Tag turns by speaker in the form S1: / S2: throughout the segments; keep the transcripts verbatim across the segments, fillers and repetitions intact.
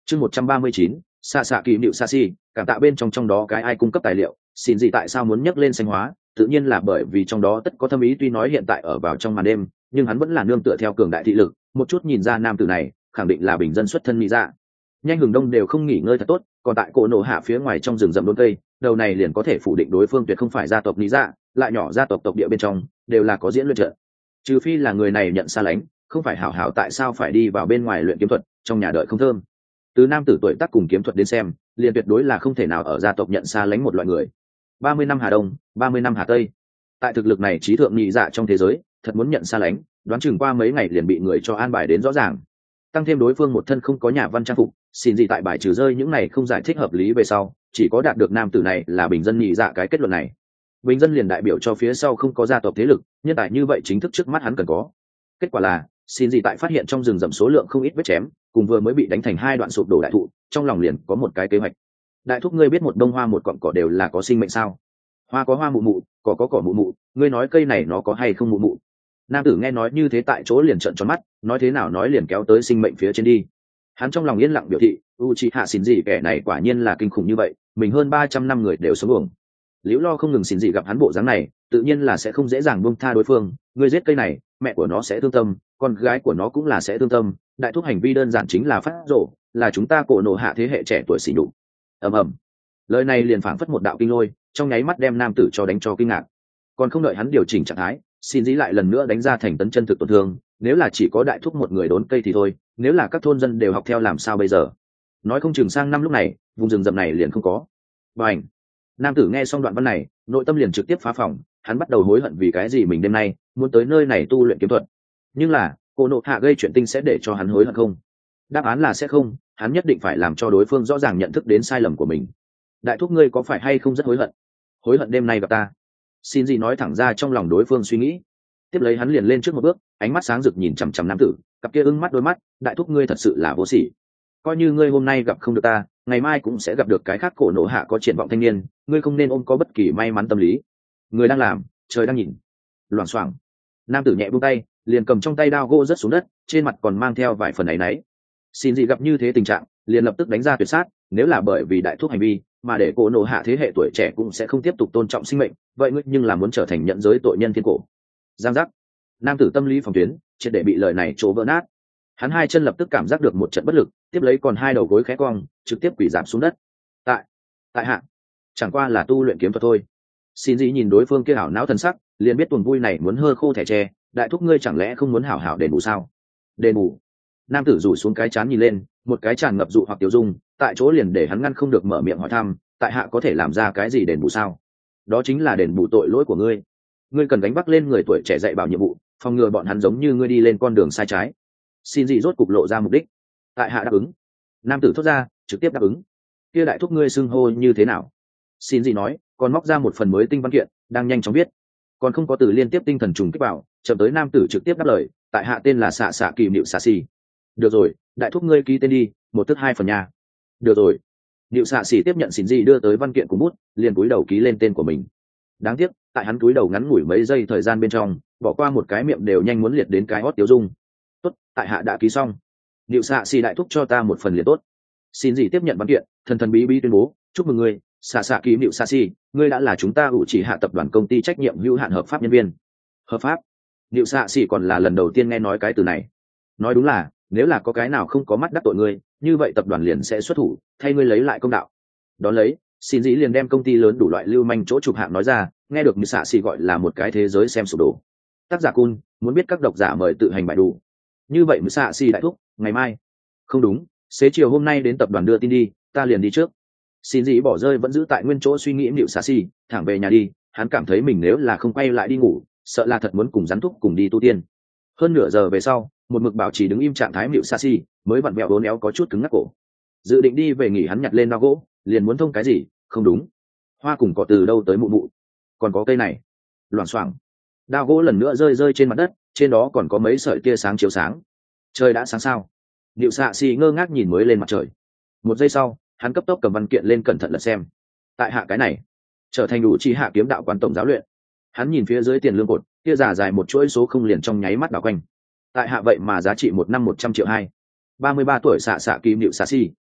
S1: chương một trăm ba mươi chín, xạ xạ kỳ nịu xa xi, cảm tạ bên trong trong đó cái ai cung cấp tài liệu, xin gì tại sao muốn nhắc lên xanh hóa, tự nhiên là bởi vì trong đó tất có thâm ý, tuy nói hiện tại ở vào trong màn đêm, nhưng hắn vẫn là nương tựa theo cường đại thị lực, một chút nhìn ra nam tử này, khẳng định là bình dân xuất thân mỹ dạ. Nhanh hừng đông đều không nghỉ ngơi thật tốt, còn tại cổ nổ hạ phía ngoài trong rừng rậm đốn cây, đầu này liền có thể phủ định đối phương tuyệt không phải gia tộc mỹ dạ, lại nhỏ gia tộc tộc địa bên trong, đều là có diễn luyện trận. Trừ phi là người này nhận xa lánh, không phải hảo hảo tại sao phải đi vào bên ngoài luyện kiếm thuật, trong nhà đợi không thơm. Từ nam tử tuổi tác cùng kiếm thuật đến xem, liền tuyệt đối là không thể nào ở gia tộc nhận xa lánh một loại người. Ba mươi năm Hà Đông, ba mươi năm Hà Tây. Tại thực lực này trí thượng nhị dạ trong thế giới, thật muốn nhận xa lánh, đoán chừng qua mấy ngày liền bị người cho an bài đến rõ ràng. Tăng thêm đối phương một thân không có nhà văn trang phục, xin gì tại bài trừ rơi những này không giải thích hợp lý về sau, chỉ có đạt được nam tử này là bình dân nhị dạ cái kết luận này. Bình dân liền đại biểu cho phía sau không có gia tộc thế lực, nhân tài như vậy chính thức trước mắt hắn cần có. Kết quả là, xin gì tại phát hiện trong rừng rậm số lượng không ít vết chém, cùng vừa mới bị đánh thành hai đoạn sụp đổ đại thụ, trong lòng liền có một cái kế hoạch. Đại thúc, ngươi biết một bông hoa một cọng cỏ đều là có sinh mệnh sao? Hoa có hoa mụ mụ, cỏ có cỏ mụ mụ, ngươi nói cây này nó có hay không mụ mụ? Nam tử nghe nói như thế tại chỗ liền trợn tròn mắt, nói thế nào nói liền kéo tới sinh mệnh phía trên đi. Hắn trong lòng yên lặng biểu thị, Uchiha Shinji kẻ này quả nhiên là kinh khủng như vậy, mình hơn ba trăm năm người đều sống uổng. Liễu Lo không ngừng Shinji gặp hắn bộ dáng này, tự nhiên là sẽ không dễ dàng buông tha đối phương, ngươi giết cây này, mẹ của nó sẽ thương tâm, con gái của nó cũng là sẽ thương tâm, đại thúc hành vi đơn giản chính là phát rồ, là chúng ta cổ nổ hạ thế hệ trẻ tuổi xỉ nhục. Ầm ầm. Lời này liền phảng phất một đạo kinh lôi, trong nháy mắt đem nam tử cho đánh cho kinh ngạc. Còn không đợi hắn điều chỉnh trạng thái, Shinji lại lần nữa đánh ra thành tấn chân thực tổn thương, nếu là chỉ có đại thúc một người đốn cây thì thôi, nếu là các thôn dân đều học theo làm sao bây giờ? Nói không chừng sang năm lúc này, vùng rừng rậm này liền không có. Bành. Nam tử nghe xong đoạn văn này, nội tâm liền trực tiếp phá phòng, hắn bắt đầu hối hận vì cái gì mình đêm nay muốn tới nơi này tu luyện kiếm thuật. Nhưng là, cô nộ hạ gây chuyện tinh sẽ để cho hắn hối hận không? Đáp án là sẽ không, hắn nhất định phải làm cho đối phương rõ ràng nhận thức đến sai lầm của mình. Đại thúc, ngươi có phải hay không rất hối hận? Hối hận đêm nay gặp ta? Xin gì nói thẳng ra trong lòng đối phương suy nghĩ. Tiếp lấy hắn liền lên trước một bước, ánh mắt sáng rực nhìn chằm chằm nam tử, cặp kia ưng mắt đôi mắt, đại thúc ngươi thật sự là vô sỉ. Coi như ngươi hôm nay gặp không được ta, ngày mai cũng sẽ gặp được cái khác cổ nổ hạ có triển vọng thanh niên, ngươi không nên ôm có bất kỳ may mắn tâm lý. Người đang làm, trời đang nhìn. Loảng xoảng. Nam tử nhẹ buông tay, liền cầm trong tay đao gỗ rớt xuống đất, trên mặt còn mang theo vài phần áy náy. Xin gì gặp như thế tình trạng, liền lập tức đánh ra tuyệt sát, nếu là bởi vì đại thúc hành vi mà để cổ nổ hạ thế hệ tuổi trẻ cũng sẽ không tiếp tục tôn trọng sinh mệnh, vậy ngươi nhưng là muốn trở thành nhận giới tội nhân thiên cổ. Giang giác. Nam tử tâm lý phòng tuyến triệt để bị lời này trố vỡ nát, hắn hai chân lập tức cảm giác được một trận bất lực, tiếp lấy còn hai đầu gối khẽ cong, trực tiếp quỳ giảm xuống đất. Tại, tại hạ, chẳng qua là tu luyện kiếm thuật thôi. Xin gì nhìn đối phương kia hảo não thần sắc, liền biết tuần vui này muốn hơ khô thẻ tre, đại thúc ngươi chẳng lẽ không muốn hảo hảo đền bù sao? Đền bù? Nam tử rủ xuống cái chán nhìn lên, một cái tràn ngập dụ hoặc tiêu dung, tại chỗ liền để hắn ngăn không được mở miệng hỏi thăm, tại hạ có thể làm ra cái gì đền bù sao? Đó chính là đền bù tội lỗi của ngươi. Ngươi cần gánh vác lên người tuổi trẻ dạy bảo nhiệm vụ, phòng ngừa bọn hắn giống như ngươi đi lên con đường sai trái. Xin gì rốt cục lộ ra mục đích. Tại hạ đáp ứng. Nam tử thốt ra, trực tiếp đáp ứng. Kia đại thúc ngươi xưng hô như thế nào? Xin gì nói, còn móc ra một phần mới tinh văn kiện, đang nhanh chóng viết. Còn không có từ liên tiếp tinh thần trùng kích vào, chậm tới nam tử trực tiếp đáp lời, tại hạ tên là xạ xạ kỳ nịu xạ xì. Được rồi, đại thúc ngươi ký tên đi, một tức hai phần nhà. Được rồi. Nịu xạ xì tiếp nhận xin gì đưa tới văn kiện của bút, liền cúi đầu ký lên tên của mình. Đáng tiếc, tại hắn cúi đầu ngắn ngủi mấy giây thời gian bên trong, bỏ qua một cái miệng đều nhanh muốn liệt đến cái hót tiêu dung. Tốt, tại hạ đã ký xong. Nịu xạ xì đại thúc cho ta một phần liền tốt. Xin gì tiếp nhận văn kiện, thần thần bí bí tuyên bố, chúc mừng ngươi, xạ xạ kỳ nịu xạ xì, ngươi đã là chúng ta ủ chỉ hạ tập đoàn công ty trách nhiệm hữu hạn hợp pháp nhân viên. Hợp pháp? Nịu xạ xì còn là lần đầu tiên nghe nói cái từ này. Nói đúng là, nếu là có cái nào không có mắt đắc tội ngươi, như vậy tập đoàn liền sẽ xuất thủ, thay ngươi lấy lại công đạo. Đón lấy, xin dĩ liền đem công ty lớn đủ loại lưu manh chỗ chụp hạng nói ra, nghe được như xạ xì gọi là một cái thế giới xem sụp đổ. Tác giả Cun, muốn biết các độc giả mời tự hành bài đủ. Như vậy như xạ xì đại thúc, ngày mai. Không đúng, xế chiều hôm nay đến tập đoàn đưa tin đi, ta liền đi trước. Xin dĩ bỏ rơi vẫn giữ tại nguyên chỗ suy nghĩ nịu xạ xì, thẳng về nhà đi, hắn cảm thấy mình nếu là không quay lại đi ngủ, sợ là thật muốn cùng rắn thúc cùng đi tu tiên. Hơn nửa giờ về sau, một mực bảo trì đứng im trạng thái nịu xạ xì mới vặn vẹo uốn éo có chút cứng ngắc cổ. Dự định đi về nghỉ, hắn nhặt lên đao gỗ, liền muốn thông cái gì, không đúng, hoa cùng cỏ từ đâu tới mụ mụ, còn có cây này. Loảng xoảng, đao gỗ lần nữa rơi rơi trên mặt đất, trên đó còn có mấy sợi tia sáng chiếu sáng. Trời đã sáng sao? Nịu xạ xì ngơ ngác nhìn mới lên mặt trời. Một giây sau, hắn cấp tốc cầm văn kiện lên cẩn thận lật xem. Tại hạ cái này trở thành đủ chi hạ kiếm đạo quán tổng giáo luyện. Hắn nhìn phía dưới tiền lương cột, kia giả dài một chuỗi số không liền trong nháy mắt đảo quanh. Tại hạ vậy mà giá trị một năm một trăm triệu hai. Ba mươi ba tuổi xạ xạ kim nịu xạ xì,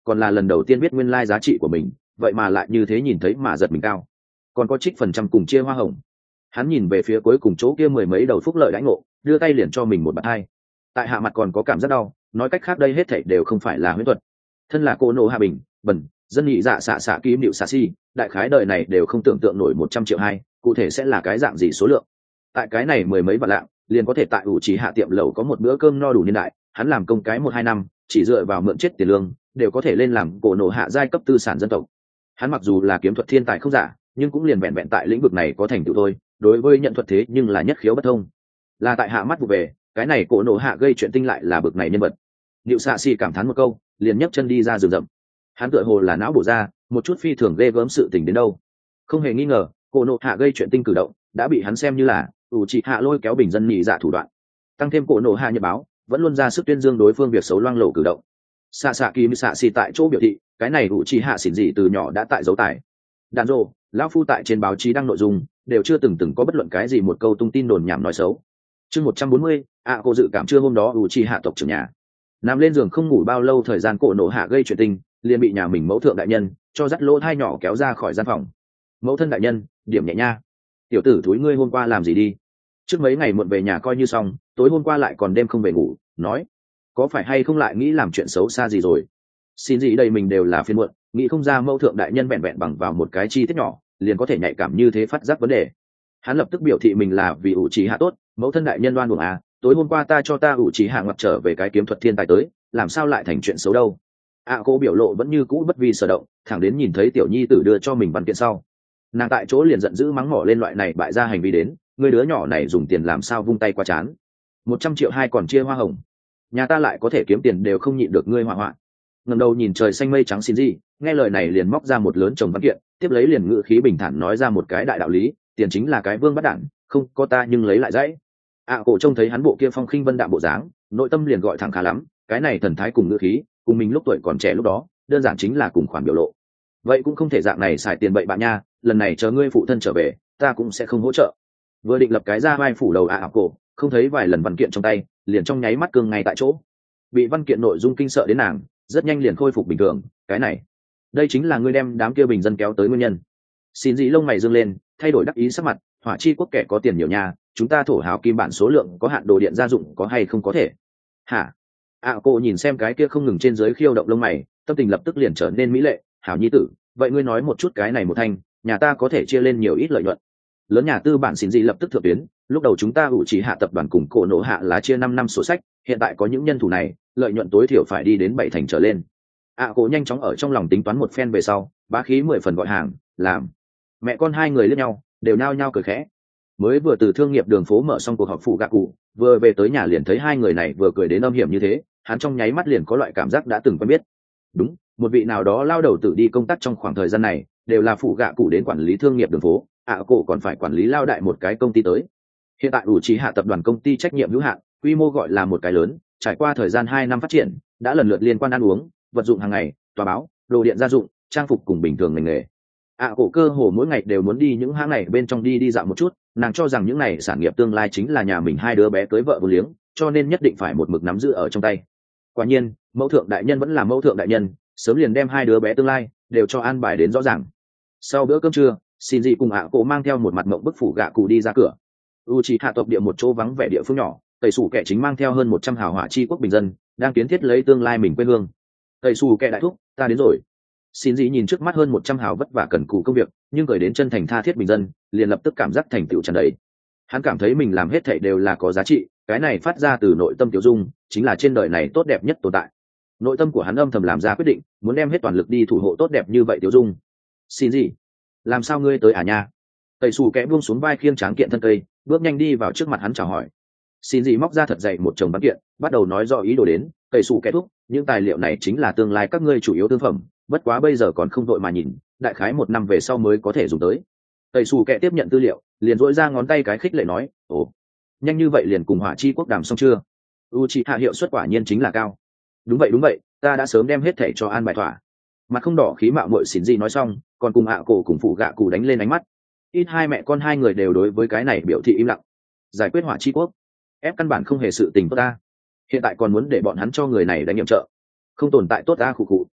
S1: còn là lần đầu tiên biết nguyên lai giá trị của mình, vậy mà lại như thế nhìn thấy mà giật mình cao. Còn có trích phần trăm cùng chia hoa hồng. Hắn nhìn về phía cuối cùng chỗ kia mười mấy đầu phúc lợi đãi ngộ, đưa tay liền cho mình một bạt hai. Tại hạ mặt còn có cảm giác đau, nói cách khác đây hết thảy đều không phải là huyễn thuật. Thân là cô nô hạ bình, bẩn, dân nhị dạ xạ xạ kim điệu xạ si, đại khái đời này đều không tưởng tượng nổi một trăm triệu hai, cụ thể sẽ là cái dạng gì số lượng. Tại cái này mười mấy vạn lạng, liền có thể tại ủ trì hạ tiệm lẩu có một bữa cơm no đủ niên đại. Hắn làm công cái một hai năm, chỉ dựa vào mượn chết tiền lương, đều có thể lên làm cổ nổ hạ giai cấp tư sản dân tộc. Hắn mặc dù là kiếm thuật thiên tài không giả, nhưng cũng liền vẹn vẹn tại lĩnh vực này có thành tựu thôi, đối với nhận thuật thế nhưng là nhất khiếu bất thông. Là tại hạ mắt vụ về, cái này cổ nổ hạ gây chuyện tinh lại là bực này nhân vật. Niệu xạ xì cảm thán một câu, liền nhấc chân đi ra rừng rậm. Hắn tựa hồ là não bổ ra một chút phi thường ghê gớm sự tình đến đâu. Không hề nghi ngờ, cổ nổ hạ gây chuyện tinh cử động đã bị hắn xem như là ủ trị hạ lôi kéo bình dân nhị dạ thủ đoạn. Tăng thêm cổ nổ hạ nhật báo vẫn luôn ra sức tuyên dương đối phương việc xấu loang lổ cử động. Xạ xạ kỳ xạ xì tại chỗ biểu thị, cái này ủ trị hạ xỉn dị từ nhỏ đã tại dấu tài. Đàn rồ, lão phu tại trên báo chí đăng nội dung đều chưa từng từng có bất luận cái gì một câu tung tin đồn nhảm nói xấu. Chương một trăm bốn mươi, ạ cô dự cảm chưa hôm đó ủ trị hạ tộc trưởng nhà nằm lên giường không ngủ bao lâu, thời gian cổ nổ hạ gây chuyện tình liền bị nhà mình mẫu thượng đại nhân cho dắt lỗ thai nhỏ kéo ra khỏi gian phòng. Mẫu thân đại nhân, điểm nhẹ nha, tiểu tử thúi ngươi hôm qua làm gì đi? Trước mấy ngày muộn về nhà coi như xong, tối hôm qua lại còn đêm không về ngủ, nói có phải hay không lại nghĩ làm chuyện xấu xa gì rồi? Xin gì đây, mình đều là phiên muộn, nghĩ không ra mẫu thượng đại nhân vẹn vẹn bằng vào một cái chi tiết nhỏ liền có thể nhạy cảm như thế phát giác vấn đề. Hắn lập tức biểu thị mình là vì ủ trì hạ tốt. Mẫu thân đại nhân đoan buồng à, tối hôm qua ta cho ta ủ trì hạ ngoặt trở về cái kiếm thuật thiên tài tới, làm sao lại thành chuyện xấu đâu? À, cô biểu lộ vẫn như cũ bất vi sở động, thẳng đến nhìn thấy tiểu nhi tử đưa cho mình văn kiện sau, nàng tại chỗ liền giận dữ mắng mỏ lên loại này bại ra hành vi đến. Người đứa nhỏ này dùng tiền làm sao vung tay qua chán? Một trăm triệu hai còn chia hoa hồng, nhà ta lại có thể kiếm tiền đều không nhịn được ngươi hỏa hoạn. Ngẩng đầu nhìn trời xanh mây trắng xin gì, nghe lời này liền móc ra một lớn chồng văn kiện, tiếp lấy liền ngữ khí bình thản nói ra một cái đại đạo lý: tiền chính là cái vương bắt đản, không có ta nhưng lấy lại dãy. À, cổ trông thấy hắn bộ kia phong khinh vân đạm bộ dáng, nội tâm liền gọi thẳng khá lắm, cái này thần thái cùng ngữ khí cùng mình lúc tuổi còn trẻ lúc đó đơn giản chính là cùng khoản biểu lộ. Vậy cũng không thể dạng này xài tiền bậy bạn nha, lần này chờ ngươi phụ thân trở về ta cũng sẽ không hỗ trợ. Vừa định lập cái ra vai phủ đầu à, à cổ không thấy vài lần văn kiện trong tay liền trong nháy mắt cương ngay tại chỗ, bị văn kiện nội dung kinh sợ đến nàng rất nhanh liền khôi phục bình thường. Cái này, đây chính là ngươi đem đám kia bình dân kéo tới nguyên nhân. Xin dị lông mày dương lên, thay đổi đắc ý sắc mặt, hỏa chi quốc kẻ có tiền nhiều nhà, chúng ta thổ hào kim bản số lượng có hạn, đồ điện gia dụng có hay không có thể? Hả? À, cô nhìn xem cái kia không ngừng trên dưới khiêu động lông mày, tâm tình lập tức liền trở nên mỹ lệ. Hảo nhi tử, vậy ngươi nói một chút, cái này một thanh nhà ta có thể chia lên nhiều ít lợi nhuận? Lớn nhà tư bản xin dị lập tức thượng tuyến, lúc đầu chúng ta ủ chỉ hạ tập đoàn cùng cổ nổ hạ là chia năm năm sổ sách, hiện tại có những nhân thủ này, lợi nhuận tối thiểu phải đi đến bảy thành trở lên. À, cô nhanh chóng ở trong lòng tính toán một phen về sau, bá khí mười phần gọi hàng, làm. Mẹ con hai người liếc nhau, đều nao nhao cười khẽ. Mới vừa từ thương nghiệp đường phố mở xong cuộc họp phụ gạ cụ, vừa về tới nhà liền thấy hai người này vừa cười đến âm hiểm như thế, hắn trong nháy mắt liền có loại cảm giác đã từng quen biết. Đúng, một vị nào đó lao đầu tự đi công tác trong khoảng thời gian này, đều là phụ gạ cụ đến quản lý thương nghiệp đường phố, ạ à, cổ còn phải quản lý lao đại một cái công ty tới. Hiện tại ủ trí hạ tập đoàn công ty trách nhiệm hữu hạn, quy mô gọi là một cái lớn, trải qua thời gian hai năm phát triển, đã lần lượt liên quan ăn uống, vật dụng hàng ngày, tòa báo, đồ điện gia dụng, trang phục cùng bình thường ngành nghề. ạ à, cổ cơ hồ mỗi ngày đều muốn đi những hãng này bên trong đi đi dạo một chút, nàng cho rằng những này sản nghiệp tương lai chính là nhà mình hai đứa bé cưới vợ vô liếng, cho nên nhất định phải một mực nắm giữ ở trong tay. Quả nhiên, mẫu thượng đại nhân vẫn là mẫu thượng đại nhân, sớm liền đem hai đứa bé tương lai đều cho an bài đến rõ ràng. Sau bữa cơm trưa, xin dị cùng ạ à cổ mang theo một mặt mộng bức phủ gạ cụ đi ra cửa. U chỉ hạ tộc địa một chỗ vắng vẻ địa phương nhỏ, tẩy sủ kẻ chính mang theo hơn một trăm hào hỏa chi quốc bình dân đang kiến thiết lấy tương lai mình quê hương. Tẩy sủ kẻ đại thúc, ta đến rồi. Xin dị nhìn trước mắt hơn một trăm hào vất vả cần cù công việc nhưng gửi đến chân thành tha thiết bình dân, liền lập tức cảm giác thành tựu tràn đầy. Hắn cảm thấy mình làm hết thảy đều là có giá trị, cái này phát ra từ nội tâm tiểu dung chính là trên đời này tốt đẹp nhất tồn tại. Nội tâm của hắn âm thầm làm ra quyết định, muốn đem hết toàn lực đi thủ hộ tốt đẹp như vậy tiểu dung. Xin gì? Làm sao ngươi tới à nha? Tẩy xù kẽ buông xuống vai khiêng tráng kiện thân cây, bước nhanh đi vào trước mặt hắn chào hỏi. Xin gì móc ra thật dày một chồng văn kiện, bắt đầu nói rõ ý đồ đến. Tẩy xù kẽ thúc, những tài liệu này chính là tương lai các ngươi chủ yếu thương phẩm, bất quá bây giờ còn không đội mà nhìn, đại khái một năm về sau mới có thể dùng tới. Tẩy xù kẽ tiếp nhận tư liệu, liền dỗi ra ngón tay cái khích lệ nói, ồ, nhanh như vậy liền cùng hỏa chi quốc đàm xong chưa? U chị hạ hiệu suất quả nhiên chính là cao. Đúng vậy đúng vậy, ta đã sớm đem hết thẻ cho an bài thỏa. Mặt không đỏ khí mạo mội xỉn gì nói xong, còn cùng ạ cổ cùng phụ gạ cụ đánh lên ánh mắt. Ít hai mẹ con hai người đều đối với cái này biểu thị im lặng. Giải quyết hỏa chi quốc, ép căn bản không hề sự tình tốt ta. Hiện tại còn muốn để bọn hắn cho người này đánh nhiệm trợ, không tồn tại tốt ta khụ khụ.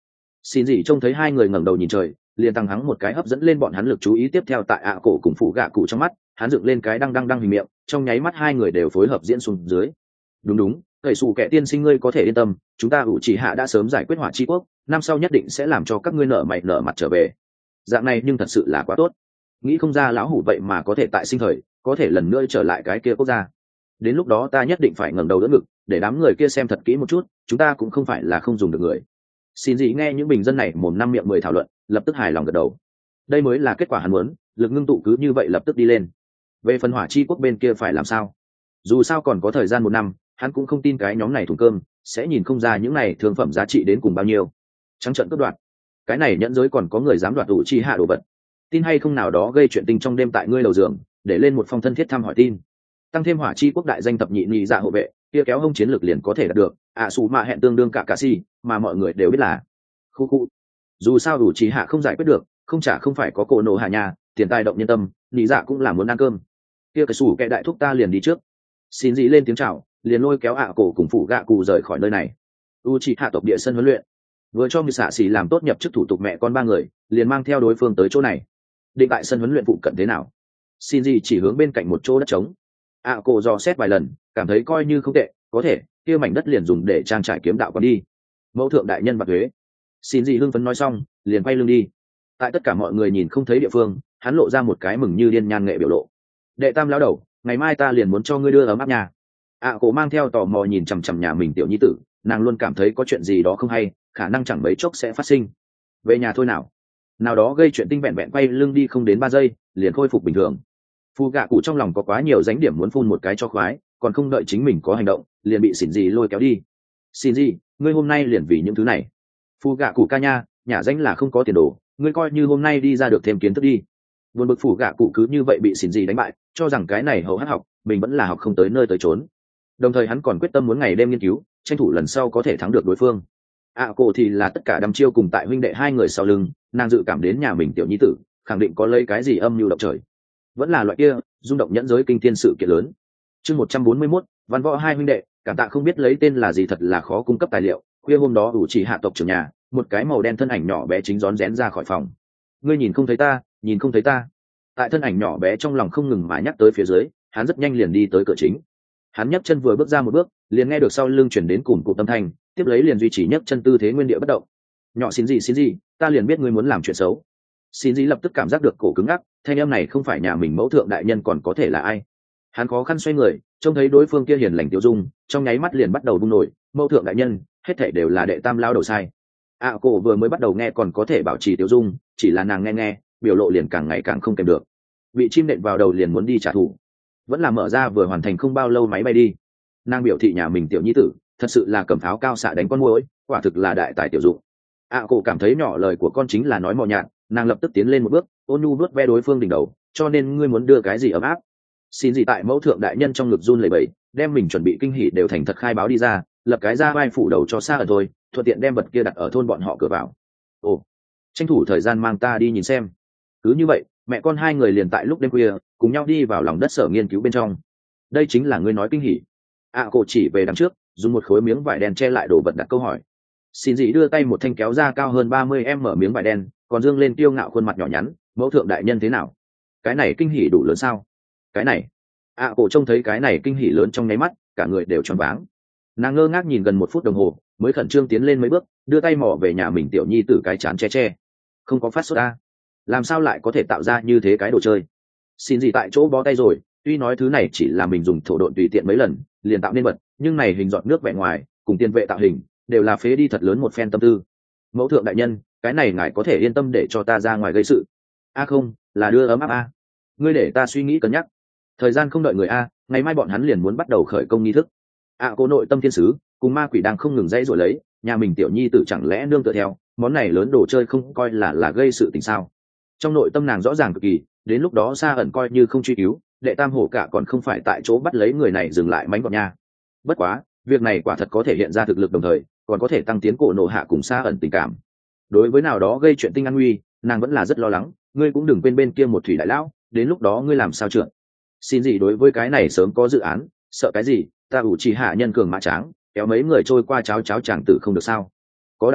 S1: Xin gì trông thấy hai người ngẩng đầu nhìn trời, liền tăng hắng một cái hấp dẫn lên bọn hắn lực chú ý. Tiếp theo tại ạ cổ cùng phụ gạ cụ trong mắt, hắn dựng lên cái đăng đăng đăng hình miệng, trong nháy mắt hai người đều phối hợp diễn xuống dưới. Đúng đúng, cậy sủ kẻ tiên sinh ngươi có thể yên tâm, chúng ta ủ chỉ hạ đã sớm giải quyết hỏa chi quốc, năm sau nhất định sẽ làm cho các ngươi nợ mày nợ mặt trở về. Dạng này nhưng thật sự là quá tốt, nghĩ không ra lão hủ vậy mà có thể tại sinh thời có thể lần nữa trở lại cái kia quốc gia. Đến lúc đó ta nhất định phải ngẩng đầu đỡ ngực để đám người kia xem thật kỹ một chút, chúng ta cũng không phải là không dùng được người. Xin gì nghe những bình dân này mồm năm miệng mười thảo luận, lập tức hài lòng gật đầu. Đây mới là kết quả hắn muốn, lực ngưng tụ cứ như vậy lập tức đi lên. Về phần hỏa chi quốc bên kia phải làm sao? Dù sao còn có thời gian một năm, hắn cũng không tin cái nhóm này thùng cơm sẽ nhìn không ra những này thương phẩm giá trị đến cùng bao nhiêu. Trắng trợn cướp đoạt, cái này nhẫn giới còn có người dám đoạt ủ chi hạ đồ vật. Tin hay không nào đó gây chuyện tình trong đêm tại ngươi đầu giường, để lên một phong thân thiết thăm hỏi tin. Tăng thêm hỏa chi quốc đại danh thập nhị nhị dạ hộ vệ, kia kéo hông chiến lược liền có thể đạt được. ạ xù mạ hẹn tương đương cả cà si, mà mọi người đều biết là khu khu. Dù sao ủ chi hạ không giải quyết được, không trả không phải có cổ nổ hạ nhà, tiền tài động nhân tâm, nhị dạ cũng là muốn ăn cơm. Kia cái sủ kẻ đại thúc ta liền đi trước. Xin gì lên tiếng chào, liền lôi kéo ạ cổ cùng phụ gạ cụ rời khỏi nơi này. U chi hạ tộc địa sân huấn luyện, vừa cho người xạ xỉ làm tốt nhập chức thủ tục mẹ con ba người liền mang theo đối phương tới chỗ này. Định tại sân huấn luyện phụ cận thế nào? Xin gì chỉ hướng bên cạnh một chỗ đất trống. ạ cổ dò xét vài lần, cảm thấy coi như không tệ, có thể kia mảnh đất liền dùng để trang trải kiếm đạo còn đi. Mẫu thượng đại nhân và thuế. Xin gì hưng phấn nói xong liền quay lưng đi. Tại tất cả mọi người nhìn không thấy địa phương, hắn lộ ra một cái mừng như điên nhan nghệ biểu lộ. Đệ tam lão đầu, ngày mai ta liền muốn cho ngươi đưa ấm áp nhà. ạ cổ mang theo tò mò nhìn chằm chằm nhà mình tiểu nhi tử, nàng luôn cảm thấy có chuyện gì đó không hay, khả năng chẳng mấy chốc sẽ phát sinh. Về nhà thôi nào. Nào đó gây chuyện tinh vẹn vẹn quay lưng đi không đến ba giây liền khôi phục bình thường. Phu gạ cụ trong lòng có quá nhiều dánh điểm muốn phun một cái cho khoái, còn không đợi chính mình có hành động liền bị xỉn gì lôi kéo đi. Xin gì, ngươi hôm nay liền vì những thứ này. Phu gạ cụ ca nha, nhà danh là không có tiền đồ, ngươi coi như hôm nay đi ra được thêm kiến thức đi. Buồn bực phủ gạ cụ cứ như vậy bị xỉn gì đánh bại, cho rằng cái này hầu hát học mình vẫn là học không tới nơi tới chốn. Đồng thời hắn còn quyết tâm muốn ngày đêm nghiên cứu, tranh thủ lần sau có thể thắng được đối phương. ạ à, cổ thì là tất cả đăm chiêu cùng tại huynh đệ hai người sau lưng, nàng dự cảm đến nhà mình tiểu nhi tử khẳng định có lấy cái gì âm mưu động trời, vẫn là loại kia rung động nhẫn giới kinh thiên sự kiện lớn. Chương một trăm bốn mươi mốt, văn võ hai huynh đệ, cảm tạ không biết lấy tên là gì thật là khó cung cấp tài liệu. Khuya hôm đó ủ chỉ hạ tộc trưởng nhà, một cái màu đen thân ảnh nhỏ bé chính rón rén ra khỏi phòng. Ngươi nhìn không thấy ta, nhìn không thấy ta. Tại thân ảnh nhỏ bé trong lòng không ngừng mà nhắc tới phía dưới, hắn rất nhanh liền đi tới cửa chính. Hắn nhấc chân vừa bước ra một bước, liền nghe được sau lưng chuyển đến cùng cụm tâm thanh, tiếp lấy liền duy trì nhấc chân tư thế nguyên địa bất động. Nhỏ xin gì xin gì, ta liền biết ngươi muốn làm chuyện xấu. Xin gì lập tức cảm giác được cổ cứng ngắc, thanh âm này không phải nhà mình mẫu thượng đại nhân còn có thể là ai. Hắn khó khăn xoay người, trông thấy đối phương kia hiền lành tiêu dung, trong nháy mắt liền bắt đầu bung nổi. Mẫu thượng đại nhân, hết thảy đều là đệ tam lao đầu sai. ạ à, cổ vừa mới bắt đầu nghe còn có thể bảo trì tiêu dung, chỉ là nàng nghe nghe, biểu lộ liền càng ngày càng không kèm được. Bị chim nện vào đầu liền muốn đi trả thù, vẫn là mở ra vừa hoàn thành không bao lâu máy bay đi. Nàng biểu thị nhà mình tiểu nhi tử thật sự là cầm pháo cao xạ đánh con muỗi, quả thực là đại tài tiểu dụng. ạ à, cổ cảm thấy nhỏ lời của con chính là nói mò nhạt, nàng lập tức tiến lên một bước, ôn nhu vuốt ve đối phương đỉnh đầu, cho nên ngươi muốn đưa cái gì ấm áp? Xin gì tại mẫu thượng đại nhân trong ngực run lẩy bẩy, đem mình chuẩn bị kinh hỉ đều thành thật khai báo đi ra, lập cái ra vai phủ đầu cho xa ở thôi, thuận tiện đem vật kia đặt ở thôn bọn họ cửa vào. Ồ, tranh thủ thời gian mang ta đi nhìn xem. Cứ như vậy, mẹ con hai người liền tại lúc đêm khuya cùng nhau đi vào lòng đất sở nghiên cứu bên trong. Đây chính là ngươi nói kinh hỉ. ạ à, cổ chỉ về đằng trước, dùng một khối miếng vải đen che lại đồ vật đặt câu hỏi. Xin dị đưa tay một thanh kéo ra cao hơn ba mươi em mở miếng vải đen, còn dương lên tiêu ngạo khuôn mặt nhỏ nhắn, mẫu thượng đại nhân thế nào? Cái này kinh hỉ đủ lớn sao? Cái này, ạ à, cổ trông thấy cái này kinh hỉ lớn trong nháy mắt, cả người đều tròn váng. Nàng ngơ ngác nhìn gần một phút đồng hồ, mới khẩn trương tiến lên mấy bước, đưa tay mò về nhà mình tiểu nhi tử cái chán che che. Không có phát sốt a? Làm sao lại có thể tạo ra như thế cái đồ chơi? Xin gì tại chỗ bó tay rồi, tuy nói thứ này chỉ là mình dùng thổ độn tùy tiện mấy lần liền tạo nên vật, nhưng này hình giọt nước vẻ ngoài cùng tiền vệ tạo hình đều là phế đi thật lớn một phen tâm tư. Mẫu thượng đại nhân, cái này ngài có thể yên tâm để cho ta ra ngoài gây sự. A không, là đưa ấm áp a. Ngươi để ta suy nghĩ cân nhắc. Thời gian không đợi người a, ngày mai bọn hắn liền muốn bắt đầu khởi công nghi thức. A à, cô nội tâm thiên sứ cùng ma quỷ đang không ngừng dãy rồi lấy, nhà mình tiểu nhi tử chẳng lẽ nương tựa theo món này lớn đồ chơi không coi là là gây sự tình sao? Trong nội tâm nàng rõ ràng cực kỳ, đến lúc đó Sa ẩn coi như không truy cứu, đệ tam hổ cả còn không phải tại chỗ bắt lấy người này dừng lại mánh gọn nha. Bất quá, việc này quả thật có thể hiện ra thực lực đồng thời còn có thể tăng tiến cổ nộ hạ cùng Sa ẩn tình cảm. Đối với nào đó gây chuyện tinh an nguy, nàng vẫn là rất lo lắng, ngươi cũng đừng quên bên kia một thủy đại lão, đến lúc đó ngươi làm sao trượt. Xin gì đối với cái này sớm có dự án, sợ cái gì, ta ủ chỉ hạ nhân cường mã tráng, kéo mấy người trôi qua cháo cháo chàng tử không được sao? Có đạo lý,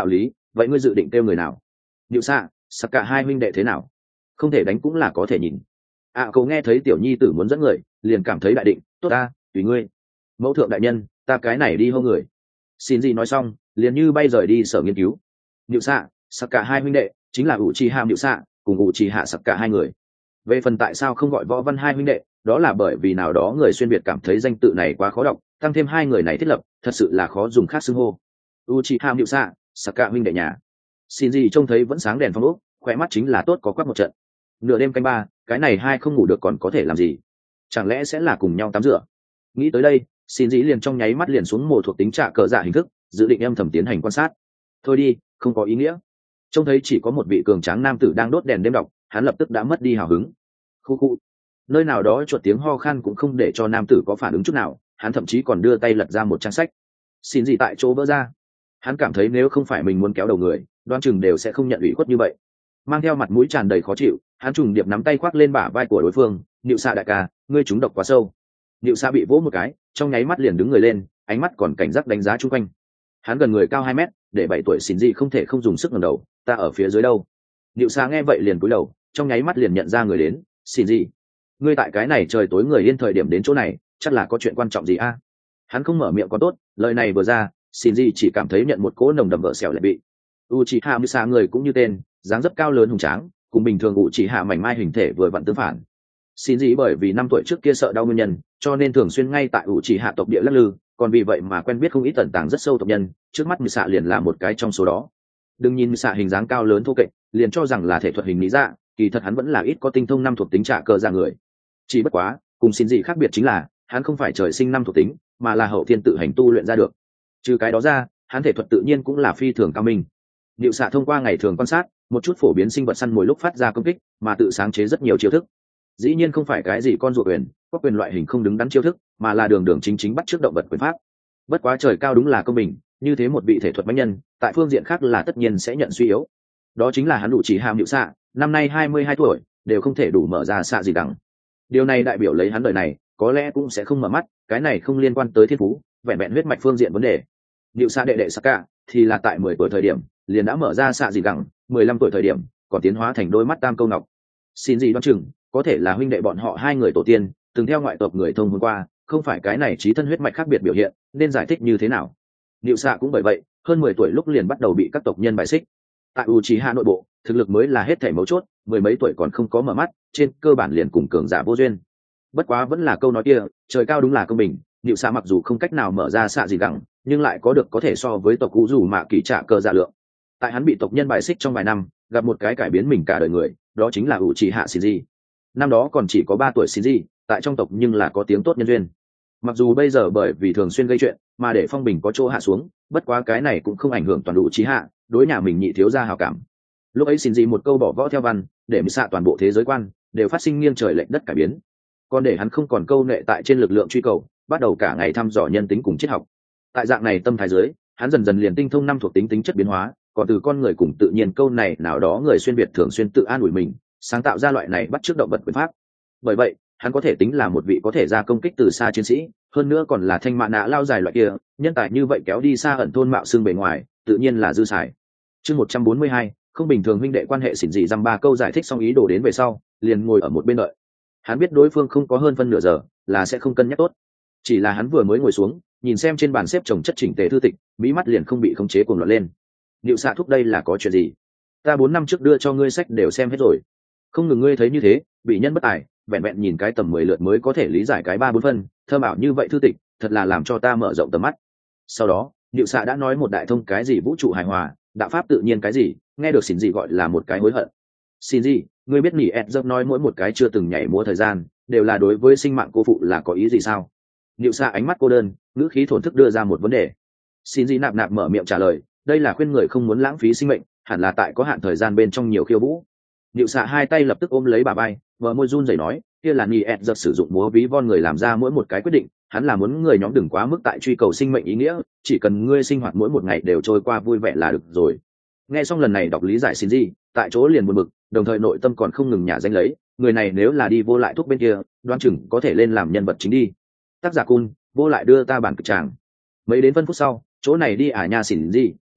S1: vậy ngươi dự định kêu người nào? Niệu xạ sặc cả hai huynh đệ thế nào? Không thể đánh cũng là có thể nhìn. ạ à, cậu nghe thấy tiểu nhi tử muốn dẫn người liền cảm thấy đại định. Tốt ta, tùy ngươi. Mẫu thượng đại nhân, ta cái này đi hô người. Xin gì nói xong liền như bay rời đi sở nghiên cứu. Niệu xạ sặc cả hai huynh đệ chính là ủ trì hạ Niệu xạ cùng ủ trì hạ sặc cả hai người. Về phần tại sao không gọi võ văn hai huynh đệ, đó là bởi vì nào đó người xuyên việt cảm thấy danh tự này quá khó đọc, tăng thêm hai người này thiết lập thật sự là khó dùng khác xưng hô. Uchiha Niệu xạ sặc cả huynh đệ nhà. Xin gì trông thấy vẫn sáng đèn phong ốc, khỏe mắt chính là tốt có quắc một trận. Nửa đêm canh ba, cái này hai không ngủ được còn có thể làm gì? Chẳng lẽ sẽ là cùng nhau tắm rửa? Nghĩ tới đây, xin dĩ liền trong nháy mắt liền xuống mồ thuộc tính trạ cờ dạ hình thức, dự định âm thầm tiến hành quan sát. Thôi đi, không có ý nghĩa. Trông thấy chỉ có một vị cường tráng nam tử đang đốt đèn đêm đọc, hắn lập tức đã mất đi hào hứng. Khu khu. Nơi nào đó chuột tiếng ho khan cũng không để cho nam tử có phản ứng chút nào, hắn thậm chí còn đưa tay lật ra một trang sách. Xin gì tại chỗ vỡ ra. Hắn cảm thấy nếu không phải mình muốn kéo đầu người, đoán chừng đều sẽ không nhận ủy khuất như vậy. Mang theo mặt mũi tràn đầy khó chịu, hắn trùng điệp nắm tay khoác lên bả vai của đối phương. Niệu xạ đại ca, ngươi trúng độc quá sâu. Niệu xạ bị vỗ một cái, trong nháy mắt liền đứng người lên, ánh mắt còn cảnh giác đánh giá chung quanh. Hắn gần người cao hai mét, để bảy tuổi xin gì không thể không dùng sức ngẩng đầu, ta ở phía dưới đâu? Niệu xạ nghe vậy liền cúi đầu, trong nháy mắt liền nhận ra người đến. Xin gì? Ngươi tại cái này trời tối người yên thời điểm đến chỗ này, chắc là có chuyện quan trọng gì a? Hắn không mở miệng có tốt, lời này vừa ra, xin gì chỉ cảm thấy nhận một cỗ nồng đậm vợ xẻo lại bị. Uchiha Misa người cũng như tên, dáng dấp cao lớn hùng tráng, cùng bình thường Uchiha mảnh mai hình thể vừa vặn tương phản. Xin gì bởi vì năm tuổi trước kia sợ đau nguyên nhân, cho nên thường xuyên ngay tại Uchiha tộc địa lắc lư, còn vì vậy mà quen biết không ít tận tàng rất sâu tộc nhân, trước mắt Misa liền là một cái trong số đó. Đừng nhìn Misa hình dáng cao lớn thô kệch, liền cho rằng là thể thuật hình lý dạ, kỳ thật hắn vẫn là ít có tinh thông năm thuộc tính trả cơ ra người. Chỉ bất quá, cùng xin gì khác biệt chính là, hắn không phải trời sinh năm thuộc tính, mà là hậu thiên tự hành tu luyện ra được. Trừ cái đó ra, hắn thể thuật tự nhiên cũng là phi thường cao minh. Niệu xạ thông qua ngày thường quan sát một chút phổ biến sinh vật săn mồi lúc phát ra công kích, mà tự sáng chế rất nhiều chiêu thức. Dĩ nhiên không phải cái gì con ruột quyền, có quyền loại hình không đứng đắn chiêu thức, mà là đường đường chính chính bắt trước động vật quyền pháp. Bất quá trời cao đúng là công bình, như thế một vị thể thuật mạnh nhân, tại phương diện khác là tất nhiên sẽ nhận suy yếu. Đó chính là hắn đủ chỉ hàm Niệu xạ, năm nay hai mươi hai tuổi, đều không thể đủ mở ra xạ gì đẳng. Điều này đại biểu lấy hắn đời này, có lẽ cũng sẽ không mở mắt, cái này không liên quan tới thiên phú, vẹn vẹn huyết mạch phương diện vấn đề. Niệu xạ đệ đệ Saka thì là tại mười tuổi thời điểm, liền đã mở ra xạ dị gẳng, mười lăm tuổi thời điểm, còn tiến hóa thành đôi mắt tam câu ngọc. Xin gì đoán chừng, có thể là huynh đệ bọn họ hai người tổ tiên, từng theo ngoại tộc người thông hôm qua, không phải cái này trí thân huyết mạch khác biệt biểu hiện, nên giải thích như thế nào? Niệu xạ cũng bởi vậy, hơn mười tuổi lúc liền bắt đầu bị các tộc nhân bài xích. Tại Uchiha nội bộ, thực lực mới là hết thảy mấu chốt, mười mấy tuổi còn không có mở mắt, trên cơ bản liền cùng cường giả vô duyên. Bất quá vẫn là câu nói kia, trời cao đúng là công bình, Niệu xạ mặc dù không cách nào mở ra xạ dị gẳng, nhưng lại có được có thể so với tộc cũ dù mạ kỳ trả cơ dạ lượng. Tại hắn bị tộc nhân bài xích trong vài năm, gặp một cái cải biến mình cả đời người, đó chính là Uchiha Shinji. Năm đó còn chỉ có ba tuổi Shinji, tại trong tộc nhưng là có tiếng tốt nhân duyên. Mặc dù bây giờ bởi vì thường xuyên gây chuyện, mà để phong bình có chỗ hạ xuống, bất quá cái này cũng không ảnh hưởng toàn đủ Uchiha, đối nhà mình nhị thiếu gia hảo cảm. Lúc ấy Shinji một câu bỏ võ theo văn, để mưu xạ toàn bộ thế giới quan đều phát sinh nghiêng trời lệch đất cải biến. Còn để hắn không còn câu nệ tại trên lực lượng truy cầu, bắt đầu cả ngày thăm dò nhân tính cùng triết học. Tại dạng này tâm thái dưới, hắn dần dần liền tinh thông năm thuộc tính tính chất biến hóa, còn từ con người cùng tự nhiên câu này nào đó người xuyên việt thường xuyên tự an ủi mình, sáng tạo ra loại này bắt chước động vật quyền pháp. Bởi vậy, hắn có thể tính là một vị có thể ra công kích từ xa chiến sĩ, hơn nữa còn là thanh mạ nạ lao dài loại kia, nhân tài như vậy kéo đi xa ẩn thôn mạo xương bề ngoài, tự nhiên là dư xài. Chương một trăm bốn mươi hai, không bình thường huynh đệ quan hệ xỉn dị dăm ba câu giải thích xong ý đồ đến về sau, liền ngồi ở một bên đợi. Hắn biết đối phương không có hơn phân nửa giờ, là sẽ không cân nhắc tốt. Chỉ là hắn vừa mới ngồi xuống, nhìn xem trên bàn xếp chồng chất chỉnh tề thư tịch, mỹ mắt liền không bị khống chế cuồng loạn lên. Niệu xạ thúc đây là có chuyện gì? Ta bốn năm trước đưa cho ngươi sách đều xem hết rồi. Không ngừng ngươi thấy như thế, bị nhân bất tài, vẹn vẹn nhìn cái tầm mười lượt mới có thể lý giải cái ba bốn phân, thơ bảo như vậy thư tịch, thật là làm cho ta mở rộng tầm mắt. Sau đó, Niệu xạ đã nói một đại thông cái gì vũ trụ hài hòa, đạo pháp tự nhiên cái gì, nghe được xỉn gì gọi là một cái hối hận. Xin gì, ngươi biết nỉ ẹt dốc nói mỗi một cái chưa từng nhảy múa thời gian, đều là đối với sinh mạng cô phụ là có ý gì sao? Niệu xạ ánh mắt cô đơn, ngữ khí thổn thức đưa ra một vấn đề. Xin gì nạp nạp mở miệng trả lời, đây là khuyên người không muốn lãng phí sinh mệnh, hẳn là tại có hạn thời gian bên trong nhiều khiêu vũ. Niệu xạ hai tay lập tức ôm lấy bà bay, vợ môi run rẩy nói, kia là nỉ ẹt dốc sử dụng múa ví von người làm ra mỗi một cái quyết định, hắn là muốn người nhóm đừng quá mức tại truy cầu sinh mệnh ý nghĩa, chỉ cần ngươi sinh hoạt mỗi một ngày đều trôi qua vui vẻ là được rồi. Nghe xong lần này đọc lý giải xin gì, tại chỗ liền buồn bực, đồng thời nội tâm còn không ngừng nhả danh lấy, người này nếu là đi vô lại thuốc bên kia, đoán chừng có thể lên làm nhân vật chính đi. Tác giả Cun, vô lại đưa ta bản kịch tràng. Mấy đến phân phút sau, chỗ này đi à nha xỉn gì,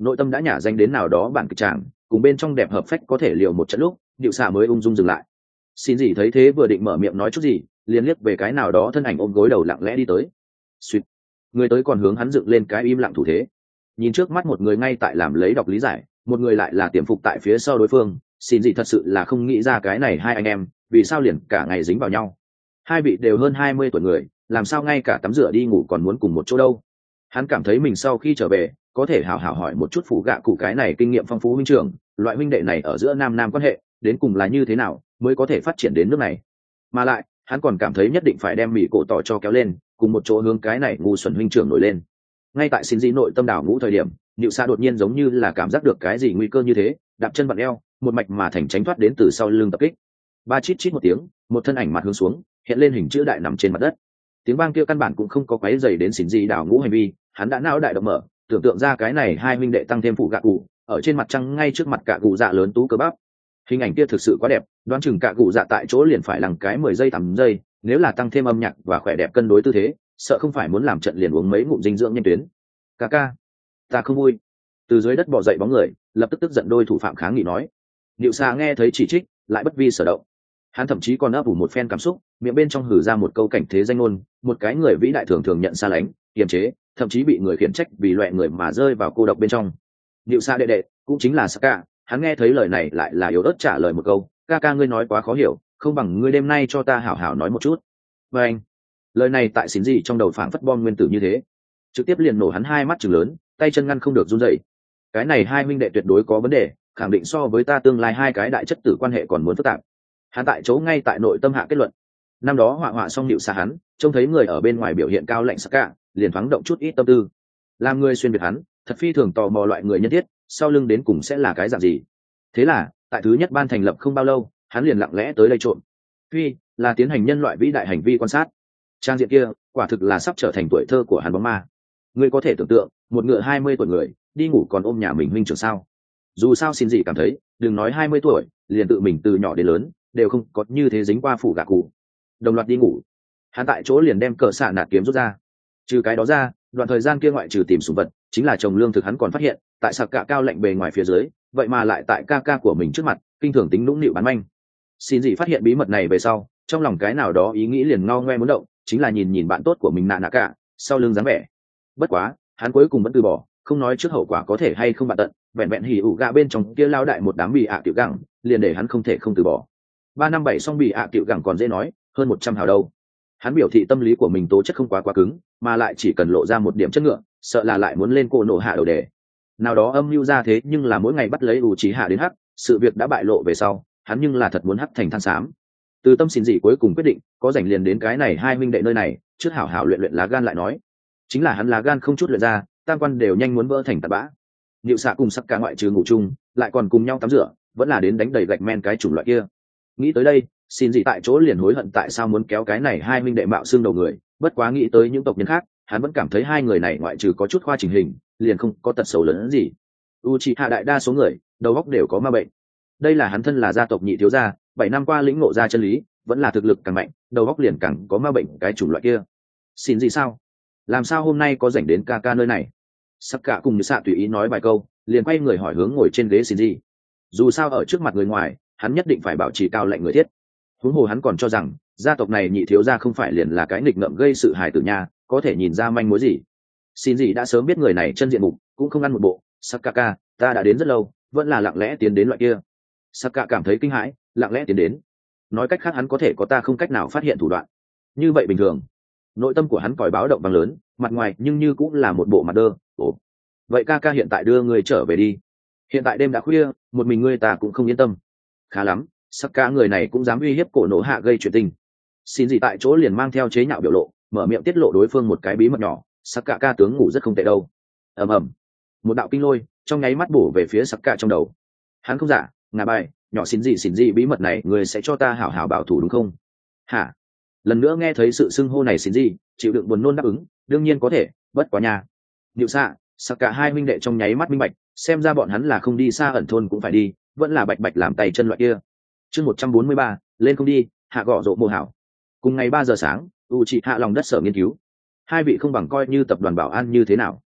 S1: nội tâm đã nhả danh đến nào đó bản kịch tràng cùng bên trong đẹp hợp phách có thể liều một trận lúc điệu xạ mới ung dung dừng lại. Xin gì thấy thế vừa định mở miệng nói chút gì liền liếc về cái nào đó thân ảnh ôm gối đầu lặng lẽ đi tới. Suýt, người tới còn hướng hắn dựng lên cái im lặng thủ thế. Nhìn trước mắt một người ngay tại làm lấy đọc lý giải, một người lại là tiềm phục tại phía sau đối phương. Xin gì thật sự là không nghĩ ra cái này hai anh em vì sao liền cả ngày dính vào nhau. Hai vị đều hơn hai mươi tuổi người, làm sao ngay cả tắm rửa đi ngủ còn muốn cùng một chỗ đâu. Hắn cảm thấy mình sau khi trở về có thể hảo hảo hỏi một chút phụ gạ cụ cái này kinh nghiệm phong phú huynh trưởng, loại huynh đệ này ở giữa nam nam quan hệ đến cùng là như thế nào mới có thể phát triển đến nước này. Mà lại hắn còn cảm thấy nhất định phải đem mỹ cổ tỏ cho kéo lên cùng một chỗ hướng cái này ngu xuẩn huynh trưởng nổi lên. Ngay tại xin dĩ nội tâm đảo ngũ thời điểm, Niệu Sa đột nhiên giống như là cảm giác được cái gì nguy cơ như thế, đạp chân vặn eo, một mạch mà thành tránh thoát đến từ sau lưng tập kích. Ba chít chít một tiếng, một thân ảnh mặt hướng xuống, hiện lên hình chữ đại nằm trên mặt đất. Tiếng vang kia căn bản cũng không có quấy rầy đến xin dĩ đảo ngũ hành vi, hắn đã não đại động mở, tưởng tượng ra cái này hai huynh đệ tăng thêm phụ gạ cụ, ở trên mặt trăng ngay trước mặt cả cụ dạ lớn tú cơ bắp. Hình ảnh kia thực sự quá đẹp, đoán chừng cả cụ dạ tại chỗ liền phải lằng cái mười giây tám giây, nếu là tăng thêm âm nhạc và khỏe đẹp cân đối tư thế, sợ không phải muốn làm trận liền uống mấy ngụm dinh dưỡng nhanh tuyến. Ca ca, ta không vui. Từ dưới đất bò dậy bóng người, lập tức tức giận đôi thủ phạm kháng nghị nói. Niệu Sa nghe thấy chỉ trích, lại bất vi sở động. Hắn thậm chí còn ấp ủ một phen cảm xúc, miệng bên trong hử ra một câu cảnh thế danh ngôn, một cái người vĩ đại thường thường nhận xa lánh, kiềm chế, thậm chí bị người khiển trách vì loại người mà rơi vào cô độc bên trong. Niệu Sa đệ đệ, cũng chính là Saka, hắn nghe thấy lời này lại là yếu ớt trả lời một câu, ca ca ngươi nói quá khó hiểu, không bằng ngươi đêm nay cho ta hảo hảo nói một chút. Và anh, lời này tại xín gì trong đầu phảng phất bom nguyên tử như thế, trực tiếp liền nổ hắn hai mắt trừng lớn, tay chân ngăn không được run rẩy. Cái này hai minh đệ tuyệt đối có vấn đề, khẳng định so với ta tương lai hai cái đại chất tử quan hệ còn muốn phức tạp. Hắn tại chỗ ngay tại nội tâm hạ kết luận. Năm đó họa họa xong Niệu Sa hắn, trông thấy người ở bên ngoài biểu hiện cao lạnh sắc cả, liền thoáng động chút ít tâm tư. Làm người xuyên biệt hắn, thật phi thường tò mò loại người nhân thiết, sau lưng đến cùng sẽ là cái dạng gì. Thế là, tại thứ nhất ban thành lập không bao lâu, hắn liền lặng lẽ tới đây trộm. Phi, là tiến hành nhân loại vĩ đại hành vi quan sát. Trang diện kia, quả thực là sắp trở thành tuổi thơ của hắn bóng ma. Ngươi có thể tưởng tượng, một ngựa hai mươi tuổi người, đi ngủ còn ôm nhà mình huynh trưởng sao? Dù sao xin gì cảm thấy, đừng nói hai mươi tuổi, liền tự mình từ nhỏ đến lớn, đều không có như thế dính qua phủ gạ cụ. Đồng loạt đi ngủ. Hắn tại chỗ liền đem cờ xạ nạt kiếm rút ra. Trừ cái đó ra, đoạn thời gian kia ngoại trừ tìm sủng vật, chính là trồng lương thực hắn còn phát hiện, tại sạc cạ cao lạnh bề ngoài phía dưới, vậy mà lại tại ca ca của mình trước mặt, kinh thường tính nũng nịu bán manh. Xin gì phát hiện bí mật này về sau, trong lòng cái nào đó ý nghĩ liền ngao ngoe muốn động, chính là nhìn nhìn bạn tốt của mình nạ nạ cả, sau lưng dáng vẻ. Bất quá, hắn cuối cùng vẫn từ bỏ, không nói trước hậu quả có thể hay không bạn tận, vẹn vẹn hỉ ủ gạ bên trong kia lao đại một đám bị ạ à tiểu gẳng, liền để hắn không thể không từ bỏ. Ba năm bảy xong bị ạ à tiểu gẳng còn dễ nói, hơn một trăm hào đâu. Hắn biểu thị tâm lý của mình tố chất không quá quá cứng, mà lại chỉ cần lộ ra một điểm chất ngựa, sợ là lại muốn lên cô nổ hạ đầu đề. Nào đó âm mưu ra thế nhưng là mỗi ngày bắt lấy ủ trí hạ đến hắc, sự việc đã bại lộ về sau, hắn nhưng là thật muốn hắc thành than xám. Từ tâm xin gì cuối cùng quyết định, có rảnh liền đến cái này hai huynh đệ nơi này, trước hảo hảo luyện luyện lá gan lại nói. Chính là hắn lá gan không chút luyện ra, tam quan đều nhanh muốn vỡ thành tạt bã. Niệu Sa cùng sắc cả ngoại trừ ngủ chung, lại còn cùng nhau tắm rửa, vẫn là đến đánh đầy gạch men cái chủng loại kia. Nghĩ tới đây, xin gì tại chỗ liền hối hận tại sao muốn kéo cái này hai huynh đệ mạo xương đầu người, bất quá nghĩ tới những tộc nhân khác, hắn vẫn cảm thấy hai người này ngoại trừ có chút khoa chỉnh hình, liền không có tật xấu lớn hơn gì. Uchiha đại đa số người, đầu óc đều có ma bệnh. Đây là hắn thân là gia tộc nhị thiếu gia, bảy năm qua lĩnh ngộ ra chân lý, vẫn là thực lực càng mạnh, đầu óc liền càng có ma bệnh cái chủng loại kia. Xin gì sao? Làm sao hôm nay có rảnh đến ca ca nơi này? Sắc cả cùng Như Sạ tùy ý nói vài câu, liền quay người hỏi hướng ngồi trên ghế xin gì. Dù sao ở trước mặt người ngoài, hắn nhất định phải bảo trì cao lạnh người thiết. Huống hồ hắn còn cho rằng, gia tộc này nhị thiếu gia không phải liền là cái nghịch ngợm gây sự hài tử nha, có thể nhìn ra manh mối gì. Xin gì đã sớm biết người này chân diện mục, cũng không ăn một bộ. Sakaka, ta đã đến rất lâu, vẫn là lặng lẽ tiến đến loại kia. Sakaka cảm thấy kinh hãi, lặng lẽ tiến đến. Nói cách khác hắn có thể có ta không cách nào phát hiện thủ đoạn. Như vậy bình thường. Nội tâm của hắn còi báo động bằng lớn, mặt ngoài nhưng như cũng là một bộ mặt đơ. Ồ, vậy ca ca hiện tại đưa người trở về đi. Hiện tại đêm đã khuya, một mình ngươi ta cũng không yên tâm. Khá lắm, Sakaka người này cũng dám uy hiếp cổ nổ hạ gây chuyện tình. Xin gì tại chỗ liền mang theo chế nhạo biểu lộ, mở miệng tiết lộ đối phương một cái bí mật nhỏ. Sakaka tướng ngủ rất không tệ đâu. Ầm ầm, một đạo kinh lôi trong nháy mắt bổ về phía Sakaka trong đầu. Hắn không giả, ngà bài, nhỏ xin gì xin gì bí mật này người sẽ cho ta hảo hảo bảo thủ đúng không? Hả? Lần nữa nghe thấy sự xưng hô này xin gì, chịu đựng buồn nôn đáp ứng, đương nhiên có thể, bất quá nhà. Niệu Sa, Sakaka hai huynh đệ trong nháy mắt minh bạch, xem ra bọn hắn là không đi xa ẩn thôn cũng phải đi, vẫn là bạch bạch làm tay chân loại kia. Chương một trăm bốn mươi ba, lên không đi, hạ gõ rộ mồ hảo. Cùng ngày ba giờ sáng, Uchiha hạ lòng đất sở nghiên cứu. Hai vị không bằng coi như tập đoàn bảo an như thế nào.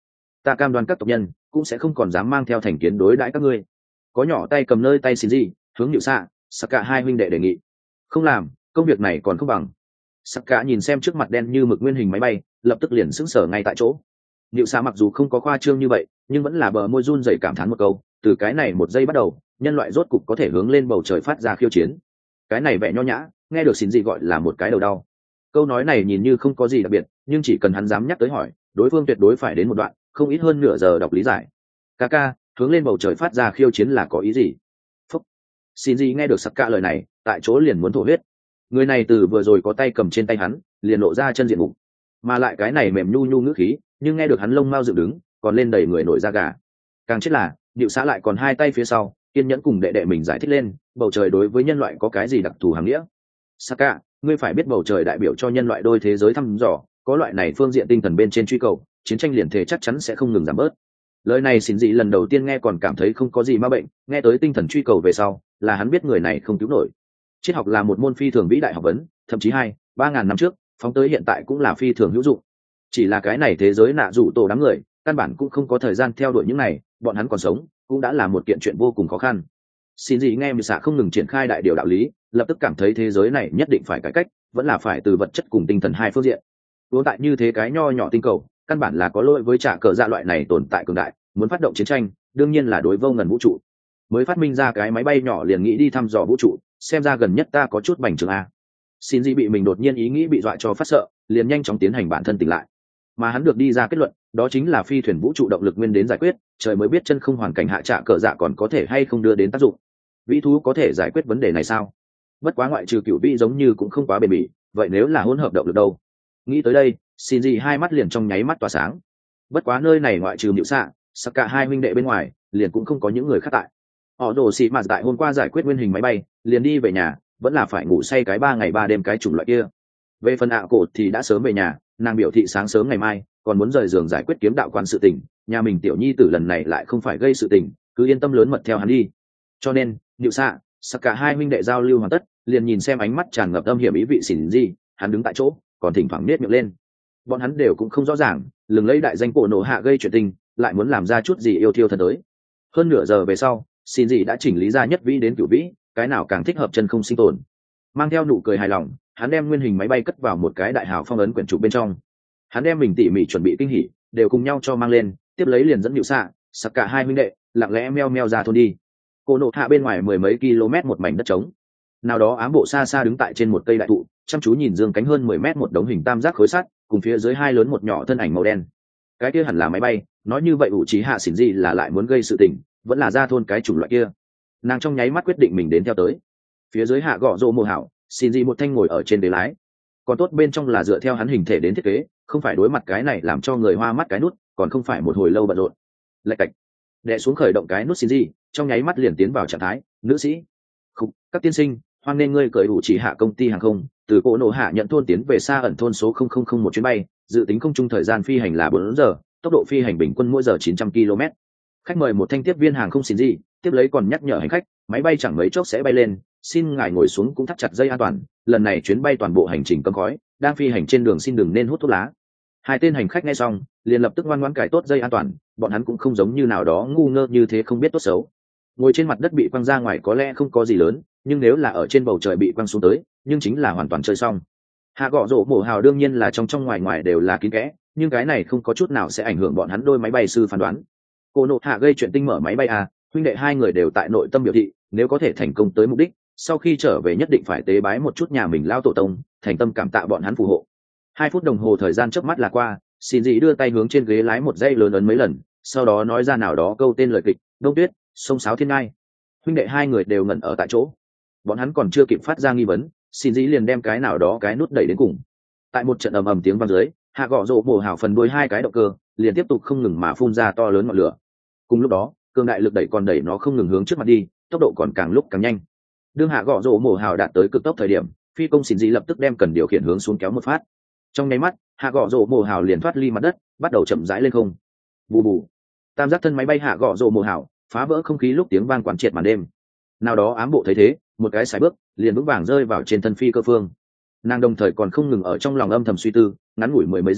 S1: ta cam đoan các tộc nhân cũng sẽ không còn dám mang theo thành kiến đối đãi các ngươi. Có nhỏ tay cầm nơi tay xin gì hướng nhự xạ sắc cả hai huynh đệ đề nghị. Không làm, công việc này còn không bằng. Sắc cả nhìn xem trước mặt đen như mực nguyên hình máy bay, lập tức liền sững sờ ngay tại chỗ. Nhự xạ mặc dù không có khoa trương như vậy, nhưng vẫn là bờ môi run rẩy cảm thán một câu, từ cái này một giây bắt đầu, nhân loại rốt cục có thể hướng lên bầu trời phát ra khiêu chiến. Cái này vẻ nho nhã, nghe được xin gì gọi là một cái đầu đau. Câu nói này nhìn như không có gì đặc biệt, nhưng chỉ cần hắn dám nhắc tới hỏi, đối phương tuyệt đối phải đến một đoạn không ít hơn nửa giờ đọc lý giải. Ca ca, hướng lên bầu trời phát ra khiêu chiến là có ý gì? Phúc. Xin gì nghe được sắc cả lời này, tại chỗ liền muốn thổ huyết. Người này từ vừa rồi có tay cầm trên tay hắn, liền lộ ra chân diện mục, mà lại cái này mềm nhu nhu ngữ khí, nhưng nghe được hắn lông mao dựng đứng, còn lên đầy người nổi da gà. Càng chết là, Diệu Xã lại còn hai tay phía sau, kiên nhẫn cùng đệ đệ mình giải thích lên, bầu trời đối với nhân loại có cái gì đặc thù hàm nghĩa. Saka, ngươi phải biết bầu trời đại biểu cho nhân loại đôi thế giới thăm dò, có loại này phương diện tinh thần bên trên truy cầu, chiến tranh liền thể chắc chắn sẽ không ngừng giảm bớt. Lời này xin dị lần đầu tiên nghe còn cảm thấy không có gì ma bệnh, nghe tới tinh thần truy cầu về sau, là hắn biết người này không cứu nổi. Triết học là một môn phi thường vĩ đại học vấn, thậm chí hai ba ngàn năm trước, phóng tới hiện tại cũng là phi thường hữu dụng. Chỉ là cái này thế giới nạ dụ tổ đám người, căn bản cũng không có thời gian theo đuổi những này, bọn hắn còn sống, cũng đã là một kiện chuyện vô cùng khó khăn. Xin gì nghe Mị Xạ không ngừng triển khai đại điều đạo lý, lập tức cảm thấy thế giới này nhất định phải cải cách, vẫn là phải từ vật chất cùng tinh thần hai phương diện. Vốn tại như thế cái nho nhỏ tinh cầu, căn bản là có lỗi với trả cờ dạ loại này tồn tại cường đại, muốn phát động chiến tranh, đương nhiên là đối vô ngần vũ trụ. Mới phát minh ra cái máy bay nhỏ liền nghĩ đi thăm dò vũ trụ, xem ra gần nhất ta có chút bành trướng a. Xin gì bị mình đột nhiên ý nghĩ bị dọa cho phát sợ, liền nhanh chóng tiến hành bản thân tỉnh lại. Mà hắn được đi ra kết luận, đó chính là phi thuyền vũ trụ động lực nguyên đến giải quyết, trời mới biết chân không hoàn cảnh hạ trả cờ dạ còn có thể hay không đưa đến tác dụng. Vĩ thú có thể giải quyết vấn đề này sao? Bất quá ngoại trừ cựu vĩ giống như cũng không quá bền bỉ, vậy nếu là hỗn hợp động lực đâu? Nghĩ tới đây, xin gì hai mắt liền trong nháy mắt tỏa sáng. Bất quá nơi này ngoại trừ Diệu Xạ, sắc cả hai huynh đệ bên ngoài, liền cũng không có những người khác tại. Họ đổ xị mà tại hôm qua giải quyết nguyên hình máy bay, liền đi về nhà, vẫn là phải ngủ say cái ba ngày ba đêm cái chủng loại kia. Về phần ạ cổ thì đã sớm về nhà, nàng biểu thị sáng sớm ngày mai còn muốn rời giường giải quyết kiếm đạo quan sự tình, nhà mình tiểu nhi tử lần này lại không phải gây sự tình, cứ yên tâm lớn mật theo hắn đi. Cho nên Diệu Xạ, sắc cả hai huynh đệ giao lưu hoàn tất, liền nhìn xem ánh mắt tràn ngập âm hiểm ý vị xỉn gì, hắn đứng tại chỗ, còn thỉnh thoảng nết miệng lên. Bọn hắn đều cũng không rõ ràng, lừng lấy đại danh cổ nổ hạ gây chuyện tình, lại muốn làm ra chút gì yêu thiêu thân tới. Hơn nửa giờ về sau, xin gì đã chỉnh lý ra nhất vĩ đến cửu vĩ, cái nào càng thích hợp chân không sinh tồn. Mang theo nụ cười hài lòng, hắn đem nguyên hình máy bay cất vào một cái đại hào phong ấn quyển trục bên trong. Hắn đem mình tỉ mỉ chuẩn bị kinh hỉ, đều cùng nhau cho mang lên, tiếp lấy liền dẫn Diệu Xạ, sắc cả hai huynh đệ, lặng lẽ meo meo ra thôn đi. Cô nộ hạ bên ngoài mười mấy km một mảnh đất trống. Nào đó ám bộ xa xa đứng tại trên một cây đại thụ, chăm chú nhìn dương cánh hơn mười mét một đống hình tam giác khối sắt, cùng phía dưới hai lớn một nhỏ thân ảnh màu đen. Cái kia hẳn là máy bay, nói như vậy ủ trí hạ xỉn gì là lại muốn gây sự tình, vẫn là ra thôn cái chủng loại kia. Nàng trong nháy mắt quyết định mình đến theo tới. Phía dưới hạ gõ rô mồ hảo, xin gì một thanh ngồi ở trên ghế lái. Còn tốt bên trong là dựa theo hắn hình thể đến thiết kế, không phải đối mặt cái này làm cho người hoa mắt cái nút, còn không phải một hồi lâu bận rộn. Lạch cạch, đè xuống khởi động cái nút xin gì, trong nháy mắt liền tiến vào trạng thái nữ sĩ. Khúc, các tiên sinh, hoan nên ngươi cởi ủ chỉ hạ công ty hàng không, từ cổ nổ hạ nhận thôn tiến về xa ẩn thôn số không không không một chuyến bay, dự tính không chung thời gian phi hành là bốn giờ, tốc độ phi hành bình quân mỗi giờ chín trăm ki lô mét. Khách mời một thanh tiếp viên hàng không xin gì, tiếp lấy còn nhắc nhở hành khách, máy bay chẳng mấy chốc sẽ bay lên, xin ngài ngồi xuống cũng thắt chặt dây an toàn, lần này chuyến bay toàn bộ hành trình cấm khói, đang phi hành trên đường xin đừng nên hút thuốc lá. Hai tên hành khách nghe xong, liền lập tức ngoan ngoãn cài tốt dây an toàn, bọn hắn cũng không giống như nào đó ngu ngơ như thế không biết tốt xấu. Ngồi trên mặt đất bị quăng ra ngoài có lẽ không có gì lớn, nhưng nếu là ở trên bầu trời bị quăng xuống tới, nhưng chính là hoàn toàn chơi xong. Hạ gõ rổ mổ hào đương nhiên là trong trong ngoài ngoài đều là kín kẽ, nhưng cái này không có chút nào sẽ ảnh hưởng bọn hắn đôi máy bay sư phán đoán. Cô nộ hạ gây chuyện tinh mở máy bay à, huynh đệ hai người đều tại nội tâm biểu thị, nếu có thể thành công tới mục đích, sau khi trở về nhất định phải tế bái một chút nhà mình lao tổ tông, thành tâm cảm tạ bọn hắn phù hộ. Hai phút đồng hồ thời gian chớp mắt là qua, xin dị đưa tay hướng trên ghế lái một dây lớn ấn mấy lần, sau đó nói ra nào đó câu tên lời kịch, đông tuyết, sông sáo thiên ngai. Huynh đệ hai người đều ngẩn ở tại chỗ, bọn hắn còn chưa kịp phát ra nghi vấn, xin dĩ liền đem cái nào đó cái nút đẩy đến cùng. Tại một trận ầm ầm tiếng vang dưới, hạ gõ rộ bổ hào phần đuôi hai cái động cơ liền tiếp tục không ngừng mà phun ra to lớn ngọn lửa. Cùng lúc đó cường đại lực đẩy còn đẩy nó không ngừng hướng trước mặt đi, tốc độ còn càng lúc càng nhanh. Đương hạ gõ rộ mổ hào đạt tới cực tốc thời điểm, phi công xin dĩ lập tức đem cần điều khiển hướng xuống kéo một phát. Trong nháy mắt, hạ gõ rộ mổ hào liền thoát ly mặt đất, bắt đầu chậm rãi lên không. Bù bù, tam giác thân máy bay hạ gõ rộ mổ hào phá vỡ không khí lúc tiếng vang quán triệt màn đêm. Nào đó ám bộ thấy thế, một cái sải bước liền vững vàng rơi vào trên thân phi cơ phương. Nàng đồng thời còn không ngừng ở trong lòng âm thầm suy tư, ngắn ngủi mười mấy giây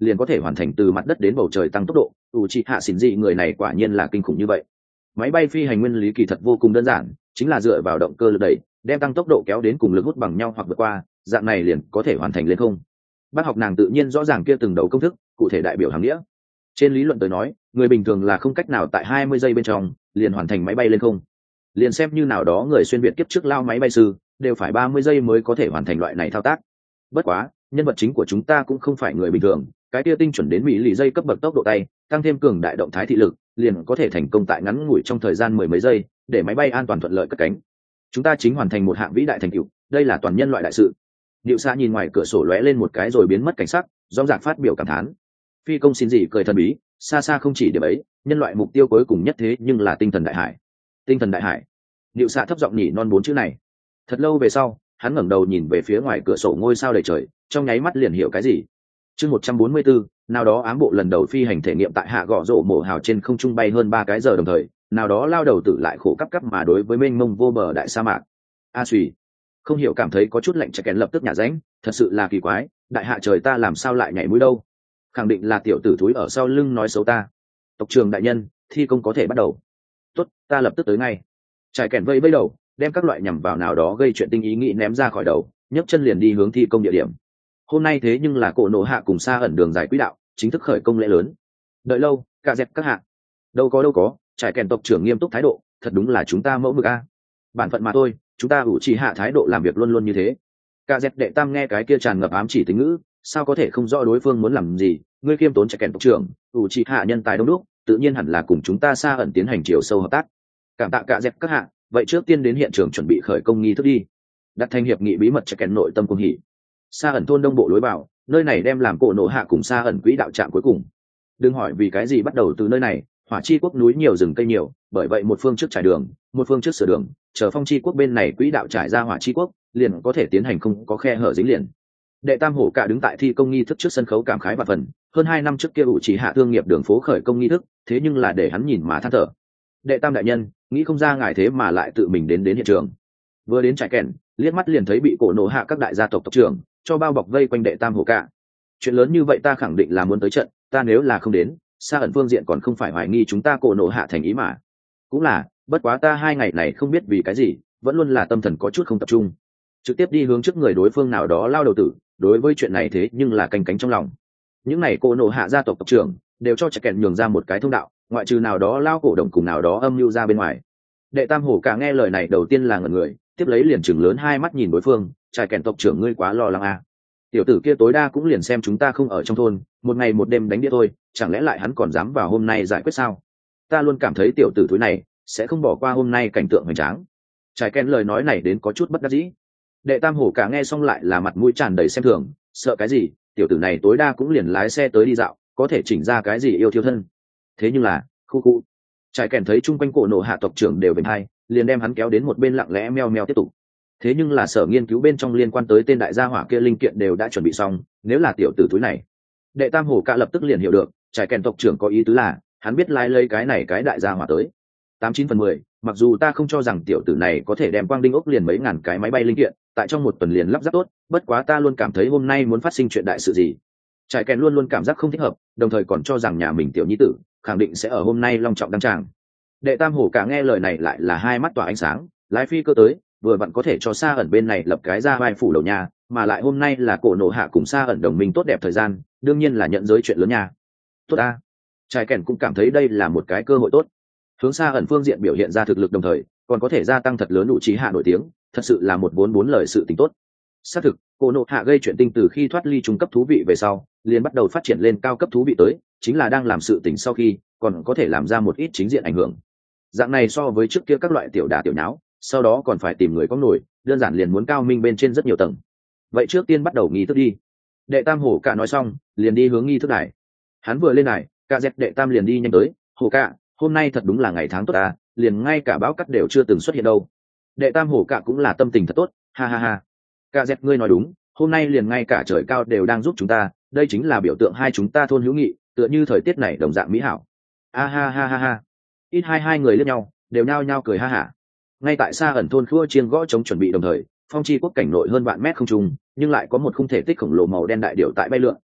S1: liền có thể hoàn thành từ mặt đất đến bầu trời tăng tốc độ. ủ trị hạ xỉn dị người này quả nhiên là kinh khủng như vậy. Máy bay phi hành nguyên lý kỳ thật vô cùng đơn giản, chính là dựa vào động cơ lực đẩy đem tăng tốc độ kéo đến cùng lực hút bằng nhau hoặc vượt qua, dạng này liền có thể hoàn thành lên không. Bác học nàng tự nhiên rõ ràng kia từng đầu công thức cụ thể đại biểu hàng nghĩa. Trên lý luận tới nói, người bình thường là không cách nào tại hai mươi giây bên trong liền hoàn thành máy bay lên không. Liền xem như nào đó người xuyên việt kiếp trước lao máy bay sư đều phải ba mươi giây mới có thể hoàn thành loại này thao tác. Bất quá nhân vật chính của chúng ta cũng không phải người bình thường, cái kia tinh chuẩn đến mỹ lì giây cấp bậc tốc độ tay tăng thêm cường đại động thái thị lực liền có thể thành công tại ngắn ngủi trong thời gian mười mấy giây để máy bay an toàn thuận lợi cất cánh. Chúng ta chính hoàn thành một hạng vĩ đại thành tựu, đây là toàn nhân loại đại sự. Diệu Sa nhìn ngoài cửa sổ lóe lên một cái rồi biến mất cảnh sắc, rõng rạc phát biểu cảm thán. Phi công xin gì cười thần bí, xa xa không chỉ điểm ấy, nhân loại mục tiêu cuối cùng nhất thế nhưng là tinh thần đại hải. Tinh thần đại hải. Diệu Sa thấp giọng nhỉ non bốn chữ này. Thật lâu về sau, hắn ngẩng đầu nhìn về phía ngoài cửa sổ ngôi sao đầy trời, trong nháy mắt liền hiểu cái gì. Chương một trăm bốn mươi bốn, nào đó ám bộ lần đầu phi hành thể nghiệm tại hạ gõ rổ mổ hào trên không trung bay hơn ba cái giờ đồng thời, nào đó lao đầu tử lại khổ cấp cấp mà đối với mênh mông vô bờ đại sa mạc. A Suy, không hiểu cảm thấy có chút lạnh chạy kèn lập tức nhả ránh, thật sự là kỳ quái, đại hạ trời ta làm sao lại nhảy mũi đâu? Khẳng định là tiểu tử thúi ở sau lưng nói xấu ta. Tộc trưởng đại nhân, thi công có thể bắt đầu. Tốt, ta lập tức tới ngay. Trải kèn vây vây đầu, đem các loại nhằm vào nào đó gây chuyện tinh ý nghĩ ném ra khỏi đầu, nhấc chân liền đi hướng thi công địa điểm. Hôm nay thế nhưng là cổ nổ hạ cùng xa ẩn đường dài quỹ đạo chính thức khởi công lễ lớn. Đợi lâu, cả dẹp các hạ. Đâu có đâu có, trải kèn tộc trưởng nghiêm túc thái độ, thật đúng là chúng ta mẫu mực a. Bản phận mà thôi, chúng ta ủ trì hạ thái độ làm việc luôn luôn như thế. Cả dẹp đệ tam nghe cái kia tràn ngập ám chỉ tính ngữ, sao có thể không rõ đối phương muốn làm gì? Ngươi khiêm tốn trải kèn tộc trưởng, ủ trì hạ nhân tài đông đúc, tự nhiên hẳn là cùng chúng ta xa ẩn tiến hành chiều sâu hợp tác. Cảm tạ cả dẹp các hạ, vậy trước tiên đến hiện trường chuẩn bị khởi công nghi thức đi. Đặt thành hiệp nghị bí mật trải kèn nội tâm cung hỉ. Xa ẩn thôn đông bộ lối vào, nơi này đem làm cổ nổ hạ cùng xa ẩn quỹ đạo trạm cuối cùng. Đừng hỏi vì cái gì bắt đầu từ nơi này, hỏa chi quốc núi nhiều rừng cây nhiều, bởi vậy một phương trước trải đường, một phương trước sửa đường, chờ phong chi quốc bên này quỹ đạo trải ra hỏa chi quốc, liền có thể tiến hành không có khe hở dính liền. Đệ tam hổ cả đứng tại thi công nghi thức trước sân khấu cảm khái và phần, hơn hai năm trước kia ủ chỉ hạ thương nghiệp đường phố khởi công nghi thức, thế nhưng là để hắn nhìn mà than thở. Đệ tam đại nhân, nghĩ không ra ngài thế mà lại tự mình đến đến hiện trường. Vừa đến trải kèn, liếc mắt liền thấy bị cổ nổ hạ các đại gia tộc tộc trưởng cho bao bọc vây quanh đệ tam hổ cả. Chuyện lớn như vậy ta khẳng định là muốn tới trận, ta nếu là không đến, xa ẩn phương diện còn không phải hoài nghi chúng ta cổ nổ hạ thành ý mà. Cũng là, bất quá ta hai ngày này không biết vì cái gì, vẫn luôn là tâm thần có chút không tập trung. Trực tiếp đi hướng trước người đối phương nào đó lao đầu tử, đối với chuyện này thế nhưng là canh cánh trong lòng. Những này cổ nổ hạ gia tộc tộc trưởng đều cho chạy kèn nhường ra một cái thông đạo, ngoại trừ nào đó lao cổ đồng cùng nào đó âm mưu ra bên ngoài. Đệ tam hổ cả nghe lời này đầu tiên là ngẩn người, tiếp lấy liền chừng lớn hai mắt nhìn đối phương, trải kèn tộc trưởng ngươi quá lo lắng à. Tiểu tử kia tối đa cũng liền xem chúng ta không ở trong thôn, một ngày một đêm đánh đĩa thôi, chẳng lẽ lại hắn còn dám vào hôm nay giải quyết sao? Ta luôn cảm thấy tiểu tử thúi này sẽ không bỏ qua hôm nay cảnh tượng hoành tráng. Trải kèn lời nói này đến có chút bất đắc dĩ. Đệ tam hổ cả nghe xong lại là mặt mũi tràn đầy xem thường, sợ cái gì, tiểu tử này tối đa cũng liền lái xe tới đi dạo, có thể chỉnh ra cái gì yêu thiêu thân. Thế nhưng là, khu khu. Trải kèn thấy chung quanh cổ nổ hạ tộc trưởng đều bình hai, liền đem hắn kéo đến một bên lặng lẽ meo meo tiếp tục. Thế nhưng là sở nghiên cứu bên trong liên quan tới tên đại gia hỏa kia linh kiện đều đã chuẩn bị xong, nếu là tiểu tử túi này. Đệ tam hổ cả lập tức liền hiểu được, trải kèn tộc trưởng có ý tứ là, hắn biết lái lấy cái này cái đại gia hỏa tới. Tám chín phần mười, mặc dù ta không cho rằng tiểu tử này có thể đem quang đinh ốc liền mấy ngàn cái máy bay linh kiện, tại trong một tuần liền lắp ráp tốt, bất quá ta luôn cảm thấy hôm nay muốn phát sinh chuyện đại sự gì. Trải kèn luôn luôn cảm giác không thích hợp, đồng thời còn cho rằng nhà mình tiểu nhi tử khẳng định sẽ ở hôm nay long trọng đăng tràng. Đệ tam hổ cả nghe lời này lại là hai mắt tỏa ánh sáng, lái phi cơ tới, vừa vặn có thể cho xa ẩn bên này lập cái ra vai phủ đầu nhà, mà lại hôm nay là cổ nổ hạ cùng xa ẩn đồng minh tốt đẹp thời gian, đương nhiên là nhận giới chuyện lớn nha. Tốt a. Trai kèn cũng cảm thấy đây là một cái cơ hội tốt. Hướng xa ẩn phương diện biểu hiện ra thực lực đồng thời, còn có thể gia tăng thật lớn đủ trí hạ nổi tiếng, thật sự là một vốn bốn lời sự tình tốt. Xác thực, cổ nổ hạ gây chuyện tinh từ khi thoát ly trung cấp thú vị về sau, liền bắt đầu phát triển lên cao cấp thú vị tới, chính là đang làm sự tình sau khi, còn có thể làm ra một ít chính diện ảnh hưởng. Dạng này so với trước kia các loại tiểu đả tiểu nháo, sau đó còn phải tìm người có nổi, đơn giản liền muốn cao minh bên trên rất nhiều tầng. Vậy trước tiên bắt đầu nghi thức đi. Đệ tam hổ cả nói xong, liền đi hướng nghi thức đài. Hắn vừa lên đài, cả dẹp đệ tam liền đi nhanh tới, hổ cả, hôm nay thật đúng là ngày tháng tốt à, liền ngay cả báo cắt đều chưa từng xuất hiện đâu. Đệ tam hổ cả cũng là tâm tình thật tốt, ha ha ha. Cả dẹp ngươi nói đúng, hôm nay liền ngay cả trời cao đều đang giúp chúng ta, đây chính là biểu tượng hai chúng ta thôn hữu nghị, tựa như thời tiết này đồng dạng mỹ hảo. A ha ha ha ha. Ít hai hai người liếc nhau, đều nhao nhao cười ha hả. Ngay tại xa ẩn thôn khua chiêng gõ chống chuẩn bị đồng thời, phong chi quốc cảnh nội hơn vạn mét không trung, nhưng lại có một khung thể tích khổng lồ màu đen đại điểu tại bay lượn.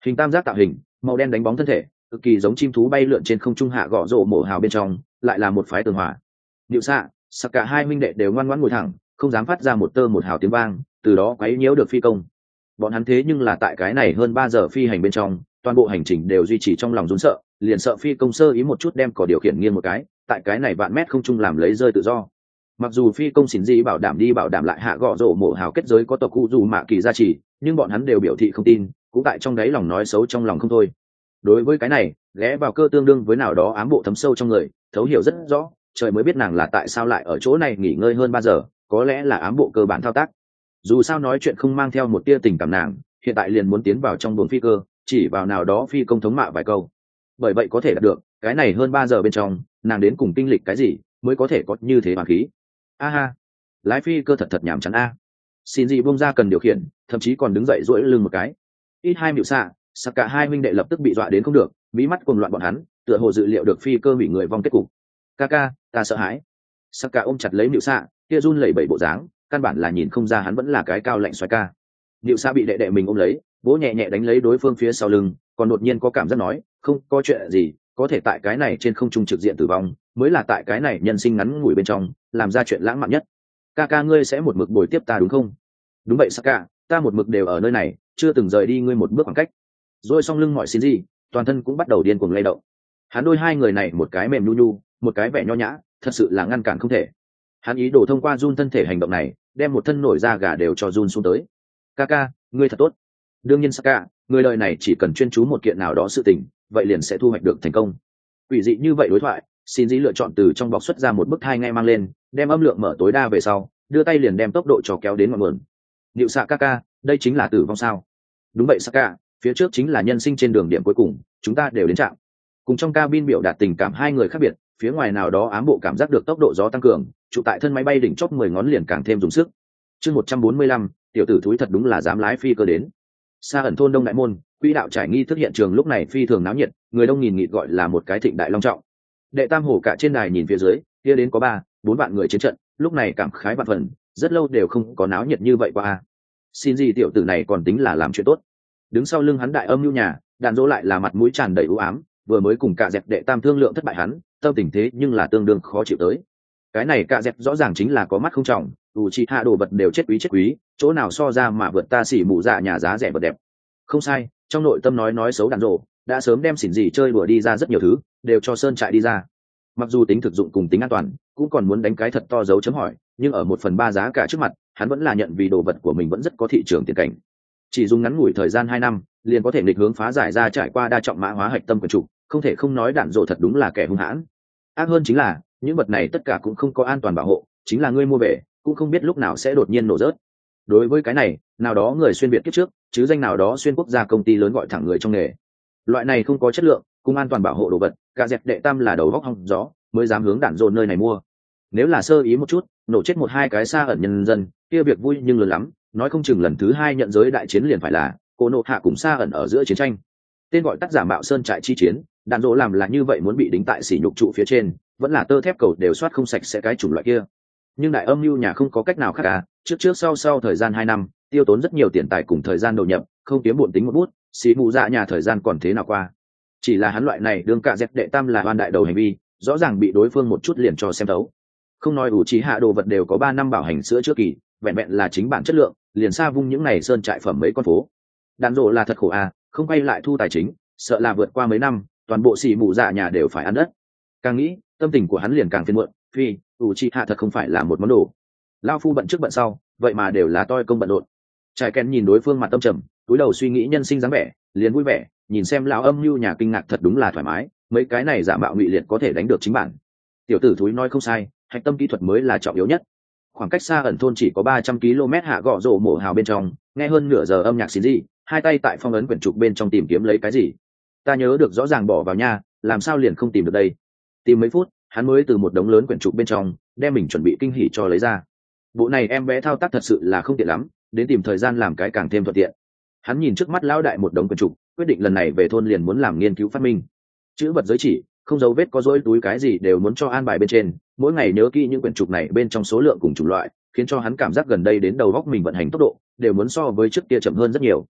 S1: hình tam giác tạo hình, màu đen đánh bóng thân thể, cực kỳ giống chim thú bay lượn trên không trung hạ gõ rổ mổ hào bên trong lại là một phái tường hỏa. Niệu xạ sặc cả hai minh đệ đều ngoan ngoãn ngồi thẳng, không dám phát ra một tơ một hào tiếng vang, từ đó quấy nhiễu được phi công. Bọn hắn thế nhưng là tại cái này hơn ba giờ phi hành bên trong, toàn bộ hành trình đều duy trì trong lòng run sợ, liền sợ phi công sơ ý một chút đem cỏ điều khiển nghiêng một cái, tại cái này vạn mét không trung làm lấy rơi tự do. Mặc dù phi công xỉn gì bảo đảm đi bảo đảm lại hạ gõ rổ mổ hào kết giới có tộc cụ dù mạ kỳ gia trì, nhưng bọn hắn đều biểu thị không tin, cũng tại trong đáy lòng nói xấu trong lòng không thôi. Đối với cái này, ghé vào cơ tương đương với nào đó ám bộ thấm sâu trong người, thấu hiểu rất rõ, trời mới biết nàng là tại sao lại ở chỗ này nghỉ ngơi hơn ba giờ, có lẽ là ám bộ cơ bản thao tác. Dù sao nói chuyện không mang theo một tia tình cảm nàng, hiện tại liền muốn tiến vào trong buồng phi cơ, chỉ vào nào đó phi công thống mạ vài câu. Bởi vậy có thể đạt được, cái này hơn ba giờ bên trong, nàng đến cùng kinh lịch cái gì, mới có thể có như thế hoàn khí. A ha, lái phi cơ thật thật nhàm chán a. Xin gì bông ra cần điều khiển, thậm chí còn đứng dậy duỗi lưng một cái. Ít hai miệu xạ, sặc cả hai minh đệ lập tức bị dọa đến không được, mí mắt cuồng loạn bọn hắn, tựa hồ dự liệu được phi cơ bị người vong kết cục. Kaka, ta sợ hãi. Sặc cả ôm chặt lấy miệu xạ, kia run lẩy bẩy bộ dáng, căn bản là nhìn không ra hắn vẫn là cái cao lạnh xoái ca. Miệu xạ bị đệ đệ mình ôm lấy, bố nhẹ nhẹ đánh lấy đối phương phía sau lưng, còn đột nhiên có cảm giác nói, không có chuyện gì, có thể tại cái này trên không trung trực diện tử vong, mới là tại cái này nhân sinh ngắn ngủi bên trong, làm ra chuyện lãng mạn nhất. Kaka ngươi sẽ một mực bồi tiếp ta đúng không? Đúng vậy Saka, ta một mực đều ở nơi này, chưa từng rời đi ngươi một bước khoảng cách. Rồi song lưng mọi xin gì, toàn thân cũng bắt đầu điên cuồng lay động. Hắn đôi hai người này một cái mềm nhu nhu, một cái vẻ nho nhã, thật sự là ngăn cản không thể. Hắn ý đồ thông qua run thân thể hành động này, đem một thân nổi da gà đều cho run xuống tới. Kaka, ngươi thật tốt. Đương nhiên Saka, người đời này chỉ cần chuyên chú một kiện nào đó sự tình, vậy liền sẽ thu hoạch được thành công. Quỷ dị như vậy đối thoại, xin dĩ lựa chọn từ trong bọc xuất ra một bức thai nghe mang lên, đem âm lượng mở tối đa về sau, đưa tay liền đem tốc độ cho kéo đến ngọn nguồn. Niệu xạ Kaka, đây chính là tử vong sao? Đúng vậy Saka, phía trước chính là nhân sinh trên đường điểm cuối cùng, chúng ta đều đến trạm. Cùng trong cabin biểu đạt tình cảm hai người khác biệt, phía ngoài nào đó ám bộ cảm giác được tốc độ gió tăng cường, trụ tại thân máy bay đỉnh chóp mười ngón liền càng thêm dùng sức. Chương một trăm bốn mươi lăm, tiểu tử thúi thật đúng là dám lái phi cơ đến. Xa ẩn thôn Đông Đại Môn, quỹ đạo trải nghi thức hiện trường lúc này phi thường náo nhiệt, người đông nghìn nghịt gọi là một cái thịnh đại long trọng. Đệ tam hổ cả trên đài nhìn phía dưới, kia đến có ba, bốn vạn người chiến trận, lúc này cảm khái vạn phần, rất lâu đều không có náo nhiệt như vậy qua. Xin gì tiểu tử này còn tính là làm chuyện tốt. Đứng sau lưng hắn đại âm nhu nhà, đàn dỗ lại là mặt mũi tràn đầy u ám, vừa mới cùng cả dẹp đệ tam thương lượng thất bại hắn, tâm tình thế nhưng là tương đương khó chịu tới. Cái này cả dẹp rõ ràng chính là có mắt không trọng, dù chị hạ đồ vật đều chết quý chết quý, chỗ nào so ra mà vượt ta xỉ mụ dạ nhà giá rẻ vật đẹp. Không sai, trong nội tâm nói nói xấu đàn dỗ, đã sớm đem xỉn gì chơi đùa đi ra rất nhiều thứ, đều cho sơn trại đi ra. Mặc dù tính thực dụng cùng tính an toàn, cũng còn muốn đánh cái thật to dấu chấm hỏi, nhưng ở một phần ba giá cả trước mặt, hắn vẫn là nhận vì đồ vật của mình vẫn rất có thị trường tiền cảnh. Chỉ dùng ngắn ngủi thời gian hai năm, liền có thể nghịch hướng phá giải ra trải qua đa trọng mã hóa hạch tâm quyền trục, không thể không nói đạn dỗ thật đúng là kẻ hung hãn. Ác hơn chính là, những vật này tất cả cũng không có an toàn bảo hộ, chính là ngươi mua về, cũng không biết lúc nào sẽ đột nhiên nổ rớt. Đối với cái này, nào đó người xuyên việt kiếp trước, chứ danh nào đó xuyên quốc gia công ty lớn gọi thẳng người trong nghề. Loại này không có chất lượng, cũng an toàn bảo hộ đồ vật, cả dẹp đệ tam là đầu góc hong gió, mới dám hướng đạn dỗ nơi này mua. Nếu là sơ ý một chút, nổ chết một hai cái xa ẩn nhân dân, kia việc vui nhưng lớn lắm, nói không chừng lần thứ hai nhận giới đại chiến liền phải là cô nộ hạ cùng xa ẩn ở giữa chiến tranh. Tên gọi tắt giả mạo sơn trại chi chiến, đạn dỗ làm là như vậy muốn bị đính tại sỉ nhục trụ phía trên, vẫn là tơ thép cầu đều soát không sạch sẽ cái chủng loại kia. Nhưng đại âm mưu nhà không có cách nào khác cả, trước trước sau sau thời gian hai năm, tiêu tốn rất nhiều tiền tài cùng thời gian đầu nhập, không kiếm bộn tính một bút, xì mù dạ nhà thời gian còn thế nào qua. Chỉ là hắn loại này đương cả dẹp đệ tam là oan đại đầu hành vi, rõ ràng bị đối phương một chút liền cho xem thấu. Không nói ủ trí hạ đồ vật đều có ba năm bảo hành sữa trước kỳ, vẹn vẹn là chính bản chất lượng, liền xa vung những này sơn trại phẩm mấy con phố. Đàn rộ là thật khổ à, không quay lại thu tài chính, sợ là vượt qua mấy năm, toàn bộ xì mù dạ nhà đều phải ăn đất. Càng nghĩ, tâm tình của hắn liền càng phiền muộn, phi, ủ trí hạ thật không phải là một món đồ. Lao phu bận trước bận sau, vậy mà đều là toi công bận rộn. Trải kén nhìn đối phương mặt tâm trầm, túi đầu suy nghĩ nhân sinh dáng vẻ, liền vui vẻ, nhìn xem lão âm mưu nhà kinh ngạc thật đúng là thoải mái, mấy cái này giả mạo ngụy liệt có thể đánh được chính bản. Tiểu tử thúi nói không sai, hạch tâm kỹ thuật mới là trọng yếu nhất. Khoảng cách xa ẩn thôn chỉ có ba trăm ki lô mét hạ gõ rổ mổ hào bên trong, nghe hơn nửa giờ âm nhạc xin gì, hai tay tại phong ấn quyển trục bên trong tìm kiếm lấy cái gì. Ta nhớ được rõ ràng bỏ vào nha, làm sao liền không tìm được đây. Tìm mấy phút, hắn mới từ một đống lớn quyển trục bên trong đem mình chuẩn bị kinh hỉ cho lấy ra. Bộ này em bé thao tác thật sự là không tiện lắm, đến tìm thời gian làm cái càng thêm thuận tiện. Hắn nhìn trước mắt lão đại một đống quyển trục, quyết định lần này về thôn liền muốn làm nghiên cứu phát minh. Chữ vật giới chỉ, không dấu vết có dối túi cái gì đều muốn cho an bài bên trên, mỗi ngày nhớ kỹ những quyển trục này bên trong số lượng cùng chủng loại, khiến cho hắn cảm giác gần đây đến đầu góc mình vận hành tốc độ đều muốn so với trước kia chậm hơn rất nhiều.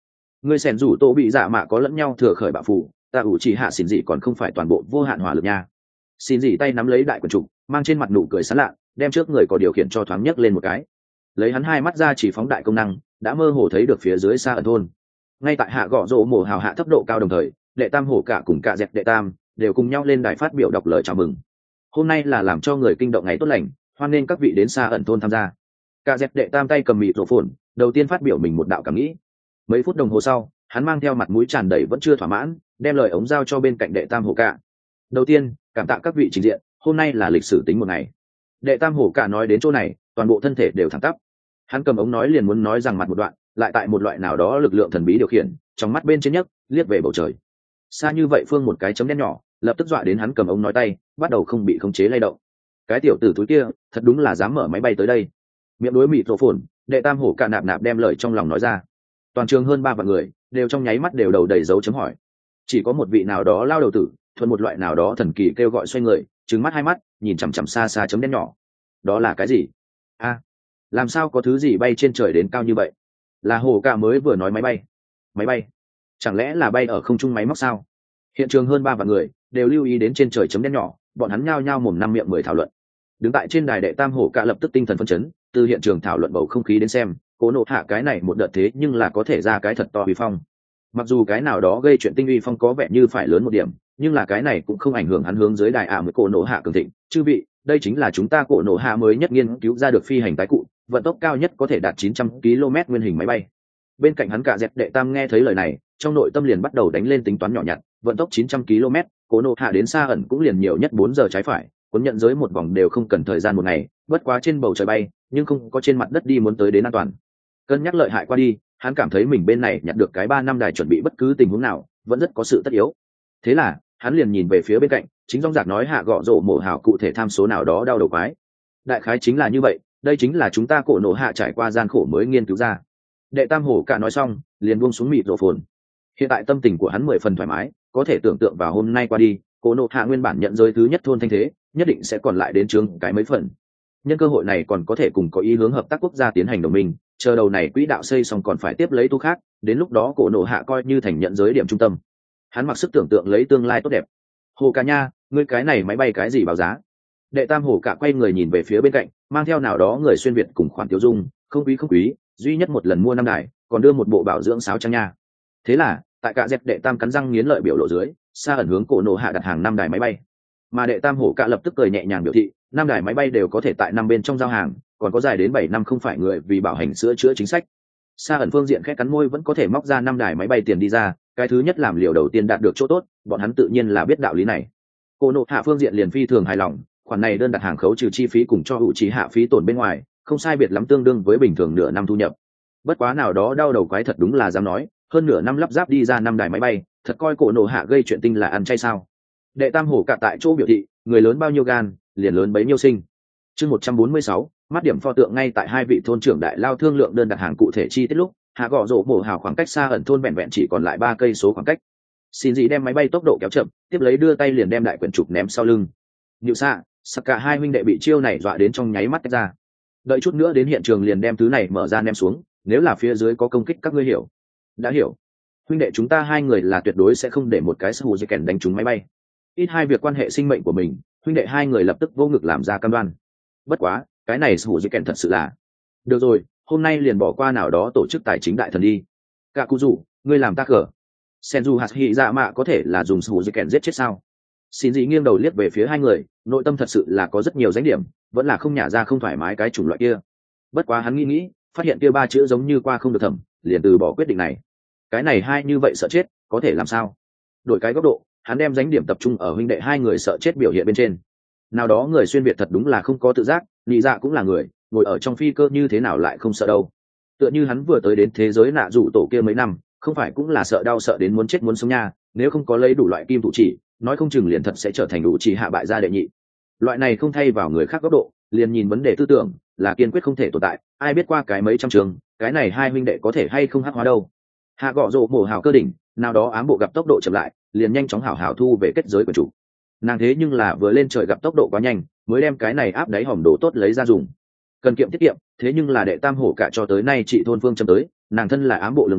S1: Ngươi sẻn rủ tổ bị dạ mạ có lẫn nhau thừa khởi bạo phủ, ta ủ chỉ hạ xỉn dị còn không phải toàn bộ vô hạn hỏa lực nha. Xỉn dị tay nắm lấy đại quần trục, mang trên mặt nụ cười sán lạ, đem trước người có điều khiển cho thoáng nhấc lên một cái. Lấy hắn hai mắt ra chỉ phóng đại công năng, đã mơ hồ thấy được phía dưới xa ẩn thôn. Ngay tại hạ gõ rỗ mổ hào hạ thấp độ cao đồng thời, đệ tam hổ cả cùng cả dẹt đệ tam đều cùng nhau lên đài phát biểu đọc lời chào mừng. Hôm nay là làm cho người kinh động ngày tốt lành, hoan nên các vị đến xa ẩn thôn tham gia. Cả dẹt đệ tam tay cầm mịt rổ phồn, đầu tiên phát biểu mình một đạo cảm nghĩ. Mấy phút đồng hồ sau, hắn mang theo mặt mũi tràn đầy vẫn chưa thỏa mãn, đem lời ống giao cho bên cạnh đệ tam hổ cả. Đầu tiên, cảm tạ các vị trình diện, hôm nay là lịch sử tính một ngày. Đệ tam hổ cả nói đến chỗ này, toàn bộ thân thể đều thẳng tắp. Hắn cầm ống nói liền muốn nói rằng mặt một đoạn, lại tại một loại nào đó lực lượng thần bí điều khiển, trong mắt bên trên nhấc, liếc về bầu trời. Xa như vậy phương một cái chấm đen nhỏ, lập tức dọa đến hắn cầm ống nói tay, bắt đầu không bị khống chế lay động. Cái tiểu tử túi kia, thật đúng là dám mở máy bay tới đây. Miệng đối mịt rổ phồn, đệ tam hổ cả nạp nạp đem lời trong lòng nói ra. Toàn trường hơn ba vạn người, đều trong nháy mắt đều đầu đầy dấu chấm hỏi. Chỉ có một vị nào đó lao đầu tử, thuần một loại nào đó thần kỳ kêu gọi xoay người, trừng mắt hai mắt, nhìn chằm chằm xa xa chấm đen nhỏ. Đó là cái gì? A, làm sao có thứ gì bay trên trời đến cao như vậy? Là hổ cả mới vừa nói máy bay. Máy bay? Chẳng lẽ là bay ở không trung máy móc sao? Hiện trường hơn ba vạn người đều lưu ý đến trên trời chấm đen nhỏ, bọn hắn nhao nhao mồm năm miệng mười thảo luận. Đứng tại trên đài đệ tam hổ cả lập tức tinh thần phấn chấn, từ hiện trường thảo luận bầu không khí đến xem, cố nộ hạ cái này một đợt thế nhưng là có thể ra cái thật to uy phong. Mặc dù cái nào đó gây chuyện tinh uy phong có vẻ như phải lớn một điểm, nhưng là cái này cũng không ảnh hưởng hắn hướng dưới đài ả à mới cổ nộ hạ cường thịnh. Chư vị, đây chính là chúng ta cổ nộ hạ mới nhất nghiên cứu ra được phi hành tái cụ, vận tốc cao nhất có thể đạt chín trăm ki lô mét nguyên hình máy bay. Bên cạnh hắn cả dẹp đệ tam nghe thấy lời này, trong nội tâm liền bắt đầu đánh lên tính toán nhỏ nhặt, vận tốc chín trăm ki lô mét, cổ nộ hạ đến xa ẩn cũng liền nhiều nhất bốn giờ trái phải, cuốn nhận giới một vòng đều không cần thời gian một ngày, bất quá trên bầu trời bay, nhưng không có trên mặt đất đi muốn tới đến an toàn. Cân nhắc lợi hại qua đi, hắn cảm thấy mình bên này nhặt được cái ba năm đài chuẩn bị bất cứ tình huống nào, vẫn rất có sự tất yếu. Thế là, hắn liền nhìn về phía bên cạnh, chính dong dạc nói hạ gọ rổ mổ hào cụ thể tham số nào đó đau đầu quái. Đại khái chính là như vậy, đây chính là chúng ta cổ nộ hạ trải qua gian khổ mới nghiên cứu ra. Đệ tam hổ cả nói xong, liền buông xuống mịt rổ phồn. Hiện tại tâm tình của hắn mười phần thoải mái, có thể tưởng tượng vào hôm nay qua đi, cổ nộ hạ nguyên bản nhận giới thứ nhất thôn thanh thế, nhất định sẽ còn lại đến trường cái mấy phần. Nhân cơ hội này còn có thể cùng có ý hướng hợp tác quốc gia tiến hành đồng minh, chờ đầu này quỹ đạo xây xong còn phải tiếp lấy tu khác, đến lúc đó cổ nộ hạ coi như thành nhận giới điểm trung tâm. Hắn mặc sức tưởng tượng lấy tương lai tốt đẹp. Hồ ca nha, ngươi cái này máy bay cái gì báo giá? Đệ tam hổ cả quay người nhìn về phía bên cạnh, mang theo nào đó người xuyên việt cùng khoản tiêu dung, không quý không quý, duy nhất một lần mua năm đài, còn đưa một bộ bảo dưỡng sáo trang nha. Thế là, tại cả dẹp đệ tam cắn răng nghiến lợi biểu lộ dưới, xa ẩn hướng cổ nộ hạ đặt hàng năm đài máy bay. Mà đệ tam hổ cả lập tức cười nhẹ nhàng biểu thị, năm đài máy bay đều có thể tại năm bên trong giao hàng, còn có dài đến bảy năm không phải người vì bảo hành sửa chữa chính sách. Xa ẩn phương diện khẽ cắn môi vẫn có thể móc ra năm đài máy bay tiền đi ra, cái thứ nhất làm liều đầu tiên đạt được chỗ tốt, bọn hắn tự nhiên là biết đạo lý này. Cổ nộ hạ phương diện liền phi thường hài lòng, khoản này đơn đặt hàng khấu trừ chi phí cùng cho hữu trí hạ phí tổn bên ngoài, không sai biệt lắm tương đương với bình thường nửa năm thu nhập. Bất quá nào đó đau đầu quái thật đúng là dám nói, hơn nửa năm lắp ráp đi ra năm đài máy bay, thật coi cổ nộ hạ gây chuyện tinh là ăn chay sao? Đệ tam hổ cả tại chỗ biểu thị, người lớn bao nhiêu gan, liền lớn bấy nhiêu sinh. Chương một trăm bốn mươi sáu, mắt điểm pho tượng ngay tại hai vị thôn trưởng đại lao thương lượng đơn đặt hàng cụ thể chi tiết lúc, hạ gõ rổ mổ hào khoảng cách xa ẩn thôn vẹn vẹn chỉ còn lại ba cây số khoảng cách. Xin gì đem máy bay tốc độ kéo chậm, tiếp lấy đưa tay liền đem đại quyển trục ném sau lưng. Niệu xạ, sặc cả hai huynh đệ bị chiêu này dọa đến trong nháy mắt tách ra. Đợi chút nữa đến hiện trường liền đem thứ này mở ra ném xuống, nếu là phía dưới có công kích các ngươi hiểu. Đã hiểu. Huynh đệ chúng ta hai người là tuyệt đối sẽ không để một cái sù dây kèn đánh trúng máy bay. Ít hai việc quan hệ sinh mệnh của mình, huynh đệ hai người lập tức vô ngực làm ra cam đoan. Bất quá, cái này sù dây kèn thật sự là. Được rồi, hôm nay liền bỏ qua nào đó tổ chức tài chính đại thần đi. Cả cụ rủ, ngươi làm tác cờ. Senju hạt hỉ dạ mạ có thể là dùng sù dây kèn giết chết sao? Xin dị nghiêng đầu liếc về phía hai người, nội tâm thật sự là có rất nhiều danh điểm, vẫn là không nhả ra không thoải mái cái chủng loại kia. Bất quá hắn nghĩ nghĩ, phát hiện kia ba chữ giống như qua không được thẩm, liền từ bỏ quyết định này. Cái này hai như vậy sợ chết, có thể làm sao? Đổi cái góc độ, hắn đem danh điểm tập trung ở huynh đệ hai người sợ chết biểu hiện bên trên. Nào đó người xuyên việt thật đúng là không có tự giác, nhị dạ cũng là người, ngồi ở trong phi cơ như thế nào lại không sợ đâu. Tựa như hắn vừa tới đến thế giới nạ dụ tổ kia mấy năm, không phải cũng là sợ đau sợ đến muốn chết muốn sống nha, nếu không có lấy đủ loại kim thủ chỉ, nói không chừng liền thật sẽ trở thành đủ chỉ hạ bại gia đệ nhị. Loại này không thay vào người khác góc độ, liền nhìn vấn đề tư tưởng, là kiên quyết không thể tồn tại, ai biết qua cái mấy trăm trường, cái này hai huynh đệ có thể hay không hắc hóa đâu. Hạ gọ rộ mổ hào cơ đỉnh, nào đó ám bộ gặp tốc độ chậm lại, liền nhanh chóng hảo hảo thu về kết giới của chủ. Nàng thế nhưng là vừa lên trời gặp tốc độ quá nhanh, mới đem cái này áp đáy hòm đồ tốt lấy ra dùng. Cần kiệm tiết kiệm, thế nhưng là đệ tam hổ cả cho tới nay chị thôn phương châm tới, nàng thân là ám bộ lường đống,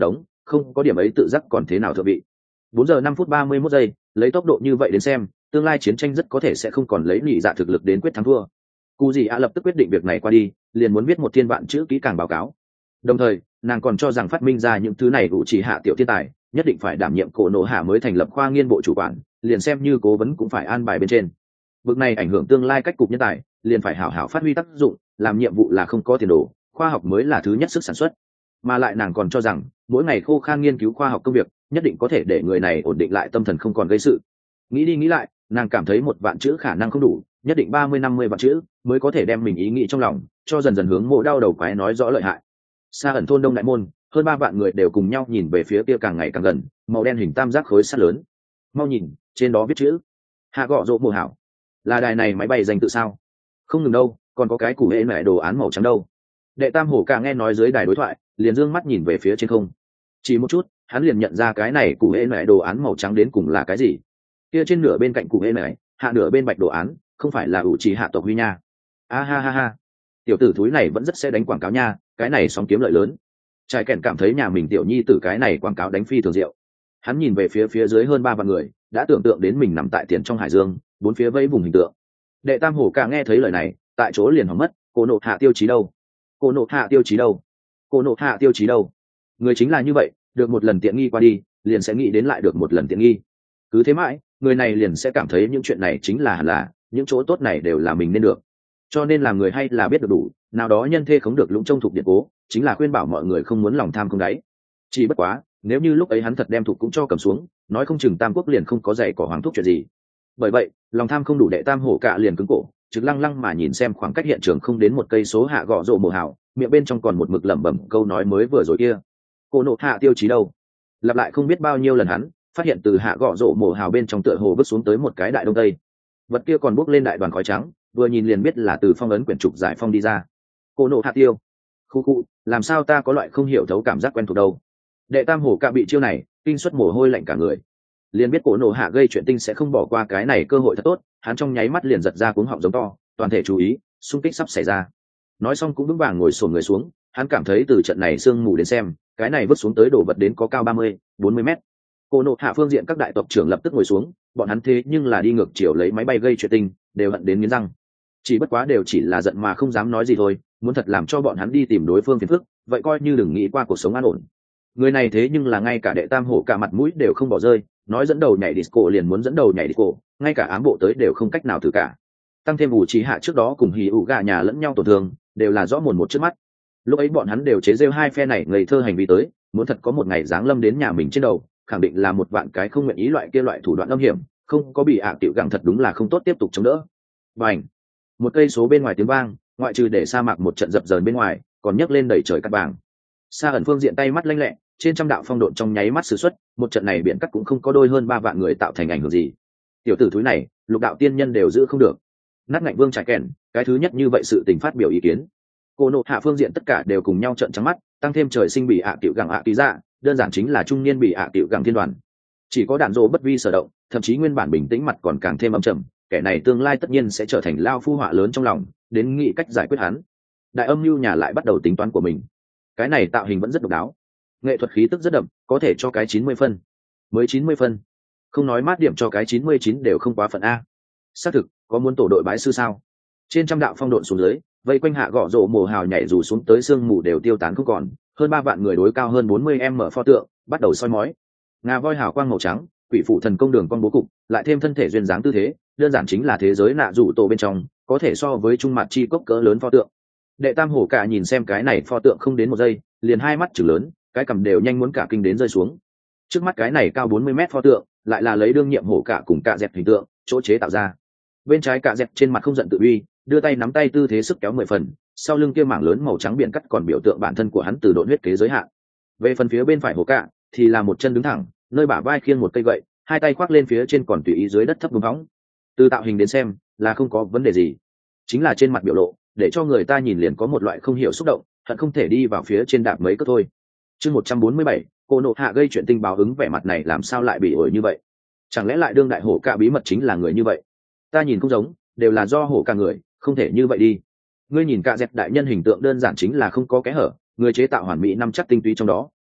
S1: không có điểm ấy tự giác còn thế nào thượng vị. Bốn giờ năm phút ba mươi mốt giây, lấy tốc độ như vậy đến xem, tương lai chiến tranh rất có thể sẽ không còn lấy nhị dạ thực lực đến quyết thắng thua. Cú gì ạ lập tức quyết định việc này qua đi, liền muốn viết một thiên vạn chữ kỹ càng báo cáo. Đồng thời, nàng còn cho rằng phát minh ra những thứ này đủ chỉ hạ tiểu thiên tài, nhất định phải đảm nhiệm cổ nổ hạ mới thành lập khoa nghiên bộ chủ quản, liền xem như cố vấn cũng phải an bài bên trên. Vực này ảnh hưởng tương lai cách cục nhân tài, liền phải hảo hảo phát huy tác dụng, làm nhiệm vụ là không có tiền đồ, khoa học mới là thứ nhất sức sản xuất. Mà lại nàng còn cho rằng, mỗi ngày khô khan nghiên cứu khoa học công việc, nhất định có thể để người này ổn định lại tâm thần không còn gây sự. Nghĩ đi nghĩ lại, nàng cảm thấy một vạn chữ khả năng không đủ, nhất định ba mươi năm mươi vạn chữ mới có thể đem mình ý nghĩ trong lòng cho dần dần hướng mộ đau đầu quái nói rõ lợi hại. Xa ẩn thôn đông đại môn, hơn ba vạn người đều cùng nhau nhìn về phía kia càng ngày càng gần, màu đen hình tam giác khối sắt lớn. Mau nhìn, trên đó viết chữ hạ gọ rộ mùa hảo. Là đài này máy bay danh tự sao? Không ngừng đâu, còn có cái củ hệ mẹ đồ án màu trắng đâu. Đệ tam hổ cả nghe nói dưới đài đối thoại, liền dương mắt nhìn về phía trên không. Chỉ một chút, hắn liền nhận ra cái này củ hệ mẹ đồ án màu trắng đến cùng là cái gì. Kia trên nửa bên cạnh củ hệ mẹ, hạ nửa bên bạch đồ án, không phải là ủ trì hạ tộc huy nha. A ha ha ha, tiểu tử thúi này vẫn rất sẽ đánh quảng cáo nha, cái này sóng kiếm lợi lớn. Trai kèn cảm thấy nhà mình tiểu nhi tử cái này quảng cáo đánh phi thường diệu. Hắn nhìn về phía phía dưới hơn ba vạn người, đã tưởng tượng đến mình nằm tại tiền trong hải dương, bốn phía vây vùng hình tượng. Đệ tam hổ cả nghe thấy lời này, tại chỗ liền hỏng mất. Cô nộ hạ tiêu chí đâu? Cô nộ hạ tiêu chí đâu? Cô nộ hạ tiêu chí đâu? Người chính là như vậy, được một lần tiện nghi qua đi, liền sẽ nghĩ đến lại được một lần tiện nghi. Cứ thế mãi, người này liền sẽ cảm thấy những chuyện này chính là hẳn là, những chỗ tốt này đều là mình nên được. Cho nên làm người hay là biết được đủ, nào đó nhân thê không được lũng trông thuộc điện cố, chính là khuyên bảo mọi người không muốn lòng tham không đáy. Chỉ bất quá, nếu như lúc ấy hắn thật đem thuộc cũng cho cầm xuống, nói không chừng tam quốc liền không có dạy cỏ hoàng thúc chuyện gì. Bởi vậy, lòng tham không đủ, đệ tam hổ cả liền cứng cổ, trực lăng lăng mà nhìn xem khoảng cách hiện trường không đến một cây số hạ gọ rộ mồ hào, miệng bên trong còn một mực lẩm bẩm câu nói mới vừa rồi kia. Cô nộ hạ tiêu chí đâu? Lặp lại không biết bao nhiêu lần hắn phát hiện từ hạ gọ rộ mồ hào bên trong tựa hồ vứt xuống tới một cái đại đông tây, vật kia còn bốc lên đại đoàn khói trắng, vừa nhìn liền biết là từ phong ấn quyển trục giải phong đi ra. Cô nộ hạ tiêu, khu khu, làm sao ta có loại không hiểu thấu cảm giác quen thuộc đâu. Đệ tam hổ cả bị chiêu này kinh suất mồ hôi lạnh cả người, liền biết cổ nộ hạ gây chuyện tinh sẽ không bỏ qua cái này cơ hội thật tốt. Hắn trong nháy mắt liền giật ra cuống họng giống to, toàn thể chú ý, xung kích sắp xảy ra. Nói xong cũng vững vàng ngồi xổm người xuống. Hắn cảm thấy từ trận này sương mù đến xem, cái này vứt xuống tới đổ vật đến có cao ba mươi, bốn mươi mét. Cổ nộ hạ phương diện các đại tộc trưởng lập tức ngồi xuống, bọn hắn thế nhưng là đi ngược chiều lấy máy bay gây chuyện tinh, đều hận đến nghiến răng. Chỉ bất quá đều chỉ là giận mà không dám nói gì thôi, muốn thật làm cho bọn hắn đi tìm đối phương phiền phức, vậy coi như đừng nghĩ qua cuộc sống an ổn. Người này thế nhưng là ngay cả đệ tam hổ cả mặt mũi đều không bỏ rơi, nói dẫn đầu nhảy disco liền muốn dẫn đầu nhảy disco, ngay cả ám bộ tới đều không cách nào thử cả. Tăng thêm ủ trí hạ trước đó cùng hỉ ủ gà nhà lẫn nhau tổn thương, đều là rõ mồn một trước mắt. Lúc ấy bọn hắn đều chế rêu hai phe này ngây thơ hành vi tới, muốn thật có một ngày giáng lâm đến nhà mình trên đầu, khẳng định là một vạn cái không nguyện ý loại kia loại thủ đoạn âm hiểm, không có bị ạ tiểu gặng thật đúng là không tốt tiếp tục chống đỡ. Bành! Một cây số bên ngoài tiếng vang, ngoại trừ để sa mạc một trận dập dờn bên ngoài, còn nhấc lên đầy trời cát vàng. Sa ẩn phương diện tay mắt lanh lẹ, trên trăm đạo phong độn trong nháy mắt sử xuất, một trận này biển cắt cũng không có đôi hơn ba vạn người tạo thành ảnh hưởng gì. Tiểu tử thúi này, lục đạo tiên nhân đều giữ không được. Nát ngạnh vương trải kèn, cái thứ nhất như vậy sự tình phát biểu ý kiến. Cô nộ hạ phương diện tất cả đều cùng nhau trợn trắng mắt, tăng thêm trời sinh bị ạ tiểu gặng ạ ký ra, đơn giản chính là trung niên bị ạ tiểu gặng thiên đoàn. Chỉ có đạn dỗ bất vi sở động, thậm chí nguyên bản bình tĩnh mặt còn càng thêm âm trầm, kẻ này tương lai tất nhiên sẽ trở thành lao phu họa lớn trong lòng, đến nghĩ cách giải quyết hắn. Đại âm mưu nhà lại bắt đầu tính toán của mình. Cái này tạo hình vẫn rất độc đáo, nghệ thuật khí tức rất đậm, có thể cho cái chín mươi phân. Mới chín mươi phân, không nói mát điểm cho cái chín mươi chín đều không quá phận a. Xác thực, có muốn tổ đội bái sư sao? Trên trăm đạo phong độn xuống dưới, vây quanh hạ gõ rộ mồ hào nhảy dù xuống tới sương mù đều tiêu tán không còn, hơn ba vạn người đối cao hơn bốn mươi em mở pho tượng, bắt đầu soi mói. Ngà voi hào quang màu trắng, quỷ phụ thần công đường con bố cục, lại thêm thân thể duyên dáng tư thế, đơn giản chính là thế giới nạ rủ tổ bên trong, có thể so với trung mặt chi cốc cỡ lớn pho tượng. Đệ tam hổ cả nhìn xem cái này pho tượng không đến một giây, liền hai mắt chừng lớn, cái cằm đều nhanh muốn cả kinh đến rơi xuống. Trước mắt cái này cao bốn mươi mét pho tượng, lại là lấy đương nhiệm hổ cả cùng cạ dẹt hình tượng chỗ chế tạo ra. Bên trái cạ dẹt trên mặt không giận tự uy, đưa tay nắm tay tư thế sức kéo mười phần, sau lưng kia mảng lớn màu trắng biển cắt còn biểu tượng bản thân của hắn từ độn huyết kế giới hạn. Về phần phía bên phải hổ cả thì là một chân đứng thẳng, nơi bả vai khiêng một cây gậy, hai tay khoác lên phía trên còn tùy ý dưới đất thấp búng phóng. Từ tạo hình đến xem là không có vấn đề gì, chính là trên mặt biểu lộ để cho người ta nhìn liền có một loại không hiểu xúc động, hận không thể đi vào phía trên đạp mấy cước thôi. Chương một trăm bốn mươi bảy, cô nộ hạ gây chuyện tinh báo ứng, vẻ mặt này làm sao lại bị ổi như vậy? Chẳng lẽ lại đương đại hổ cả bí mật chính là người như vậy? Ta nhìn không giống, đều là do hổ cả người, không thể như vậy đi. Ngươi nhìn cả dẹt đại nhân hình tượng đơn giản chính là không có kẽ hở, người chế tạo hoàn mỹ năm chắc tinh túy trong đó,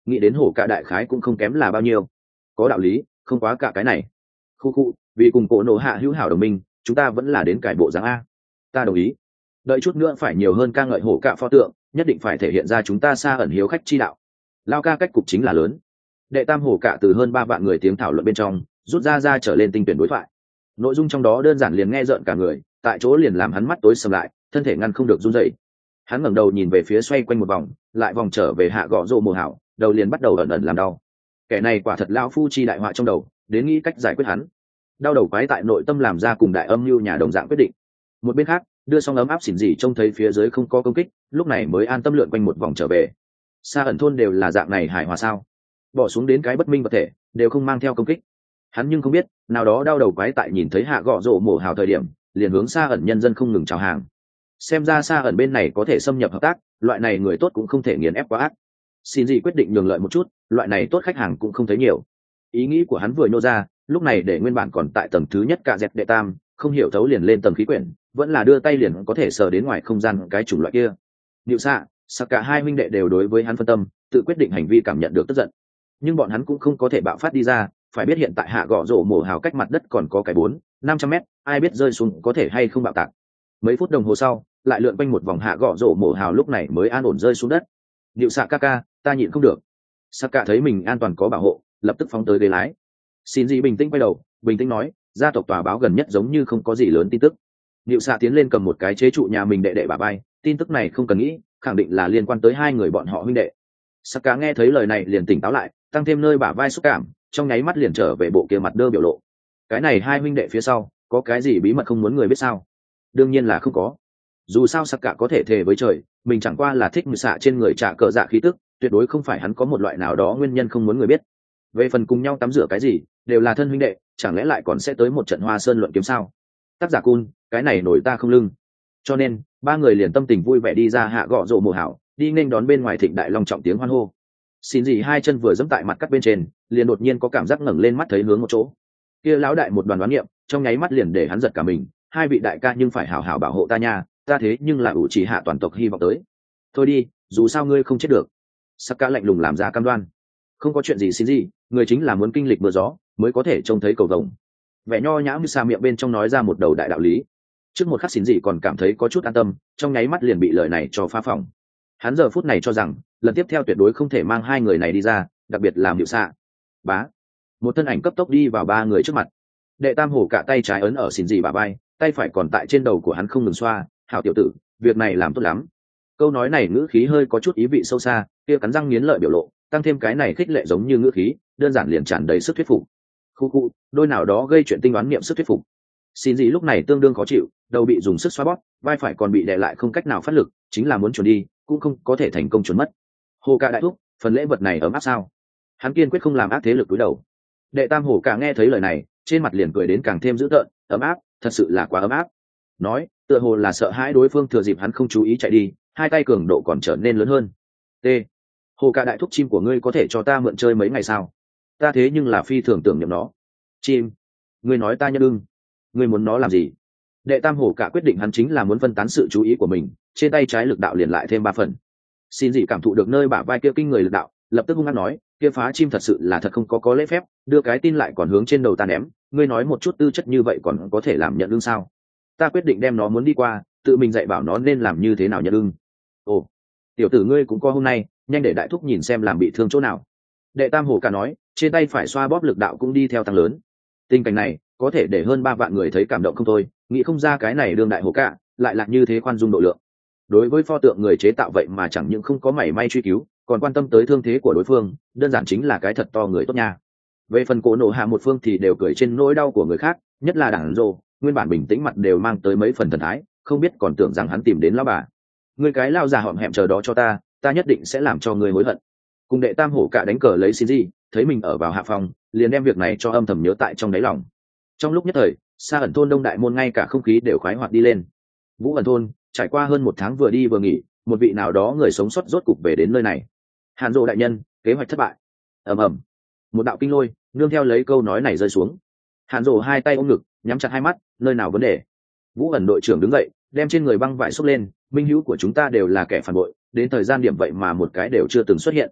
S1: nghĩ đến hổ cả đại khái cũng không kém là bao nhiêu. Có đạo lý, không quá cả cái này. Khu khu, vì cùng cổ nổ hạ hữu hảo đồng minh, chúng ta vẫn là đến cải bộ dáng a. Ta đồng ý. Đợi chút nữa phải nhiều hơn ca ngợi hổ cả pho tượng, nhất định phải thể hiện ra chúng ta xa ẩn hiếu khách chi đạo. Lao ca cách cục chính là lớn. Đệ tam hổ cả từ hơn ba vạn người tiếng thảo luận bên trong rút ra ra trở lên tinh tuyển đối thoại. Nội dung trong đó đơn giản liền nghe rợn cả người, tại chỗ liền làm hắn mắt tối sầm lại, thân thể ngăn không được run rẩy. Hắn ngẩng đầu nhìn về phía xoay quanh một vòng, lại vòng trở về hạ gõ rộ mồ hảo, đầu liền bắt đầu ẩn ẩn làm đau. Kẻ này quả thật lão phu chi đại họa trong đầu, đến nghĩ cách giải quyết hắn. Đau đầu quái tại nội tâm làm ra cùng đại âm mưu nhà đồng dạng quyết định. Một bên khác, đưa xong ấm áp xỉn gì trông thấy phía dưới không có công kích, lúc này mới an tâm lượn quanh một vòng trở về. Xa ẩn thôn đều là dạng này hài hòa sao? Bỏ xuống đến cái bất minh vật thể, đều không mang theo công kích. Hắn nhưng không biết, nào đó đau đầu quái tại nhìn thấy hạ gõ rộ mồ hào thời điểm, liền hướng xa ẩn nhân dân không ngừng chào hàng. Xem ra xa ẩn bên này có thể xâm nhập hợp tác, loại này người tốt cũng không thể nghiền ép quá ác. Xin gì quyết định nhường lợi một chút, loại này tốt khách hàng cũng không thấy nhiều. Ý nghĩ của hắn vừa nhô ra, lúc này để nguyên bản còn tại tầng thứ nhất cả dẹp đệ tam, không hiểu thấu liền lên tầng khí quyển, vẫn là đưa tay liền có thể sờ đến ngoài không gian cái chủng loại kia. Niệu xạ, sạc cả hai huynh đệ đều đối với hắn phân tâm, tự quyết định hành vi cảm nhận được tức giận. Nhưng bọn hắn cũng không có thể bạo phát đi ra, phải biết hiện tại hạ gõ rổ mổ hào cách mặt đất còn có cái bốn, năm trăm mét, ai biết rơi xuống có thể hay không bạo tạc. Mấy phút đồng hồ sau, lại lượn quanh một vòng hạ gõ rổ mổ hào lúc này mới an ổn rơi xuống đất. Niệu xạ ca ca, ta nhịn không được. Sạc cả thấy mình an toàn có bảo hộ, lập tức phóng tới ghế lái. Xin gì bình tĩnh quay đầu, bình tĩnh nói, gia tộc tòa báo gần nhất giống như không có gì lớn tin tức. Niệu xạ tiến lên cầm một cái chế trụ nhà mình đệ đệ bà bay, tin tức này không cần nghĩ, khẳng định là liên quan tới hai người bọn họ huynh đệ. Sạc cả nghe thấy lời này liền tỉnh táo lại, tăng thêm nơi bả vai xúc cảm, trong nháy mắt liền trở về bộ kia mặt đơ biểu lộ. Cái này hai huynh đệ phía sau có cái gì bí mật không muốn người biết sao? Đương nhiên là không có. Dù sao Sạc cả có thể thề với trời, mình chẳng qua là thích mượn xạ trên người trả cờ dạ khí tức, tuyệt đối không phải hắn có một loại nào đó nguyên nhân không muốn người biết. Về phần cùng nhau tắm rửa cái gì, đều là thân huynh đệ, chẳng lẽ lại còn sẽ tới một trận hoa sơn luận kiếm sao? Tác giả Cun, cái này nổi ta không lưng. Cho nên ba người liền tâm tình vui vẻ đi ra hạ gõ rộ mùa hảo, đi nên đón bên ngoài thịnh đại long trọng tiếng hoan hô. Xin gì hai chân vừa dẫm tại mặt cắt bên trên, liền đột nhiên có cảm giác ngẩng lên mắt thấy hướng một chỗ. Kia lão đại một đoàn đoán niệm, trong nháy mắt liền để hắn giật cả mình, hai vị đại ca nhưng phải hảo hảo bảo hộ ta nha, ta thế nhưng là ủ chỉ hạ toàn tộc hy vọng tới. Thôi đi, dù sao ngươi không chết được. Sắc cả lạnh lùng làm ra cam đoan. Không có chuyện gì xin gì, người chính là muốn kinh lịch mưa gió, mới có thể trông thấy cầu vồng. Vẻ nho nhã như xa miệng bên trong nói ra một đầu đại đạo lý. Trước một khắc xin gì còn cảm thấy có chút an tâm, trong nháy mắt liền bị lời này cho phá phỏng. Hắn giờ phút này cho rằng lần tiếp theo tuyệt đối không thể mang hai người này đi ra, đặc biệt là Niệu xạ. Bá, một thân ảnh cấp tốc đi vào ba người trước mặt. Đệ tam hổ cả tay trái ấn ở xin gì bả vai, tay phải còn tại trên đầu của hắn không ngừng xoa. Hảo tiểu tử, việc này làm tốt lắm. Câu nói này ngữ khí hơi có chút ý vị sâu xa, kia cắn răng nghiến lợi biểu lộ, tăng thêm cái này khích lệ giống như ngữ khí, đơn giản liền tràn đầy sức thuyết phục. Khu khu, đôi nào đó gây chuyện tinh đoán niệm sức thuyết phục. Xin gì lúc này tương đương khó chịu, đầu bị dùng sức xoa bóp, vai phải còn bị đè lại không cách nào phát lực, chính là muốn chuẩn đi, cũng không có thể thành công chuẩn mất. Hồ Cả đại thúc, phần lễ vật này ấm áp sao? Hắn kiên quyết không làm ác thế lực túi đầu. Đệ tam Hồ Cả nghe thấy lời này, trên mặt liền cười đến càng thêm dữ tợn, ấm áp, thật sự là quá ấm áp. Nói, tựa hồ là sợ hãi đối phương thừa dịp hắn không chú ý chạy đi, hai tay cường độ còn trở nên lớn hơn. T. Hồ Cả đại thúc, chim của ngươi có thể cho ta mượn chơi mấy ngày sao? Ta thế nhưng là phi thường tưởng niệm nó. Chim, ngươi nói ta nhân ưng, ngươi muốn nó làm gì? Đệ tam Hồ Cả quyết định hắn chính là muốn phân tán sự chú ý của mình, trên tay trái lực đạo liền lại thêm ba phần. Xin gì cảm thụ được nơi bả vai kia kinh người lực đạo, lập tức hung hăng nói, kia phá chim thật sự là thật không có có lễ phép, đưa cái tin lại còn hướng trên đầu ta ném, ngươi nói một chút tư chất như vậy còn có thể làm nhận ưng sao? Ta quyết định đem nó muốn đi qua, tự mình dạy bảo nó nên làm như thế nào nhận ưng. Ồ, tiểu tử ngươi cũng có hôm nay, nhanh để đại thúc nhìn xem làm bị thương chỗ nào. Đệ tam Hồ Cả nói, trên tay phải xoa bóp lực đạo cũng đi theo tăng lớn. Tình cảnh này có thể để hơn ba vạn người thấy cảm động không thôi, nghĩ không ra cái này đương đại Hồ Cả lại là như thế khoan dung độ lượng. Đối với pho tượng người chế tạo vậy mà chẳng những không có mảy may truy cứu, còn quan tâm tới thương thế của đối phương, đơn giản chính là cái thật to người tốt nha. Về phần cổ nổ hạ một phương thì đều cười trên nỗi đau của người khác, nhất là đảng rồ, nguyên bản bình tĩnh mặt đều mang tới mấy phần thần thái, không biết còn tưởng rằng hắn tìm đến lão bà. Người cái lao già họm hẹm chờ đó cho ta, ta nhất định sẽ làm cho người hối hận. Cùng đệ tam Hổ Cả đánh cờ lấy xin gì, thấy mình ở vào hạ phòng, liền đem việc này cho âm thầm nhớ tại trong đáy lòng. Trong lúc nhất thời, xa ẩn thôn đông đại môn ngay cả không khí đều khoái hoạt đi lên. Vũ ẩn thôn trải qua hơn một tháng vừa đi vừa nghỉ, một vị nào đó người sống sót rốt cục về đến nơi này. Hàn Dụ đại nhân, kế hoạch thất bại. Ầm ầm, một đạo kinh lôi nương theo lấy câu nói này rơi xuống. Hàn Dụ hai tay ôm ngực, nhắm chặt hai mắt, nơi nào vấn đề. Vũ ẩn đội trưởng đứng dậy, đem trên người băng vải xốc lên, minh hữu của chúng ta đều là kẻ phản bội, đến thời gian điểm vậy mà một cái đều chưa từng xuất hiện.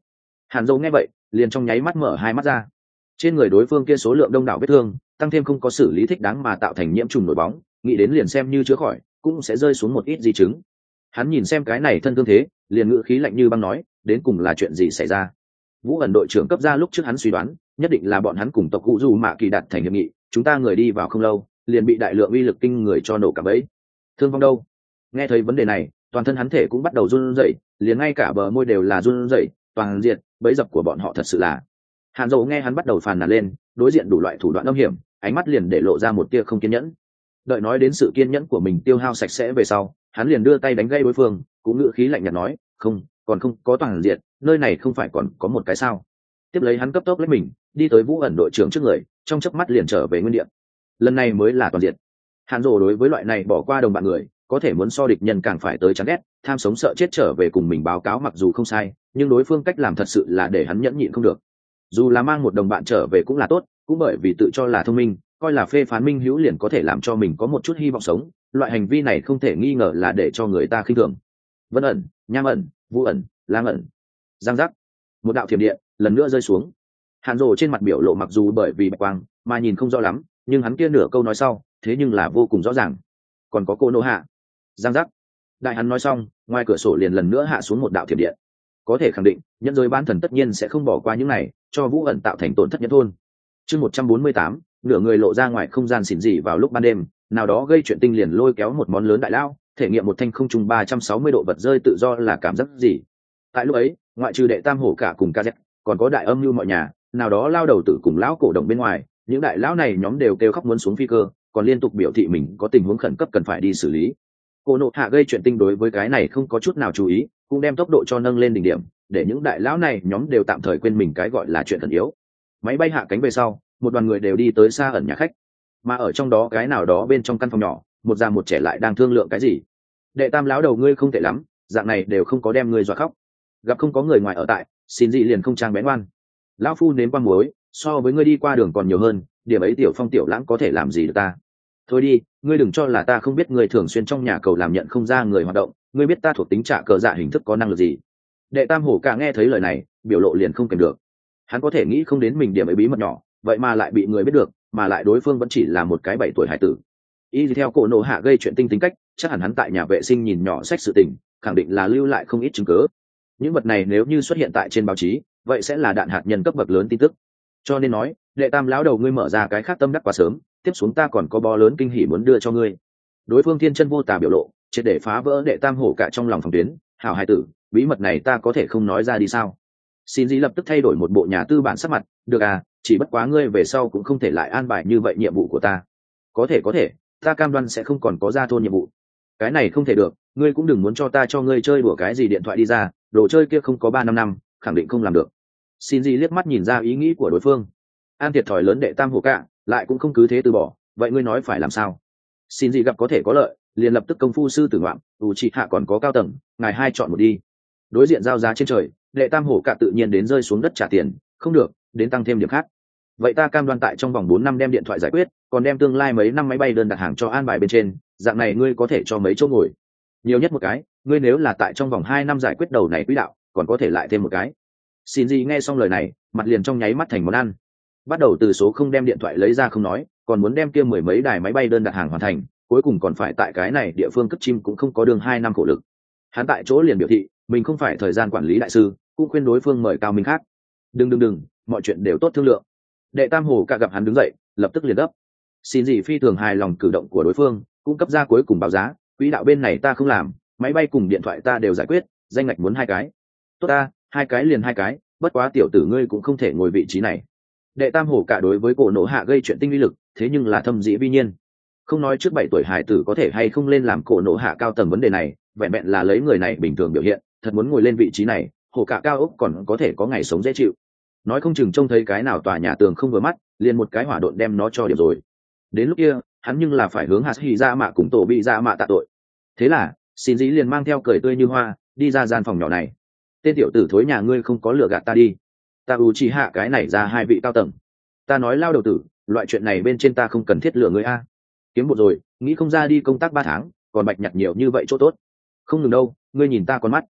S1: Hàn Dâu nghe vậy liền trong nháy mắt mở hai mắt ra. Trên người đối phương kia số lượng đông đảo vết thương, tăng thêm không có xử lý thích đáng mà tạo thành nhiễm trùng nổi bóng, nghĩ đến liền xem như chữa khỏi cũng sẽ rơi xuống một ít di chứng. Hắn nhìn xem cái này thân thương thế, liền ngữ khí lạnh như băng nói, đến cùng là chuyện gì xảy ra? Vũ ẩn đội trưởng cấp ra lúc trước hắn suy đoán, nhất định là bọn hắn cùng tộc cụ dù mạ kỳ đạt thành hiệp nghị, chúng ta người đi vào không lâu liền bị đại lượng uy lực kinh người cho nổ cả bẫy. Thương vong đâu? Nghe thấy vấn đề này, toàn thân hắn thể cũng bắt đầu run rẩy, liền ngay cả bờ môi đều là run rẩy, toàn diện bẫy dập của bọn họ thật sự là. Hàn Dầu nghe hắn bắt đầu phàn nàn lên, đối diện đủ loại thủ đoạn âm hiểm, ánh mắt liền để lộ ra một tia không kiên nhẫn. Đợi nói đến sự kiên nhẫn của mình tiêu hao sạch sẽ về sau, hắn liền đưa tay đánh gây đối phương, cũng ngữ khí lạnh nhạt nói, không, còn không có toàn diện, nơi này không phải còn có một cái sao? Tiếp lấy hắn cấp tốc lấy mình đi tới Vũ ẩn đội trưởng trước người, trong chớp mắt liền trở về nguyên địa. Lần này mới là toàn diện. Hàn Dầu đối với loại này bỏ qua đồng bạn người, có thể muốn so địch nhân càng phải tới chán ghét, tham sống sợ chết trở về cùng mình báo cáo mặc dù không sai, nhưng đối phương cách làm thật sự là để hắn nhẫn nhịn không được. Dù là mang một đồng bạn trở về cũng là tốt, cũng bởi vì tự cho là thông minh, coi là phê phán minh hữu liền có thể làm cho mình có một chút hy vọng sống, loại hành vi này không thể nghi ngờ là để cho người ta khinh thường. Vân ẩn, Nham ẩn, Vũ ẩn, Lang ẩn. Giang giác, một đạo thiểm điện lần nữa rơi xuống. Hàn Dồ trên mặt biểu lộ mặc dù bởi vì bạch quang mà nhìn không rõ lắm, nhưng hắn kia nửa câu nói sau, thế nhưng là vô cùng rõ ràng. Còn có cô nô hạ. Giang giác. Đại hắn nói xong, ngoài cửa sổ liền lần nữa hạ xuống một đạo thiểm điện. Có thể khẳng định, nhân giới bán thần tất nhiên sẽ không bỏ qua những này, cho Vũ ẩn tạo thành tổn thất nhất thôn. Chương một trăm bốn mươi tám, nửa người lộ ra ngoài không gian xỉn dị vào lúc ban đêm, nào đó gây chuyện tinh liền lôi kéo một món lớn đại lao, thể nghiệm một thanh không trung ba trăm sáu mươi độ vật rơi tự do là cảm giác gì. Tại lúc ấy, ngoại trừ đệ tam hổ cả cùng ca dẹt, còn có đại âm như mọi nhà, nào đó lao đầu tử cùng lão cổ động bên ngoài, những đại lão này nhóm đều kêu khóc muốn xuống phi cơ, còn liên tục biểu thị mình có tình huống khẩn cấp cần phải đi xử lý. Cô nộ hạ gây chuyện tinh đối với cái này không có chút nào chú ý, cũng đem tốc độ cho nâng lên đỉnh điểm, để những đại lão này nhóm đều tạm thời quên mình cái gọi là chuyện thần yếu. Máy bay hạ cánh về sau, một đoàn người đều đi tới xa ẩn nhà khách, mà ở trong đó cái nào đó bên trong căn phòng nhỏ, một già một trẻ lại đang thương lượng cái gì. Đệ tam lão đầu ngươi không tệ lắm, dạng này đều không có đem ngươi dọa khóc. Gặp không có người ngoài ở tại, xin dị liền không trang bén ngoan. Lão phu nếm qua muối, so với ngươi đi qua đường còn nhiều hơn, điểm ấy tiểu phong tiểu lãng có thể làm gì được ta. Thôi đi, ngươi đừng cho là ta không biết ngươi thường xuyên trong nhà cầu làm nhận không ra người hoạt động, ngươi biết ta thuộc tính trả cờ dạ hình thức có năng lực gì. Đệ tam hổ cả nghe thấy lời này, biểu lộ liền không kèm được. Hắn có thể nghĩ không đến mình điểm ấy bí mật nhỏ, vậy mà lại bị người biết được, mà lại đối phương vẫn chỉ là một cái bảy tuổi hải tử. Y theo cổ nộ hạ gây chuyện tinh tính cách, chắc hẳn hắn tại nhà vệ sinh nhìn nhỏ sách sự tình, khẳng định là lưu lại không ít chứng cứ. Những vật này nếu như xuất hiện tại trên báo chí, vậy sẽ là đạn hạt nhân cấp bậc lớn tin tức. Cho nên nói, đệ tam lão đầu ngươi mở ra cái khác tâm đắc quá sớm, tiếp xuống ta còn có bó lớn kinh hỉ muốn đưa cho ngươi. Đối phương thiên chân vô tà biểu lộ, triệt để phá vỡ đệ tam hổ cả trong lòng phòng tuyến. Hảo hải tử, bí mật này ta có thể không nói ra đi sao? Xin dĩ lập tức thay đổi một bộ nhà tư bản sắc mặt. Được à, chỉ bất quá ngươi về sau cũng không thể lại an bài như vậy nhiệm vụ của ta. Có thể có thể, ta cam đoan sẽ không còn có ra thôn nhiệm vụ. Cái này không thể được, ngươi cũng đừng muốn cho ta cho ngươi chơi đùa cái gì điện thoại đi ra, đồ chơi kia không có ba năm năm, khẳng định không làm được. Xin dĩ liếc mắt nhìn ra ý nghĩ của đối phương. An thiệt thòi lớn đệ tam hổ cả, lại cũng không cứ thế từ bỏ, vậy ngươi nói phải làm sao? Xin gì gặp có thể có lợi, liền lập tức công phu sư tử ngoạm, ủ trị hạ còn có cao tầng, ngài hai chọn một đi. Đối diện giao giá trên trời, đệ tam hổ cả tự nhiên đến rơi xuống đất trả tiền, không được, đến tăng thêm điểm khác. Vậy ta cam đoan tại trong vòng bốn năm đem điện thoại giải quyết, còn đem tương lai mấy năm máy bay đơn đặt hàng cho an bài bên trên, dạng này ngươi có thể cho mấy chỗ ngồi. Nhiều nhất một cái, ngươi nếu là tại trong vòng hai năm giải quyết đầu này quỹ đạo, còn có thể lại thêm một cái. Xin gì nghe xong lời này, mặt liền trong nháy mắt thành món ăn. Bắt đầu từ số không đem điện thoại lấy ra không nói, còn muốn đem kia mười mấy đài máy bay đơn đặt hàng hoàn thành, cuối cùng còn phải tại cái này địa phương cấp chim cũng không có đường hai năm khổ lực. Hắn tại chỗ liền biểu thị mình không phải thời gian quản lý đại sư, cũng khuyên đối phương mời cao minh khác. Đừng đừng đừng, mọi chuyện đều tốt thương lượng. Đệ tam hồ cả gặp hắn đứng dậy, lập tức liền gấp. Xin gì phi thường hài lòng cử động của đối phương, cũng cấp ra cuối cùng báo giá, quỹ đạo bên này ta không làm, máy bay cùng điện thoại ta đều giải quyết, danh ngạch muốn hai cái. Tốt ta, hai cái liền hai cái, bất quá tiểu tử ngươi cũng không thể ngồi vị trí này. Đệ tam hổ cả đối với cổ nộ hạ gây chuyện tinh uy lực, thế nhưng là thâm dĩ vi nhiên. Không nói trước bảy tuổi hải tử có thể hay không lên làm cổ nộ hạ cao tầng vấn đề này, vẹn vẹn là lấy người này bình thường biểu hiện, thật muốn ngồi lên vị trí này, hổ cả cao ốc còn có thể có ngày sống dễ chịu. Nói không chừng trông thấy cái nào tòa nhà tường không vừa mắt, liền một cái hỏa độn đem nó cho điểm rồi. Đến lúc kia, hắn nhưng là phải hướng hạt hỉ ra mạ cùng tổ bị ra mạ tạ tội. Thế là, xin dĩ liền mang theo cười tươi như hoa, đi ra gian phòng nhỏ này. Tên tiểu tử thối nhà ngươi không có lừa gạt ta đi. Ta ưu chỉ hạ cái này ra hai vị cao tầng. Ta nói lao đầu tử, loại chuyện này bên trên ta không cần thiết lừa ngươi a. Kiếm một rồi, nghĩ không ra đi công tác ba tháng, còn bạch nhặt nhiều như vậy chỗ tốt. Không ngừng đâu, ngươi nhìn ta con mắt.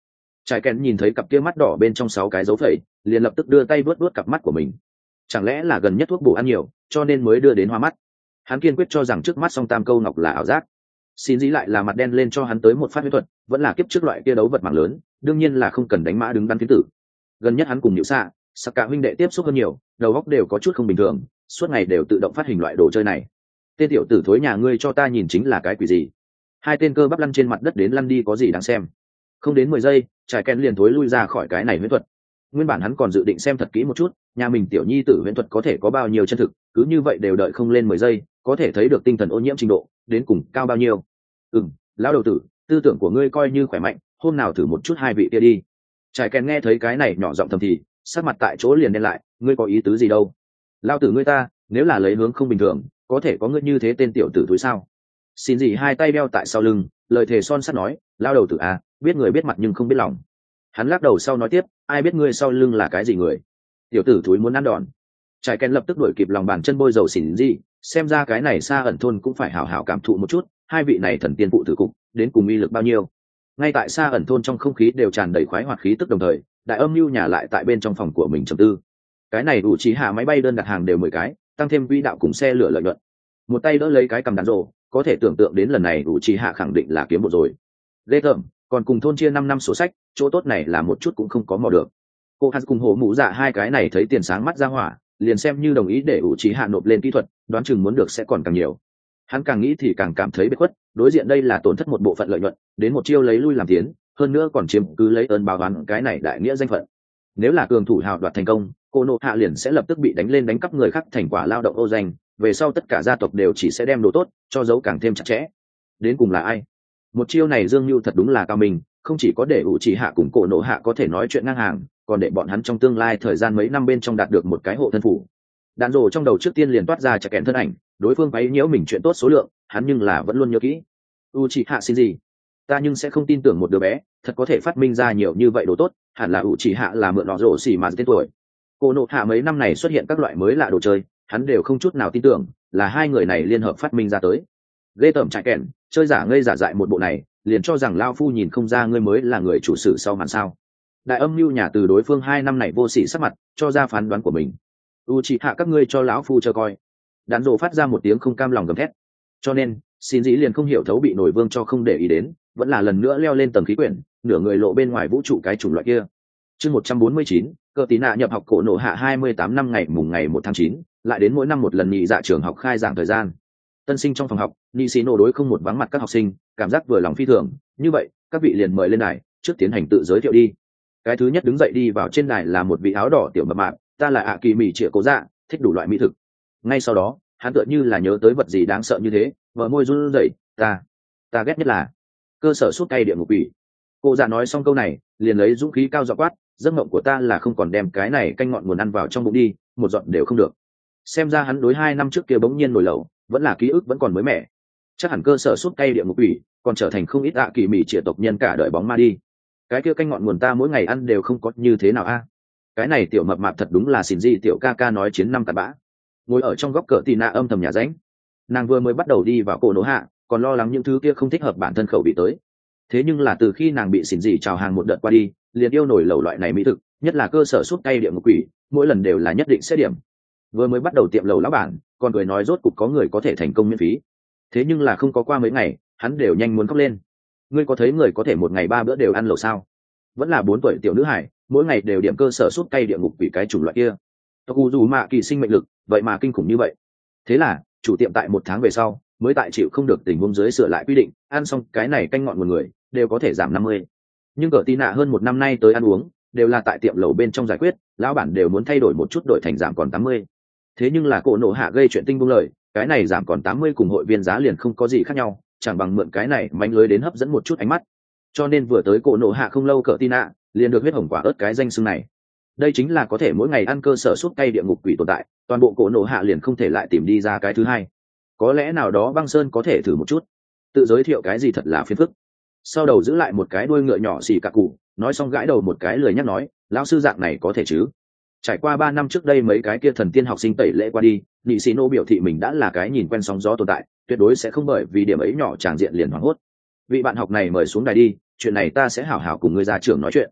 S1: Trải kèn nhìn thấy cặp kia mắt đỏ bên trong sáu cái dấu phẩy, liền lập tức đưa tay vuốt vuốt cặp mắt của mình. Chẳng lẽ là gần nhất thuốc bổ ăn nhiều, cho nên mới đưa đến hoa mắt? Hắn kiên quyết cho rằng trước mắt song tam câu ngọc là ảo giác. Xin dĩ lại là mặt đen lên cho hắn tới một phát huyết thuật, vẫn là kiếp trước loại kia đấu vật mạng lớn, đương nhiên là không cần đánh mã đứng đắn phiến tử. Gần nhất hắn cùng Nhiễu Xạ, Sắc Cả huynh đệ tiếp xúc hơn nhiều, đầu óc đều có chút không bình thường, suốt ngày đều tự động phát hình loại đồ chơi này. Tên tiểu tử thối nhà ngươi cho ta nhìn chính là cái quỷ gì? Hai tên cơ bắp lăn trên mặt đất đến lăn đi có gì đáng xem? Không đến mười giây, Trải Kèn liền thối lui ra khỏi cái này huyễn thuật. Nguyên bản hắn còn dự định xem thật kỹ một chút, nhà mình tiểu nhi tử huyễn thuật có thể có bao nhiêu chân thực, cứ như vậy đều đợi không lên mười giây, có thể thấy được tinh thần ô nhiễm trình độ đến cùng cao bao nhiêu. Ừm, lão đầu tử, tư tưởng của ngươi coi như khỏe mạnh, hôm nào thử một chút hai vị kia đi. Trải Kèn nghe thấy cái này nhỏ giọng thầm thì, sắc mặt tại chỗ liền đen lại, ngươi có ý tứ gì đâu? Lão tử ngươi ta, nếu là lấy hướng không bình thường, có thể có ngươi như thế tên tiểu tử túi sao? Xin gì hai tay đeo tại sau lưng, lời thề son sắt nói, lão đầu tử à, biết người biết mặt nhưng không biết lòng. Hắn lắc đầu sau nói tiếp, ai biết ngươi sau lưng là cái gì người? Tiểu tử thúi muốn ăn đòn. Trải Kèn lập tức đuổi kịp lòng bàn chân bôi dầu xỉn gì, xem ra cái này xa ẩn thôn cũng phải hảo hảo cảm thụ một chút, hai vị này thần tiên phụ tử cục đến cùng uy lực bao nhiêu. Ngay tại xa ẩn thôn trong không khí đều tràn đầy khoái hoạt khí tức đồng thời, đại âm mưu nhà lại tại bên trong phòng của mình trầm tư. Cái này đủ trí hạ máy bay đơn đặt hàng đều mười cái, tăng thêm quỹ đạo cùng xe lửa lợi nhuận. Một tay đỡ lấy cái cầm đàn rồ, có thể tưởng tượng đến lần này đủ trí hạ khẳng định là kiếm một rồi. Ghê tởm, còn cùng thôn chia năm năm sổ sách, chỗ tốt này là một chút cũng không có mò được. Cô hắn cùng hổ mũ dạ hai cái này thấy tiền sáng mắt ra hỏa, liền xem như đồng ý để ủ trí hạ nộp lên kỹ thuật, đoán chừng muốn được sẽ còn càng nhiều. Hắn càng nghĩ thì càng cảm thấy bất khuất, đối diện đây là tổn thất một bộ phận lợi nhuận, đến một chiêu lấy lui làm tiến, hơn nữa còn chiếm cứ lấy ơn báo oán cái này đại nghĩa danh phận. Nếu là cường thủ hào đoạt thành công, cô nộ hạ liền sẽ lập tức bị đánh lên đánh cắp người khác thành quả lao động ô danh, về sau tất cả gia tộc đều chỉ sẽ đem đồ tốt, cho dấu càng thêm chặt chẽ. Đến cùng là ai? Một chiêu này Dương Nhu thật đúng là cao minh, không chỉ có để ủ trì hạ cùng cổ nộ hạ có thể nói chuyện ngang hàng, còn để bọn hắn trong tương lai thời gian mấy năm bên trong đạt được một cái hộ thân phủ. Đạn rồ trong đầu trước tiên liền toát ra chặt kẹn thân ảnh, đối phương quấy nhiễu mình chuyện tốt số lượng, hắn nhưng là vẫn luôn nhớ kỹ. U trì hạ xin gì? Ta nhưng sẽ không tin tưởng một đứa bé thật có thể phát minh ra nhiều như vậy đồ tốt, hẳn là u trì hạ là mượn nọ rồ xỉ mà tên tuổi. Cổ nộ hạ mấy năm này xuất hiện các loại mới lạ đồ chơi, hắn đều không chút nào tin tưởng là hai người này liên hợp phát minh ra tới. Ghê tởm trại kẹn, chơi giả ngây giả dại một bộ này, liền cho rằng lao phu nhìn không ra ngươi mới là người chủ sử sau màn sao? Đại âm mưu nhà từ đối phương hai năm này vô sỉ sắc mặt, cho ra phán đoán của mình. U chỉ hạ các ngươi cho lão phu chờ coi. Đạn rồ phát ra một tiếng không cam lòng gầm thét. Cho nên, xin dĩ liền không hiểu thấu bị nổi vương cho không để ý đến, vẫn là lần nữa leo lên tầng khí quyển, nửa người lộ bên ngoài vũ trụ cái chủng loại kia. Chương một trăm bốn mươi chín, Cơ Tí Nạ nhập học cổ nộ hạ hai mươi tám năm ngày mùng ngày một tháng chín, lại đến mỗi năm một lần nhị dạ trường học khai giảng thời gian. Tân sinh trong phòng học, nhị sĩ nổ đối không một vắng mặt các học sinh, cảm giác vừa lòng phi thường. Như vậy, các vị liền mời lên đài, trước tiến hành tự giới thiệu đi. Cái thứ nhất đứng dậy đi vào trên đài là một vị áo đỏ tiểu mập mạp, ta là ạ kỳ mì trịa cố dạ, thích đủ loại mỹ thực. Ngay sau đó, hắn tựa như là nhớ tới vật gì đáng sợ như thế, mở môi run rẩy, ta, ta ghét nhất là cơ sở suốt cay địa ngục quỷ. Cô dạ nói xong câu này, liền lấy dũng khí cao giọng quát, giấc mộng của ta là không còn đem cái này canh ngọn nguồn ăn vào trong bụng đi, một giọt đều không được. Xem ra hắn đối hai năm trước kia bỗng nhiên nổi lẩu, vẫn là ký ức vẫn còn mới mẻ. Chắc hẳn cơ sở suốt cay địa ngục quỷ, còn trở thành không ít ạ kỳ mì trịa tộc nhân cả đời bóng ma đi. Cái kia canh ngọn nguồn ta mỗi ngày ăn đều không có như thế nào a. Cái này tiểu mập mạp thật đúng là xỉn gì tiểu ca ca nói chiến năm cặn bã. Ngồi ở trong góc cỡ tì nạ âm thầm nhà ránh. Nàng vừa mới bắt đầu đi vào cổ nổ hạ, còn lo lắng những thứ kia không thích hợp bản thân khẩu vị tới. Thế nhưng là từ khi nàng bị xỉn gì chào hàng một đợt qua đi, liền yêu nổi lẩu loại này mỹ thực, nhất là cơ sở suốt cay địa ngục quỷ, mỗi lần đều là nhất định sẽ điểm. Vừa mới bắt đầu tiệm lẩu lão bản, còn cười nói rốt cục có người có thể thành công miễn phí. Thế nhưng là không có qua mấy ngày, hắn đều nhanh muốn khóc lên. Ngươi có thấy người có thể một ngày ba bữa đều ăn lẩu sao? Vẫn là bốn tuổi tiểu nữ hải, mỗi ngày đều điểm cơ sở suốt cay địa ngục quỷ cái chủng loại kia. Toku dù mạ kỳ sinh mệnh lực, vậy mà kinh khủng như vậy. Thế là, chủ tiệm tại một tháng về sau, mới tại chịu không được tình huống dưới sửa lại quy định, ăn xong cái này canh ngọn một người, đều có thể giảm năm mươi. Nhưng cỡ tí nạ hơn một năm nay tới ăn uống, đều là tại tiệm lẩu bên trong giải quyết, lão bản đều muốn thay đổi một chút đổi thành giảm còn tám mươi. Thế nhưng là cổ nổ hạ gây chuyện tinh buông lời, cái này giảm còn tám mươi cùng hội viên giá liền không có gì khác nhau, chẳng bằng mượn cái này mánh lưới đến hấp dẫn một chút ánh mắt. Cho nên vừa tới cổ nổ hạ không lâu cỡ tí nạ, liền được huyết hồng quả ớt cái danh xưng này. Đây chính là có thể mỗi ngày ăn cơ sở suốt cay địa ngục quỷ tồn tại, toàn bộ cổ nổ hạ liền không thể lại tìm đi ra cái thứ hai. Có lẽ nào đó băng sơn có thể thử một chút, tự giới thiệu cái gì thật là phiền phức. Sau đầu giữ lại một cái đuôi ngựa nhỏ xì cả cụ, nói xong gãi đầu một cái lười nhắc nói, lão sư dạng này có thể chứ? Trải qua ba năm trước đây mấy cái kia thần tiên học sinh tẩy lễ qua đi, nhị sĩ nô biểu thị mình đã là cái nhìn quen sóng gió tồn tại, tuyệt đối sẽ không bởi vì điểm ấy nhỏ tràng diện liền hoảng hốt. Vị bạn học này mời xuống đài đi, chuyện này ta sẽ hảo hảo cùng người ra trưởng nói chuyện.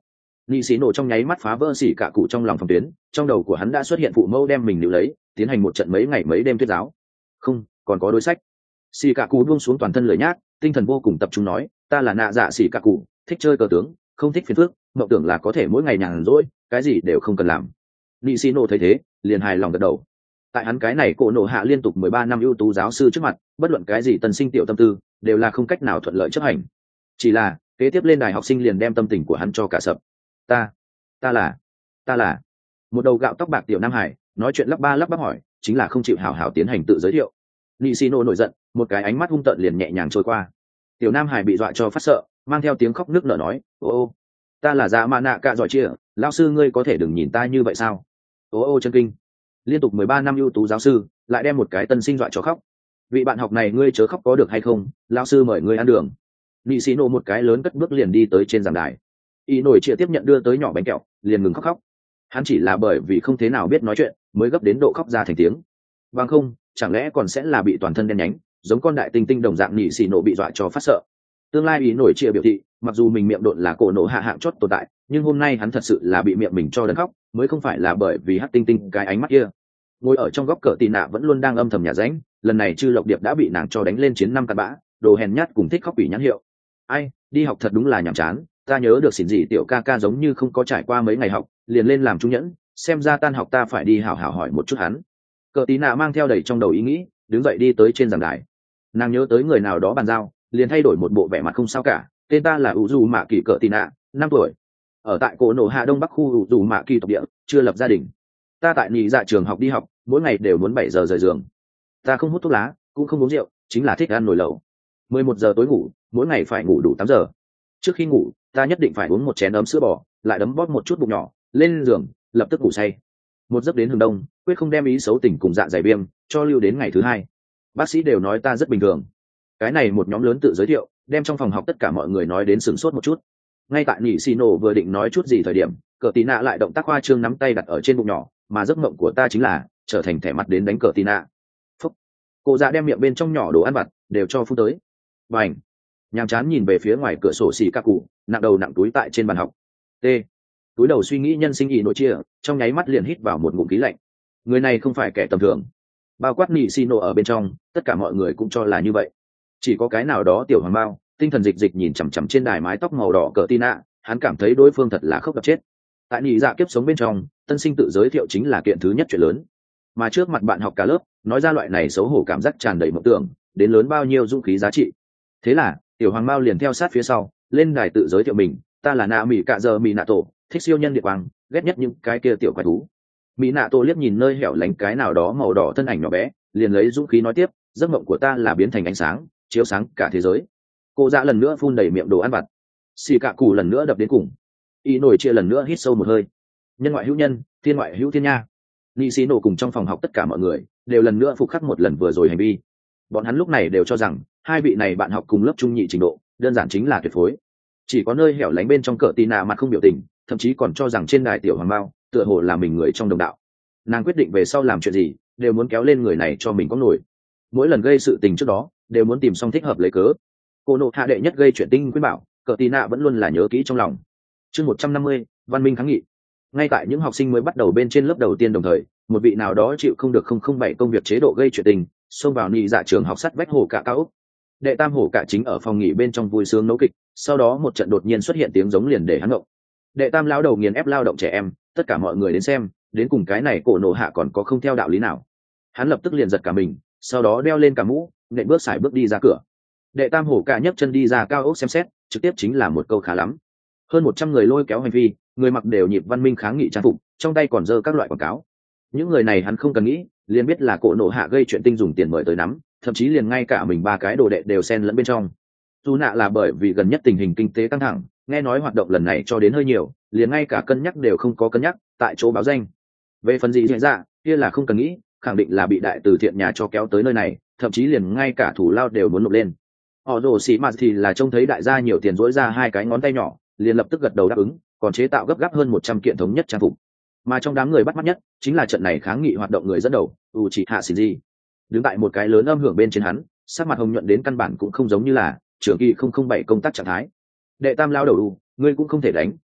S1: Nị xì nổ trong nháy mắt phá vỡ xỉ cả cụ trong lòng phòng tuyến, trong đầu của hắn đã xuất hiện phụ mẫu đem mình níu lấy tiến hành một trận mấy ngày mấy đêm thuyết giáo. Không, còn có đối sách. Xỉ cả cụ buông xuống toàn thân lười nhác, tinh thần vô cùng tập trung nói, ta là nạ dạ xỉ cả cụ, thích chơi cờ tướng, không thích phiền phức, mộng tưởng là có thể mỗi ngày nhàn rỗi, cái gì đều không cần làm. Nị xì nổ thấy thế liền hài lòng gật đầu. Tại hắn cái này cổ nổ hạ liên tục mười ba năm ưu tú giáo sư trước mặt, bất luận cái gì tân sinh tiểu tâm tư đều là không cách nào thuận lợi chấp hành. Chỉ là kế tiếp lên đài học sinh liền đem tâm tình của hắn cho cả sập. ta ta là ta là một đầu gạo tóc bạc tiểu nam hải nói chuyện lắp ba lắp bắp hỏi, chính là không chịu hảo hảo tiến hành tự giới thiệu. Nishino nổi giận, một cái ánh mắt hung tợn liền nhẹ nhàng trôi qua. Tiểu nam hải bị dọa cho phát sợ, mang theo tiếng khóc nức nở nói, ô ô ta là dạ mạ nạ cạ giỏi chia, lao sư ngươi có thể đừng nhìn ta như vậy sao? Ô ô chân kinh. Liên tục mười ba năm ưu tú giáo sư lại đem một cái tân sinh dọa cho khóc. Vị bạn học này ngươi chớ khóc có được hay không, lao sư mời ngươi ăn đường. Nishino một cái lớn cất bước liền đi tới trên giảng đài. Y nổi chia tiếp nhận đưa tới nhỏ bánh kẹo liền ngừng khóc khóc. Hắn chỉ là bởi vì không thế nào biết nói chuyện mới gấp đến độ khóc ra thành tiếng, bằng không chẳng lẽ còn sẽ là bị toàn thân đen nhánh giống con đại tinh tinh đồng dạng nhị xì nổ bị dọa cho phát sợ. Tương lai ý nổi chia biểu thị mặc dù mình miệng độn là cổ nổ hạ hạng chót tồn tại, nhưng hôm nay hắn thật sự là bị miệng mình cho đần khóc, mới không phải là bởi vì hắc tinh tinh cái ánh mắt kia. Ngồi ở trong góc cờ tì nạ vẫn luôn đang âm thầm nhà ránh, lần này chư lộc điệp đã bị nàng cho đánh lên chiến năm cặn bã, đồ hèn nhát cùng thích khóc quỷ nhãn hiệu. Ai, đi học thật đúng là nhàm chán, ta nhớ được xỉn gì tiểu ca ca giống như không có trải qua mấy ngày học liền lên làm trung nhẫn, xem ra tan học ta phải đi hảo hảo hỏi một chút hắn. Cờ tí nạ mang theo đầy trong đầu ý nghĩ đứng dậy đi tới trên giảng đài. Nàng nhớ tới người nào đó bàn giao liền thay đổi một bộ vẻ mặt không sao cả, tên ta là u dù mạ kỳ cờ tí nạ, năm tuổi, ở tại cổ nổ hạ đông bắc khu u dù mạ kỳ tộc địa, chưa lập gia đình. Ta tại nhị dạ trường học đi học, mỗi ngày đều muốn bảy giờ rời giường. Ta không hút thuốc lá cũng không uống rượu, chính là thích ăn nồi lẩu. Mười một giờ tối ngủ, mỗi ngày phải ngủ đủ tám giờ. Trước khi ngủ ta nhất định phải uống một chén ấm sữa bò, lại đấm bóp một chút bụng nhỏ, lên giường lập tức ngủ say. Một giấc đến hừng đông, quyết không đem ý xấu tình cùng dạ dày viêm cho lưu đến ngày thứ hai. Bác sĩ đều nói ta rất bình thường. Cái này một nhóm lớn tự giới thiệu đem trong phòng học tất cả mọi người nói đến sửng sốt một chút. Ngay tại nhị xì nổ vừa định nói chút gì thời điểm, cờ tí nạ lại động tác khoa trương nắm tay đặt ở trên bụng nhỏ, mà giấc mộng của ta chính là trở thành thẻ mặt đến đánh cờ tí nạ. Phúc. Cô dạ đem miệng bên trong nhỏ đồ ăn vặt đều cho phun tới. Bành. Nhàm chán nhìn về phía ngoài cửa sổ xì ca cụ, nặng đầu nặng túi tại trên bàn học. T. Túi đầu suy nghĩ nhân sinh ý nội chia, trong nháy mắt liền hít vào một ngụm khí lạnh. Người này không phải kẻ tầm thường, bao quát nhị xì nổ ở bên trong, tất cả mọi người cũng cho là như vậy. Chỉ có cái nào đó tiểu hoàng bao tinh thần dịch dịch nhìn chằm chằm trên đài mái tóc màu đỏ cờ tina, hắn cảm thấy đối phương thật là khóc đập chết. Tại nhị dạ kiếp sống bên trong, tân sinh tự giới thiệu chính là kiện thứ nhất chuyện lớn, mà trước mặt bạn học cả lớp nói ra loại này xấu hổ cảm giác tràn đầy mộng tưởng, đến lớn bao nhiêu dũng khí giá trị. Thế là tiểu hoàng bao liền theo sát phía sau lên đài tự giới thiệu mình, ta là nạ mỹ cạ giờ mỹ nạ tổ, thích siêu nhân địa quang, ghét nhất những cái kia tiểu quái thú. Mỹ nạ tổ liếc nhìn nơi hẻo lánh cái nào đó màu đỏ thân ảnh nhỏ bé, liền lấy dũng khí nói tiếp, giấc mộng của ta là biến thành ánh sáng chiếu sáng cả thế giới. Cô dạ lần nữa phun đầy miệng đồ ăn vặt, xì cạ cù lần nữa đập đến cùng, y nổi chia lần nữa hít sâu một hơi. Nhân ngoại hữu nhân, thiên ngoại hữu thiên nha. Nị xì nổ cùng trong phòng học tất cả mọi người đều lần nữa phục khắc một lần vừa rồi hành vi. Bọn hắn lúc này đều cho rằng hai vị này bạn học cùng lớp trung nhị trình độ đơn giản chính là tuyệt phối. Chỉ có nơi hẻo lánh bên trong cỡ tì nạ mặt không biểu tình, thậm chí còn cho rằng trên đài tiểu hoàng bao tựa hồ là mình người trong đồng đạo. Nàng quyết định về sau làm chuyện gì đều muốn kéo lên người này cho mình có nổi. Mỗi lần gây sự tình trước đó đều muốn tìm xong thích hợp lấy cớ. Cô nộ hạ đệ nhất gây chuyện tinh khuyên bảo, cỡ tì nạ vẫn luôn là nhớ kỹ trong lòng. Chương một trăm năm mươi, văn minh kháng nghị. Ngay tại những học sinh mới bắt đầu bên trên lớp đầu tiên đồng thời, một vị nào đó chịu không được không không bảy công việc chế độ gây chuyện tình xông vào nhị dạ trường học sắt vách hồ cả cao ốc. Đệ tam hổ cả chính ở phòng nghỉ bên trong vui sướng nấu kịch, sau đó một trận đột nhiên xuất hiện tiếng giống liền để hắn ngộng. Đệ tam lão đầu nghiền ép lao động trẻ em, tất cả mọi người đến xem, đến cùng cái này cổ nổ hạ còn có không theo đạo lý nào. Hắn lập tức liền giật cả mình, sau đó đeo lên cả mũ, nện bước xài bước đi ra cửa. Đệ tam hổ cả nhấc chân đi ra cao ốc xem xét, trực tiếp chính là một câu khá lắm. Hơn một trăm người lôi kéo hành vi, người mặc đều nhịp văn minh kháng nghị trang phục, trong tay còn giơ các loại quảng cáo. Những người này hắn không cần nghĩ, liền biết là cổ nổ hạ gây chuyện tinh dùng tiền mời tới nắm, thậm chí liền ngay cả mình ba cái đồ đệ đều xen lẫn bên trong. Dù nạ là bởi vì gần nhất tình hình kinh tế căng thẳng, nghe nói hoạt động lần này cho đến hơi nhiều, liền ngay cả cân nhắc đều không có cân nhắc, tại chỗ báo danh. Về phần gì diễn ra, kia là không cần nghĩ, khẳng định là bị đại từ thiện nhà cho kéo tới nơi này, thậm chí liền ngay cả thủ lao đều muốn nộp lên. Họ rồ xì mà thì là trông thấy đại gia nhiều tiền rỗi ra hai cái ngón tay nhỏ, liền lập tức gật đầu đáp ứng, còn chế tạo gấp gáp hơn một trăm kiện thống nhất trang phục. Mà trong đám người bắt mắt nhất chính là trận này kháng nghị hoạt động người dẫn đầu Uchiha Shinji. Đứng tại một cái lớn âm hưởng bên trên hắn, sắc mặt hồng nhuận đến căn bản cũng không giống như là trưởng kỳ không không bảy công tác trạng thái. Đệ tam lao đầu u, ngươi cũng không thể đánh,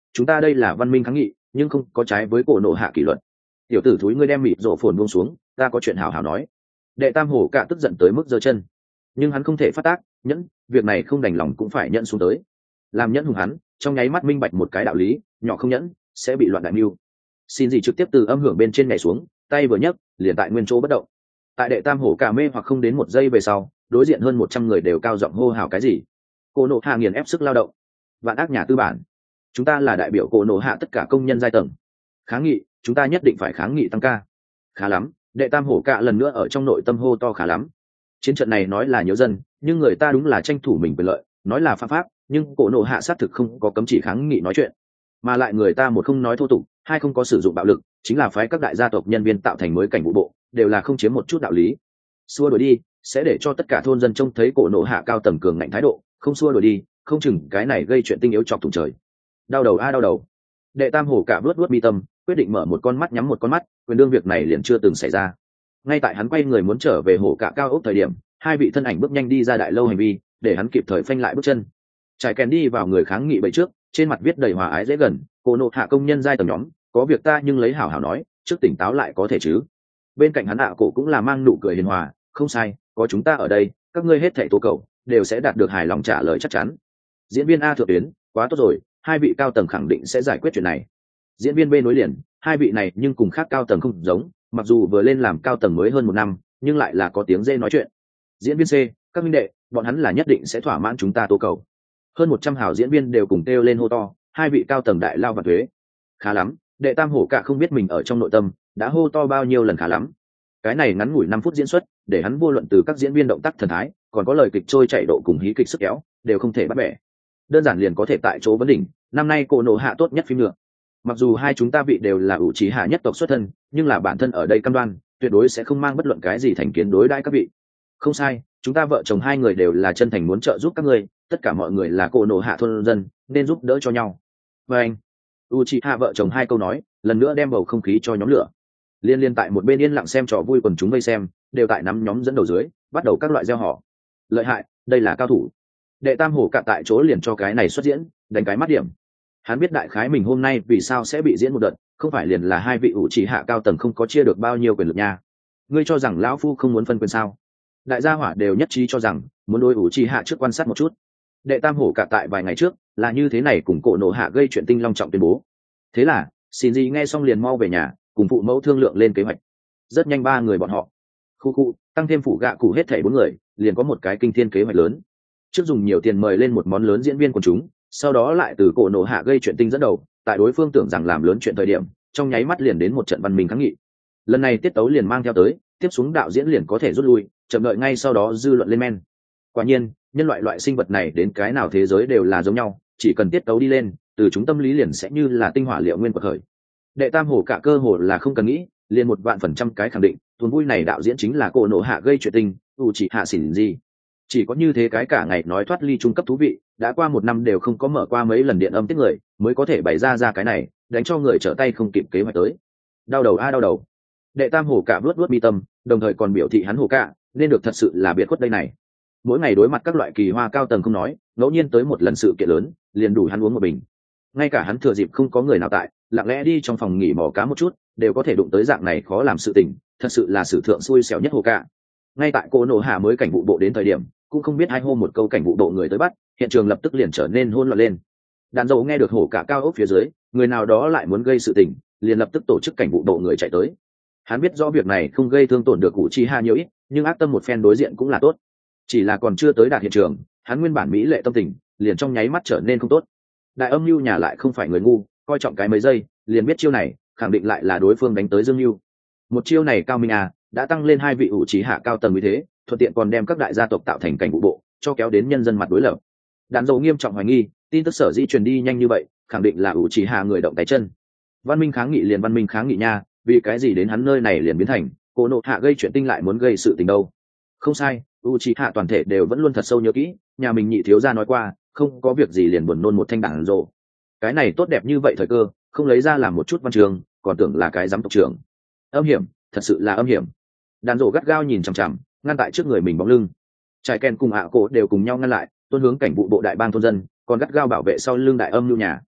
S1: chúng ta đây là văn minh kháng nghị nhưng không có trái với cổ nộ hạ kỷ luật. Tiểu tử thúi ngươi đem mịt rổ phồn buông xuống, ta có chuyện hào hào nói. Đệ tam hổ cả tức giận tới mức giơ chân, nhưng hắn không thể phát tác nhẫn, việc này không đành lòng cũng phải nhận xuống tới. Làm nhẫn hùng hắn trong nháy mắt minh bạch một cái đạo lý, nhỏ không nhẫn sẽ bị loạn đại mưu. Xin gì trực tiếp từ âm hưởng bên trên nhảy xuống, tay vừa nhấc liền tại nguyên chỗ bất động. Tại đệ tam hổ cả mê hoặc không đến một giây về sau, đối diện hơn một trăm người đều cao giọng hô hào cái gì. Cô nộ hạ nghiền ép sức lao động, vạn ác nhà tư bản, chúng ta là đại biểu cô nộ hạ tất cả công nhân giai tầng, kháng nghị, chúng ta nhất định phải kháng nghị tăng ca. Khá lắm, đệ tam hổ cả lần nữa ở trong nội tâm hô to khá lắm. Chiến trận này nói là nhiều dân, nhưng người ta đúng là tranh thủ mình quyền lợi, nói là pháp pháp, nhưng cổ nộ hạ xác thực không có cấm chỉ kháng nghị nói chuyện, mà lại người ta một không nói thô tục, hai không có sử dụng bạo lực, chính là phái các đại gia tộc nhân viên tạo thành mới cảnh vụ bộ, đều là không chiếm một chút đạo lý. Xua đuổi đi sẽ để cho tất cả thôn dân trông thấy cổ nộ hạ cao tầm cường ngạnh thái độ, không xua đuổi đi không chừng cái này gây chuyện tinh yếu chọc thủng trời. Đau đầu a đau đầu. Đệ tam hổ cả vớt vớt mi tâm, quyết định mở một con mắt nhắm một con mắt, quyền đương việc này liền chưa từng xảy ra. Ngay tại hắn quay người muốn trở về hổ cả cao ốc thời điểm, hai vị thân ảnh bước nhanh đi ra đại lâu hành vi, để hắn kịp thời phanh lại bước chân. Trải kèn đi vào người kháng nghị bậy trước, trên mặt viết đầy hòa ái dễ gần, cổ nộ hạ công nhân giai tầng nhóm, có việc ta nhưng lấy hảo hảo nói, trước tỉnh táo lại có thể chứ. Bên cạnh hắn ạ cổ cũng là mang nụ cười hiền hòa, không sai, có chúng ta ở đây, các ngươi hết thảy tố cầu đều sẽ đạt được hài lòng trả lời chắc chắn. Diễn viên A thượng tuyến, quá tốt rồi, hai vị cao tầng khẳng định sẽ giải quyết chuyện này. Diễn viên B nối liền, hai vị này nhưng cùng khác cao tầng không giống, mặc dù vừa lên làm cao tầng mới hơn một năm, nhưng lại là có tiếng dê nói chuyện. Diễn viên C, các minh đệ, bọn hắn là nhất định sẽ thỏa mãn chúng ta tố cầu. Hơn một trăm hảo diễn viên đều cùng kêu lên hô to, hai vị cao tầng đại lao và thuế. Khá lắm, đệ tam hổ cả không biết mình ở trong nội tâm đã hô to bao nhiêu lần khá lắm. Cái này ngắn ngủi năm phút diễn xuất, để hắn vô luận từ các diễn viên động tác thần thái, còn có lời kịch trôi chảy độ cùng hí kịch sức kéo, đều không thể bắt bẻ. Đơn giản liền có thể tại chỗ vấn đỉnh, năm nay cổ nộ hạ tốt nhất phim nữa. Mặc dù hai chúng ta vị đều là ủ trí hạ nhất tộc xuất thân, nhưng là bản thân ở đây cam đoan, tuyệt đối sẽ không mang bất luận cái gì thành kiến đối đãi các vị. Không sai, chúng ta vợ chồng hai người đều là chân thành muốn trợ giúp các ngươi, tất cả mọi người là cổ nộ hạ thôn dân, nên giúp đỡ cho nhau. Và anh, Uchiha vợ chồng hai câu nói, lần nữa đem bầu không khí cho nhóm lửa. Liên liên tại một bên yên lặng xem trò vui quần chúng vây xem, đều tại nắm nhóm dẫn đầu dưới, bắt đầu các loại gieo họ. Lợi hại, đây là cao thủ. Đệ tam hổ cả tại chỗ liền cho cái này xuất diễn, đánh cái mắt điểm. Hắn biết đại khái mình hôm nay vì sao sẽ bị diễn một đợt, không phải liền là hai vị Uchiha cao tầng không có chia được bao nhiêu quyền lực nha. Ngươi cho rằng lão phu không muốn phân quyền sao? Đại gia hỏa đều nhất trí cho rằng muốn đối Uchiha trước quan sát một chút. Đệ tam hổ cả tại vài ngày trước là như thế này cùng cổ nộ hạ gây chuyện tinh long trọng tuyên bố. Thế là Shinji nghe xong liền mau về nhà cùng phụ mẫu thương lượng lên kế hoạch. Rất nhanh ba người bọn họ khu khu tăng thêm phụ gạ cụ hết thảy bốn người liền có một cái kinh thiên kế hoạch lớn. Trước dùng nhiều tiền mời lên một món lớn diễn viên quần chúng, sau đó lại từ cổ nộ hạ gây chuyện tinh dẫn đầu, tại đối phương tưởng rằng làm lớn chuyện thời điểm, trong nháy mắt liền đến một trận văn minh kháng nghị. Lần này tiết tấu liền mang theo tới, tiếp xuống đạo diễn liền có thể rút lui, chậm đợi ngay sau đó dư luận lên men. Quả nhiên, nhân loại loại sinh vật này đến cái nào thế giới đều là giống nhau, chỉ cần tiết tấu đi lên, từ chúng tâm lý liền sẽ như là tinh hỏa liệu nguyên của thời. Đệ tam hổ cả cơ hồ là không cần nghĩ, liền một vạn phần trăm cái khẳng định, tuần vui này đạo diễn chính là cổ nộ hạ gây chuyện tinh, u chỉ hạ xỉn gì. Chỉ có như thế cái cả ngày nói thoát ly trung cấp thú vị, đã qua một năm đều không có mở qua mấy lần điện âm tiết người, mới có thể bày ra ra cái này, đánh cho người trở tay không kịp kế hoạch tới. Đau đầu a đau đầu. Đệ tam hổ cả vuốt vuốt mi tâm, đồng thời còn biểu thị hắn hổ cả nên được thật sự là biệt khuất đây này. Mỗi ngày đối mặt các loại kỳ hoa cao tầng không nói, ngẫu nhiên tới một lần sự kiện lớn, liền đủ hắn uống một bình. Ngay cả hắn thừa dịp không có người nào tại, lặng lẽ đi trong phòng nghỉ mò cá một chút, đều có thể đụng tới dạng này khó làm sự tình, thật sự là sử thượng xui xẻo nhất hổ cả. Ngay tại cô nổ hạ mới cảnh vụ bộ đến thời điểm, cũng không biết ai hô một câu cảnh vụ bộ người tới bắt, hiện trường lập tức liền trở nên hỗn loạn lên. Đàn dầu nghe được hổ cả cao ốc phía dưới, người nào đó lại muốn gây sự tình, liền lập tức tổ chức cảnh vụ bộ người chạy tới. Hắn biết rõ việc này không gây thương tổn được Uchiha nhiều ít, nhưng ác tâm một phen đối diện cũng là tốt. Chỉ là còn chưa tới đạt hiện trường, hắn nguyên bản mỹ lệ tâm tình liền trong nháy mắt trở nên không tốt. Đại âm mưu nhà lại không phải người ngu, coi trọng cái mấy giây liền biết chiêu này khẳng định lại là đối phương đánh tới Dương Mưu. Một chiêu này cao minh à, đã tăng lên hai vị Uchiha cao tầng như thế, thuận tiện còn đem các đại gia tộc tạo thành cảnh vụ bộ, cho kéo đến nhân dân mặt đối lập. Đàn dầu nghiêm trọng hoài nghi, tin tức sở di truyền đi nhanh như vậy, khẳng định là Uchiha người động tay chân. Văn minh kháng nghị liền văn minh kháng nghị nha, vì cái gì đến hắn nơi này liền biến thành cô nộ hạ gây chuyện tinh lại muốn gây sự tình đâu? Không sai, Uchiha toàn thể đều vẫn luôn thật sâu nhớ kỹ, nhà mình nhị thiếu gia nói qua, không có việc gì liền buồn nôn một thanh đàn rồ. Cái này tốt đẹp như vậy thời cơ, không lấy ra làm một chút văn trường, còn tưởng là cái giám tộc trưởng. Âm hiểm, thật sự là âm hiểm. Đàn rồ gắt gao nhìn chằm chằm, ngăn tại trước người mình bóng lưng. Trải Ken cùng ạ cổ đều cùng nhau ngăn lại, tuân hướng cảnh vụ bộ đại bang thôn dân, còn gắt gao bảo vệ sau lưng đại âm lưu nhà.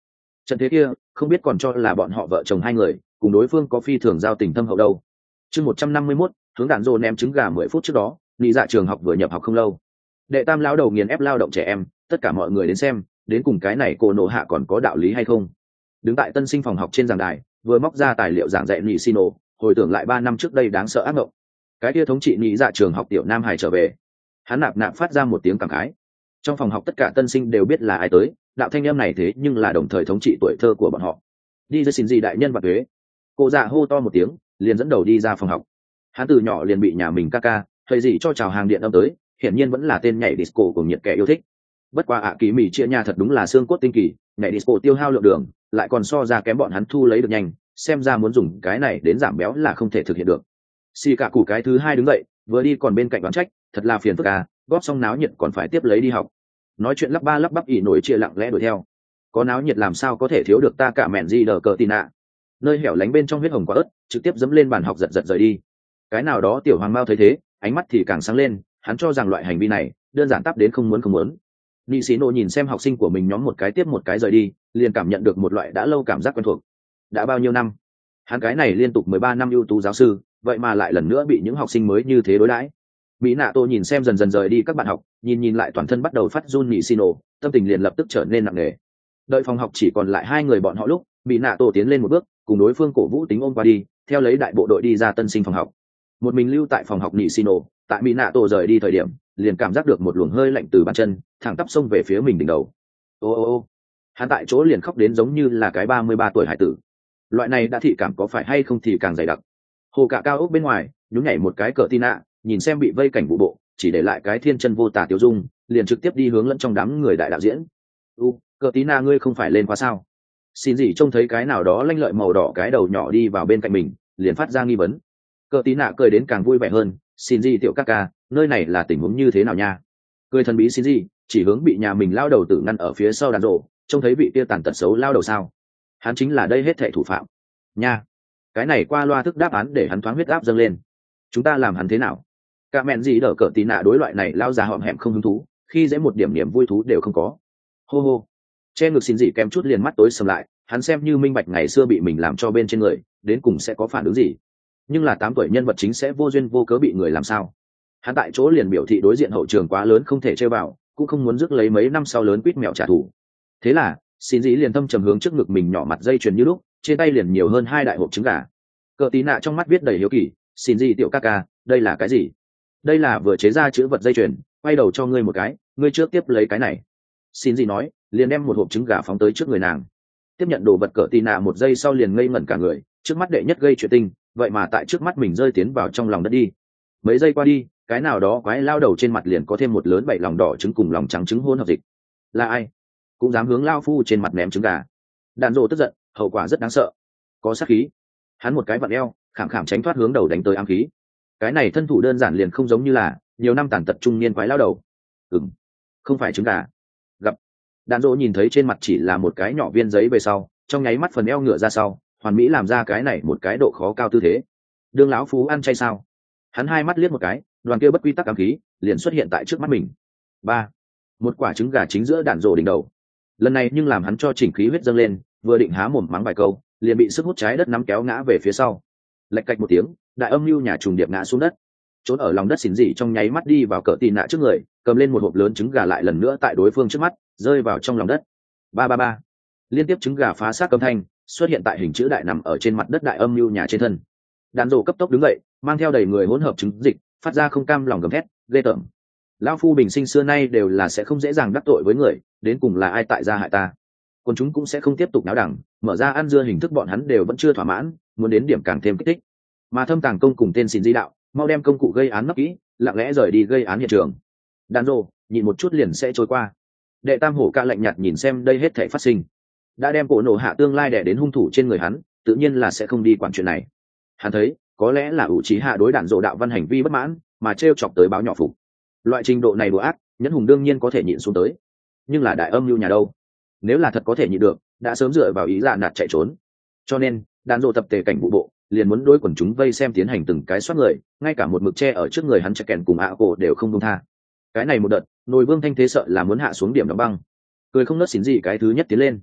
S1: trận thế kia không biết còn cho là bọn họ vợ chồng hai người cùng đối phương có phi thường giao tình thâm hậu đâu. Chương một trăm năm mươi mốt, hướng đạn rồ ném trứng gà mười phút trước đó, lý dạ trường học vừa nhập học không lâu. Đệ tam lão đầu nghiền ép lao động trẻ em, tất cả mọi người đến xem, đến cùng cái này cô nộ hạ còn có đạo lý hay không. Đứng tại tân sinh phòng học trên giảng đài, vừa móc ra tài liệu giảng dạy nhị xin ồ, hồi tưởng lại ba năm trước đây đáng sợ ác mộng. Cái kia thống trị nhị dạ trường học tiểu nam hải trở về. Hắn nạp nạp phát ra một tiếng cảm khái. Trong phòng học tất cả tân sinh đều biết là ai tới, đạo thanh âm này thế nhưng là đồng thời thống trị tuổi thơ của bọn họ. Đi ra xin gì đại nhân và thuế. Cô dạ hô to một tiếng, liền dẫn đầu đi ra phòng học. Hắn từ nhỏ liền bị nhà mình ca ca thầy gì cho chào hàng điện âm tới, hiển nhiên vẫn là tên nhảy disco cùng nhiệt kẻ yêu thích. Bất qua ạ kỳ mỉ chia nhà thật đúng là xương cốt tinh kỳ, nhảy disco tiêu hao lượng đường lại còn so ra kém bọn hắn thu lấy được nhanh, xem ra muốn dùng cái này đến giảm béo là không thể thực hiện được. Xì cả củ cái thứ hai đứng dậy, vừa đi còn bên cạnh đoán trách, thật là phiền phức à, góp xong náo nhiệt còn phải tiếp lấy đi học. Nói chuyện lắp ba lắp bắp ỉ nổi chia lặng lẽ đuổi theo. Có náo nhiệt làm sao có thể thiếu được ta cả mẹn gì đờ cờ tì nạ. Nơi hẻo lánh bên trong huyết hồng quả ớt trực tiếp dẫm lên bàn học giật giật rời đi. Cái nào đó tiểu hoàng mao thấy thế, ánh mắt thì càng sáng lên, hắn cho rằng loại hành vi này đơn giản tắp đến không muốn không muốn. Nị xí nộ nhìn xem học sinh của mình nhóm một cái tiếp một cái rời đi, liền cảm nhận được một loại đã lâu cảm giác quen thuộc. Đã bao nhiêu năm, hắn cái này liên tục mười ba năm ưu tú giáo sư, vậy mà lại lần nữa bị những học sinh mới như thế đối đãi. Mỹ nạ tô nhìn xem dần dần rời đi các bạn học, nhìn nhìn lại toàn thân bắt đầu phát run nị xí nộ, tâm tình liền lập tức trở nên nặng nề. Đợi phòng học chỉ còn lại hai người bọn họ lúc, Mỹ nạ tô tiến lên một bước, cùng đối phương cổ vũ tính ôm qua đi, theo lấy đại bộ đội đi ra tân sinh phòng học. Một mình lưu tại phòng học nị xí nộ, tại Mỹ nạ tô rời đi thời điểm, liền cảm giác được một luồng hơi lạnh từ bàn chân thẳng tắp xông về phía mình đỉnh đầu. Ô ô ô, hắn tại chỗ liền khóc đến giống như là cái ba mươi ba tuổi hải tử. Loại này đã thị cảm có phải hay không thì càng dày đặc. Hồ cả cao ốc bên ngoài nhún nhảy một cái cờ tin nạ, nhìn xem bị vây cảnh vụ bộ, chỉ để lại cái thiên chân vô tà tiêu dung, liền trực tiếp đi hướng lẫn trong đám người đại đạo diễn. U, cờ tí na ngươi không phải lên quá sao? Xin gì trông thấy cái nào đó lanh lợi màu đỏ cái đầu nhỏ đi vào bên cạnh mình, liền phát ra nghi vấn. Cờ tí nạ cười đến càng vui vẻ hơn, xin gì tiểu ca ca, nơi này là tình huống như thế nào nha? Cười thần bí xin gì, chỉ hướng bị nhà mình lao đầu tử ngăn ở phía sau đàn rộ, trông thấy vị kia tàn tật xấu lao đầu sao? Hắn chính là đây hết thệ thủ phạm. Nha, cái này qua loa thức đáp án để hắn thoáng huyết áp dâng lên. Chúng ta làm hắn thế nào? Cả mẹn gì đỡ cờ tí nạ đối loại này lao già họm hẹm không hứng thú, khi dễ một điểm niềm vui thú đều không có. Hô hô, che ngực xin gì kém chút liền mắt tối sầm lại, hắn xem như minh bạch ngày xưa bị mình làm cho bên trên người, đến cùng sẽ có phản ứng gì. Nhưng là tám tuổi nhân vật chính sẽ vô duyên vô cớ bị người làm sao? Hắn tại chỗ liền biểu thị đối diện hậu trường quá lớn không thể chơi vào, cũng không muốn rước lấy mấy năm sau lớn quýt mèo trả thù. Thế là xin dĩ liền thâm trầm hướng trước ngực mình nhỏ mặt dây chuyền như lúc, trên tay liền nhiều hơn hai đại hộp trứng gà. Cờ tí nạ trong mắt viết đầy hiếu kỳ, xin gì tiểu ca ca, đây là cái gì? Đây là vừa chế ra chữ vật dây chuyền, quay đầu cho ngươi một cái, ngươi trước tiếp lấy cái này. Xin gì nói, liền đem một hộp trứng gà phóng tới trước người nàng. Tiếp nhận đồ vật cờ tí nạ một giây sau liền ngây ngẩn cả người, trước mắt đệ nhất gây chuyện tinh, vậy mà tại trước mắt mình rơi tiến vào trong lòng đất đi. Mấy giây qua đi, cái nào đó quái lao đầu trên mặt liền có thêm một lớn bảy lòng đỏ trứng cùng lòng trắng trứng hôn hợp dịch. Là ai cũng dám hướng lao phu trên mặt ném trứng gà? Đàn rộ tức giận, hậu quả rất đáng sợ, có sát khí. Hắn một cái vặn eo, khảm khảm tránh thoát hướng đầu đánh tới ám khí. Cái này thân thủ đơn giản liền không giống như là nhiều năm tàn tật trung niên quái lao đầu. Ừm, không phải trứng gà. Gặp đàn rộ nhìn thấy trên mặt chỉ là một cái nhỏ viên giấy về sau, trong nháy mắt phần eo ngựa ra sau, hoàn mỹ làm ra cái này một cái độ khó cao tư thế. Đương lão phú ăn chay sao? Hắn hai mắt liếc một cái, đoàn kia bất quy tắc ám khí liền xuất hiện tại trước mắt mình. Ba, một quả trứng gà chính giữa đạn rổ đỉnh đầu. Lần này nhưng làm hắn cho chỉnh khí huyết dâng lên, vừa định há mồm mắng vài câu, liền bị sức hút trái đất nắm kéo ngã về phía sau. Lạch cạch một tiếng, đại âm mưu nhà trùng điệp ngã xuống đất. Trốn ở lòng đất xỉn dị trong nháy mắt đi vào cỡ tì nạ trước người, cầm lên một hộp lớn trứng gà lại lần nữa tại đối phương trước mắt, rơi vào trong lòng đất. Ba ba ba, liên tiếp trứng gà phá xác âm thanh xuất hiện tại hình chữ đại nằm ở trên mặt đất đại âm mưu nhà trên thân. Đàn rổ cấp tốc đứng dậy, mang theo đầy người hỗn hợp trứng dịch, phát ra không cam lòng gầm thét, ghê tởm. Lão phu bình sinh xưa nay đều là sẽ không dễ dàng đắc tội với người, đến cùng là ai tại gia hại ta. Còn chúng cũng sẽ không tiếp tục náo đẳng, mở ra ăn dưa hình thức bọn hắn đều vẫn chưa thỏa mãn, muốn đến điểm càng thêm kích thích. Mà thâm tàng công cùng tên xin di đạo, mau đem công cụ gây án nấp kỹ, lặng lẽ rời đi gây án hiện trường. Đàn rổ nhìn một chút liền sẽ trôi qua. Đệ tam hổ ca lạnh nhạt nhìn xem đây hết thảy phát sinh, đã đem cổ nổ hạ tương lai đè đến hung thủ trên người hắn, tự nhiên là sẽ không đi quản chuyện này. Hắn thấy có lẽ là ủ trí hạ đối đạn rộ đạo văn hành vi bất mãn mà t chọc tới báo nhỏ phục. Loại trình độ này đùa ác, nhẫn hùng đương nhiên có thể nhịn xuống tới, nhưng là đại âm mưu nhà đâu? Nếu là thật có thể nhịn được, đã sớm dựa vào ý dạ nạt chạy trốn. Cho nên đạn rộ tập tề cảnh vụ bộ liền muốn đối quần chúng vây xem tiến hành từng cái soát người, ngay cả một mực tre ở trước người hắn chạy kèn cùng ạ cổ đều không buông tha. Cái này một đợt nồi vương thanh thế sợ là muốn hạ xuống điểm đóng băng. Cười không nớt xỉn gì cái thứ nhất tiến lên.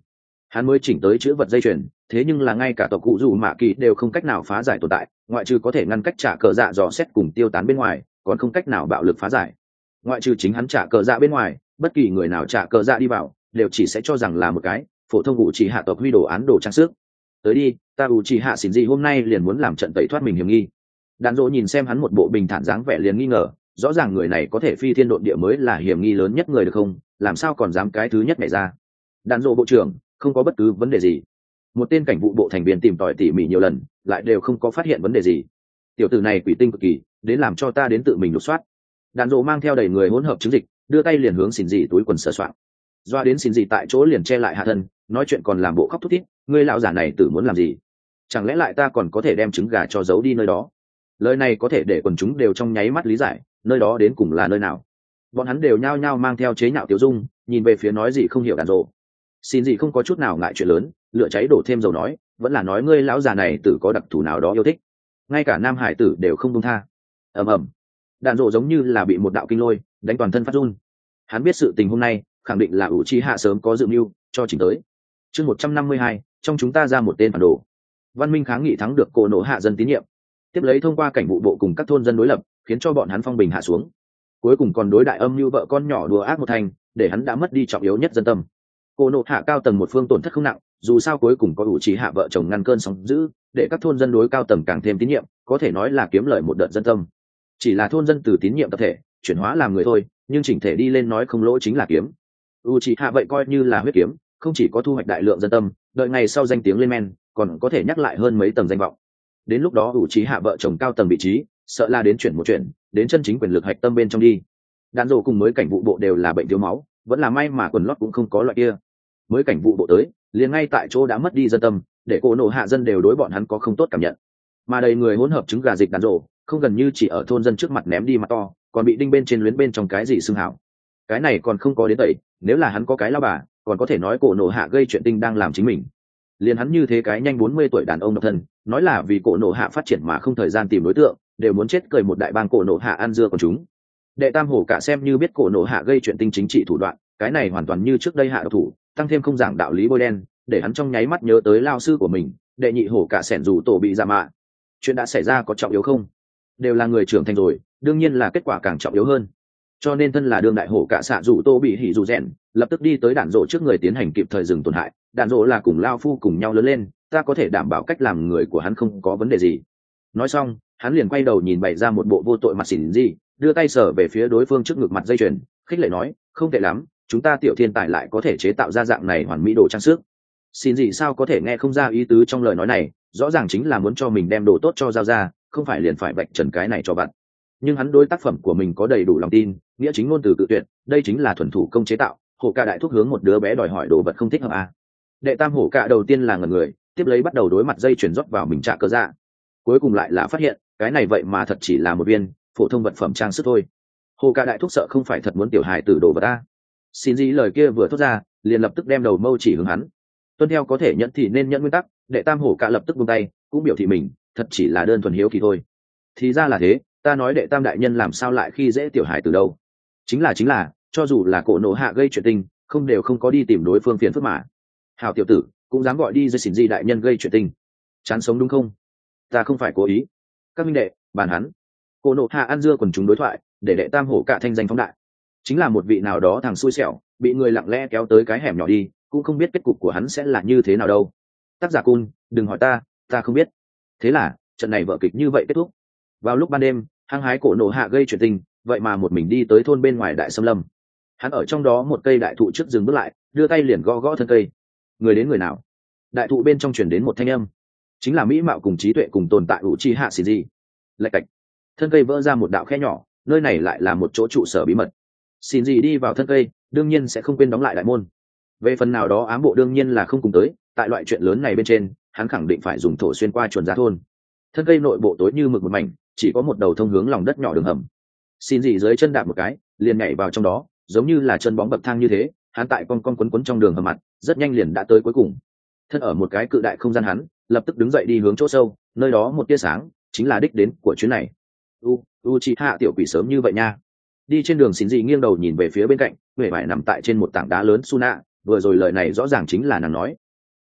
S1: hắn mới chỉnh tới chữ vật dây chuyền, thế nhưng là ngay cả tộc cụ dù mạ kỳ đều không cách nào phá giải tồn tại, ngoại trừ có thể ngăn cách trả cờ dạ dò xét cùng tiêu tán bên ngoài, còn không cách nào bạo lực phá giải. Ngoại trừ chính hắn trả cờ dạ bên ngoài, bất kỳ người nào trả cờ dạ đi vào đều chỉ sẽ cho rằng là một cái phổ thông ủ trì hạ tộc huy đồ án đồ trang sức. Tới đi, ta ủ trì hạ xỉn gì hôm nay liền muốn làm trận tẩy thoát mình hiểm nghi. Đàn Dỗ nhìn xem hắn một bộ bình thản dáng vẻ liền nghi ngờ, rõ ràng người này có thể phi thiên độn địa mới là hiểm nghi lớn nhất người được không, làm sao còn dám cái thứ nhất nhảy ra. Đàn Dỗ bộ trưởng, không có bất cứ vấn đề gì. Một tên cảnh vụ bộ thành viên tìm tòi tỉ mỉ nhiều lần, lại đều không có phát hiện vấn đề gì. Tiểu tử này quỷ tinh cực kỳ, đến làm cho ta đến tự mình lục soát. Đàn Dỗ mang theo đầy người hỗn hợp chứng dịch, đưa tay liền hướng xỉn dị túi quần sờ soạn. Doa đến xỉn dị tại chỗ liền che lại hạ thân, nói chuyện còn làm bộ khóc thút thít, ngươi lão giả này tự muốn làm gì? Chẳng lẽ lại ta còn có thể đem trứng gà cho giấu đi nơi đó? Lời này có thể để quần chúng đều trong nháy mắt lý giải, nơi đó đến cùng là nơi nào. Bọn hắn đều nhao nhao mang theo chế nhạo tiêu dung, nhìn về phía nói gì không hiểu Đàn Dỗ. Xin gì không có chút nào ngại chuyện lớn, lửa cháy đổ thêm dầu nói, vẫn là nói ngươi lão già này tử có đặc thù nào đó yêu thích, ngay cả nam hải tử đều không buông tha. Ầm ầm, Đàn Dỗ giống như là bị một đạo kinh lôi đánh toàn thân phát run. Hắn biết sự tình hôm nay khẳng định là ủ trí hạ sớm có dự mưu cho chỉnh tới. Chương một trăm năm mươi hai, trong chúng ta ra một tên phản đồ. Văn minh kháng nghị thắng được Cổ Nổ hạ dân tín nhiệm, tiếp lấy thông qua cảnh vụ bộ cùng các thôn dân đối lập, khiến cho bọn hắn phong bình hạ xuống. Cuối cùng còn đối đại âm mưu vợ con nhỏ đùa ác một thành, để hắn đã mất đi trọng yếu nhất dân tâm. Cổ Nổ hạ cao tầng một phương tổn thất không nặng, dù sao cuối cùng có ủ trí hạ vợ chồng ngăn cơn sóng dữ, để các thôn dân đối cao tầng càng thêm tín nhiệm, có thể nói là kiếm lợi một đợt dân tâm. Chỉ là thôn dân từ tín nhiệm tập thể chuyển hóa làm người thôi, nhưng chỉnh thể đi lên nói không lỗ chính là kiếm. Uchiha vậy coi như là huyết kiếm, không chỉ có thu hoạch đại lượng dân tâm, đợi ngày sau danh tiếng lên men, còn có thể nhắc lại hơn mấy tầng danh vọng. Đến lúc đó Uchiha vợ chồng cao tầng vị trí, sợ là đến chuyển một chuyện, đến chân chính quyền lực hạch tâm bên trong đi. Đàn Dỗ cùng mới cảnh vụ bộ đều là bệnh thiếu máu, vẫn là may mà quần lót cũng không có loại kia. Mới cảnh vụ bộ tới, liền ngay tại chỗ đã mất đi dân tâm, để Cổ Nổ hạ dân đều đối bọn hắn có không tốt cảm nhận. Mà đầy người hỗn hợp trứng gà dịch Đàn Dỗ, không gần như chỉ ở thôn dân trước mặt ném đi mặt to, còn bị đinh bên trên luyến bên trong cái gì xưng hảo. Cái này còn không có đến tẩy, nếu là hắn có cái lao bà, còn có thể nói Cổ Nổ hạ gây chuyện tinh đang làm chính mình. Liền hắn như thế cái nhanh bốn mươi tuổi đàn ông độc thân, nói là vì Cổ Nổ hạ phát triển mà không thời gian tìm đối tượng, đều muốn chết cười một đại bang Cổ Nổ hạ ăn dưa của chúng. Đệ Tam Hổ cả xem như biết Cổ Nổ hạ gây chuyện tinh chính trị thủ đoạn, cái này hoàn toàn như trước đây hạ độc thủ, tăng thêm không giảng đạo lý bôi đen, để hắn trong nháy mắt nhớ tới lao sư của mình, Đệ Nhị Hổ cả sẻn dù tổ bị giả mạ. Chuyện đã xảy ra có trọng yếu không? Đều là người trưởng thành rồi, đương nhiên là kết quả càng trọng yếu hơn. Cho nên thân là đương đại hổ cả xạ dù tô bị hỉ dù rèn, lập tức đi tới Đàn Dỗ trước người tiến hành kịp thời dừng tổn hại. Đàn Dỗ là cùng lao phu cùng nhau lớn lên, ta có thể đảm bảo cách làm người của hắn không có vấn đề gì. Nói xong, hắn liền quay đầu nhìn bày ra một bộ vô tội mặt xỉn gì, đưa tay sờ về phía đối phương trước ngực mặt dây chuyền, khích lệ nói, không tệ lắm, chúng ta tiểu thiên tài lại có thể chế tạo ra dạng này hoàn mỹ đồ trang sức. Xin gì sao có thể nghe không ra ý tứ trong lời nói này, rõ ràng chính là muốn cho mình đem đồ tốt cho giao ra, không phải liền phải vạch trần cái này cho bạn. Nhưng hắn đối tác phẩm của mình có đầy đủ lòng tin, nghĩa chính ngôn từ tự tuyệt, đây chính là thuần thủ công chế tạo, hổ ca đại thúc hướng một đứa bé đòi hỏi đồ vật không thích hợp à. Đệ Tam hổ ca đầu tiên là ngẩn người, tiếp lấy bắt đầu đối mặt dây chuyển rót vào mình trả cơ dạ. Cuối cùng lại là phát hiện, cái này vậy mà thật chỉ là một viên phổ thông vật phẩm trang sức thôi. Hổ ca đại thúc sợ không phải thật muốn tiểu hài tử đồ vật ta. Xin gì lời kia vừa thốt ra, liền lập tức đem đầu mâu chỉ hướng hắn. Tuân theo có thể nhận thì nên nhận nguyên tắc, Đệ Tam hổ ca lập tức buông tay, cũng biểu thị mình thật chỉ là đơn thuần hiếu kỳ thôi. Thì ra là thế, ta nói Đệ Tam đại nhân làm sao lại khi dễ tiểu hài từ đâu? Chính là chính là, cho dù là Cổ Nổ hạ gây chuyện tình, không đều không có đi tìm đối phương phiền phức mà. Hảo tiểu tử, cũng dám gọi đi dây xỉn gì đại nhân gây chuyện tình, chán sống đúng không? Ta không phải cố ý. Các minh đệ, bàn hắn. Cổ Nổ hạ ăn dưa quần chúng đối thoại, để Đệ Tam hổ cả thanh danh phóng đại. Chính là một vị nào đó thằng xui xẻo, bị người lặng lẽ kéo tới cái hẻm nhỏ đi, cũng không biết kết cục của hắn sẽ là như thế nào đâu. Tác giả Cun, đừng hỏi ta, ta không biết. Thế là, trận này vở kịch như vậy kết thúc. Vào lúc ban đêm, hăng hái Cổ Nổ hạ gây chuyện tình, vậy mà một mình đi tới thôn bên ngoài đại sâm lâm. Hắn ở trong đó một cây đại thụ trước dừng bước lại, đưa tay liền gõ gõ thân cây. Người đến người nào? Đại thụ bên trong truyền đến một thanh âm, chính là mỹ mạo cùng trí tuệ cùng tồn tại Uchiha Shinji. Lạch cạch, thân cây vỡ ra một đạo khe nhỏ, nơi này lại là một chỗ trụ sở bí mật. Shinji đi vào thân cây, đương nhiên sẽ không quên đóng lại đại môn. Về phần nào đó ám bộ đương nhiên là không cùng tới, tại loại chuyện lớn này bên trên, hắn khẳng định phải dùng thổ xuyên qua chuẩn ra thôn. Thân cây nội bộ tối như mực một mảnh, chỉ có một đầu thông hướng lòng đất nhỏ đường hầm. Shinji dưới chân đạp một cái, liền nhảy vào trong đó, giống như là chân bóng bậc thang như thế, hắn tại con con quấn quấn trong đường hầm mặt, rất nhanh liền đã tới cuối cùng. Thân ở một cái cự đại không gian hắn, lập tức đứng dậy đi hướng chỗ sâu, nơi đó một tia sáng, chính là đích đến của chuyến này. U, Uchiha tiểu quỷ sớm như vậy nha. Đi trên đường Shinji nghiêng đầu nhìn về phía bên cạnh, vẻ vải nằm tại trên một tảng đá lớn Suna, vừa rồi lời này rõ ràng chính là nàng nói.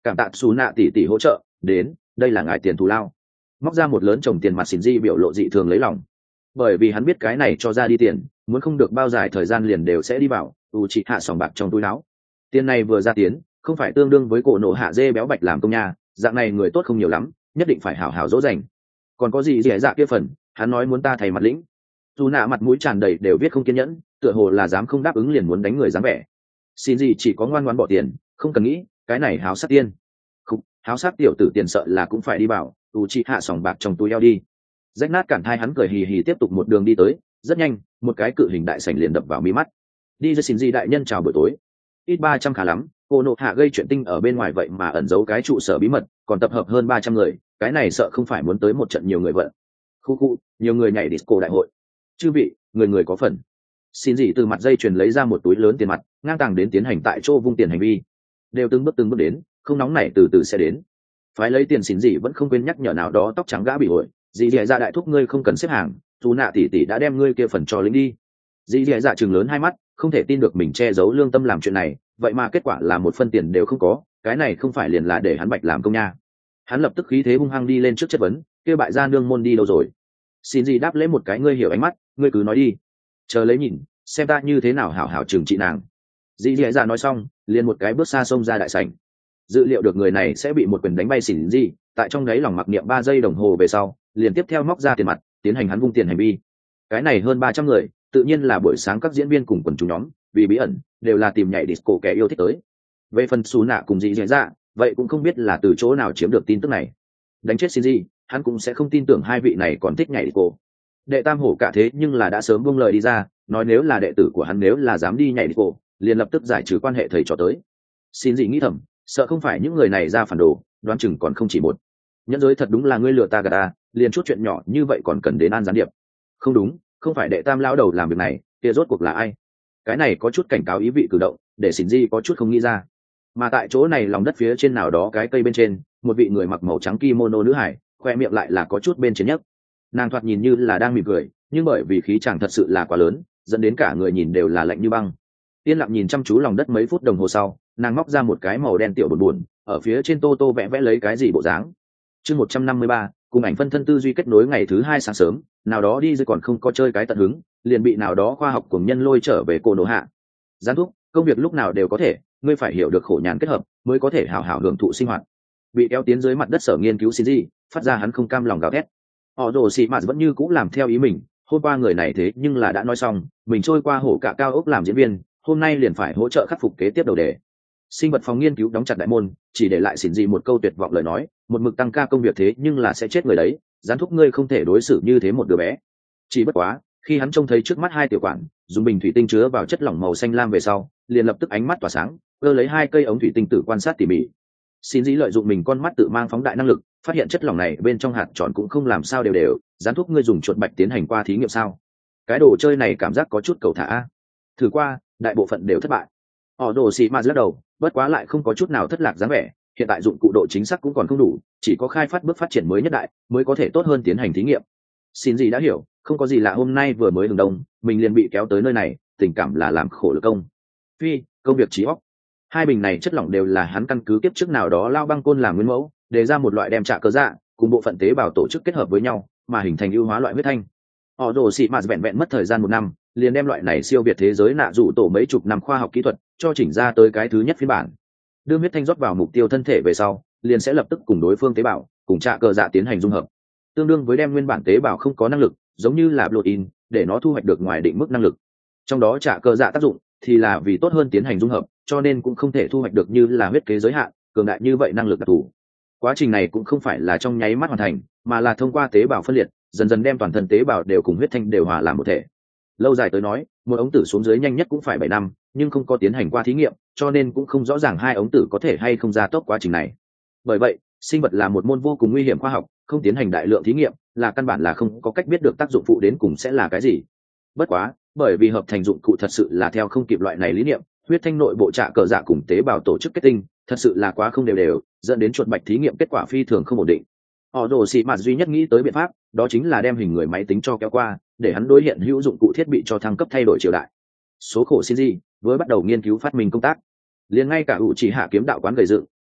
S1: cảm tạ xù nạ tỷ tỷ hỗ trợ đến, đây là ngài tiền thù lao. Móc ra một lớn chồng tiền mặt, xỉn dị biểu lộ dị thường lấy lòng, bởi vì hắn biết cái này cho ra đi tiền muốn không được bao dài thời gian liền đều sẽ đi vào u chị hạ sòng bạc trong túi áo. Tiền này vừa ra tiến không phải tương đương với cổ nộ hạ dê béo bạch làm công nhà, dạng này người tốt không nhiều lắm, nhất định phải hảo hảo dỗ dành. Còn có gì dễ dạ kia phần, hắn nói muốn ta thay mặt lĩnh. Dù nạ mặt mũi tràn đầy đều viết không kiên nhẫn, tựa hồ là dám không đáp ứng liền muốn đánh người dám vẻ. Xin gì chỉ có ngoan ngoãn bỏ tiền, không cần nghĩ, cái này háo sát tiên. Không, háo sát tiểu tử tiền sợ là cũng phải đi bảo, u chị hạ sòng bạc trong túi eo đi. Rách nát cản thai hắn cười hì hì tiếp tục một đường đi tới, rất nhanh, một cái cự hình đại sảnh liền đập vào mí mắt. Đi ra xin gì đại nhân chào buổi tối. Ít ba trăm khá lắm, cô nộ hạ gây chuyện tinh ở bên ngoài vậy mà ẩn giấu cái trụ sở bí mật, còn tập hợp hơn ba trăm người, cái này sợ không phải muốn tới một trận nhiều người vận. Khu khu, nhiều người nhảy disco đại hội. Chư vị, người người có phần. Xin gì từ mặt dây chuyền lấy ra một túi lớn tiền mặt, ngang tàng đến tiến hành tại chỗ vung tiền hành vi. Đều từng bước từng bước đến, không nóng nảy từ từ sẽ đến. Phái lấy tiền xin gì vẫn không quên nhắc nhở nào đó tóc trắng gã bị hội, dì dì dạ đại thúc ngươi không cần xếp hàng, dù nạ tỷ tỷ đã đem ngươi kia phần cho lính đi. Dì dì dạ chừng lớn hai mắt, không thể tin được mình che giấu lương tâm làm chuyện này, vậy mà kết quả là một phân tiền đều không có, cái này không phải liền là để hắn bạch làm công nha. Hắn lập tức khí thế hung hăng đi lên trước chất vấn, kia bại gia nương môn đi đâu rồi. Xin gì đáp lấy một cái ngươi hiểu ánh mắt, ngươi cứ nói đi, chờ lấy nhìn xem ta như thế nào hảo hảo trừng trị nàng. Dì dì dạ nói xong liền một cái bước xa xông ra đại sảnh. Dự liệu được người này sẽ bị một quyền đánh bay, xỉn gì tại trong đấy lòng mặc niệm ba giây đồng hồ về sau liền tiếp theo móc ra tiền mặt tiến hành hắn vung tiền hành vi. Cái này hơn ba trăm người tự nhiên là buổi sáng các diễn viên cùng quần chúng nhóm, vì bí ẩn đều là tìm nhảy disco kẻ yêu thích tới. Về phần xù nạ cùng dì dì dạ vậy cũng không biết là từ chỗ nào chiếm được tin tức này. Đánh chết xin gì hắn cũng sẽ không tin tưởng hai vị này còn thích nhảy disco. Đệ tam hổ cả thế nhưng là đã sớm buông lời đi ra, nói nếu là đệ tử của hắn nếu là dám đi nhảy disco liền lập tức giải trừ quan hệ thầy trò tới. Xin gì nghĩ thầm, sợ không phải những người này ra phản đồ, đoán chừng còn không chỉ một. Nhẫn giới thật đúng là ngươi lừa ta gạt ta, liền chút chuyện nhỏ như vậy còn cần đến an gián điệp. Không đúng, không phải đệ tam lão đầu làm việc này, kia rốt cuộc là ai? Cái này có chút cảnh cáo ý vị cử động, để xỉn di có chút không nghĩ ra. Mà tại chỗ này lòng đất phía trên nào đó cái cây bên trên, một vị người mặc màu trắng kimono nữ hải, khoe miệng lại là có chút bên trên nhất. Nàng thoạt nhìn như là đang mỉm cười, nhưng bởi vì khí chàng thật sự là quá lớn, dẫn đến cả người nhìn đều là lạnh như băng. Yên lặng nhìn chăm chú lòng đất mấy phút đồng hồ sau, nàng móc ra một cái màu đen tiểu buồn buồn, ở phía trên tô tô vẽ vẽ lấy cái gì bộ dáng. Chương một trăm năm mươi ba, cùng ảnh phân thân tư duy kết nối. Ngày thứ hai sáng sớm, nào đó đi rồi còn không có chơi cái tận hứng, liền bị nào đó khoa học cùng nhân lôi trở về cô nổ hạ. Gián thúc, công việc lúc nào đều có thể, ngươi phải hiểu được khổ nhàn kết hợp, mới có thể hảo hảo hưởng thụ sinh hoạt. Bị kéo tiến dưới mặt đất sở nghiên cứu xin gì, phát ra hắn không cam lòng gào thét. Họ đồ xì mạt vẫn như cũ làm theo ý mình, hôm qua người này thế nhưng là đã nói xong, mình trôi qua hổ cả cao ốc làm diễn viên, hôm nay liền phải hỗ trợ khắc phục kế tiếp đầu đề. Sinh vật phòng nghiên cứu đóng chặt đại môn, chỉ để lại xỉn gì một câu tuyệt vọng lời nói, một mực tăng ca công việc thế nhưng là sẽ chết người đấy, gián thúc ngươi không thể đối xử như thế một đứa bé. Chỉ bất quá, khi hắn trông thấy trước mắt hai tiểu quản dùng bình thủy tinh chứa vào chất lỏng màu xanh lam về sau, liền lập tức ánh mắt tỏa sáng, cơ lấy hai cây ống thủy tinh tử quan sát tỉ mỉ. Xin dĩ lợi dụng mình con mắt tự mang phóng đại năng lực, phát hiện chất lỏng này bên trong hạt tròn cũng không làm sao đều đều, gián thúc ngươi dùng chuột bạch tiến hành qua thí nghiệm sao? Cái đồ chơi này cảm giác có chút cầu thả. Thử qua, đại bộ phận đều thất bại. Họ đồ xì ma lắc đầu, bất quá lại không có chút nào thất lạc dáng vẻ, hiện tại dụng cụ độ chính xác cũng còn không đủ, chỉ có khai phát bước phát triển mới nhất đại mới có thể tốt hơn tiến hành thí nghiệm. Xin gì đã hiểu, không có gì lạ hôm nay vừa mới đường đông, mình liền bị kéo tới nơi này, tình cảm là làm khổ lực công. Phi, công việc trí óc. Hai bình này chất lỏng đều là hắn căn cứ kiếp trước nào đó lao băng côn làm nguyên mẫu, đề ra một loại đem trả cơ dạ, cùng bộ phận tế bào tổ chức kết hợp với nhau, mà hình thành ưu hóa loại huyết thanh. Họ đồ xị mà vẹn vẹn mất thời gian một năm, liền đem loại này siêu việt thế giới nạ dụ tổ mấy chục năm khoa học kỹ thuật cho chỉnh ra tới cái thứ nhất phiên bản. Đưa huyết thanh rót vào mục tiêu thân thể về sau, liền sẽ lập tức cùng đối phương tế bào cùng trả cơ dạ tiến hành dung hợp, tương đương với đem nguyên bản tế bào không có năng lực, giống như là protein, để nó thu hoạch được ngoài định mức năng lực. Trong đó trả cơ dạ tác dụng thì là vì tốt hơn tiến hành dung hợp, cho nên cũng không thể thu hoạch được như là huyết kế giới hạn cường đại như vậy năng lực đặc thù. Quá trình này cũng không phải là trong nháy mắt hoàn thành, mà là thông qua tế bào phân liệt, dần dần đem toàn thân tế bào đều cùng huyết thanh đều hòa làm một thể. Lâu dài tới nói, một ống tử xuống dưới nhanh nhất cũng phải bảy năm, nhưng không có tiến hành qua thí nghiệm, cho nên cũng không rõ ràng hai ống tử có thể hay không gia tốc quá trình này. Bởi vậy, sinh vật là một môn vô cùng nguy hiểm khoa học, không tiến hành đại lượng thí nghiệm là căn bản là không có cách biết được tác dụng phụ đến cùng sẽ là cái gì. Bất quá, bởi vì hợp thành dụng cụ thật sự là theo không kịp loại này lý niệm, huyết thanh nội bộ trạ cờ dạ cùng tế bào tổ chức kết tinh thật sự là quá không đều đều, dẫn đến chuột bạch thí nghiệm kết quả phi thường không ổn định. Họ rồ xì mạt duy nhất nghĩ tới biện pháp, đó chính là đem hình người máy tính cho kéo qua, để hắn đối hiện hữu dụng cụ thiết bị cho thăng cấp thay đổi triều đại. Số khổ Shinji với bắt đầu nghiên cứu phát minh công tác, liền ngay cả ủ chỉ hạ kiếm đạo quán gầy dựng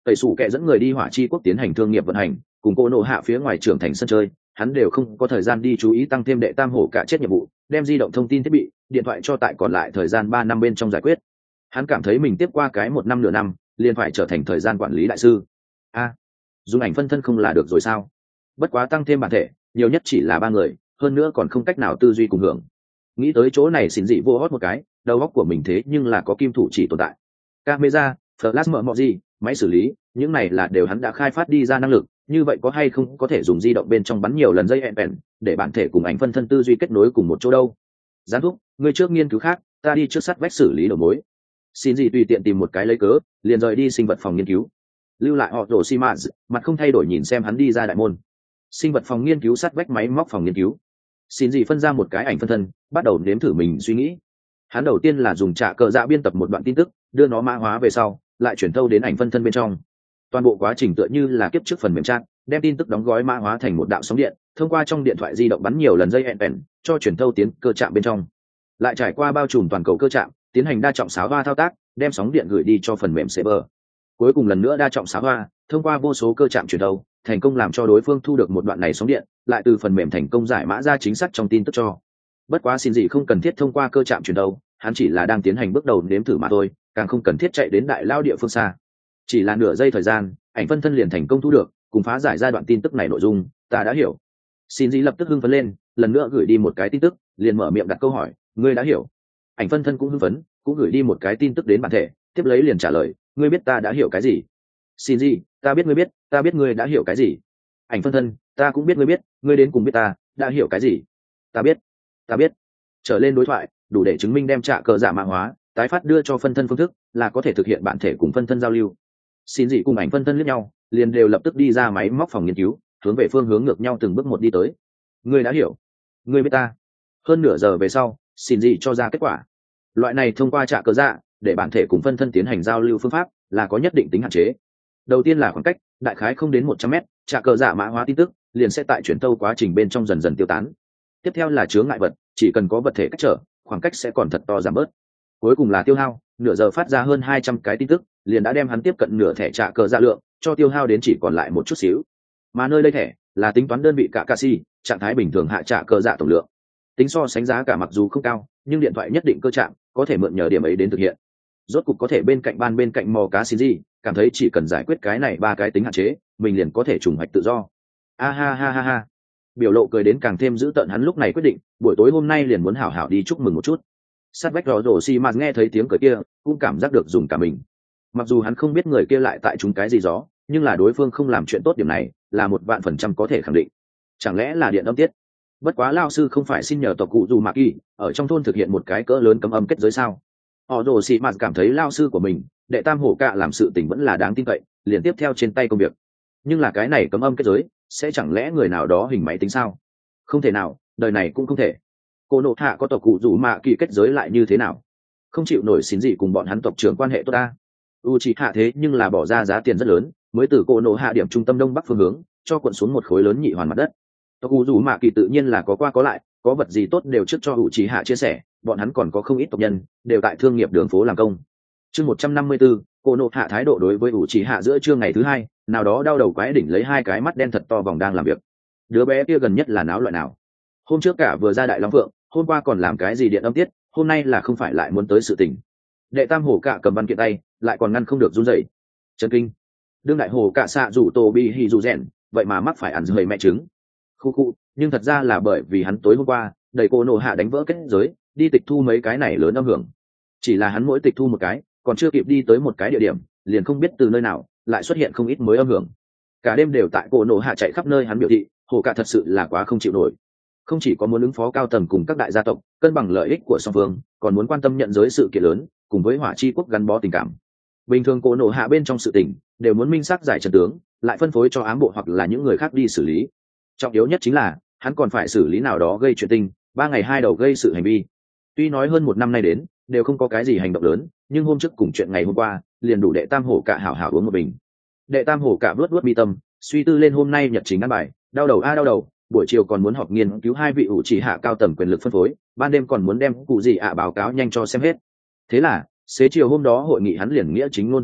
S1: tẩy sủ kệ dẫn người đi hỏa chi quốc tiến hành thương nghiệp vận hành, cùng cô nộ hạ phía ngoài trưởng thành sân chơi, hắn đều không có thời gian đi chú ý tăng thêm đệ tam hổ cả chết nhiệm vụ, đem di động thông tin thiết bị điện thoại cho tại còn lại thời gian ba năm bên trong giải quyết. Hắn cảm thấy mình tiếp qua cái một năm nửa năm liền phải trở thành thời gian quản lý đại sư. A, dùng ảnh phân thân không là được rồi sao? Bất quá tăng thêm bản thể nhiều nhất chỉ là ba người, hơn nữa còn không cách nào tư duy cùng hưởng. Nghĩ tới chỗ này xin dị vô hót một cái, đầu óc của mình thế nhưng là có kim thủ chỉ tồn tại. Camera, flash mở mọi gì, máy xử lý, những này là đều hắn đã khai phát đi ra năng lực, như vậy có hay không có thể dùng di động bên trong bắn nhiều lần dây hẹn bèn để bản thể cùng ảnh phân thân tư duy kết nối cùng một chỗ đâu. Gián thúc, người trước nghiên cứu khác, ta đi trước sắt vách xử lý đầu mối. Xin gì tùy tiện tìm một cái lấy cớ, liền rời đi sinh vật phòng nghiên cứu. Lưu lại họ rồ Simaz, mặt không thay đổi nhìn xem hắn đi ra đại môn. Sinh vật phòng nghiên cứu sắt vách máy móc phòng nghiên cứu. Xin gì phân ra một cái ảnh phân thân, bắt đầu nếm thử mình suy nghĩ. Hắn đầu tiên là dùng trả cờ dạ biên tập một đoạn tin tức, đưa nó mã hóa về sau, lại chuyển thâu đến ảnh phân thân bên trong. Toàn bộ quá trình tựa như là kiếp trước phần mềm trang, đem tin tức đóng gói mã hóa thành một đạo sóng điện, thông qua trong điện thoại di động bắn nhiều lần dây hẹn bèn cho chuyển thâu tiến cơ trạm bên trong, lại trải qua bao trùm toàn cầu cơ trạm, tiến hành đa trọng xáo hoa thao tác, đem sóng điện gửi đi cho phần mềm server. Cuối cùng lần nữa đa trọng xáo hoa, thông qua vô số cơ trạm chuyển thâu, thành công làm cho đối phương thu được một đoạn này sóng điện, lại từ phần mềm thành công giải mã ra chính xác trong tin tức cho. Bất quá xin gì không cần thiết thông qua cơ trạm chuyển thâu, hắn chỉ là đang tiến hành bước đầu nếm thử mà thôi, càng không cần thiết chạy đến đại lao địa phương xa. Chỉ là nửa giây thời gian, ảnh phân thân liền thành công thu được, cùng phá giải ra đoạn tin tức này nội dung, ta đã hiểu. Xin gì lập tức hưng phấn lên, lần nữa gửi đi một cái tin tức, liền mở miệng đặt câu hỏi, ngươi đã hiểu? Ảnh phân thân cũng hưng phấn, cũng gửi đi một cái tin tức đến bản thể, tiếp lấy liền trả lời, ngươi biết ta đã hiểu cái gì? Xin gì, ta biết ngươi biết, ta biết ngươi đã hiểu cái gì. Ảnh phân thân, ta cũng biết ngươi biết, ngươi đến cùng biết ta đã hiểu cái gì. Ta biết, ta biết. Trở lên đối thoại, đủ để chứng minh đem trả cờ giả mã hóa, tái phát đưa cho phân thân phương thức, là có thể thực hiện bản thể cùng phân thân giao lưu. Xin gì cùng ảnh phân thân liếc nhau, liền đều lập tức đi ra máy móc phòng nghiên cứu, hướng về phương hướng ngược nhau từng bước một đi tới. Ngươi đã hiểu, ngươi biết ta. Hơn nửa giờ về sau, xin gì cho ra kết quả. Loại này thông qua trả cờ dạ để bản thể cùng phân thân tiến hành giao lưu phương pháp là có nhất định tính hạn chế. Đầu tiên là khoảng cách, đại khái không đến một trăm mét, trả cờ dạ mã hóa tin tức liền sẽ tại chuyển tâu quá trình bên trong dần dần tiêu tán. Tiếp theo là chướng ngại vật, chỉ cần có vật thể cách trở, khoảng cách sẽ còn thật to giảm bớt. Cuối cùng là tiêu hao, nửa giờ phát ra hơn hai trăm cái tin tức, liền đã đem hắn tiếp cận nửa thẻ trả cờ dạ lượng, cho tiêu hao đến chỉ còn lại một chút xíu. Mà nơi đây thẻ là tính toán đơn vị cả Kakashi, trạng thái bình thường hạ trả cờ dạ tổng lượng. Tính so sánh giá cả mặc dù không cao, nhưng điện thoại nhất định cơ trạng có thể mượn nhờ điểm ấy đến thực hiện. Rốt cục có thể bên cạnh ban bên cạnh mò cá xin gì, cảm thấy chỉ cần giải quyết cái này ba cái tính hạn chế, mình liền có thể trùng hoạch tự do. A ha ha ha ha. Biểu lộ cười đến càng thêm dữ tợn, hắn lúc này quyết định, buổi tối hôm nay liền muốn hảo hảo đi chúc mừng một chút. Sát vách đó rồ xi mạt nghe thấy tiếng cười kia, cũng cảm giác được dùng cả mình. Mặc dù hắn không biết người kia lại tại chúng cái gì gió, nhưng là đối phương không làm chuyện tốt điểm này, là một vạn phần trăm có thể khẳng định. Chẳng lẽ là điện âm tiết? Bất quá lao sư không phải xin nhờ tộc cụ dù mạc kỳ ở trong thôn thực hiện một cái cỡ lớn cấm âm kết giới sao? Họ rồ xi mạt cảm thấy lao sư của mình, đệ tam hổ cạ làm sự tình vẫn là đáng tin cậy, liền tiếp theo trên tay công việc. Nhưng là cái này cấm âm kết giới, sẽ chẳng lẽ người nào đó hình máy tính sao? Không thể nào, đời này cũng không thể. Cô nộ hạ có tộc cụ rủ mạ kỳ kết giới lại như thế nào? Không chịu nổi xin gì cùng bọn hắn tộc trưởng quan hệ tốt ta. Uchiha thế nhưng là bỏ ra giá tiền rất lớn, mới từ cô nộ hạ điểm trung tâm đông bắc phương hướng, cho cuộn xuống một khối lớn nhị hoàn mặt đất. Tộc cụ rủ mạ kỳ tự nhiên là có qua có lại, có vật gì tốt đều trước cho Uchiha chia sẻ, bọn hắn còn có không ít tộc nhân, đều tại thương nghiệp đường phố làm công. Chương một trăm năm mươi tư, cô nộ hạ thái độ đối với Uchiha giữa trưa ngày thứ hai, nào đó đau đầu quái đỉnh lấy hai cái mắt đen thật to vòng đang làm việc. Đứa bé kia gần nhất là náo loại nào? Hôm trước cả vừa ra đại long phượng, hôm qua còn làm cái gì điện âm tiết, hôm nay là không phải lại muốn tới sự tình. Đệ tam hổ cạ cầm văn kiện tay, lại còn ngăn không được run rẩy. Chấn kinh. Đương đại hổ cạ xạ rủ tô bi hì rủ rèn, vậy mà mắc phải ăn rời mẹ trứng. Khu khu, nhưng thật ra là bởi vì hắn tối hôm qua đẩy cô nộ hạ đánh vỡ kết giới, đi tịch thu mấy cái này lớn âm hưởng. Chỉ là hắn mỗi tịch thu một cái, còn chưa kịp đi tới một cái địa điểm, liền không biết từ nơi nào lại xuất hiện không ít mới âm hưởng. Cả đêm đều tại cô nộ hạ chạy khắp nơi, hắn biểu thị hổ cạ thật sự là quá không chịu nổi. Không chỉ có muốn ứng phó cao tầng cùng các đại gia tộc, cân bằng lợi ích của song phương, còn muốn quan tâm nhận giới sự kiện lớn, cùng với hỏa chi quốc gắn bó tình cảm. Bình thường cô nộ hạ bên trong sự tình đều muốn minh xác giải trận tướng, lại phân phối cho ám bộ hoặc là những người khác đi xử lý. Trọng yếu nhất chính là hắn còn phải xử lý nào đó gây chuyện tình, ba ngày hai đầu gây sự hành vi. Tuy nói hơn một năm nay đến đều không có cái gì hành động lớn, nhưng hôm trước cùng chuyện ngày hôm qua liền đủ đệ tam hổ cả hảo hảo uống một bình. Đệ tam hổ cả vớt vớt mi tâm, suy tư lên hôm nay nhật chính ăn bài, đau đầu a đau đầu. Buổi chiều còn muốn họp nghiên cứu hai vị ủ chỉ hạ cao tầng quyền lực phân phối, ban đêm còn muốn đem cụ gì ạ báo cáo nhanh cho xem hết. Thế là xế chiều hôm đó hội nghị hắn liền nghĩa chính ngôn từ bạch,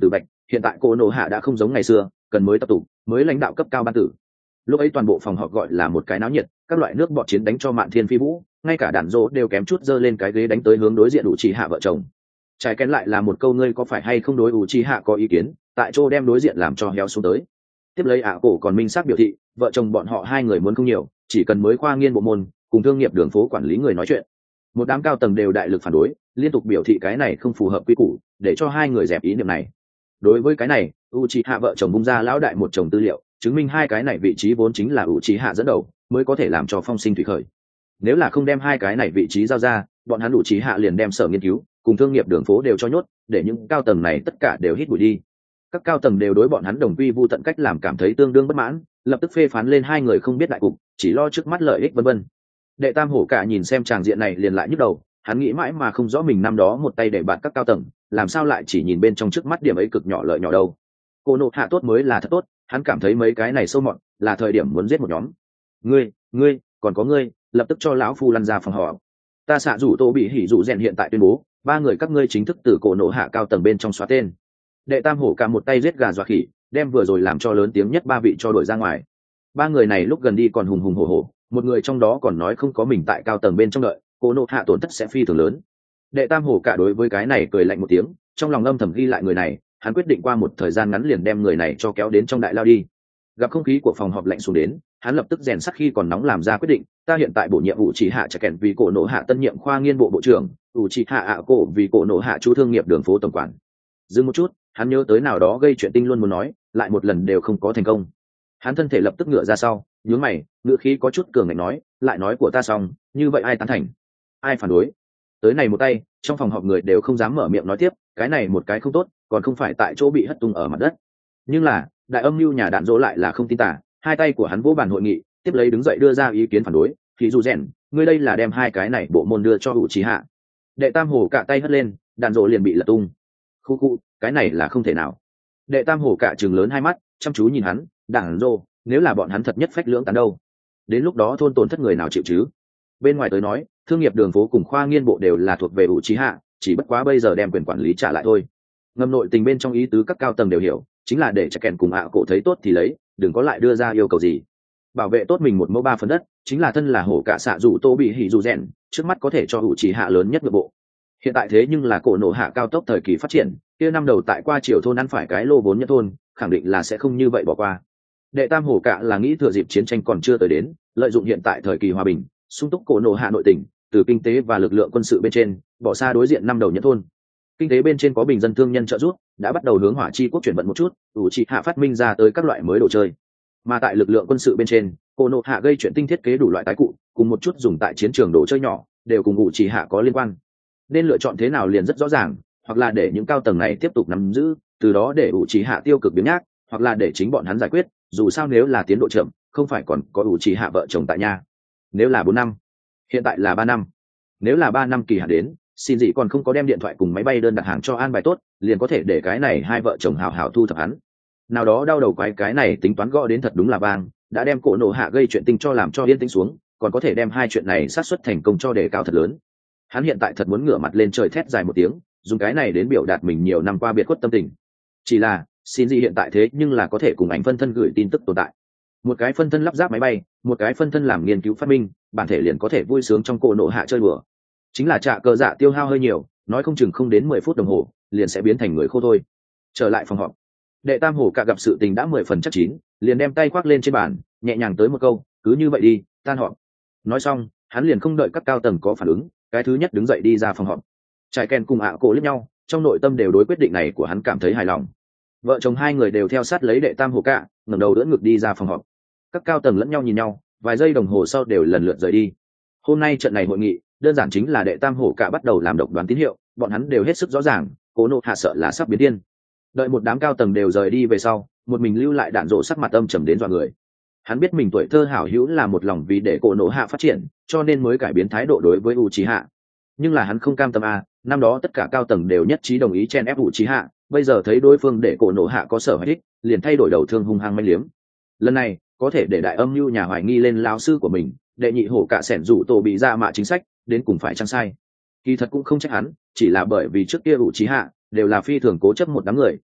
S1: hiện tại cô nộ hạ đã không giống ngày xưa, cần mới tập tụ, mới lãnh đạo cấp cao ban tử. Lúc ấy toàn bộ phòng họp gọi là một cái náo nhiệt, các loại nước bọt chiến đánh cho Mạn Thiên Phi Vũ, ngay cả đạn dỗ đều kém chút giơ lên cái ghế đánh tới hướng đối diện Uchiha vợ chồng. Trái kén lại là một câu ngươi có phải hay không đối Uchiha có ý kiến, tại chỗ đem đối diện làm cho héo xuống tới. Tiếp lấy ạ cổ còn minh xác biểu thị, vợ chồng bọn họ hai người muốn không nhiều, chỉ cần mới khoa nghiên bộ môn, cùng thương nghiệp đường phố quản lý người nói chuyện. Một đám cao tầng đều đại lực phản đối, liên tục biểu thị cái này không phù hợp quy củ, để cho hai người dẹp ý niệm này. Đối với cái này, Uchiha vợ chồng bung ra lão đại một chồng tư liệu, chứng minh hai cái này vị trí vốn chính là Uchiha dẫn đầu, mới có thể làm cho phong sinh thủy khởi. Nếu là không đem hai cái này vị trí giao ra, bọn hắn Uchiha liền đem sở nghiên cứu cùng thương nghiệp đường phố đều cho nhốt, để những cao tầng này tất cả đều hít bụi đi. Các cao tầng đều đối bọn hắn đồng quy vu tận cách làm cảm thấy tương đương bất mãn, lập tức phê phán lên hai người không biết đại cục, chỉ lo trước mắt lợi ích vân vân. Đệ Tam Hổ cả nhìn xem tràng diện này liền lại nhức đầu, hắn nghĩ mãi mà không rõ mình năm đó một tay để bạn các cao tầng, làm sao lại chỉ nhìn bên trong trước mắt điểm ấy cực nhỏ lợi nhỏ đâu. Cô nộ hạ tốt mới là thật tốt, hắn cảm thấy mấy cái này sâu mọt, là thời điểm muốn giết một nhóm. Ngươi, ngươi, còn có ngươi, lập tức cho lão phu lăn ra phòng họ. Ta xạ rủ Tô bị hỉ dụ rèn hiện tại tuyên bố, ba người các ngươi chính thức từ cổ nộ hạ cao tầng bên trong xóa tên. Đệ Tam Hổ cả một tay giết gà dọa khỉ, đem vừa rồi làm cho lớn tiếng nhất ba vị cho đuổi ra ngoài. Ba người này lúc gần đi còn hùng hùng hổ hổ, một người trong đó còn nói không có mình tại cao tầng bên trong đợi, cổ nộ hạ tổn thất sẽ phi thường lớn. Đệ Tam Hổ cả đối với cái này cười lạnh một tiếng, trong lòng âm thầm ghi lại người này, hắn quyết định qua một thời gian ngắn liền đem người này cho kéo đến trong đại lao đi. Gặp không khí của phòng họp lạnh xuống đến, hắn lập tức rèn sắc khi còn nóng làm ra quyết định, ta hiện tại bổ nhiệm vụ chỉ hạ trả kèn vì cổ nộ hạ tân nhiệm khoa nghiên bộ bộ trưởng, vụ chỉ hạ ạ cổ vì cổ nộ hạ chú thương nghiệp đường phố tổng quản. Dừng một chút, hắn nhớ tới nào đó gây chuyện tinh luôn muốn nói, lại một lần đều không có thành công. Hắn thân thể lập tức ngửa ra sau, nhướng mày, ngữ khí có chút cường ngạnh nói, lại nói của ta xong, như vậy ai tán thành, ai phản đối? Tới này một tay, trong phòng họp người đều không dám mở miệng nói tiếp, cái này một cái không tốt, còn không phải tại chỗ bị hất tung ở mặt đất. Nhưng là, đại âm mưu nhà đạn dỗ lại là không tin tả, hai tay của hắn vỗ bàn hội nghị, tiếp lấy đứng dậy đưa ra ý kiến phản đối, thì dù rèn, ngươi đây là đem hai cái này bộ môn đưa cho hữu trí hạ. Đệ Tam Hổ cả tay hất lên, đạn dỗ liền bị lật tung. Khu khu, cái này là không thể nào. Đệ Tam Hổ cả trừng lớn hai mắt, chăm chú nhìn hắn, đạn dỗ, nếu là bọn hắn thật nhất phách lưỡng tán đâu, đến lúc đó thôn tổn thất người nào chịu chứ? Bên ngoài tới nói, thương nghiệp đường phố cùng khoa nghiên bộ đều là thuộc về hữu trí hạ, chỉ bất quá bây giờ đem quyền quản lý trả lại thôi. Ngầm nội tình bên trong ý tứ các cao tầng đều hiểu, chính là để cho kèn cùng ạ cổ thấy tốt thì lấy, đừng có lại đưa ra yêu cầu gì. Bảo vệ tốt mình một mẫu ba phần đất, chính là thân là hổ cả xạ dù Tô bị hỉ dù rèn, trước mắt có thể cho hữu trí hạ lớn nhất nội bộ. Hiện tại thế nhưng là cổ nộ hạ cao tốc thời kỳ phát triển, kia năm đầu tại qua triều thôn ăn phải cái lô vốn nhất thôn, khẳng định là sẽ không như vậy bỏ qua. Đệ Tam Hổ cả là nghĩ thừa dịp chiến tranh còn chưa tới đến, lợi dụng hiện tại thời kỳ hòa bình, sung túc cổ nộ hạ nội tỉnh, từ kinh tế và lực lượng quân sự bên trên, bỏ xa đối diện năm đầu nhất thôn. Kinh tế bên trên có bình dân thương nhân trợ giúp, đã bắt đầu hướng hỏa chi quốc chuyển vận một chút, ủ trị hạ phát minh ra tới các loại mới đồ chơi. Mà tại lực lượng quân sự bên trên, cổ nộ hạ gây chuyện tinh thiết kế đủ loại tái cụ, cùng một chút dùng tại chiến trường đồ chơi nhỏ, đều cùng ủ trị hạ có liên quan. Nên lựa chọn thế nào liền rất rõ ràng, hoặc là để những cao tầng này tiếp tục nắm giữ, từ đó để ủ trị hạ tiêu cực biến nhác, hoặc là để chính bọn hắn giải quyết, dù sao nếu là tiến độ chậm, không phải còn có ủ trị hạ vợ chồng tại nhà. Nếu là bốn năm, hiện tại là ba năm. Nếu là ba năm kỳ hạn đến, xin gì còn không có đem điện thoại cùng máy bay đơn đặt hàng cho an bài tốt, liền có thể để cái này hai vợ chồng hào hào thu thập hắn. Nào đó đau đầu quái cái này tính toán gõ đến thật đúng là bang, đã đem cổ nộ hạ gây chuyện tinh cho làm cho yên tĩnh xuống, còn có thể đem hai chuyện này sát xuất thành công cho đề cao thật lớn. Hắn hiện tại thật muốn ngửa mặt lên trời thét dài một tiếng, dùng cái này đến biểu đạt mình nhiều năm qua biệt khuất tâm tình. Chỉ là, xin gì hiện tại thế nhưng là có thể cùng ảnh phân thân gửi tin tức tồn tại. Một cái phân thân lắp ráp máy bay, một cái phân thân làm nghiên cứu phát minh, bản thể liền có thể vui sướng trong cổ nộ hạ chơi bừa. Chính là trạ cờ dạ tiêu hao hơi nhiều, nói không chừng không đến mười phút đồng hồ liền sẽ biến thành người khô thôi. Trở lại phòng họp, Đệ Tam Hổ cả gặp sự tình đã mười phần chắc chín, liền đem tay khoác lên trên bàn, nhẹ nhàng tới một câu, cứ như vậy đi, tan họp. Nói xong, hắn liền không đợi các cao tầng có phản ứng, cái thứ nhất đứng dậy đi ra phòng họp. Trải kèn cùng ạ cổ liếc nhau, trong nội tâm đều đối quyết định này của hắn cảm thấy hài lòng. Vợ chồng hai người đều theo sát lấy Đệ Tam Hổ cả, ngẩng đầu đỡ ngực đi ra phòng họp. Các cao tầng lẫn nhau nhìn nhau, vài giây đồng hồ sau đều lần lượt rời đi. Hôm nay trận này hội nghị đơn giản chính là Đệ Tam Hổ cả bắt đầu làm độc đoán tín hiệu, bọn hắn đều hết sức rõ ràng, Cố Nộ Hạ sợ là sắp biến điên. Đợi một đám cao tầng đều rời đi về sau, một mình lưu lại đạn rộ sắc mặt âm trầm đến dọa người. Hắn biết mình tuổi thơ hảo hữu là một lòng vì để Cố Nộ Hạ phát triển, cho nên mới cải biến thái độ đối với Uchiha. Nhưng là hắn không cam tâm a, năm đó tất cả cao tầng đều nhất trí đồng ý chen ép Uchiha, bây giờ thấy đối phương để Cố Nộ Hạ có sở ích, liền thay đổi đầu thương hung hăng manh liếm. Lần này, có thể để đại âm mưu nhà hoài nghi lên lão sư của mình, đệ nhị hổ cả sẻn rủ tổ bị ra mạ chính sách, đến cùng phải chăng sai. Kỳ thật cũng không trách hắn, chỉ là bởi vì trước kia Uchiha đều là phi thường cố chấp một đám người,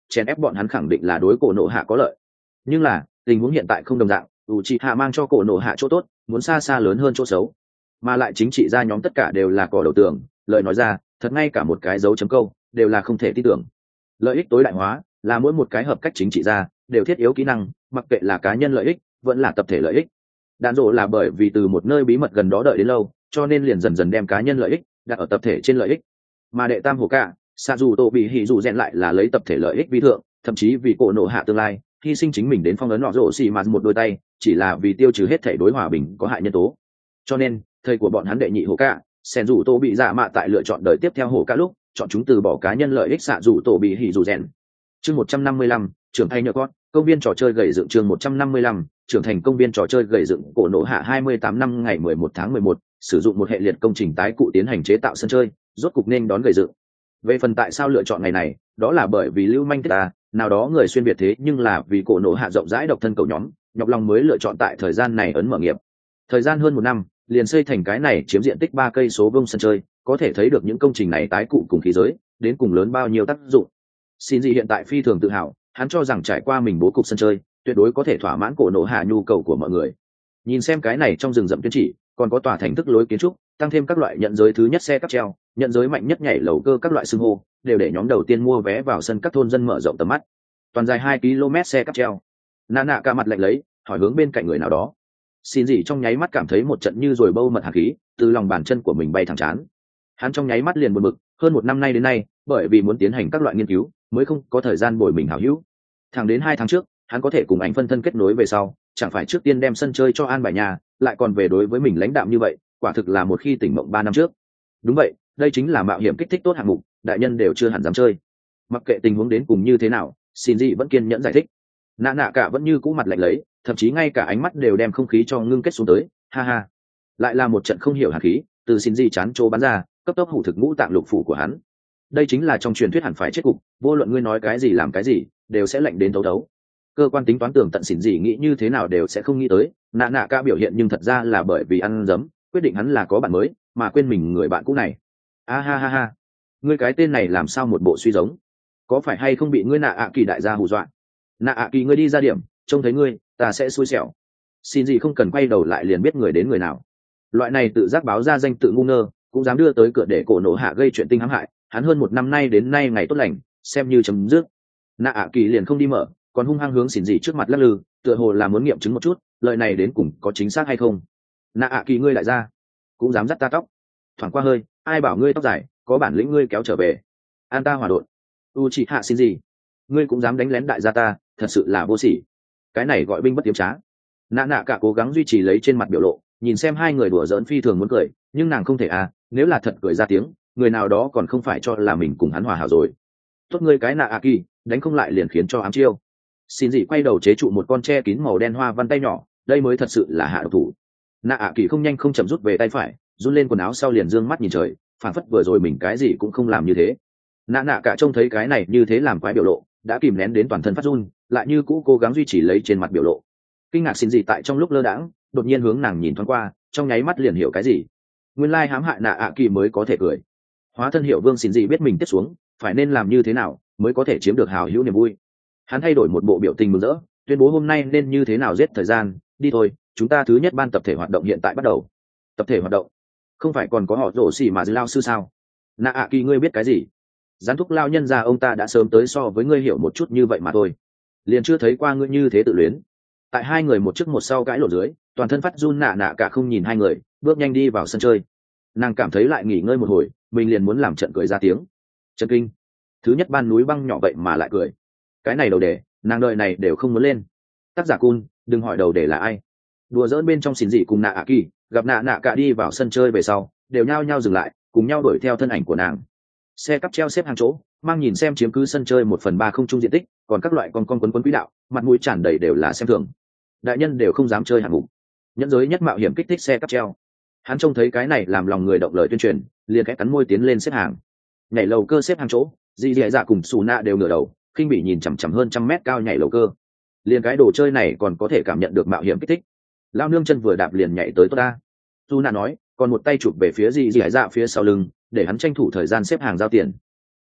S1: chèn ép bọn hắn khẳng định là đối cổ nộ hạ có lợi. Nhưng là tình huống hiện tại không đồng dạng, ủ trị hạ mang cho cổ nộ hạ chỗ tốt muốn xa xa lớn hơn chỗ xấu, mà lại chính trị gia nhóm tất cả đều là cỏ đầu tường, lời nói ra thật ngay cả một cái dấu chấm câu đều là không thể tin tưởng. Lợi ích tối đại hóa là mỗi một cái hợp cách chính trị gia đều thiết yếu kỹ năng, mặc kệ là cá nhân lợi ích vẫn là tập thể lợi ích. Đạn dộ là bởi vì từ một nơi bí mật gần đó đợi đến lâu, cho nên liền dần dần đem cá nhân lợi ích đặt ở tập thể trên lợi ích. Mà đệ tam hồ cả xạ dù tổ bị hỉ dù rèn lại là lấy tập thể lợi ích vi thượng, thậm chí vì cổ nộ hạ tương lai hy sinh chính mình đến phong ấn nọ rổ xì mà một đôi tay, chỉ là vì tiêu trừ hết thể đối hòa bình có hại nhân tố. Cho nên thầy của bọn hắn đệ nhị hồ cả sen dù tổ bị dạ mạ tại lựa chọn đời tiếp theo hồ cả lúc chọn chúng từ bỏ cá nhân lợi ích xạ dù tổ bị hỉ dù rèn. Chương một trăm năm mươi lăm trưởng thành nhờ con công viên trò chơi gầy dựng. Chương một trăm năm mươi lăm trưởng thành công viên trò chơi gầy dựng. Cổ nộ hạ hai mươi tám năm ngày mười một tháng mười một, sử dụng một hệ liệt công trình tái cụ tiến hành chế tạo sân chơi, rốt cục nên đón gầy dựng. Về phần tại sao lựa chọn ngày này, đó là bởi vì lưu manh ta nào đó người xuyên việt, thế nhưng là vì cổ nộ hạ rộng rãi độc thân cầu nhóm nhọc lòng mới lựa chọn tại thời gian này ấn mở nghiệp. Thời gian hơn một năm liền xây thành cái này chiếm diện tích ba cây số vuông sân chơi, có thể thấy được những công trình này tái cụ cùng khí giới đến cùng lớn bao nhiêu tác dụng. Xin gì hiện tại phi thường tự hào, hắn cho rằng trải qua mình bố cục sân chơi tuyệt đối có thể thỏa mãn cổ nộ hạ nhu cầu của mọi người. Nhìn xem cái này trong rừng rậm tuyên chỉ còn có tòa thành thức lối kiến trúc, tăng thêm các loại nhận giới thứ nhất xe cáp treo, nhận giới mạnh nhất nhảy lầu cơ các loại xưng hô, đều để nhóm đầu tiên mua vé vào sân các thôn dân mở rộng tầm mắt. Toàn dài hai ki lô mét xe cáp treo. Nạ nạ cả mặt lạnh lấy hỏi hướng bên cạnh người nào đó. Xin gì trong nháy mắt cảm thấy một trận như rồi bâu mật hàn khí từ lòng bàn chân của mình bay thẳng chán. Hắn trong nháy mắt liền buồn bực, hơn một năm nay đến nay bởi vì muốn tiến hành các loại nghiên cứu mới không có thời gian bồi mình hảo hữu. Thẳng đến hai tháng trước hắn có thể cùng ảnh phân thân kết nối về sau, chẳng phải trước tiên đem sân chơi cho an bài nhà, lại còn về đối với mình lãnh đạm như vậy, quả thực là một khi tỉnh mộng ba năm trước. Đúng vậy, đây chính là mạo hiểm kích thích tốt hạng mục, đại nhân đều chưa hẳn dám chơi. Mặc kệ tình huống đến cùng như thế nào, Shinji vẫn kiên nhẫn giải thích. Nạ nạ cả vẫn như cũ mặt lạnh lấy, thậm chí ngay cả ánh mắt đều đem không khí cho ngưng kết xuống tới. Ha ha, lại là một trận không hiểu hàn khí từ Shinji chán chỗ bắn ra, cấp tốc hủ thực ngũ tạng lục phủ của hắn. Đây chính là trong truyền thuyết hẳn phải chết cục, vô luận ngươi nói cái gì làm cái gì đều sẽ lạnh đến thấu thấu. Cơ quan tính toán tưởng tận xỉn gì nghĩ như thế nào đều sẽ không nghĩ tới, nạ nạ ca biểu hiện nhưng thật ra là bởi vì ăn dấm quyết định hắn là có bạn mới mà quên mình người bạn cũ này. A ha ha ha, ngươi cái tên này làm sao một bộ suy giống, có phải hay không bị ngươi nạ ạ kỳ đại gia hù dọa? Nạ ạ kỳ ngươi đi ra điểm, trông thấy ngươi ta sẽ xui xẻo. Xin gì không cần quay đầu lại liền biết người đến người nào, loại này tự giác báo ra danh tự ngu ngơ cũng dám đưa tới cửa để cổ nổ hạ gây chuyện tinh hãm hại hắn hơn một năm nay đến nay ngày tốt lành xem như chấm dứt. Nạ ạ kỳ liền không đi mở, còn hung hăng hướng xỉn gì trước mặt lắc lư, tựa hồ là muốn nghiệm chứng một chút lời này đến cùng có chính xác hay không. Nạ ạ kỳ ngươi lại ra cũng dám dắt ta tóc, thoảng qua hơi ai bảo ngươi tóc dài, có bản lĩnh ngươi kéo trở về an ta hòa đột. U chị hạ xin gì, ngươi cũng dám đánh lén đại gia ta, thật sự là vô sỉ, cái này gọi binh bất tiếm trá. Nạ nạ cả cố gắng duy trì lấy trên mặt biểu lộ, nhìn xem hai người đùa giỡn phi thường muốn cười, nhưng nàng không thể à, nếu là thật cười ra tiếng người nào đó còn không phải cho là mình cùng hắn hòa hảo rồi. Tốt ngươi cái nạ ạ kỳ, đánh không lại liền khiến cho ám chiêu. Xin dị quay đầu chế trụ một con tre kín màu đen hoa văn tay nhỏ, đây mới thật sự là hạ độc thủ. Nạ ạ kỳ không nhanh không chậm rút về tay phải, run lên quần áo sau liền dương mắt nhìn trời, phản phất vừa rồi mình cái gì cũng không làm như thế. Nạ nạ cả trông thấy cái này như thế làm quái biểu lộ, đã kìm nén đến toàn thân phát run, lại như cũ cố gắng duy trì lấy trên mặt biểu lộ. Kinh ngạc xin dị tại trong lúc lơ đãng, đột nhiên hướng nàng nhìn thoáng qua, trong nháy mắt liền hiểu cái gì. Nguyên lai hãm hại nạ ạ kỳ mới có thể cười. Hóa thân hiệu vương xin dị biết mình tiếp xuống phải nên làm như thế nào mới có thể chiếm được hào hữu niềm vui. Hắn thay đổi một bộ biểu tình mừng rỡ, tuyên bố hôm nay nên như thế nào giết thời gian. Đi thôi, chúng ta thứ nhất ban tập thể hoạt động hiện tại bắt đầu. Tập thể hoạt động? Không phải còn có họ rổ xỉ mà dư lao sư sao? Nạ ạ kỳ ngươi biết cái gì? Gián thúc lao nhân già ông ta đã sớm tới so với ngươi hiểu một chút như vậy mà thôi, liền chưa thấy qua ngươi như thế tự luyến. Tại hai người một trước một sau cãi lộn dưới, toàn thân phát run nạ nạ cả không nhìn hai người, bước nhanh đi vào sân chơi. Nàng cảm thấy lại nghỉ ngơi một hồi, mình liền muốn làm trận cười ra tiếng. Trận kinh, thứ nhất ban núi băng nhỏ vậy mà lại cười. Cái này đầu đề nàng đợi này đều không muốn lên. Tác giả Cun, đừng hỏi đầu đề là ai. Đùa dỡn bên trong xỉn dị cùng nạ ạ kỳ gặp nạ nạ cả đi vào sân chơi về sau, đều nhao nhao dừng lại, cùng nhau đuổi theo thân ảnh của nàng. Xe cắp treo xếp hàng chỗ, mang nhìn xem chiếm cứ sân chơi một phần ba không trung diện tích, còn các loại con con quấn quấn quỹ đạo, mặt mũi tràn đầy đều là xem thường. Đại nhân đều không dám chơi hạng mục, nhẫn giới nhất mạo hiểm kích thích xe cắp treo. Hắn trông thấy cái này làm lòng người động lời tuyên truyền, liền khẽ cắn môi tiến lên xếp hàng. Nhảy lầu cơ xếp hàng chỗ, dì dì dạ cùng xù nạ đều ngửa đầu, khinh bỉ nhìn chằm chằm hơn trăm mét cao nhảy lầu cơ. Liền cái đồ chơi này còn có thể cảm nhận được mạo hiểm kích thích. Lao nương chân vừa đạp liền nhảy tới tốt ta. Xù nạ nói, còn một tay chụp về phía dì dì dạ phía sau lưng, để hắn tranh thủ thời gian xếp hàng giao tiền.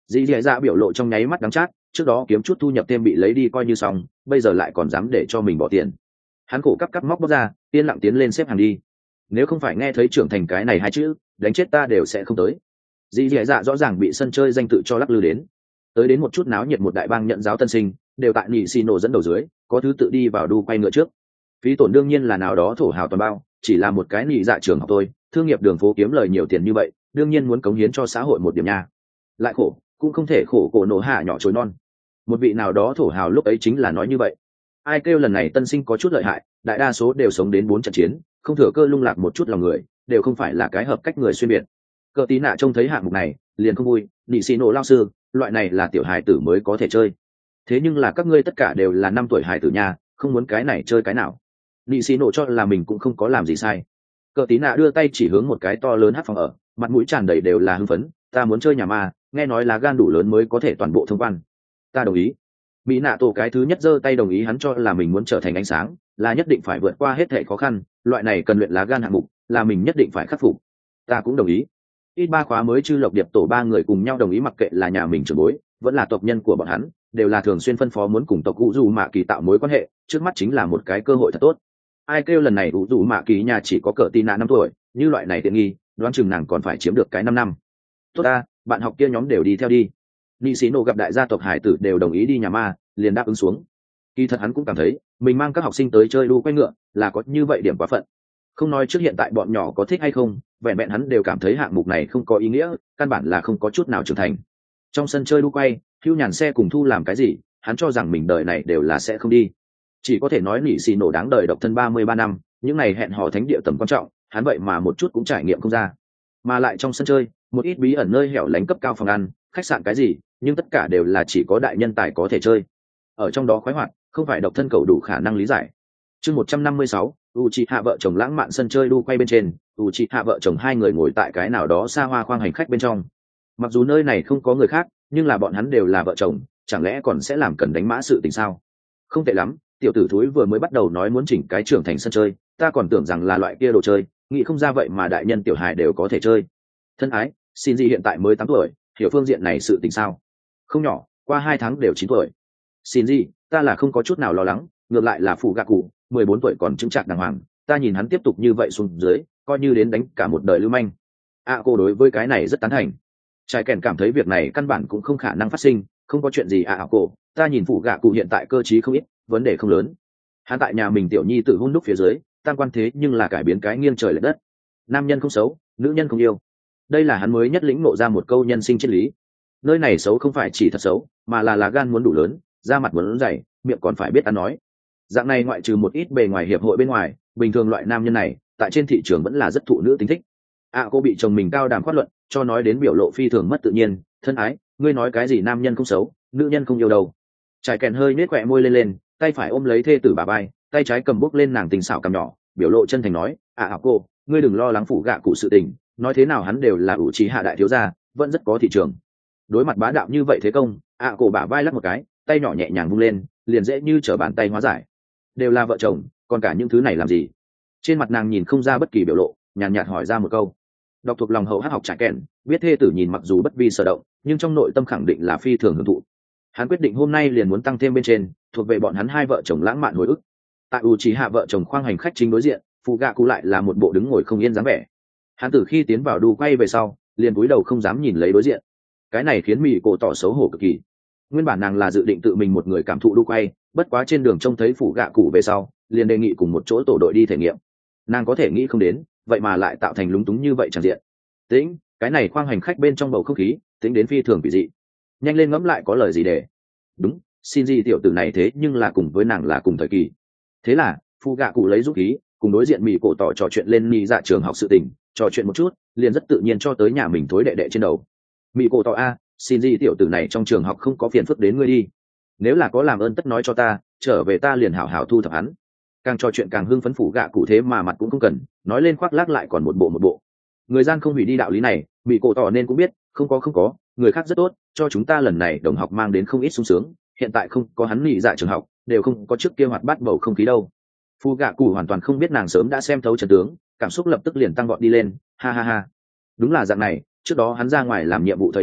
S1: dì dì dạ biểu lộ trong nháy mắt đắng chát, trước đó kiếm chút thu nhập thêm bị lấy đi coi như xong, bây giờ lại còn dám để cho mình bỏ tiền. Hắn cổ cắp cắp móc bóc ra, yên lặng tiến lên xếp hàng đi. Nếu không phải nghe thấy trưởng thành cái này hai chữ, đánh chết ta đều sẽ không tới. Dì dì dạ rõ ràng bị sân chơi danh tự cho lắc lư đến. Tới đến một chút náo nhiệt một đại bang nhận giáo tân sinh, đều tại nhị xì nổ dẫn đầu dưới, có thứ tự đi vào đu quay ngựa trước. Phí tổn đương nhiên là nào đó thổ hào toàn bao, chỉ là một cái nhị dạ trường học thôi, thương nghiệp đường phố kiếm lời nhiều tiền như vậy, đương nhiên muốn cống hiến cho xã hội một điểm nha. Lại khổ, cũng không thể khổ cổ nổ hạ nhỏ chối non. Một vị nào đó thổ hào lúc ấy chính là nói như vậy. Ai kêu lần này tân sinh có chút lợi hại, đại đa số đều sống đến bốn trận chiến, không thừa cơ lung lạc một chút lòng người, đều không phải là cái hợp cách người xuyên biệt. Cờ tí nạ trông thấy hạng mục này, liền không vui, nhị xì nổ lao sư, loại này là tiểu hài tử mới có thể chơi. Thế nhưng là các ngươi tất cả đều là năm tuổi hài tử nha, không muốn cái này chơi cái nào. Nhị xì nổ cho là mình cũng không có làm gì sai. Cờ tí nạ đưa tay chỉ hướng một cái to lớn hát phòng ở, mặt mũi tràn đầy đều là hưng phấn, ta muốn chơi nhà ma, nghe nói là gan đủ lớn mới có thể toàn bộ thông quan. Ta đồng ý. Mỹ nạ tổ cái thứ nhất giơ tay đồng ý, hắn cho là mình muốn trở thành ánh sáng, là nhất định phải vượt qua hết thảy khó khăn, loại này cần luyện lá gan hạng mục, là mình nhất định phải khắc phục. Ta cũng đồng ý. Ít ba khóa mới chư lộc điệp tổ ba người cùng nhau đồng ý, mặc kệ là nhà mình trưởng bối, vẫn là tộc nhân của bọn hắn, đều là thường xuyên phân phó muốn cùng tộc cụ dù mạ kỳ tạo mối quan hệ, trước mắt chính là một cái cơ hội thật tốt. Ai kêu lần này cụ dù mạ kỳ nhà chỉ có cỡ tin nạ năm tuổi, như loại này tiện nghi, đoán chừng nàng còn phải chiếm được cái năm năm. Tốt ta, bạn học kia nhóm đều đi theo đi. Nị sĩ nổ gặp đại gia tộc hải tử đều đồng ý đi nhà ma, liền đáp ứng xuống. Kỳ thật hắn cũng cảm thấy mình mang các học sinh tới chơi đu quay ngựa là có như vậy điểm quá phận. Không nói trước hiện tại bọn nhỏ có thích hay không, vẹn vẹn hắn đều cảm thấy hạng mục này không có ý nghĩa, căn bản là không có chút nào trưởng thành. Trong sân chơi đu quay, hưu nhàn xe cùng thu làm cái gì, hắn cho rằng mình đời này đều là sẽ không đi. Chỉ có thể nói nỉ xì nổ đáng đời độc thân ba mươi ba năm, những này hẹn hò thánh địa tầm quan trọng, hắn vậy mà một chút cũng trải nghiệm không ra. Mà lại trong sân chơi, một ít bí ẩn nơi hẻo lánh cấp cao phòng ăn, khách sạn cái gì, nhưng tất cả đều là chỉ có đại nhân tài có thể chơi. Ở trong đó khoái hoạt, không phải độc thân cầu đủ khả năng lý giải. Chương một trăm năm mươi sáu, Uchiha vợ chồng lãng mạn sân chơi đu quay bên trên, Uchiha vợ chồng hai người ngồi tại cái nào đó xa hoa khoang hành khách bên trong. Mặc dù nơi này không có người khác, nhưng là bọn hắn đều là vợ chồng, chẳng lẽ còn sẽ làm cần đánh mã sự tình sao? Không tệ lắm, tiểu tử thúi vừa mới bắt đầu nói muốn chỉnh cái trưởng thành sân chơi, ta còn tưởng rằng là loại kia đồ chơi, nghĩ không ra vậy mà đại nhân tiểu hài đều có thể chơi. Thân ái, xin gì hiện tại mới tám tuổi, hiểu phương diện này sự tình sao? Không nhỏ, qua hai tháng đều chín tuổi. Xin gì, ta là không có chút nào lo lắng, ngược lại là phụ gạ cụ, mười bốn tuổi còn chứng trạc đàng hoàng, ta nhìn hắn tiếp tục như vậy xuống dưới, coi như đến đánh cả một đời lưu manh. À, cô đối với cái này rất tán thành. Trái kèn cảm thấy việc này căn bản cũng không khả năng phát sinh, không có chuyện gì à, à cô, ta nhìn phụ gạ cụ hiện tại cơ trí không ít, vấn đề không lớn. Hắn tại nhà mình tiểu nhi tự hôn đúc phía dưới, tam quan thế nhưng là cải biến cái nghiêng trời lệch đất. Nam nhân không xấu, nữ nhân không yêu. Đây là hắn mới nhất lĩnh ngộ ra một câu nhân sinh triết lý. Nơi này xấu không phải chỉ thật xấu, mà là lá gan muốn đủ lớn, da mặt muốn dày, miệng còn phải biết ăn nói. Dạng này ngoại trừ một ít bề ngoài hiệp hội bên ngoài, bình thường loại nam nhân này tại trên thị trường vẫn là rất thụ nữ tính thích. À, cô bị chồng mình cao đàm khoát luận, cho nói đến biểu lộ phi thường mất tự nhiên. Thân ái, ngươi nói cái gì nam nhân không xấu, nữ nhân không yêu đâu? Trải kèn hơi nết quẹ môi lên lên, tay phải ôm lấy thê tử bà bay, tay trái cầm bút lên nàng tình xảo cằm nhỏ, biểu lộ chân thành nói, à, à cô, ngươi đừng lo lắng phụ gạ cụ sự tình, nói thế nào hắn đều là ủ trí hạ đại thiếu gia, vẫn rất có thị trường. Đối mặt bá đạo như vậy thế công, à cổ bả vai lắc một cái, tay nhỏ nhẹ nhàng vung lên, liền dễ như trở bàn tay hóa giải. Đều là vợ chồng, còn cả những thứ này làm gì? Trên mặt nàng nhìn không ra bất kỳ biểu lộ, nhàn nhạt hỏi ra một câu. Đọc thuộc lòng hậu hát học trải kèn, biết thê tử nhìn mặc dù bất vi sở động, nhưng trong nội tâm khẳng định là phi thường hưởng thụ. Hắn quyết định hôm nay liền muốn tăng thêm bên trên, thuộc về bọn hắn hai vợ chồng lãng mạn hồi ức. Tại Uchiha vợ chồng khoang hành khách chính đối diện, phụ gạ cụ lại là một bộ đứng ngồi không yên dáng vẻ. Hắn từ khi tiến vào đu quay về sau, liền cúi đầu không dám nhìn lấy đối diện. Cái này khiến Mị Cổ tỏ xấu hổ cực kỳ. Nguyên bản nàng là dự định tự mình một người cảm thụ đu quay, bất quá trên đường trông thấy phụ gạ cụ về sau, liền đề nghị cùng một chỗ tổ đội đi thể nghiệm. Nàng có thể nghĩ không đến, vậy mà lại tạo thành lúng túng như vậy chẳng diện. Tĩnh, cái này khoang hành khách bên trong bầu không khí, tính đến phi thường kỳ dị. Nhanh lên ngẫm lại có lời gì để. Đúng, Shinji tiểu tử này thế nhưng là cùng với nàng là cùng thời kỳ. Thế là, phụ gạ cụ lấy dũng khí, cùng đối diện Mị Cổ tỏ trò chuyện lên Nị dạ trường học sự tình, trò chuyện một chút, liền rất tự nhiên cho tới nhà mình thối đệ đệ trên đầu. Mị Cổ tỏ a, Shinji tiểu tử này trong trường học không có phiền phức đến ngươi đi. Nếu là có làm ơn tất nói cho ta, trở về ta liền hảo hảo thu thập hắn. Càng trò chuyện càng hưng phấn, phụ gạ cụ thế mà mặt cũng không cần, nói lên khoác lác lại còn một bộ một bộ. Người gian không hủy đi đạo lý này, Mị Cổ tỏ nên cũng biết, không có không có, người khác rất tốt, cho chúng ta lần này đồng học mang đến không ít sung sướng, hiện tại không có hắn Nị dạ trường học, đều không có trước kia hoạt bát bầu không khí đâu. Phụ gạ cụ hoàn toàn không biết nàng sớm đã xem thấu trận tướng, cảm xúc lập tức liền tăng vọt đi lên, ha ha ha. Đúng là dạng này, trước đó hắn ra ngoài làm nhiệm vụ thời điểm,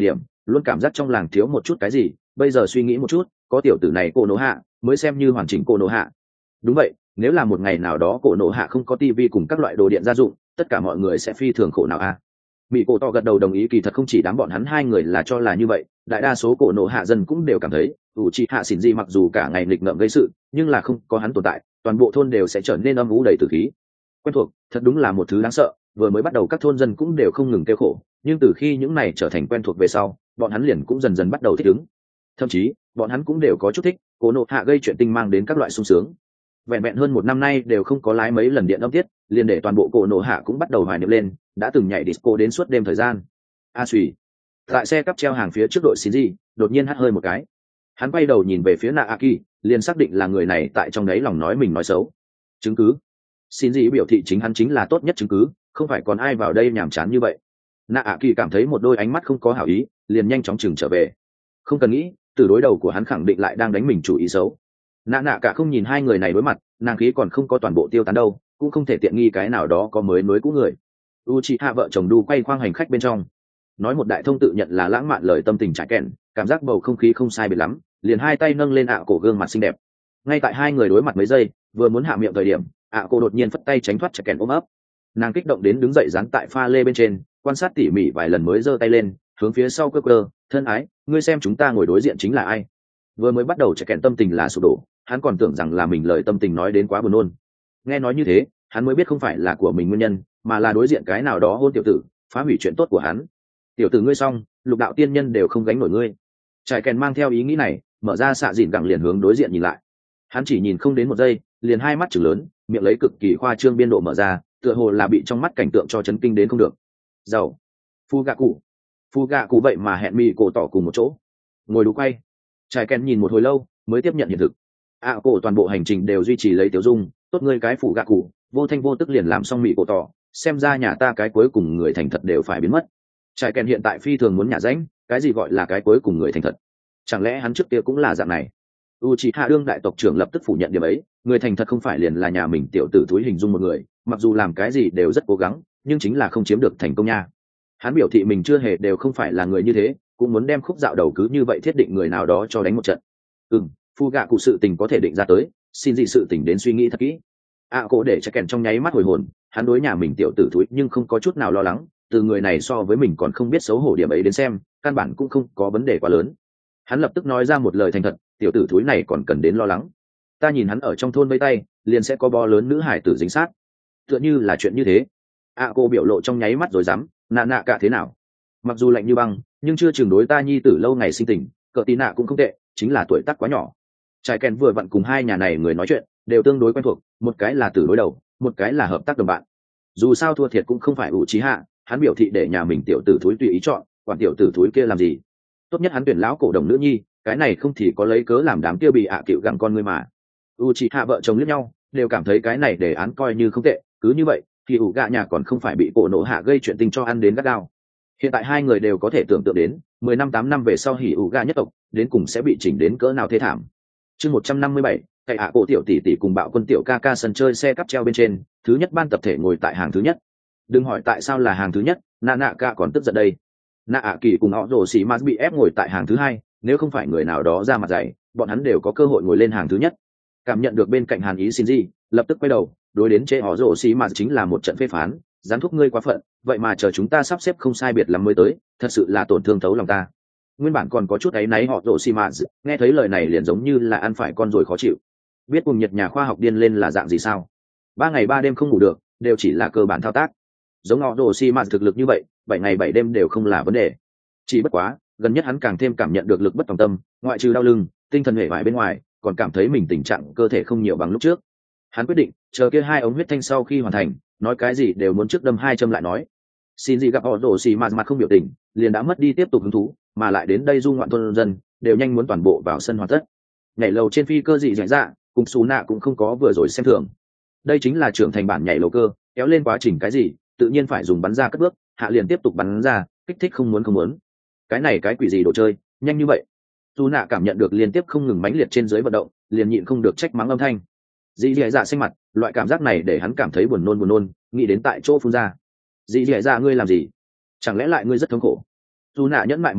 S1: luôn cảm giác trong làng thiếu một chút cái gì. Bây giờ suy nghĩ một chút, có tiểu tử này cổ nổ hạ mới xem như hoàn chỉnh cổ nổ hạ. Đúng vậy, nếu là một ngày nào đó cổ nổ hạ không có tivi cùng các loại đồ điện gia dụng, tất cả mọi người sẽ phi thường khổ nào a. Mỹ cổ tỏ gật đầu đồng ý, kỳ thật không chỉ đám bọn hắn hai người là cho là như vậy, đại đa số cổ nổ hạ dân cũng đều cảm thấy ủ trị hạ xỉn gì mặc dù cả ngày nghịch ngợm gây sự, nhưng là không có hắn tồn tại, toàn bộ thôn đều sẽ trở nên âm u đầy tử khí. Quen thuộc, thật đúng là một thứ đáng sợ. Vừa mới bắt đầu các thôn dân cũng đều không ngừng kêu khổ, nhưng từ khi những này trở thành quen thuộc về sau, bọn hắn liền cũng dần dần bắt đầu thích ứng. Thậm chí bọn hắn cũng đều có chút thích cổ nổ hạ gây chuyện tinh mang đến các loại sung sướng. Vẹn vẹn hơn một năm nay đều không có lái mấy lần điện âm tiết, liền để toàn bộ cổ nổ hạ cũng bắt đầu hoài niệm lên, đã từng nhảy disco đến suốt đêm thời gian. A xùy, tại xe cắp treo hàng phía trước đội Shinji đột nhiên hắt hơi một cái, hắn quay đầu nhìn về phía Naaki, liền xác định là người này tại trong đấy lòng nói mình nói xấu. Chứng cứ? Shinji biểu thị chính hắn chính là tốt nhất chứng cứ, không phải còn ai vào đây nhàm chán như vậy. Naaki cảm thấy một đôi ánh mắt không có hảo ý, liền nhanh chóng chừng trở về. Không cần nghĩ, từ đối đầu của hắn khẳng định lại đang đánh mình chủ ý xấu. Nạ nạ cả không nhìn hai người này đối mặt, nàng khí còn không có toàn bộ tiêu tán đâu, cũng không thể tiện nghi cái nào đó có mới nối cũ người. Uchiha vợ chồng đu quay khoang hành khách bên trong, nói một đại thông tự nhận là lãng mạn lời tâm tình trải kèn, cảm giác bầu không khí không sai biệt lắm, liền hai tay nâng lên ạ cổ gương mặt xinh đẹp. Ngay tại hai người đối mặt mấy giây, vừa muốn hạ miệng thời điểm, ạ cổ đột nhiên phất tay tránh thoát trải kèn ôm ấp. Nàng kích động đến đứng dậy dán tại pha lê bên trên, quan sát tỉ mỉ vài lần mới giơ tay lên, hướng phía sau cơ cơ, thân ái, ngươi xem chúng ta ngồi đối diện chính là ai. Vừa mới bắt đầu trải kèn tâm tình là sụp đổ, hắn còn tưởng rằng là mình lời tâm tình nói đến quá buồn nôn. Nghe nói như thế, hắn mới biết không phải là của mình nguyên nhân, mà là đối diện cái nào đó hôn tiểu tử, phá hủy chuyện tốt của hắn. Tiểu tử ngươi xong, lục đạo tiên nhân đều không gánh nổi ngươi. Trải kèn mang theo ý nghĩ này, mở ra xạ dịn gẳng liền hướng đối diện nhìn lại. Hắn chỉ nhìn không đến một giây, liền hai mắt chừng lớn, miệng lấy cực kỳ khoa trương biên độ mở ra, tựa hồ là bị trong mắt cảnh tượng cho chấn kinh đến không được. Giàu, phu gạ cụ, phu gạ cụ vậy mà hẹn mì cổ tỏ cùng một chỗ, ngồi đủ quay. Trải kèn nhìn một hồi lâu, mới tiếp nhận hiện thực. À, cổ toàn bộ hành trình đều duy trì lấy tiểu dung, tốt ngươi cái phụ gạ cụ, vô thanh vô tức liền làm xong mì cổ tỏ, xem ra nhà ta cái cuối cùng người thành thật đều phải biến mất. Trải kèn hiện tại phi thường muốn nhả ránh, cái gì gọi là cái cuối cùng người thành thật? Chẳng lẽ hắn trước kia cũng là dạng này? Uchiha đương đại tộc trưởng lập tức phủ nhận điểm ấy, người thành thật không phải liền là nhà mình tiểu tử thúi hình dung một người, mặc dù làm cái gì đều rất cố gắng, nhưng chính là không chiếm được thành công nha. Hắn biểu thị mình chưa hề đều không phải là người như thế, cũng muốn đem khúc dạo đầu cứ như vậy thiết định người nào đó cho đánh một trận. Ừm, phu gạ cụ sự tình có thể định ra tới, xin gì sự tình đến suy nghĩ thật kỹ. À, cổ để cho kèn trong nháy mắt hồi hồn, hắn đối nhà mình tiểu tử thúi nhưng không có chút nào lo lắng, từ người này so với mình còn không biết xấu hổ điểm ấy đến xem, căn bản cũng không có vấn đề quá lớn. Hắn lập tức nói ra một lời thành thật, tiểu tử thúi này còn cần đến lo lắng. Ta nhìn hắn ở trong thôn vây tay, liền sẽ có bó lớn nữ hải tử dính sát. Tựa như là chuyện như thế. À, cô biểu lộ trong nháy mắt rồi dám, nạ nạ cả thế nào? Mặc dù lạnh như băng, nhưng chưa chừng đối ta nhi tử lâu ngày sinh tình, cỡ tí nạ cũng không tệ, chính là tuổi tác quá nhỏ. Trải kèn vừa vặn cùng hai nhà này người nói chuyện, đều tương đối quen thuộc, một cái là tử đối đầu, một cái là hợp tác đồng bạn. Dù sao thua thiệt cũng không phải ủ trí hạ, hắn biểu thị để nhà mình tiểu tử thúi tùy ý chọn, quản tiểu tử thúi kia làm gì? Tốt nhất hắn tuyển lão cổ đồng nữ nhi, cái này không thì có lấy cớ làm đám kia bị ạ à cựu gặng con người mà. Uchiha vợ chồng liếc nhau, đều cảm thấy cái này đề án coi như không tệ, cứ như vậy thì ủ gạ nhà còn không phải bị cổ nổ hạ gây chuyện tình cho ăn đến gắt gao. Hiện tại hai người đều có thể tưởng tượng đến mười năm tám năm về sau hỉ ủ gạ nhất tộc đến cùng sẽ bị chỉnh đến cỡ nào thê thảm. Chương một trăm năm mươi bảy, cậy ạ cổ tiểu tỷ tỷ cùng bạo quân tiểu ca ca sân chơi xe cắp treo bên trên, thứ nhất ban tập thể ngồi tại hàng thứ nhất. Đừng hỏi tại sao là hàng thứ nhất, nạ nạ ca còn tức giận đây. Nạ ạ kỳ cùng họ rồ xì mạt bị ép ngồi tại hàng thứ hai, nếu không phải người nào đó ra mặt dày, bọn hắn đều có cơ hội ngồi lên hàng thứ nhất. Cảm nhận được bên cạnh hàn ý Shinji, lập tức quay đầu đối đến chế họ rồ xì mạt chính là một trận phê phán, gián thúc ngươi quá phận, vậy mà chờ chúng ta sắp xếp không sai biệt lắm mới tới, thật sự là tổn thương thấu lòng ta. Nguyên bản còn có chút áy náy họ rồ xì mạt, nghe thấy lời này liền giống như là ăn phải con rồi khó chịu. Biết cùng nhiệt nhà khoa học điên lên là dạng gì sao? Ba ngày ba đêm không ngủ được, đều chỉ là cơ bản thao tác. Giống họ rồ xì mạt thực lực như vậy, bảy ngày bảy đêm đều không là vấn đề. Chỉ bất quá, gần nhất hắn càng thêm cảm nhận được lực bất tòng tâm, ngoại trừ đau lưng, tinh thần hệ vải bên ngoài, còn cảm thấy mình tình trạng cơ thể không nhiều bằng lúc trước. Hắn quyết định chờ kia hai ống huyết thanh sau khi hoàn thành, nói cái gì đều muốn trước đâm hai châm lại nói. Xin gì gặp họ rồ xì mạt mặt không biểu tình, liền đã mất đi tiếp tục hứng thú, mà lại đến đây du ngoạn thôn dân đều nhanh muốn toàn bộ vào sân hoàn tất. Nhảy lầu trên phi cơ dị dạy dạ, cùng xù nạ cũng không có vừa rồi xem thường. Đây chính là trưởng thành bản nhảy lầu cơ, kéo lên quá trình cái gì, tự nhiên phải dùng bắn ra cất bước, hạ liền tiếp tục bắn ra, kích thích không muốn không muốn. Cái này cái quỷ gì đồ chơi, nhanh như vậy. Dù nạ cảm nhận được liên tiếp không ngừng mãnh liệt trên dưới vận động, liền nhịn không được trách mắng âm thanh. Dì dì dạ xanh mặt, loại cảm giác này để hắn cảm thấy buồn nôn buồn nôn, nghĩ đến tại chỗ phun ra. Dì dì dạ ngươi làm gì? Chẳng lẽ lại ngươi rất thống khổ? Dù nạ nhẫn mại một lát,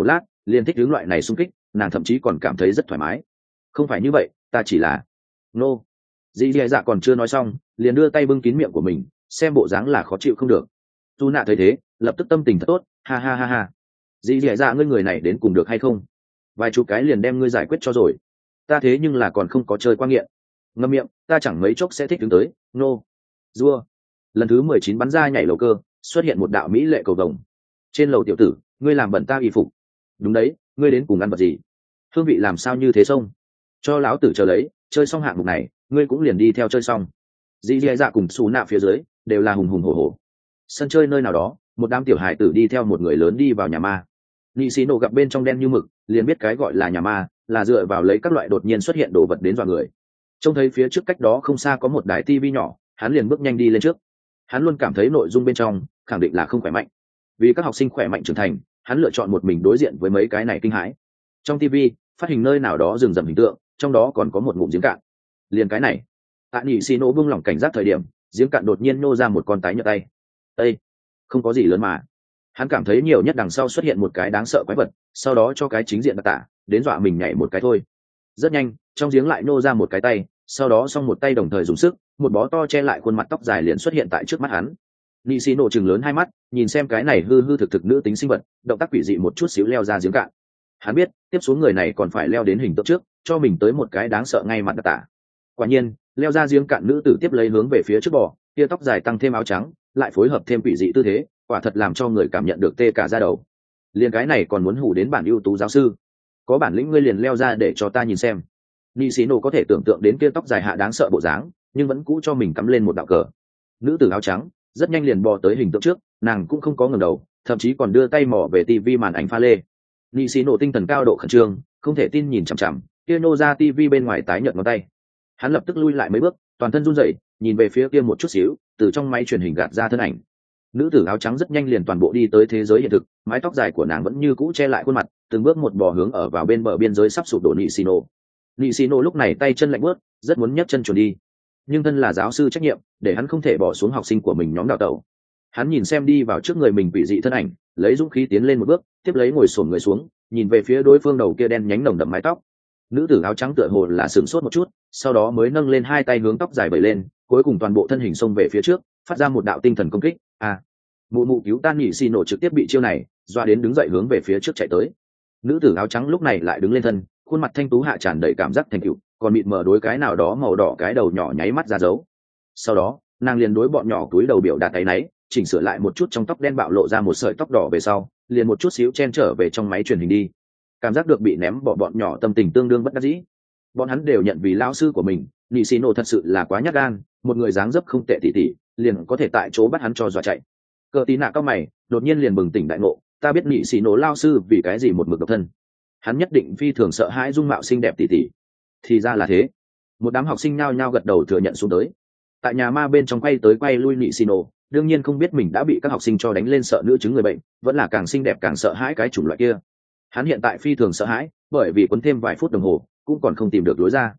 S1: liền thích hướng loại này xung kích, nàng thậm chí còn cảm thấy rất thoải mái. Không phải như vậy, ta chỉ là nô no. Dì dì dạ còn chưa nói xong liền đưa tay bưng kín miệng của mình, xem bộ dáng là khó chịu không được. Tu nạ thấy thế lập tức tâm tình thật tốt, ha ha ha ha. Dì dì dạ ngươi người này đến cùng được hay không, vài chục cái liền đem ngươi giải quyết cho rồi, ta thế nhưng là còn không có chơi qua nghiện. Ngâm miệng, ta chẳng mấy chốc sẽ thích đứng tới. Nô no. Dua. Lần thứ mười chín bắn ra nhảy lầu cơ, xuất hiện một đạo mỹ lệ cầu vồng. Trên lầu tiểu tử, ngươi làm bẩn ta y phục. Đúng đấy, ngươi đến cùng ăn vật gì, hương vị làm sao như thế xông, cho lão tử chờ lấy, chơi xong hạng mục này ngươi cũng liền đi theo chơi xong. Dì dì dạ cùng xù nạ phía dưới đều là hùng hùng hổ hổ. Sân chơi nơi nào đó, một đám tiểu hải tử đi theo một người lớn đi vào nhà ma. Nị xì nổ gặp bên trong đen như mực, liền biết cái gọi là nhà ma là dựa vào lấy các loại đột nhiên xuất hiện đồ vật đến dọa người. Trông thấy phía trước cách đó không xa có một đài tivi nhỏ, hắn liền bước nhanh đi lên trước. Hắn luôn cảm thấy nội dung bên trong khẳng định là không khỏe mạnh, vì các học sinh khỏe mạnh trưởng thành, hắn lựa chọn một mình đối diện với mấy cái này kinh hãi. Trong tivi phát hình nơi nào đó rừng rậm hình tượng, trong đó còn có một ngụm giếng cạn. Liền cái này, tạ nhị xì nổ buông lỏng cảnh giác thời điểm, giếng cạn đột nhiên nô ra một con tái nhợt tay. Ê, không có gì lớn mà. Hắn cảm thấy nhiều nhất đằng sau xuất hiện một cái đáng sợ quái vật, sau đó cho cái chính diện đặc tả đến dọa mình nhảy một cái thôi. Rất nhanh, trong giếng lại nô ra một cái tay, sau đó xong một tay đồng thời dùng sức, một bó to che lại khuôn mặt tóc dài liền xuất hiện tại trước mắt hắn. Nị xì nổ chừng lớn hai mắt, nhìn xem cái này hư hư thực thực nữ tính sinh vật, động tác quỷ dị một chút xíu leo ra giếng cạn. Hắn biết tiếp xuống người này còn phải leo đến hình tượng trước, cho mình tới một cái đáng sợ ngay mặt đặc tả. Quả nhiên, leo ra giếng cạn nữ tử tiếp lấy hướng về phía trước bò, tia tóc dài tăng thêm áo trắng, lại phối hợp thêm quỷ dị tư thế, quả thật làm cho người cảm nhận được tê cả da đầu. Liền cái này còn muốn hù đến bản ưu tú giáo sư, có bản lĩnh ngươi liền leo ra để cho ta nhìn xem. Nị xì nổ có thể tưởng tượng đến kia tóc dài hạ đáng sợ bộ dáng, nhưng vẫn cũ cho mình cắm lên một đạo cờ. Nữ tử áo trắng rất nhanh liền bò tới hình tượng trước, nàng cũng không có ngẩng đầu, thậm chí còn đưa tay mò về tivi màn ảnh pha lê. Nị xì nổ tinh thần cao độ khẩn trương, không thể tin nhìn chằm chằm kia nô ra tivi bên ngoài tái nhợt ngón tay. Hắn lập tức lui lại mấy bước, toàn thân run rẩy, nhìn về phía kia một chút xíu, từ trong máy truyền hình gạt ra thân ảnh. Nữ tử áo trắng rất nhanh liền toàn bộ đi tới thế giới hiện thực, mái tóc dài của nàng vẫn như cũ che lại khuôn mặt, từng bước một bò hướng ở vào bên bờ biên giới sắp sụp đổ Nị xì nổ. Nị xì nổ lúc này tay chân lạnh bước, rất muốn nhấc chân chuồn đi, nhưng thân là giáo sư trách nhiệm để hắn không thể bỏ xuống học sinh của mình nhóm đào tẩu. Hắn nhìn xem đi vào trước người mình quỷ dị thân ảnh, lấy dũng khí tiến lên một bước, tiếp lấy ngồi xổm người xuống, nhìn về phía đối phương đầu kia đen nhánh nồng đậm mái tóc. Nữ tử áo trắng tựa hồ là sửng sốt một chút, sau đó mới nâng lên hai tay hướng tóc dài vẩy lên, cuối cùng toàn bộ thân hình xông về phía trước, phát ra một đạo tinh thần công kích. À, mụ mụ cứu tan Nị xì nổ trực tiếp bị chiêu này dọa đến đứng dậy hướng về phía trước chạy tới. Nữ tử áo trắng lúc này lại đứng lên thân, khuôn mặt thanh tú hạ tràn đầy cảm giác thành tựu, còn mịt mờ đối cái nào đó màu đỏ cái đầu nhỏ nháy mắt ra dấu. Sau đó nàng liền đối bọn nhỏ túi đầu biểu đạt áy náy, chỉnh sửa lại một chút trong tóc đen bạo lộ ra một sợi tóc đỏ về sau, liền một chút xíu chen trở về trong máy truyền hình đi. Cảm giác được bị ném bỏ bọn nhỏ tâm tình tương đương bất đắc dĩ. Bọn hắn đều nhận vì lao sư của mình, Nị xì nổ thật sự là quá nhát gan, một người dáng dấp không tệ tỉ tỉ, liền có thể tại chỗ bắt hắn cho dọa chạy. Cờ tí nạ cao mày, đột nhiên liền bừng tỉnh đại ngộ, ta biết Nị xì nổ lao sư vì cái gì một mực độc thân. Hắn nhất định phi thường sợ hãi dung mạo xinh đẹp tỉ tỉ. Thì ra là thế. Một đám học sinh nhao nhao gật đầu thừa nhận xuống tới. Tại nhà ma bên trong quay tới quay lui Nị xì nổ, đương nhiên không biết mình đã bị các học sinh cho đánh lên sợ nữ chứng người bệnh, vẫn là càng xinh đẹp càng sợ hãi cái chủng loại kia. Hắn hiện tại phi thường sợ hãi, bởi vì quấn thêm vài phút đồng hồ cũng còn không tìm được lối ra.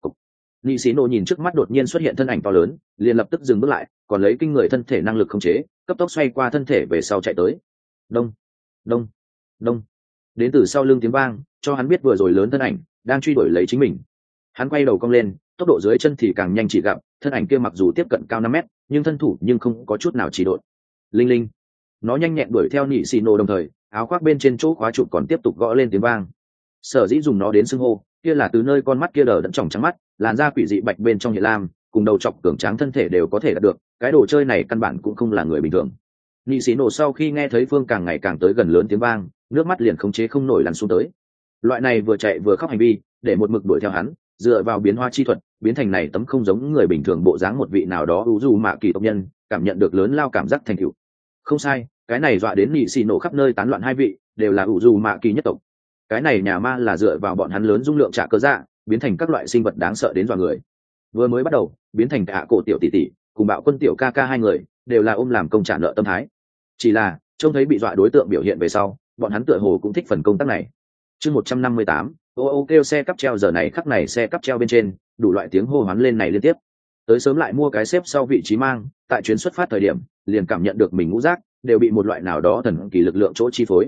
S1: Nị xì nổ nhìn trước mắt đột nhiên xuất hiện thân ảnh to lớn, liền lập tức dừng bước lại, còn lấy kinh người thân thể năng lực khống chế, cấp tốc xoay qua thân thể về sau chạy tới. Đông, đông, đông. Đến từ sau lưng tiếng vang cho hắn biết vừa rồi lớn thân ảnh đang truy đuổi lấy chính mình. Hắn quay đầu cong lên, tốc độ dưới chân thì càng nhanh, chỉ gặp thân ảnh kia mặc dù tiếp cận cao năm mét, nhưng thân thủ nhưng không có chút nào trì độn. Linh linh, nó nhanh nhẹn đuổi theo Nị xì nổ, đồng thời áo khoác bên trên chỗ khóa trụ còn tiếp tục gõ lên tiếng vang. Sở dĩ dùng nó đến xưng hô kia là từ nơi con mắt kia đờ đẫn tròng trắng mắt, làn da quỷ dị bạch bên trong hiện lam, cùng đầu chọc cường tráng thân thể đều có thể đạt được, cái đồ chơi này căn bản cũng không là người bình thường. Nị xì nổ sau khi nghe thấy phương càng ngày càng tới gần lớn tiếng vang, nước mắt liền khống chế không nổi lăn xuống tới. Loại này vừa chạy vừa khóc hành vi để một mực đuổi theo hắn, dựa vào biến hóa chi thuật biến thành này tấm không giống người bình thường bộ dáng một vị nào đó u dù mạ kỳ tộc nhân, cảm nhận được lớn lao cảm giác thành tựu. Không sai, cái này dọa đến Nị xì nổ khắp nơi tán loạn hai vị đều là u dù mạ kỳ nhất tộc. Cái này nhà ma là dựa vào bọn hắn lớn dung lượng trả cơ dạ biến thành các loại sinh vật đáng sợ đến dọa người. Vừa mới bắt đầu biến thành cả cổ tiểu tỷ tỷ cùng bạo quân tiểu ca ca hai người đều là ôm làm công trả nợ tâm thái, chỉ là trông thấy bị dọa đối tượng biểu hiện về sau, bọn hắn tựa hồ cũng thích phần công tác này. Chương một trăm năm mươi tám, ô ô kêu xe cắp treo, giờ này khắc này xe cắp treo bên trên đủ loại tiếng hô hoán lên này liên tiếp. Tới sớm lại mua cái xếp sau vị trí mang, tại chuyến xuất phát thời điểm liền cảm nhận được mình ngũ giác đều bị một loại nào đó thần kỳ lực lượng chỗ chi phối.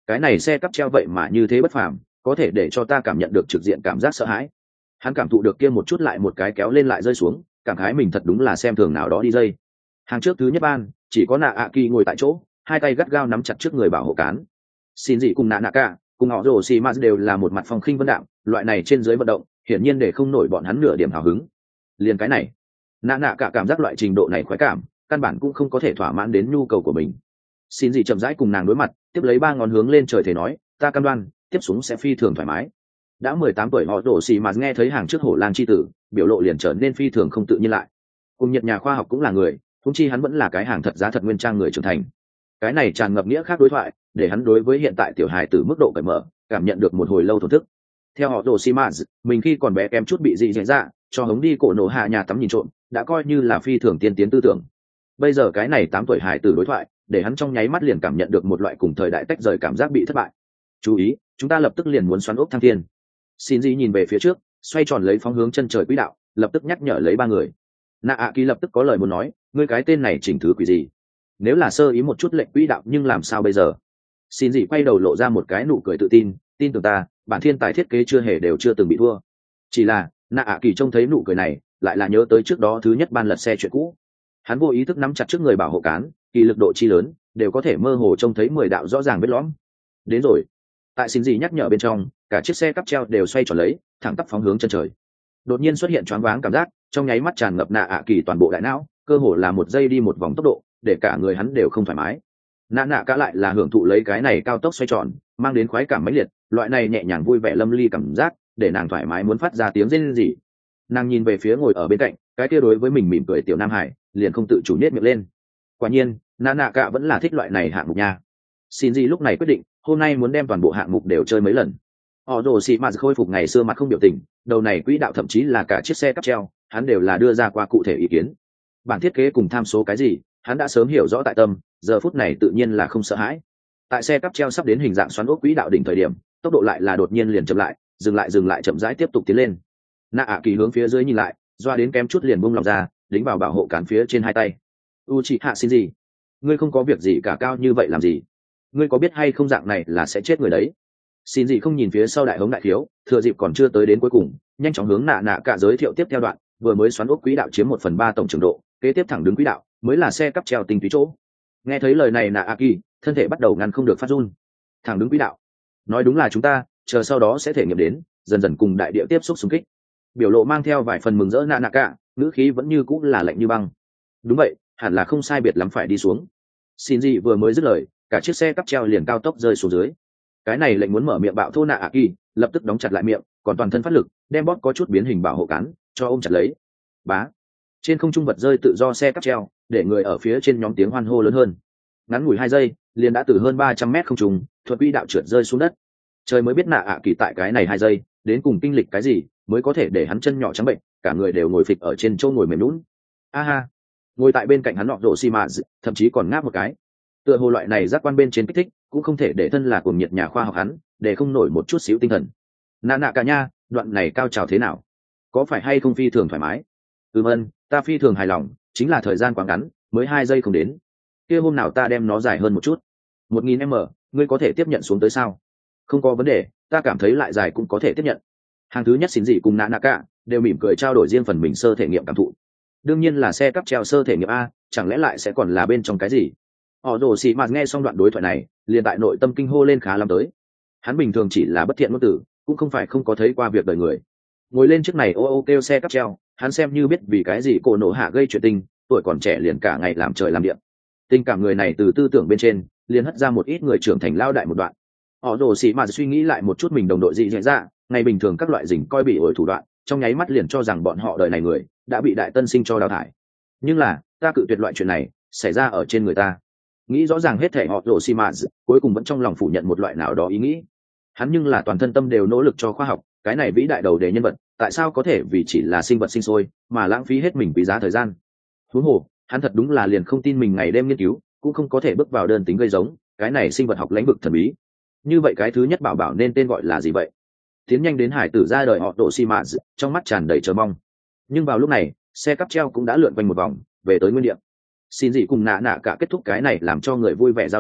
S1: cái này xe cắp treo vậy mà như thế bất phàm, có thể để cho ta cảm nhận được trực diện cảm giác sợ hãi. Hắn cảm thụ được kia một chút lại một cái kéo lên lại rơi xuống, cảm khái mình thật đúng là xem thường nào đó đi dây. Hàng trước thứ nhất ban chỉ có nạ ạ kỳ ngồi tại chỗ, hai tay gắt gao nắm chặt trước người bảo hộ cán. Xin gì cùng nạ nạ cả cùng họ rồ xì ma đều là một mặt phong khinh vân đạm, loại này trên dưới vận động hiển nhiên để không nổi bọn hắn nửa điểm hào hứng. Liền cái này, nạ nạ cả cảm giác loại trình độ này khoái cảm căn bản cũng không có thể thỏa mãn đến nhu cầu của mình. Xin gì chậm rãi cùng nàng đối mặt, tiếp lấy ba ngón hướng lên trời thể nói, ta cam đoan tiếp xuống sẽ phi thường thoải mái. Đã mười tám tuổi họ rồ xì ma nghe thấy hàng trước hổ lang chi tử, biểu lộ liền trở nên phi thường không tự nhiên lại. Cùng Nhật nhà khoa học cũng là người, thúng chi hắn vẫn là cái hàng thật giá thật nguyên trang người trưởng thành. Cái này tràn ngập nghĩa khác đối thoại để hắn đối với hiện tại tiểu hài từ mức độ cởi mở cảm nhận được một hồi lâu thổn thức. Theo họ đồ Simaz, mình khi còn bé kém chút bị dị diễn ra cho hống đi cổ nổ hạ nhà tắm nhìn trộm, đã coi như là phi thường tiên tiến tư tưởng. Bây giờ cái này tám tuổi hài từ đối thoại để hắn trong nháy mắt liền cảm nhận được một loại cùng thời đại tách rời cảm giác bị thất bại. Chú ý, chúng ta lập tức liền muốn xoắn ốc thăng thiên. Shinji nhìn về phía trước, xoay tròn lấy phóng hướng chân trời quỹ đạo, lập tức nhắc nhở lấy ba người. Nạ ạ kỳ lập tức có lời muốn nói, ngươi cái tên này chỉnh thứ quỷ gì? Nếu là sơ ý một chút lệnh quỹ đạo nhưng làm sao bây giờ? Xin gì quay đầu lộ ra một cái nụ cười tự tin, tin tưởng ta, bản thiên tài thiết kế chưa hề đều chưa từng bị thua. Chỉ là nạ ạ kỳ trông thấy nụ cười này lại là nhớ tới trước đó thứ nhất ban lật xe chuyện cũ. Hắn vô ý thức nắm chặt trước người bảo hộ cán, kỳ lực độ chi lớn đều có thể mơ hồ trông thấy mười đạo rõ ràng vết lõm. Đến rồi. Tại xin gì nhắc nhở bên trong, cả chiếc xe cắp treo đều xoay tròn lấy, thẳng tắp phóng hướng chân trời. Đột nhiên xuất hiện choáng váng cảm giác, trong nháy mắt tràn ngập nạ ạ kỳ toàn bộ đại não, cơ hồ là một giây đi một vòng tốc độ, để cả người hắn đều không thoải mái. Nạ nạ cả lại là hưởng thụ lấy cái này cao tốc xoay tròn mang đến khoái cảm mãnh liệt, loại này nhẹ nhàng vui vẻ lâm ly cảm giác để nàng thoải mái muốn phát ra tiếng rên rỉ. Nàng nhìn về phía ngồi ở bên cạnh cái kia đối với mình mỉm cười tiểu nam hải, liền không tự chủ nết miệng lên. Quả nhiên nạ nạ cả vẫn là thích loại này hạng mục nha. Xin gì lúc này quyết định hôm nay muốn đem toàn bộ hạng mục đều chơi mấy lần. Họ đồ xị mà khôi phục ngày xưa mặt không biểu tình, đầu này quỹ đạo thậm chí là cả chiếc xe cắp treo hắn đều là đưa ra qua cụ thể ý kiến. Bản thiết kế cùng tham số cái gì hắn đã sớm hiểu rõ tại tâm, giờ phút này tự nhiên là không sợ hãi. Tại xe cắp treo sắp đến hình dạng xoắn ốc quỹ đạo đỉnh thời điểm, tốc độ lại là đột nhiên liền chậm lại, dừng lại dừng lại chậm rãi tiếp tục tiến lên. Nạ ạ kỳ hướng phía dưới nhìn lại, doa đến kém chút liền buông lòng ra, đính vào bảo hộ cán phía trên hai tay. U chị hạ xin gì? Ngươi không có việc gì cả, cao như vậy làm gì? Ngươi có biết hay không dạng này là sẽ chết người đấy. Xin gì không nhìn phía sau đại hống đại thiếu, thừa dịp còn chưa tới đến cuối cùng, nhanh chóng hướng nạ nạ cả giới thiệu tiếp theo đoạn, vừa mới xoắn ốc quỹ đạo chiếm một phần ba tổng trường độ, kế tiếp thẳng đứng quỹ đạo mới là xe cắp treo tinh túy chỗ. Nghe thấy lời này nạ a kỳ thân thể bắt đầu ngăn không được phát run. Thẳng đứng quỹ đạo nói đúng là chúng ta chờ sau đó sẽ thể nghiệm đến dần dần cùng đại địa tiếp xúc xung kích. Biểu lộ mang theo vài phần mừng rỡ nạ nạ cả, ngữ khí vẫn như cũng là lạnh như băng. Đúng vậy, hẳn là không sai biệt lắm phải đi xuống. Xin gì vừa mới dứt lời, cả chiếc xe cắp treo liền cao tốc rơi xuống dưới. Cái này lệnh muốn mở miệng bạo thô nạ a kỳ lập tức đóng chặt lại miệng, còn toàn thân phát lực đem bóp có chút biến hình bảo hộ cán cho ôm chặt lấy. Bá, trên không trung vật rơi tự do xe cắp treo để người ở phía trên nhóm tiếng hoan hô lớn hơn. Ngắn ngủi hai giây liền đã từ hơn ba trăm mét không trung thuật quỹ đạo trượt rơi xuống đất. Trời mới biết nạ ạ kỳ tại cái này hai giây đến cùng kinh lịch cái gì mới có thể để hắn chân nhỏ trắng bệnh, cả người đều ngồi phịch ở trên chỗ ngồi mềm lún. A ha, ngồi tại bên cạnh hắn nọ rổ xi mã thậm chí còn ngáp một cái. Tựa hồ loại này giác quan bên trên kích thích cũng không thể để thân là cuồng nhiệt nhà khoa học hắn để không nổi một chút xíu tinh thần. Nạ nạ cả nha, đoạn này cao trào thế nào, có phải hay không phi thường thoải mái? Ừm ân, ta phi thường hài lòng, chính là thời gian quá ngắn, mới hai giây không đến. Kia hôm nào ta đem nó dài hơn một chút. Một nghìn m, ngươi có thể tiếp nhận xuống tới sao? Không có vấn đề, ta cảm thấy lại dài cũng có thể tiếp nhận. Hàng thứ nhất xin dị cùng nạ nạ cả đều mỉm cười trao đổi riêng phần mình sơ thể nghiệm cảm thụ. Đương nhiên là xe cắp treo sơ thể nghiệm a, chẳng lẽ lại sẽ còn là bên trong cái gì? Họ rồ xì mà nghe xong đoạn đối thoại này, liền tại nội tâm kinh hô lên khá lắm tới. Hắn bình thường chỉ là bất thiện ngôn tử, cũng không phải không có thấy qua việc đời người. Ngồi lên chiếc này ô ô kêu xe cắp treo, hắn xem như biết vì cái gì cô nổ hạ gây chuyện tình, tuổi còn trẻ liền cả ngày làm trời làm điện. Tình cảm người này từ tư tưởng bên trên liền hất ra một ít người trưởng thành lao đại một đoạn. Họ rồ xì mà suy nghĩ lại một chút mình đồng đội dị dạy ra, ngày bình thường các loại dình coi bị ổi thủ đoạn, trong nháy mắt liền cho rằng bọn họ đời này người đã bị đại tân sinh cho đào thải. Nhưng là ta cự tuyệt loại chuyện này xảy ra ở trên người ta. Nghĩ rõ ràng hết thể họ rồ xì mà cuối cùng vẫn trong lòng phủ nhận một loại nào đó ý nghĩ. Hắn nhưng là toàn thân tâm đều nỗ lực cho khoa học, cái này vĩ đại đầu đề nhân vật tại sao có thể vì chỉ là sinh vật sinh sôi mà lãng phí hết mình quý giá thời gian. Huống hồ hắn thật đúng là liền không tin mình ngày đêm nghiên cứu cũng không có thể bước vào đơn tính gây giống cái này sinh vật học lĩnh vực thần bí. Như vậy cái thứ nhất bảo bảo nên tên gọi là gì vậy? Tiến nhanh đến hải tử ra đời họ tổ xi mã trong mắt tràn đầy chờ mong. Nhưng vào lúc này xe cắp treo cũng đã lượn quanh một vòng về tới nguyên địa. Xin gì cùng nạ nạ cả kết thúc cái này làm cho người vui vẻ giao lưu,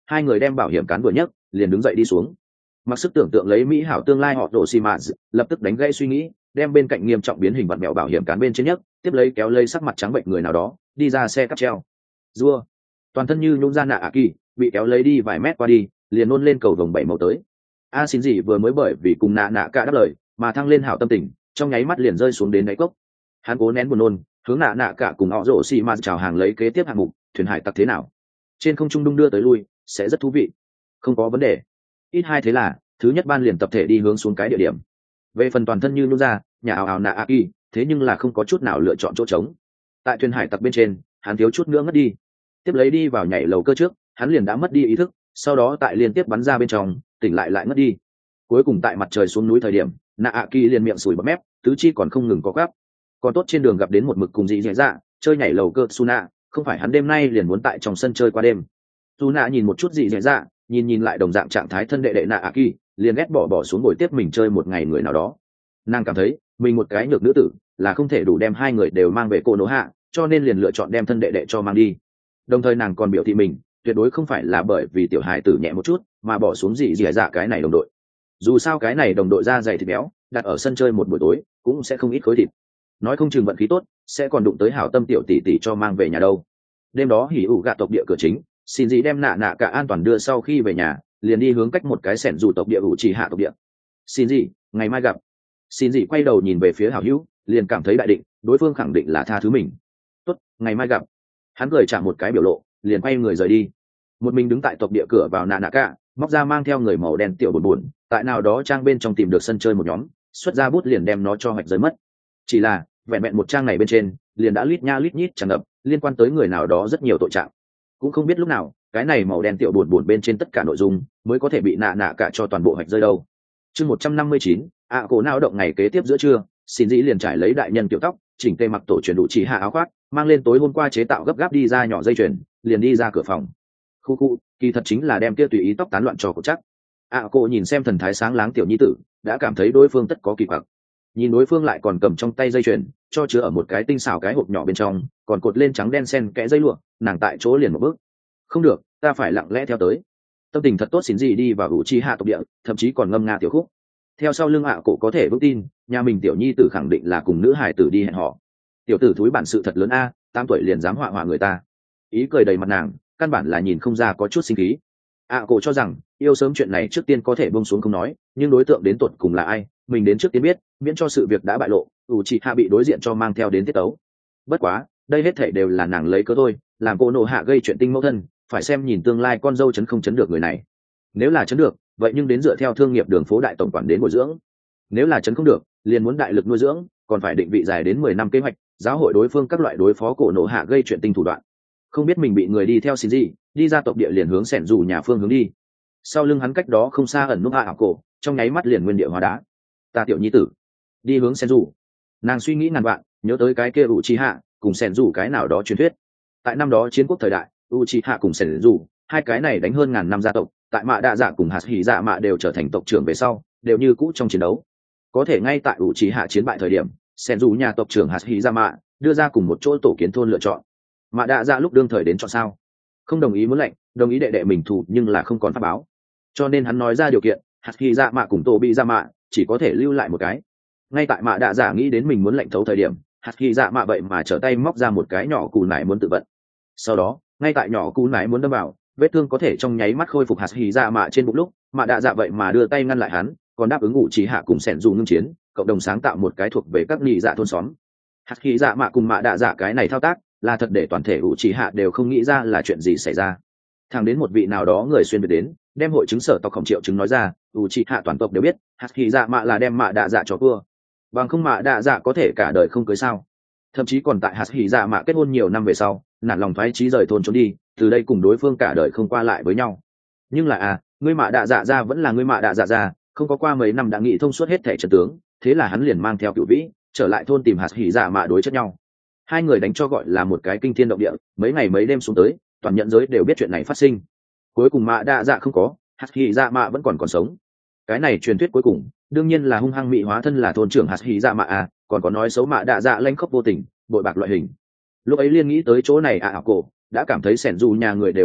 S1: hai người đem bảo hiểm cán vừa nhấc liền đứng dậy đi xuống. Mặc sức tưởng tượng lấy mỹ hảo tương lai họ đổ xì mạt, lập tức đánh gãy suy nghĩ, đem bên cạnh nghiêm trọng biến hình vặn mẹo bảo hiểm cán bên trên nhấc, tiếp lấy kéo lây sắc mặt trắng bệnh người nào đó đi ra xe cắp treo. Rua toàn thân như nhún ra nạ ạ kỳ bị kéo lấy đi vài mét qua đi, liền nôn lên cầu vồng bảy màu tới. A xin gì vừa mới bởi vì cùng nạ nạ cả đáp lời mà thăng lên hảo tâm tình, trong nháy mắt liền rơi xuống đến đáy cốc. Hắn cố nén buồn nôn, hướng nạ nạ cả cùng họ rổ xì mạt chào hàng lấy kế tiếp hạng mục thuyền hải tặc thế nào, trên không trung đung đưa tới lui sẽ rất thú vị. Không có vấn đề. Ít hai thế là thứ nhất ban liền tập thể đi hướng xuống cái địa điểm. Về phần toàn thân như nhún ra nhà ảo ảo nạ ạ kỳ, thế nhưng là không có chút nào lựa chọn chỗ trống. Tại thuyền hải tặc bên trên hắn thiếu chút nữa ngất đi, tiếp lấy đi vào nhảy lầu cơ trước hắn liền đã mất đi ý thức, sau đó tại liên tiếp bắn ra bên trong tỉnh lại lại ngất đi. Cuối cùng tại mặt trời xuống núi thời điểm nạ ạ kỳ liền miệng sùi bọt mép, tứ chi còn không ngừng có gắp. Còn tốt trên đường gặp đến một mực cùng dị dạy dạ chơi nhảy lầu cơ Suna, không phải hắn đêm nay liền muốn tại trong sân chơi qua đêm. Suna nhìn một chút dị dạy dạ, nhìn nhìn lại đồng dạng trạng thái thân đệ đệ nạ ạ kỳ, liền ghét bỏ bỏ xuống ngồi tiếp mình chơi một ngày người nào đó. Nàng cảm thấy mình một cái nhược nữ tử là không thể đủ đem hai người đều mang về cô nỗ hạ, cho nên liền lựa chọn đem thân đệ đệ cho mang đi. Đồng thời nàng còn biểu thị mình tuyệt đối không phải là bởi vì tiểu hài tử nhẹ một chút mà bỏ xuống dị dạy dạ cái này đồng đội. Dù sao cái này đồng đội da dày thịt béo, đặt ở sân chơi một buổi tối cũng sẽ không ít khối thịt, nói không chừng vận khí tốt sẽ còn đụng tới hảo tâm tiểu tỷ tỷ cho mang về nhà đâu. Đêm đó hỉ ủ gạ tộc địa cửa chính, xin gì đem nạ nạ cả an toàn đưa sau khi về nhà liền đi hướng cách một cái sẻn dù tộc địa ủ chỉ hạ tộc địa. Xin gì ngày mai gặp. Xin gì quay đầu nhìn về phía hảo hữu, liền cảm thấy đại định đối phương khẳng định là tha thứ mình. Tốt, ngày mai gặp. Hắn cười trả một cái biểu lộ liền quay người rời đi. Một mình đứng tại tộc địa cửa vào nạ nạ cả, móc ra mang theo người màu đen tiểu buồn buồn, tại nào đó trang bên trong tìm được sân chơi một nhóm, xuất ra bút liền đem nó cho hoạch rơi mất. Chỉ là vẹn vẹn một trang này bên trên liền đã lít nha lít nhít tràn ngập liên quan tới người nào đó rất nhiều tội trạng. Cũng không biết lúc nào cái này màu đen tiểu buồn buồn bên trên tất cả nội dung mới có thể bị nạ nạ cả cho toàn bộ hoạch rơi đâu. Chương một trăm năm mươi chín, ạ cổ não động ngày kế tiếp giữa trưa, xin dĩ liền trải lấy đại nhân kiểu tóc, chỉnh tề mặc tổ truyền đủ chỉ hạ áo khoác, mang lên tối hôm qua chế tạo gấp gáp đi ra nhỏ dây chuyền, liền đi ra cửa phòng. Khu khu, kỳ thật chính là đem kia tùy ý tóc tán loạn cho cổ chắc. ạ cổ nhìn xem thần thái sáng láng tiểu nhi tử, đã cảm thấy đối phương tất có kỳ quặc. Nhìn đối phương lại còn cầm trong tay dây chuyền, cho chứa ở một cái tinh xảo cái hộp nhỏ bên trong, còn cột lên trắng đen xen kẽ dây lụa, nàng tại chỗ liền một bước. Không được, ta phải lặng lẽ theo tới. Tâm tình thật tốt xỉn gì đi vào Uchi hạ tộc địa, thậm chí còn ngâm nga tiểu khúc. Theo sau lưng ạ cổ có thể vững tin, nhà mình tiểu nhi tử khẳng định là cùng nữ hài tử đi hẹn hò. Tiểu tử thúi bản sự thật lớn a, tám tuổi liền dám họa họa người ta. Ý cười đầy mặt nàng, căn bản là nhìn không ra có chút sinh khí. ạ cổ cho rằng yêu sớm chuyện này trước tiên có thể buông xuống không nói, nhưng đối tượng đến tột cùng là ai, mình đến trước tiên biết, miễn cho sự việc đã bại lộ, Uchiha bị đối diện cho mang theo đến tiết tấu. Bất quá, đây hết thảy đều là nàng lấy cớ thôi, làm cô nộ hạ gây chuyện tinh mẫu thân, phải xem nhìn tương lai con dâu chấn không chấn được người này. Nếu là chấn được, vậy nhưng đến dựa theo thương nghiệp đường phố đại tổng quản đến bồi dưỡng. Nếu là chấn không được, liền muốn đại lực nuôi dưỡng, còn phải định vị dài đến mười năm kế hoạch, giáo hội đối phương các loại đối phó cổ nộ hạ gây chuyện tinh thủ đoạn. Không biết mình bị người đi theo xin gì, đi ra tộc địa liền hướng sẻn dù nhà phương hướng đi. Sau lưng hắn cách đó không xa ẩn núp hạ ảo cổ, trong nháy mắt liền nguyên địa hóa đá. Ta tiểu nhi tử đi hướng sen dù. Nàng suy nghĩ ngàn vạn, nhớ tới cái kia Uchiha cùng sen dù cái nào đó truyền thuyết. Tại năm đó chiến quốc thời đại, Uchiha cùng sen dù hai cái này đánh hơn ngàn năm gia tộc, tại mạ đa dạ cùng hạt hỉ dạ mạ đều trở thành tộc trưởng về sau, đều như cũ trong chiến đấu. Có thể ngay tại Uchiha chiến bại thời điểm, sen dù nhà tộc trưởng hạt hỉ dạ mạ đưa ra cùng một chỗ tổ kiến thôn lựa chọn. Mạ đa dạ lúc đương thời đến chọn sao, không đồng ý muốn lệnh, đồng ý đệ đệ mình thù nhưng là không còn pháp báo, cho nên hắn nói ra điều kiện, hạt hỉ dạ mạ cùng tổ bị dạ mạ chỉ có thể lưu lại một cái. Ngay tại mạ đạ giả nghĩ đến mình muốn lệnh thấu thời điểm, hạt hy dạ mạ vậy mà trở tay móc ra một cái nhỏ cù nải muốn tự vận. Sau đó ngay tại nhỏ cù nải muốn đâm vào, vết thương có thể trong nháy mắt khôi phục hạt hy dạ mạ trên bụng lúc, mạ đạ dạ vậy mà đưa tay ngăn lại hắn, còn đáp ứng ngụ chỉ hạ cùng sẻn dù ngưng chiến, cộng đồng sáng tạo một cái thuộc về các nhị dạ thôn xóm. Hạt hy dạ mạ cùng mạ đạ dạ cái này thao tác là thật để toàn thể ngụ chỉ hạ đều không nghĩ ra là chuyện gì xảy ra. Thằng đến một vị nào đó người xuyên việt đến, đem hội chứng sở tộc khổng triệu chứng nói ra, u chi hạ toàn tộc đều biết hạt hy dạ mạ là đem mạ đạ dạ cho cua, bằng không mạ đạ dạ có thể cả đời không cưới sao. Thậm chí còn tại hạt hy dạ mạ kết hôn nhiều năm về sau, nản lòng thoái chí rời thôn trốn đi, từ đây cùng đối phương cả đời không qua lại với nhau. Nhưng là à, ngươi mạ đạ dạ ra vẫn là ngươi mạ đạ dạ ra, không có qua mấy năm đã nghĩ thông suốt hết thẻ trận tướng, thế là hắn liền mang theo cựu vĩ trở lại thôn tìm hạt hy dạ mạ đối chất nhau. Hai người đánh cho gọi là một cái kinh thiên động địa, mấy ngày mấy đêm xuống tới, toàn nhận giới đều biết chuyện này phát sinh. Cuối cùng mạ đạ dạ không có, hạt hy dạ mạ vẫn còn còn sống. Cái này truyền thuyết cuối cùng đương nhiên là hung hăng mị hóa thân là thôn trưởng hạt hy dạ mạ à, còn có nói xấu mạ đạ dạ lanh khóc vô tình, bội bạc loại hình. Lúc ấy liên nghĩ tới chỗ này à ảo cổ đã cảm thấy sẻn dù nhà người đều có độc,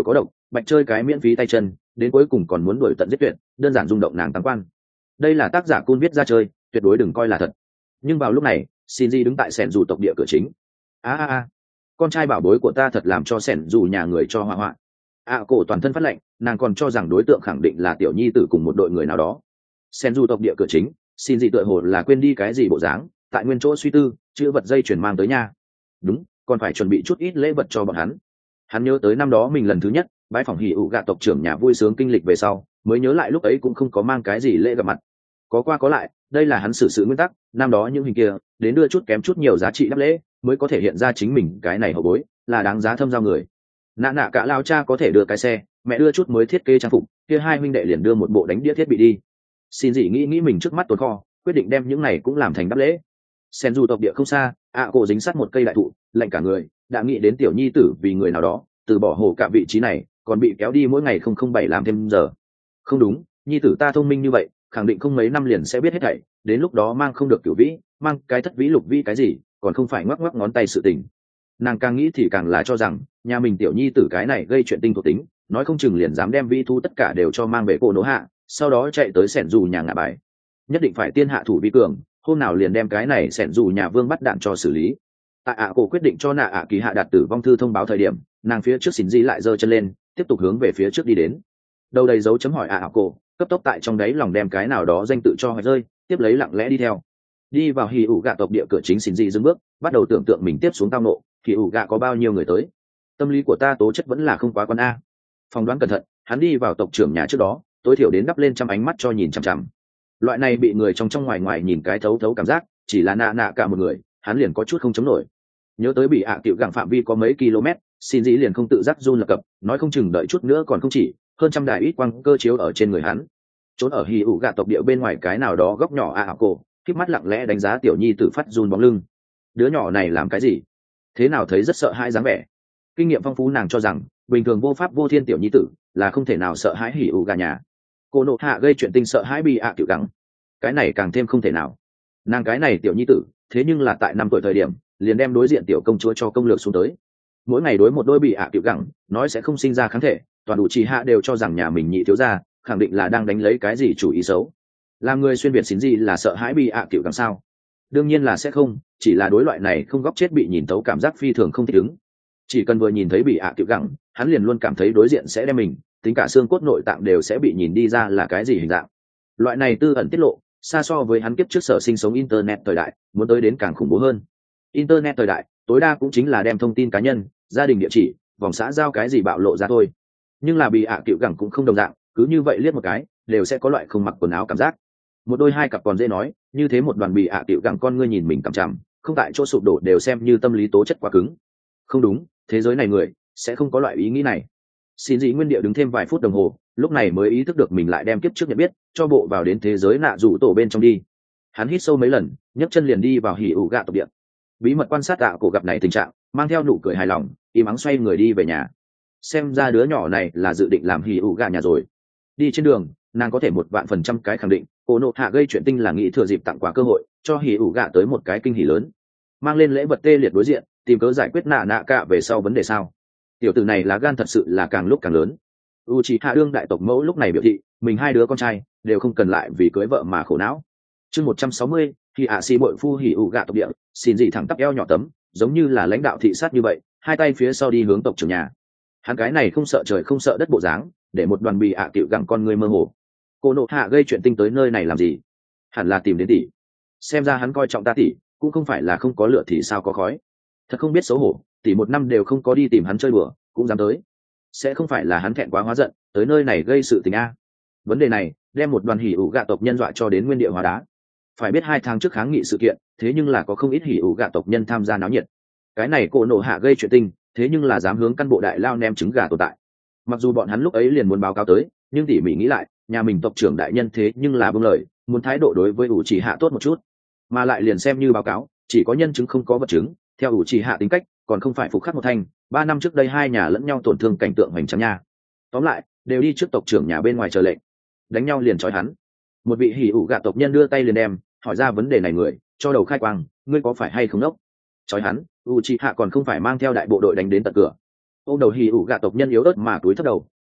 S1: bạch chơi cái miễn phí tay chân, đến cuối cùng còn muốn đuổi tận giết tuyệt, đơn giản rung động nàng tăng quan. Đây là tác giả Cun viết ra chơi, tuyệt đối đừng coi là thật. Nhưng vào lúc này, Shinji đứng tại sẻn dù tộc địa cửa chính. a a a con trai bảo bối của ta thật làm cho sẻn dù nhà người cho hỏa hoạn. A cổ toàn thân phát lệnh, nàng còn cho rằng đối tượng khẳng định là tiểu nhi tử cùng một đội người nào đó. Sẻn dù tộc địa cửa chính, Shinji tựa hồ là quên đi cái gì bộ dáng, tại nguyên chỗ suy tư, chữ vật dây chuyển mang tới nha. Đúng, còn phải chuẩn bị chút ít lễ vật cho bọn hắn. Hắn nhớ tới năm đó mình lần thứ nhất bái phỏng hỉ ủ gạ tộc trưởng nhà vui sướng kinh lịch về sau, mới nhớ lại lúc ấy cũng không có mang cái gì lễ gặp mặt. Có qua có lại, đây là hắn xử sự nguyên tắc, năm đó những hình kia đến đưa chút kém chút nhiều giá trị đáp lễ, mới có thể hiện ra chính mình cái này hậu bối là đáng giá thâm giao người. Nạ nạ cả lao cha có thể đưa cái xe, mẹ đưa chút mới thiết kế trang phục, kia hai huynh đệ liền đưa một bộ đánh đĩa thiết bị đi. Xin dị nghĩ nghĩ mình trước mắt tồn kho, quyết định đem những này cũng làm thành đáp lễ. Sen du tộc địa không xa, ạ cổ dính sát một cây đại thụ, lạnh cả người, đã nghĩ đến tiểu nhi tử vì người nào đó từ bỏ hồ cả vị trí này, còn bị kéo đi mỗi ngày không không bảy làm thêm giờ. Không đúng, nhi tử ta thông minh như vậy, khẳng định không mấy năm liền sẽ biết hết thảy, đến lúc đó mang không được cửu vĩ, mang cái thất vĩ lục vĩ cái gì, còn không phải ngoắc ngoắc ngón tay sự tình. Nàng càng nghĩ thì càng là cho rằng nhà mình tiểu nhi tử cái này gây chuyện tinh thuộc tính, nói không chừng liền dám đem vĩ thu tất cả đều cho mang về cô nỗ hạ, sau đó chạy tới sẻn dù nhà ngạ bài. Nhất định phải tiên hạ thủ vi cường, hôm nào liền đem cái này sẻn dù nhà vương bắt đạn cho xử lý. Tại ạ cổ quyết định cho nạ ạ kỳ hạ đạt tử vong thư thông báo thời điểm, nàng phía trước xỉn di lại giơ chân lên, tiếp tục hướng về phía trước đi đến. Đầu đầy dấu chấm hỏi ạ cổ, cấp tốc tại trong đấy lòng đem cái nào đó danh tự cho hỏi rơi, tiếp lấy lặng lẽ đi theo. Đi vào hỉ ủ gạ tộc địa cửa chính, xỉn di dừng bước, bắt đầu tưởng tượng mình tiếp xuống tao nộ, hỉ ủ gạ có bao nhiêu người tới. Tâm lý của ta tố chất vẫn là không quá quan a. Phỏng đoán cẩn thận, hắn đi vào tộc trưởng nhà trước đó, tối thiểu đến đắp lên trăm ánh mắt cho nhìn chằm chằm. Loại này bị người trong trong ngoài ngoài nhìn cái thấu thấu cảm giác, chỉ là nạ nạ cả một người, hắn liền có chút không chống nổi. Nhớ tới bị ạ à tiểu gẳng phạm vi có mấy km, xin dĩ liền không tự giác run lập cập, nói không chừng đợi chút nữa còn không chỉ hơn trăm đài ít quang cơ chiếu ở trên người hắn. Trốn ở hì ủ gạ tộc địa bên ngoài cái nào đó góc nhỏ ạ à cổ, khép mắt lặng lẽ đánh giá tiểu nhi tử phát run bóng lưng. Đứa nhỏ này làm cái gì? Thế nào thấy rất sợ hãi dáng vẻ. Kinh nghiệm phong phú nàng cho rằng bình thường vô pháp vô thiên tiểu nhi tử là không thể nào sợ hãi hỉ ủ gà nhà. Cô nộ hạ gây chuyện tinh sợ hãi bị ạ à tiểu gắng, cái này càng thêm không thể nào. Nàng cái này tiểu nhi tử thế nhưng là tại năm tuổi thời điểm liền đem đối diện tiểu công chúa cho công lược xuống tới, mỗi ngày đối một đôi bị ạ à tiểu gắng nói sẽ không sinh ra kháng thể, toàn đủ trì hạ đều cho rằng nhà mình nhị thiếu gia khẳng định là đang đánh lấy cái gì chủ ý xấu. Làm người xuyên việt xín gì là sợ hãi bị ạ à tiểu gắng sao? Đương nhiên là sẽ không, chỉ là đối loại này không góc chết bị nhìn tấu cảm giác phi thường không thích ứng. Chỉ cần vừa nhìn thấy bị ạ à tiểu gắng, hắn liền luôn cảm thấy đối diện sẽ đem mình, tính cả xương cốt nội tạng đều sẽ bị nhìn đi ra là cái gì hình dạng. Loại này tư ẩn tiết lộ xa so với hắn kiếp trước sở sinh sống internet thời đại muốn tới đến càng khủng bố hơn. Internet thời đại tối đa cũng chính là đem thông tin cá nhân, gia đình địa chỉ, vòng xã giao cái gì bạo lộ ra thôi. Nhưng là bị ạ à cựu gẳng cũng không đồng dạng, cứ như vậy liếc một cái đều sẽ có loại không mặc quần áo cảm giác. Một đôi hai cặp còn dễ nói, như thế một đoàn bị ạ à cựu gẳng con ngươi nhìn mình cằm chằm, không tại chỗ sụp đổ đều xem như tâm lý tố chất quá cứng. Không đúng, thế giới này người sẽ không có loại ý nghĩ này. Xin dị nguyên địa đứng thêm vài phút đồng hồ, lúc này mới ý thức được mình lại đem kiếp trước nhận biết cho bộ vào đến thế giới nạ rủ tổ bên trong đi. Hắn hít sâu mấy lần, nhấc chân liền đi vào hỉ ủ gạ tộc địa, bí mật quan sát ạ cổ gặp này tình trạng, mang theo nụ cười hài lòng, im ắng xoay người đi về nhà. Xem ra đứa nhỏ này là dự định làm hỉ ủ gạ nhà rồi. Đi trên đường, nàng có thể một vạn phần trăm cái khẳng định cô nộ hạ gây chuyện tinh là nghĩ thừa dịp tặng quà cơ hội cho hỉ ủ gạ tới một cái kinh hỉ lớn, mang lên lễ vật tê liệt đối diện, tìm cớ giải quyết nạ nạ cả về sau vấn đề sao. Tiểu tử này lá gan thật sự là càng lúc càng lớn. Uchiha đương đại tộc mẫu lúc này biểu thị mình hai đứa con trai đều không cần lại vì cưới vợ mà khổ não. Chương một trăm sáu mươi, thì ạ xì bội phu hỉ ủ gạ tộc địa, xin dị thẳng tắp eo nhỏ tấm, giống như là lãnh đạo thị sát như vậy, hai tay phía sau đi hướng tộc trưởng nhà. Hắn cái này không sợ trời không sợ đất bộ dáng, để một đoàn bì ạ à cựu gặng con người mơ hồ. Cô nộ hạ gây chuyện tinh tới nơi này làm gì? Hẳn là tìm đến tỷ. Xem ra hắn coi trọng ta tỷ, cũng không phải là không có lửa thì sao có khói. Thật không biết xấu hổ, tỷ một năm đều không có đi tìm hắn chơi bừa, cũng dám tới. Sẽ không phải là hắn thẹn quá hóa giận, tới nơi này gây sự tình a? Vấn đề này đem một đoàn hỉ ủ gạ tộc nhân dọa cho đến nguyên địa hóa đá. Phải biết hai tháng trước kháng nghị sự kiện, thế nhưng là có không ít hỉ ủ gạ tộc nhân tham gia náo nhiệt. Cái này cô nộ hạ gây chuyện tinh, thế nhưng là dám hướng căn bộ đại lao nem trứng gà tồn tại. Mặc dù bọn hắn lúc ấy liền muốn báo cáo tới, nhưng tỉ mỉ nghĩ lại, nhà mình tộc trưởng đại nhân thế nhưng là buông lời, muốn thái độ đối với ủ trì hạ tốt một chút, mà lại liền xem như báo cáo, chỉ có nhân chứng không có vật chứng, theo ủ trì hạ tính cách, còn không phải phục khắc một thanh. Ba năm trước đây hai nhà lẫn nhau tổn thương cảnh tượng hoành tráng nha. Tóm lại, đều đi trước tộc trưởng nhà bên ngoài chờ lệnh, đánh nhau liền trói hắn. Một vị hỉ ủ gạ tộc nhân đưa tay liền đem hỏi ra vấn đề này người cho đầu khai quang, ngươi có phải hay không đốc? Trói hắn, Uchiha còn không phải mang theo đại bộ đội đánh đến tận cửa. Ô đầu hỉ ủ gạ tộc nhân yếu ớt mà túi thấp đầu,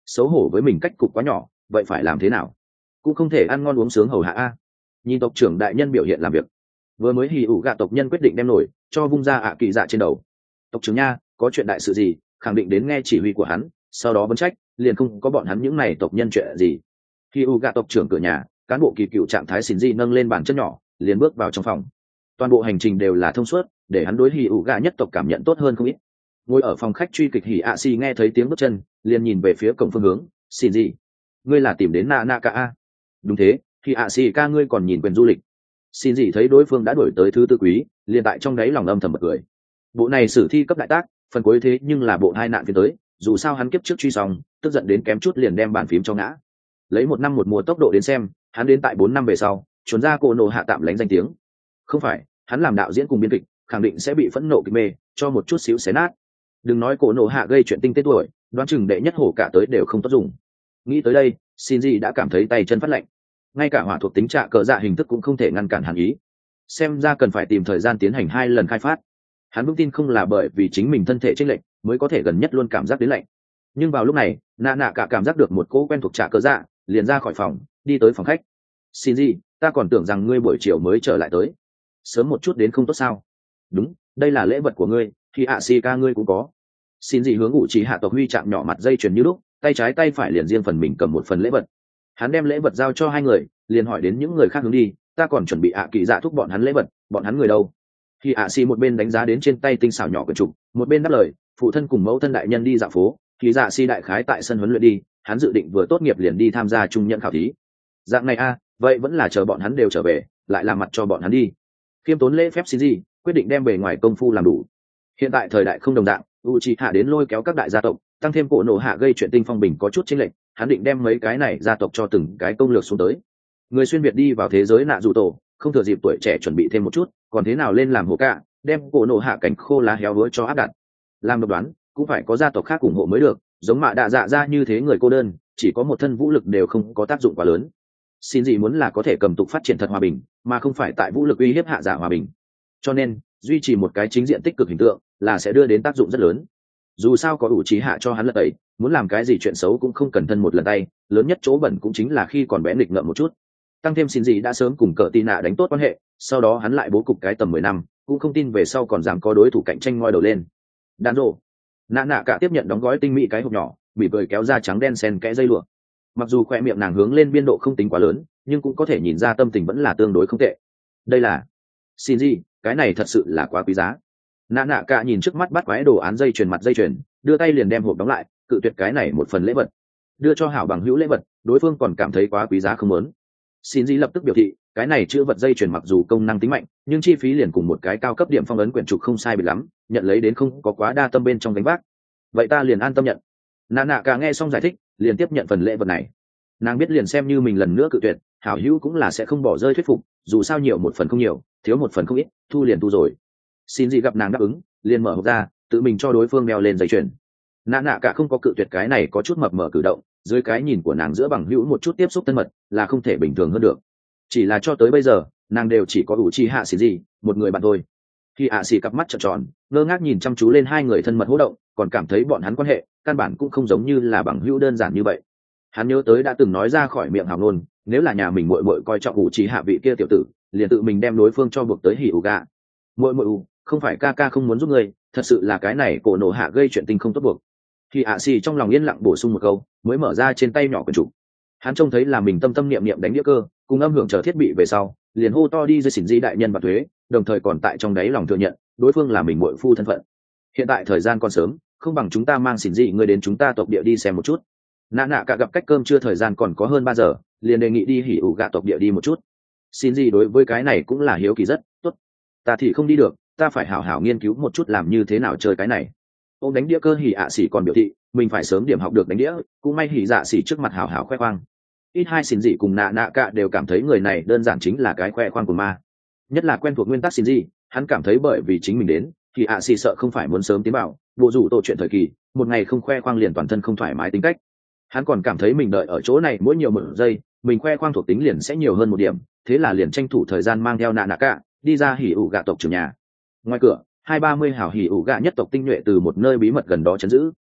S1: xấu hổ với mình cách cục quá nhỏ, vậy phải làm thế nào? Cũng không thể ăn ngon uống sướng hầu hạ a. Nhìn tộc trưởng đại nhân biểu hiện làm việc, vừa mới hì ủ gạ tộc nhân quyết định đem nổi cho vung ra ạ kỳ dạ trên đầu. Tộc trưởng nha, có chuyện đại sự gì, khẳng định đến nghe chỉ huy của hắn, sau đó vấn trách, liền không có bọn hắn những này tộc nhân chuyện gì. Hì ủ gạ tộc trưởng cửa nhà, cán bộ kỳ cựu trạng thái xin di nâng lên bàn chân nhỏ, liền bước vào trong phòng. Toàn bộ hành trình đều là thông suốt, để hắn đối hì ủ gạ nhất tộc cảm nhận tốt hơn không ít. Ngồi ở phòng khách truy kịch hỉ ạ xì nghe thấy tiếng bước chân, liền nhìn về phía cổng phương hướng. Xin gì, ngươi là tìm đến na na ca a? Đúng thế, hỉ ạ xì ca ngươi còn nhìn quyền du lịch. Xin gì thấy đối phương đã đổi tới thứ tư quý, liền tại trong đáy lòng âm thầm bật cười. Bộ này sử thi cấp đại tác, phần cuối thế nhưng là bộ hai nạn phiến tới, dù sao hắn kiếp trước truy xong, tức giận đến kém chút liền đem bàn phím cho ngã. Lấy một năm một mùa tốc độ đến xem, hắn đến tại bốn năm về sau, chuẩn ra cổ nổ hạ tạm lánh danh tiếng. Không phải, hắn làm đạo diễn cùng biên kịch, khẳng định sẽ bị phẫn nộ kịch mê, cho một chút xíu xé nát. Đừng nói cổ nổ hạ gây chuyện tinh tế tuổi, đoán chừng đệ nhất hổ cả tới đều không tốt dùng. Nghĩ tới đây, Shinji đã cảm thấy tay chân phát lạnh. Ngay cả hỏa thuộc tính trạ cờ dạ hình thức cũng không thể ngăn cản hắn ý. Xem ra cần phải tìm thời gian tiến hành hai lần khai phát. Hắn vững tin không là bởi vì chính mình thân thể chênh lệch mới có thể gần nhất luôn cảm giác đến lạnh. Nhưng vào lúc này, nạ nạ cả cảm giác được một cỗ quen thuộc trạ cờ dạ, liền ra khỏi phòng, đi tới phòng khách. Shinji, ta còn tưởng rằng ngươi buổi chiều mới trở lại tới, sớm một chút đến không tốt sao? Đúng, đây là lễ vật của ngươi, thì ạ xì ca ngươi cũng có. Shinji hướng ngụ trí hạ tộc huy chạm nhỏ mặt dây chuyền như lúc, tay trái tay phải liền riêng phần mình cầm một phần lễ vật. Hắn đem lễ vật giao cho hai người, liền hỏi đến những người khác hướng đi, ta còn chuẩn bị ạ kỳ dạ thúc bọn hắn lễ vật, bọn hắn người đâu? Thì ạ xì một bên đánh giá đến trên tay tinh xảo nhỏ của trục, một bên đáp lời, phụ thân cùng mẫu thân đại nhân đi dạo phố, thì dạ xì đại khái tại sân huấn luyện đi, hắn dự định vừa tốt nghiệp liền đi tham gia trung nhận khảo thí. Dạng này a, vậy vẫn là chờ bọn hắn đều trở về, lại làm mặt cho bọn hắn đi. Khiêm tốn lễ phép Shinji, quyết định đem bề ngoài công phu làm đủ. Hiện tại thời đại không đồng dạng, Uchiha đến lôi kéo các đại gia tộc, tăng thêm cổ nổ hạ gây chuyện tinh phong bình có chút chênh lệch, hắn định đem mấy cái này gia tộc cho từng cái công lược xuống tới. Người xuyên việt đi vào thế giới nạ dù tổ, không thừa dịp tuổi trẻ chuẩn bị thêm một chút, còn thế nào lên làm hộ cả, đem cổ nổ hạ cảnh khô lá héo hứa cho áp đặt. Làm độc đoán, cũng phải có gia tộc khác ủng hộ mới được, giống mạ đạ dạ ra như thế người cô đơn, chỉ có một thân vũ lực đều không có tác dụng quá lớn. Xin gì muốn là có thể cầm tục phát triển thật hòa bình, mà không phải tại vũ lực uy hiếp hạ giả hòa bình. Cho nên, duy trì một cái chính diện tích cực hình tượng là sẽ đưa đến tác dụng rất lớn. Dù sao có ủ trí hạ cho hắn lật tẩy, muốn làm cái gì chuyện xấu cũng không cần thân một lần tay, lớn nhất chỗ bẩn cũng chính là khi còn bé nghịch ngợm một chút. Tăng thêm xin gì đã sớm cùng cờ tì nạ đánh tốt quan hệ, sau đó hắn lại bố cục cái tầm mười năm, cũng không tin về sau còn dám có đối thủ cạnh tranh ngoi đầu lên. Đàn rộ, nạ nạ cả tiếp nhận đóng gói tinh mỹ cái hộp nhỏ, bị cười kéo ra trắng đen xen kẽ dây lụa. Mặc dù khoe miệng nàng hướng lên biên độ không tính quá lớn, nhưng cũng có thể nhìn ra tâm tình vẫn là tương đối không tệ. Đây là xin gì, cái này thật sự là quá quý giá. Nạ nạ cả nhìn trước mắt bắt quái đồ án dây chuyền mặt dây chuyền, đưa tay liền đem hộp đóng lại, cự tuyệt cái này một phần lễ vật. Đưa cho hảo bằng hữu lễ vật, đối phương còn cảm thấy quá quý giá không muốn. Xin gì lập tức biểu thị, cái này chữ vật dây chuyền mặc dù công năng tính mạnh, nhưng chi phí liền cùng một cái cao cấp điểm phong ấn quyển trục không sai biệt lắm, nhận lấy đến không có quá đa tâm bên trong đánh vác. Vậy ta liền an tâm nhận. Nạ nạ cả nghe xong giải thích, liền tiếp nhận phần lễ vật này. Nàng biết liền xem như mình lần nữa cự tuyệt, hảo hữu cũng là sẽ không bỏ rơi thuyết phục, dù sao nhiều một phần không nhiều, thiếu một phần không ít, thu liền thu rồi. Xin gì gặp nàng đáp ứng, liền mở hộp ra, tự mình cho đối phương đeo lên dây chuyền. Nạ nạ cả không có cự tuyệt cái này có chút mập mờ cử động, dưới cái nhìn của nàng giữa bằng hữu một chút tiếp xúc thân mật là không thể bình thường hơn được. Chỉ là cho tới bây giờ, nàng đều chỉ có ủ chi hạ xì gì, một người bạn thôi. Khi ạ xì cặp mắt trợn tròn, ngơ ngác nhìn chăm chú lên hai người thân mật hô động, còn cảm thấy bọn hắn quan hệ căn bản cũng không giống như là bằng hữu đơn giản như vậy. Hắn nhớ tới đã từng nói ra khỏi miệng hào ngôn, nếu là nhà mình muội muội coi trọng ủ chi hạ vị kia tiểu tử, liền tự mình đem đối phương cho buộc tới hỉ ủ gạ. Muội muội ủ, không phải ca ca không muốn giúp người, thật sự là cái này cổ nổ hạ gây chuyện tình không tốt buộc. Khi ạ xì trong lòng yên lặng bổ sung một câu, mới mở ra trên tay nhỏ quyển trục. Hắn trông thấy là mình tâm tâm niệm niệm đánh đĩa cơ, cùng âm hưởng chờ thiết bị về sau, liền hô to đi dưới xỉn di đại nhân và thuế, đồng thời còn tại trong đáy lòng thừa nhận đối phương là mình muội phu thân phận. Hiện tại thời gian còn sớm, không bằng chúng ta mang xỉn di người đến chúng ta tộc địa đi xem một chút. Nạ nạ cả gặp cách cơm trưa thời gian còn có hơn ba giờ, liền đề nghị đi hỉ ủ gạ tộc địa đi một chút. Xin gì đối với cái này cũng là hiếu kỳ rất tốt. Ta thì không đi được, ta phải hảo hảo nghiên cứu một chút làm như thế nào chơi cái này. Ông đánh đĩa cơ hỉ ạ xỉ còn biểu thị mình phải sớm điểm học được đánh đĩa, cũng may hỉ dạ xỉ trước mặt hảo hảo khoe khoang. Ít hai xin gì cùng nạ nạ cả đều cảm thấy người này đơn giản chính là cái khoe khoang của ma. Nhất là quen thuộc nguyên tắc xin gì, hắn cảm thấy bởi vì chính mình đến, thì ạ xỉ sợ không phải muốn sớm tiến bảo, bộ rủ tổ chuyện thời kỳ, một ngày không khoe khoang liền toàn thân không thoải mái tính cách. Hắn còn cảm thấy mình đợi ở chỗ này mỗi nhiều một giây, mình khoe khoang thuộc tính liền sẽ nhiều hơn một điểm, thế là liền tranh thủ thời gian mang theo nạ nạ cả đi ra hỉ ủ gạ tộc trưởng nhà. Ngoài cửa, hai ba mươi hảo hỉ ủ gạ nhất tộc tinh nhuệ từ một nơi bí mật gần đó chấn giữ.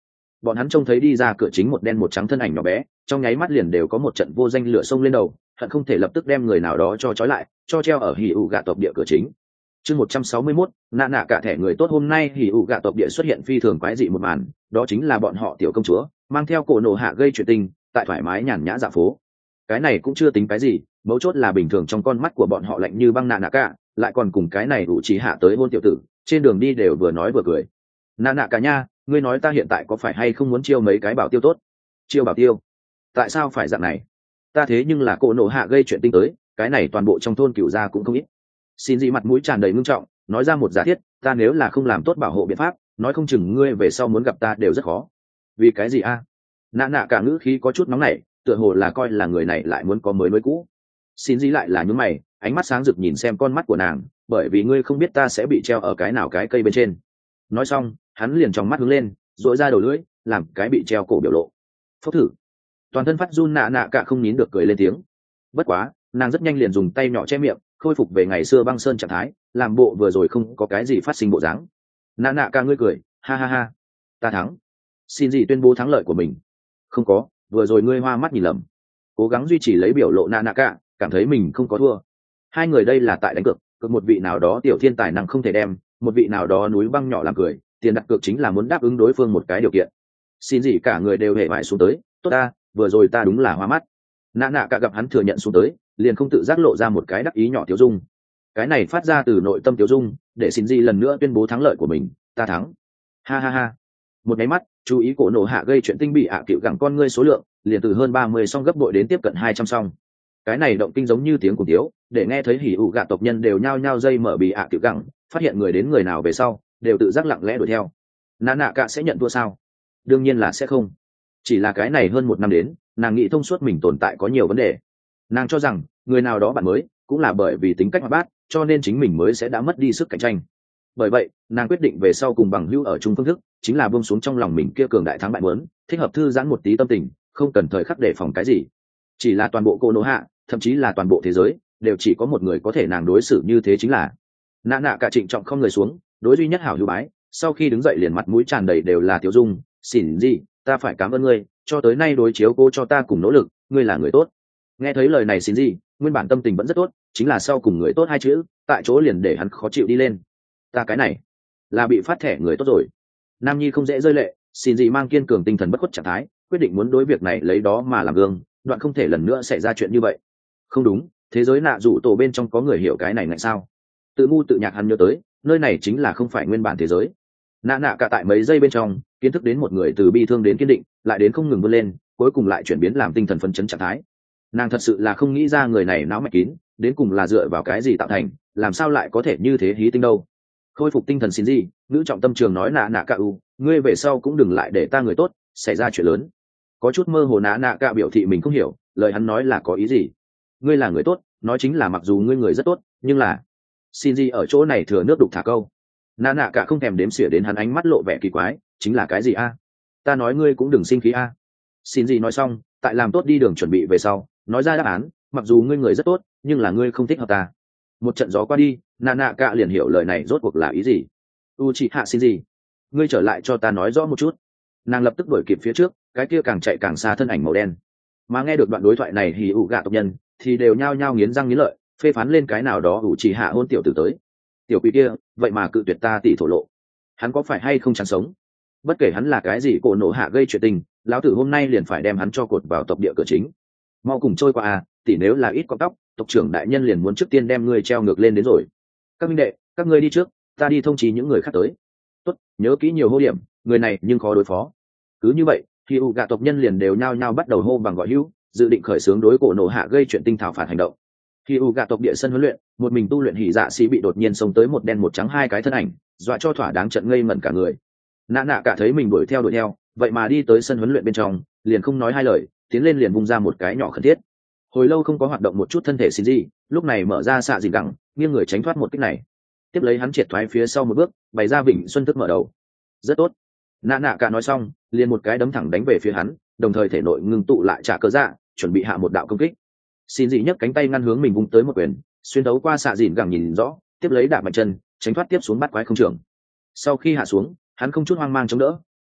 S1: bọn hắn trông thấy đi ra cửa chính một đen một trắng thân ảnh nhỏ bé, trong nháy mắt liền đều có một trận vô danh lửa sông lên đầu, hận không thể lập tức đem người nào đó cho trói lại, cho treo ở hỉ ủ gạ tộc địa cửa chính. Chương một trăm sáu mươi mốt, nạ nạ cả thẻ người tốt. Hôm nay hỉ ủ gạ tộc địa xuất hiện phi thường quái dị một màn, đó chính là bọn họ tiểu công chúa mang theo cổ nổ hạ gây chuyện tình, tại thoải mái nhàn nhã dạo phố. Cái này cũng chưa tính cái gì, mấu chốt là bình thường trong con mắt của bọn họ lạnh như băng nạ nạ cả, lại còn cùng cái này ủ trí hạ tới hôn tiểu tử, trên đường đi đều vừa nói vừa cười. Nạ nạ cả nha, ngươi nói ta hiện tại có phải hay không muốn chiêu mấy cái bảo tiêu tốt? Chiêu bảo tiêu? Tại sao phải dạng này? Ta thế nhưng là cổ nổ hạ gây chuyện tinh tới, cái này toàn bộ trong thôn cửu gia cũng không ít. Xin gì mặt mũi tràn đầy ngưng trọng, nói ra một giả thiết, ta nếu là không làm tốt bảo hộ biện pháp, nói không chừng ngươi về sau muốn gặp ta đều rất khó. Vì cái gì a? Nạ nạ cả ngữ khí có chút nóng nảy, tựa hồ là coi là người này lại muốn có mới nối cũ. Xin gì lại là nhướng mày, ánh mắt sáng rực nhìn xem con mắt của nàng, bởi vì ngươi không biết ta sẽ bị treo ở cái nào cái cây bên trên. Nói xong, hắn liền tròng mắt hướng lên, duỗi ra đầu lưỡi, làm cái bị treo cổ biểu lộ. Phốc thử. Toàn thân phát run nạ nạ cả không nín được cười lên tiếng. Bất quá, nàng rất nhanh liền dùng tay nhỏ che miệng, khôi phục về ngày xưa băng sơn trạng thái, làm bộ vừa rồi không có cái gì phát sinh bộ dáng. Nạ nạ cả ngươi cười, ha ha ha, ta thắng. Xin gì tuyên bố thắng lợi của mình. Không có, vừa rồi ngươi hoa mắt nhìn lầm. Cố gắng duy trì lấy biểu lộ nạ nạ cả, cảm thấy mình không có thua. Hai người đây là tại đánh cược, cược một vị nào đó tiểu thiên tài năng không thể đem, một vị nào đó núi băng nhỏ làm cười, tiền đặt cược chính là muốn đáp ứng đối phương một cái điều kiện. Xin gì cả người đều hề vải xuống tới, tốt ta, vừa rồi ta đúng là hoa mắt. Nạ nạ cả gặp hắn thừa nhận xuống tới, liền không tự giác lộ ra một cái đắc ý nhỏ tiểu dung. Cái này phát ra từ nội tâm tiểu dung, để xin gì lần nữa tuyên bố thắng lợi của mình, ta thắng. Ha ha ha. Một cái mắt, chú ý cổ nổ hạ gây chuyện tinh bị ạ à cựu gẳng con ngươi số lượng, liền từ hơn ba mươi song gấp bội đến tiếp cận hai trăm song. Cái này động kinh giống như tiếng của tiếu, để nghe thấy hỉ ủ gạ tộc nhân đều nhao nhao dây mở bị ạ à cựu gẳng, phát hiện người đến người nào về sau, đều tự giác lặng lẽ đuổi theo. Nạ nạ cả sẽ nhận thua sao? Đương nhiên là sẽ không. Chỉ là cái này hơn một năm đến, nàng nghĩ thông suốt mình tồn tại có nhiều vấn đề. Nàng cho rằng người nào đó bạn mới cũng là bởi vì tính cách hoạt bát, cho nên chính mình mới sẽ đã mất đi sức cạnh tranh. Bởi vậy, nàng quyết định về sau cùng bằng hữu ở chung phương thức, chính là buông xuống trong lòng mình kia cường đại thắng bại muốn, thích hợp thư giãn một tí tâm tình, không cần thời khắc đề phòng cái gì. Chỉ là toàn bộ cô nô hạ, thậm chí là toàn bộ thế giới, đều chỉ có một người có thể nàng đối xử như thế, chính là nạ nạ cả. Trịnh trọng không người xuống, đối duy nhất hảo hữu bái, sau khi đứng dậy liền mặt mũi tràn đầy đều là tiêu dung. Xỉn gì, ta phải cảm ơn ngươi, cho tới nay đối chiếu cô cho ta cùng nỗ lực, ngươi là người tốt. Nghe thấy lời này xin gì, nguyên bản tâm tình vẫn rất tốt, chính là sau cùng người tốt hai chữ, tại chỗ liền để hắn khó chịu đi lên. Ta cái này là bị phát thẻ người tốt rồi. Nam nhi không dễ rơi lệ, xin gì mang kiên cường tinh thần bất khuất trạng thái, quyết định muốn đối việc này lấy đó mà làm gương, đoạn không thể lần nữa xảy ra chuyện như vậy. Không đúng, thế giới nạ rủ tổ bên trong có người hiểu cái này ngại sao? Tự ngu tự nhạc hắn nhớ tới, nơi này chính là không phải nguyên bản thế giới. Nạ nạ cả tại mấy giây bên trong, kiến thức đến một người từ bi thương đến kiên định, lại đến không ngừng vươn lên, cuối cùng lại chuyển biến làm tinh thần phấn chấn trạng thái. Nàng thật sự là không nghĩ ra người này não mạch kín, đến cùng là dựa vào cái gì tạo thành, làm sao lại có thể như thế hí tinh đâu. Khôi phục tinh thần xin gì, nữ trọng tâm trường nói nạ nạ cả u, ngươi về sau cũng đừng lại để ta người tốt xảy ra chuyện lớn. Có chút mơ hồ nạ nạ cả biểu thị mình không hiểu, lời hắn nói là có ý gì. Ngươi là người tốt, nói chính là mặc dù ngươi người rất tốt, nhưng là xin gì ở chỗ này thừa nước đục thả câu. Nạ nạ cả không thèm đếm xỉa đến hắn, ánh mắt lộ vẻ kỳ quái, chính là cái gì a? Ta nói ngươi cũng đừng sinh khí a. Xin gì nói xong, tại làm tốt đi đường chuẩn bị về sau, nói ra đáp án, mặc dù ngươi người rất tốt, nhưng là ngươi không thích hợp ta. Một trận gió qua đi, nạ nạ cả liền hiểu lời này rốt cuộc là ý gì. U chị hạ xin gì, ngươi trở lại cho ta nói rõ một chút. Nàng lập tức đuổi kịp phía trước, cái kia càng chạy càng xa thân ảnh màu đen. Mà nghe được đoạn đối thoại này thì ủ gạ tộc nhân thì đều nhao nhao nghiến răng nghiến lợi, phê phán lên cái nào đó ủ chỉ hạ hôn tiểu tử tới. Tiểu quỷ kia, vậy mà cự tuyệt ta tỷ thổ lộ, hắn có phải hay không chán sống? Bất kể hắn là cái gì cổ nổ hạ gây chuyện tình, lão tử hôm nay liền phải đem hắn cho cột vào tộc địa cửa chính. Mau cùng trôi qua à, tỷ nếu là ít cọng tóc, tộc trưởng đại nhân liền muốn trước tiên đem ngươi treo ngược lên đến rồi. Các minh đệ, các ngươi đi trước, ta đi thông chí những người khác tới. Tốt, nhớ kỹ nhiều hô điểm, người này nhưng khó đối phó. Cứ như vậy, thì ủ gạ tộc nhân liền đều nhao nhao bắt đầu hô bằng gọi hữu, dự định khởi xướng đối cổ nổ hạ gây chuyện tinh thảo phản hành động. Khi u gạ tộc địa sân huấn luyện, một mình tu luyện hỉ dạ sĩ bị đột nhiên xông tới một đen một trắng hai cái thân ảnh, dọa cho thỏa đáng trận ngây ngẩn cả người. Nạ nạ cả thấy mình đuổi theo đuổi theo, vậy mà đi tới sân huấn luyện bên trong, liền không nói hai lời, tiến lên liền vung ra một cái nhỏ khẩn thiết. Hồi lâu không có hoạt động một chút thân thể xin gì, lúc này mở ra xạ dìn gẳng, nghiêng người tránh thoát một kích này. Tiếp lấy hắn triệt thoái phía sau một bước, bày ra vịnh xuân thức mở đầu. Rất tốt. Nạ nạ cả nói xong, liền một cái đấm thẳng đánh về phía hắn, đồng thời thể nội ngưng tụ lại trả cơ dạ, chuẩn bị hạ một đạo công kích. Xin dị nhấc cánh tay ngăn hướng mình vung tới một quyền, xuyên đấu qua xạ dìn gẳng nhìn rõ, tiếp lấy đạp mạnh chân, tránh thoát tiếp xuống bắt quái không trưởng. Sau khi hạ xuống, hắn không chút hoang mang chống đỡ,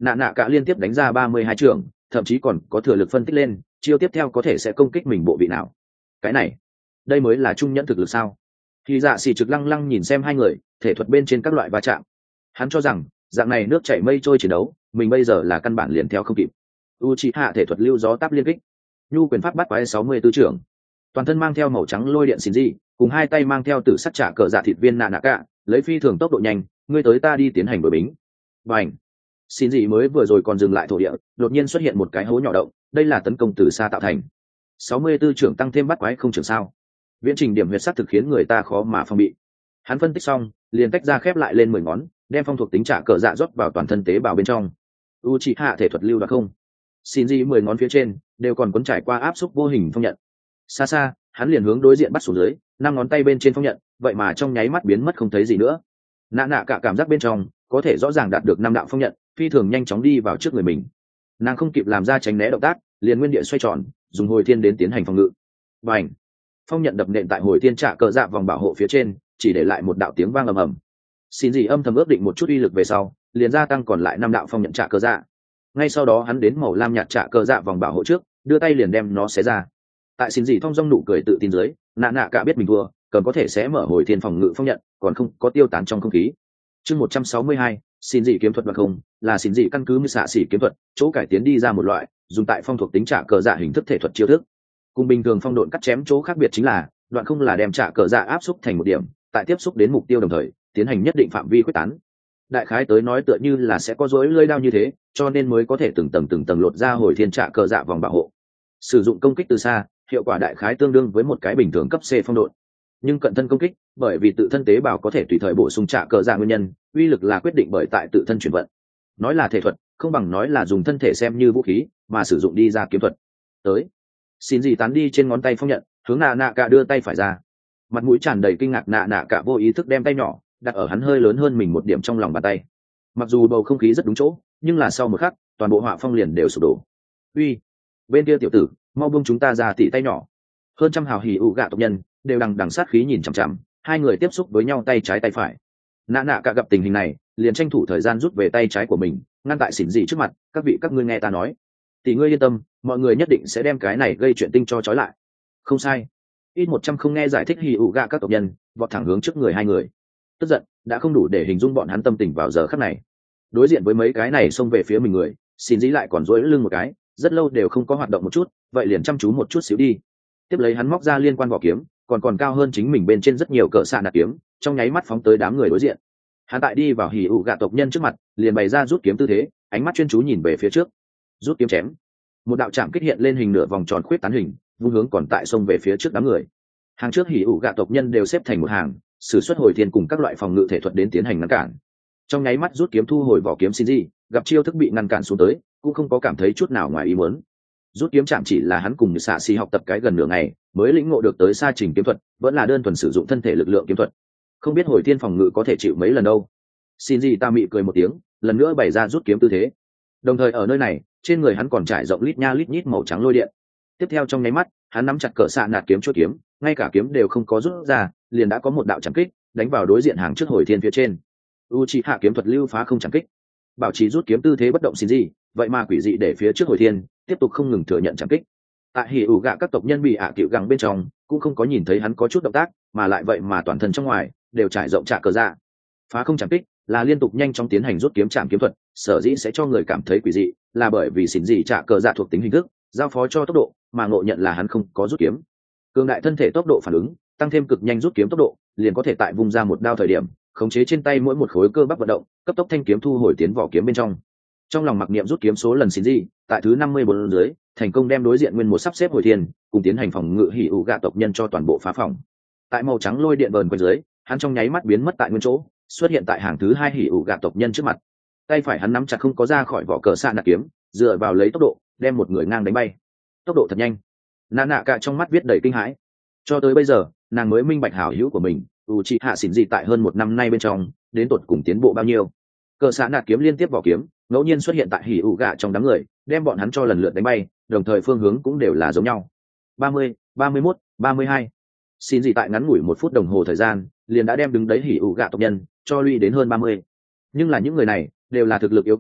S1: nạ nạ cả liên tiếp đánh ra ba mươi hai trường, thậm chí còn có thừa lực phân tích lên chiêu tiếp theo có thể sẽ công kích mình bộ vị nào. Cái này đây mới là trung nhẫn thực lực sao? Thì dạ xỉ trực lăng lăng nhìn xem hai người thể thuật bên trên các loại va chạm, hắn cho rằng dạng này nước chảy mây trôi chiến đấu mình bây giờ là căn bản liền theo không kịp. Uchiha thể thuật lưu gió táp liên kích, nhu quyền pháp bắt quái sáu mươi tư trưởng, toàn thân mang theo màu trắng lôi điện Shinji, cùng hai tay mang theo tử sắc trả cờ dạ thịt viên nạ nạ cả, lấy phi thường tốc độ nhanh, ngươi tới ta đi tiến hành đội bính. Bành! Shinji mới vừa rồi còn dừng lại thổ địa, đột nhiên xuất hiện một cái hố nhỏ động, đây là tấn công từ xa tạo thành. sáu mươi tư trưởng tăng thêm bắt quái không trưởng sao? Viễn trình điểm huyệt sắc thực khiến người ta khó mà phòng bị. Hắn phân tích xong, liền tách ra khép lại lên mười ngón, đem phong thuộc tính trả cờ dạ rót vào toàn thân tế bào bên trong. Uchiha thể thuật lưu đoạt không. Shinji mười ngón phía trên đều còn cuốn trải qua áp xúc vô hình phong nhận. Xa xa, hắn liền hướng đối diện bắt xuống dưới, năm ngón tay bên trên phong nhận, vậy mà trong nháy mắt biến mất không thấy gì nữa. Nạ nạ cả cảm giác bên trong có thể rõ ràng đạt được năm đạo phong nhận, phi thường nhanh chóng đi vào trước người mình. Nàng không kịp làm ra tránh né động tác, liền nguyên địa xoay tròn, dùng hồi thiên đến tiến hành phòng ngự. Bành! Phong nhận đập nện tại hồi thiên trả cờ dạ vòng bảo hộ phía trên, chỉ để lại một đạo tiếng vang ầm ầm. Shinji âm thầm ước định một chút uy lực về sau, liền gia tăng còn lại năm đạo phong nhận trả cờ dạ. Ngay sau đó hắn đến màu lam nhạt trả cờ dạ vòng bảo hộ trước, đưa tay liền đem nó xé ra. Tại Shinji thong dong nụ cười tự tin dưới, nạ nạ cả biết mình thua, cần có thể sẽ mở hồi thiên phòng ngự phong nhận, còn không có tiêu tán trong không khí. Chương một trăm sáu mươi hai, Shinji kiếm thuật và không, là Shinji căn cứ mưu xạ xỉ kiếm thuật, chỗ cải tiến đi ra một loại, dùng tại phong thuộc tính trả cờ dạ hình thức thể thuật chiêu thức. Cùng bình thường phong độn cắt chém chỗ khác biệt chính là, đoạn không là đem trả cờ dạ áp xúc thành một điểm, tại tiếp xúc đến mục tiêu đồng thời, tiến hành nhất định phạm vi quyết tán. Đại khái tới nói tựa như là sẽ có rối lưỡi đao như thế, cho nên mới có thể từng tầng từng tầng lột ra hồi thiên trả cờ dạ vòng bảo hộ. Sử dụng công kích từ xa, hiệu quả đại khái tương đương với một cái bình thường cấp C phong độn. Nhưng cận thân công kích, bởi vì tự thân tế bào có thể tùy thời bổ sung trả cờ dạ nguyên nhân, uy lực là quyết định bởi tại tự thân chuyển vận. Nói là thể thuật, không bằng nói là dùng thân thể xem như vũ khí, mà sử dụng đi ra kiếm thuật. Tới, xin gì tán đi trên ngón tay phong nhận, hướng nạ nạ cả đưa tay phải ra. Mặt mũi tràn đầy kinh ngạc nạ nạ cả vô ý thức đem tay nhỏ đặt ở hắn hơi lớn hơn mình một điểm trong lòng bàn tay. Mặc dù bầu không khí rất đúng chỗ, nhưng là sau một khắc, toàn bộ họa phong liền đều sụp đổ. Uy, bên kia tiểu tử, mau buông chúng ta ra tỉ tay nhỏ. Hơn trăm hào hỉ ủ gạ tộc nhân đều đằng đằng sát khí nhìn chằm chằm, hai người tiếp xúc với nhau tay trái tay phải. Nạ nạ cả gặp tình hình này, liền tranh thủ thời gian rút về tay trái của mình, ngăn tại xỉn dị trước mặt. Các vị các ngươi nghe ta nói, tỷ ngươi yên tâm, mọi người nhất định sẽ đem cái này gây chuyện tinh cho trói lại. Không sai. Ít một trăm không nghe giải thích hỉ ủ gạ các tộc nhân, vọt thẳng hướng trước người hai người. Tức giận đã không đủ để hình dung bọn hắn tâm tình vào giờ khắc này. Đối diện với mấy cái này xông về phía mình người, xin dĩ lại còn duỗi lưng một cái, rất lâu đều không có hoạt động một chút, vậy liền chăm chú một chút xíu đi. Tiếp lấy hắn móc ra liên quan vỏ kiếm, còn còn cao hơn chính mình bên trên rất nhiều cỡ xạ nạt kiếm, trong nháy mắt phóng tới đám người đối diện. Hắn tại đi vào hỉ ủ gạ tộc nhân trước mặt, liền bày ra rút kiếm tư thế, ánh mắt chuyên chú nhìn về phía trước. Rút kiếm chém. Một đạo chạm kích hiện lên hình nửa vòng tròn khuyết tán hình, vung hướng còn tại xông về phía trước đám người. Hàng trước hỉ ủ gạ tộc nhân đều xếp thành một hàng, sử xuất hồi thiên cùng các loại phòng ngự thể thuật đến tiến hành ngăn cản. Trong nháy mắt rút kiếm thu hồi vỏ kiếm Shinji, gặp chiêu thức bị ngăn cản xuống tới, cũng không có cảm thấy chút nào ngoài ý muốn. Rút kiếm chạm chỉ là hắn cùng xạ xì học tập cái gần nửa ngày, mới lĩnh ngộ được tới xa trình kiếm thuật, vẫn là đơn thuần sử dụng thân thể lực lượng kiếm thuật. Không biết hồi thiên phòng ngự có thể chịu mấy lần đâu. Shinji ta mị cười một tiếng, lần nữa bày ra rút kiếm tư thế. Đồng thời ở nơi này, trên người hắn còn trải rộng lít nha lít nhít màu trắng lôi điện. Tiếp theo trong nháy mắt, hắn nắm chặt cỡ xạ nạt kiếm chuôi kiếm, ngay cả kiếm đều không có rút ra, liền đã có một đạo chạm kích đánh vào đối diện hàng trước hồi thiên phía trên. Uchiha kiếm thuật lưu phá không chạm kích, bảo trì rút kiếm tư thế bất động Shinji, vậy mà quỷ dị để phía trước hồi thiên tiếp tục không ngừng thừa nhận chạm kích. Tại hỉ ủ gạ các tộc nhân bị ạ cựu gắng bên trong, cũng không có nhìn thấy hắn có chút động tác, mà lại vậy mà toàn thân trong ngoài đều trải rộng trả cờ dạ. Phá không chạm kích là liên tục nhanh chóng tiến hành rút kiếm chạm kiếm thuật, sở dĩ sẽ cho người cảm thấy quỷ dị, là bởi vì Shinji trả cờ dạ thuộc tính hình thức, giao phó cho tốc độ, mà ngộ nhận là hắn không có rút kiếm. Cường đại thân thể tốc độ phản ứng, tăng thêm cực nhanh rút kiếm tốc độ, liền có thể tại vung ra một đao thời điểm, khống chế trên tay mỗi một khối cơ bắp vận động, cấp tốc thanh kiếm thu hồi tiến vỏ kiếm bên trong. Trong lòng mặc niệm rút kiếm số lần Shinji, tại thứ năm mươi bốn dưới, thành công đem đối diện nguyên một sắp xếp hồi thiên, cùng tiến hành phòng ngự hỉ ủ gạ tộc nhân cho toàn bộ phá phòng. Tại màu trắng lôi điện vờn quanh dưới, hắn trong nháy mắt biến mất tại nguyên chỗ, xuất hiện tại hàng thứ hai hỉ ủ gạ tộc nhân trước mặt. Tay phải hắn nắm chặt không có ra khỏi vỏ cờ xạ nạt kiếm, dựa vào lấy tốc độ, đem một người ngang đánh bay. Tốc độ thật nhanh. Nạ nạ cả trong mắt viết đầy kinh hãi. Cho tới bây giờ, nàng mới minh bạch hảo hữu của mình, Uchiha Shinji tại hơn một năm nay bên trong, đến tột cùng tiến bộ bao nhiêu. Cờ xạ nạt kiếm liên tiếp vỏ kiếm, ngẫu nhiên xuất hiện tại hỉ ủ gạ trong đám người, đem bọn hắn cho lần lượt đánh bay, đồng thời phương hướng cũng đều là giống nhau. ba mươi, ba mươi mốt, ba mươi hai. Shinji tại ngắn ngủi một phút đồng hồ thời gian, liền đã đem đứng đấy hỉ ủ gạ tộc nhân cho lui đến hơn ba mươi. Nhưng là những người này đều là thực lực yếu kém,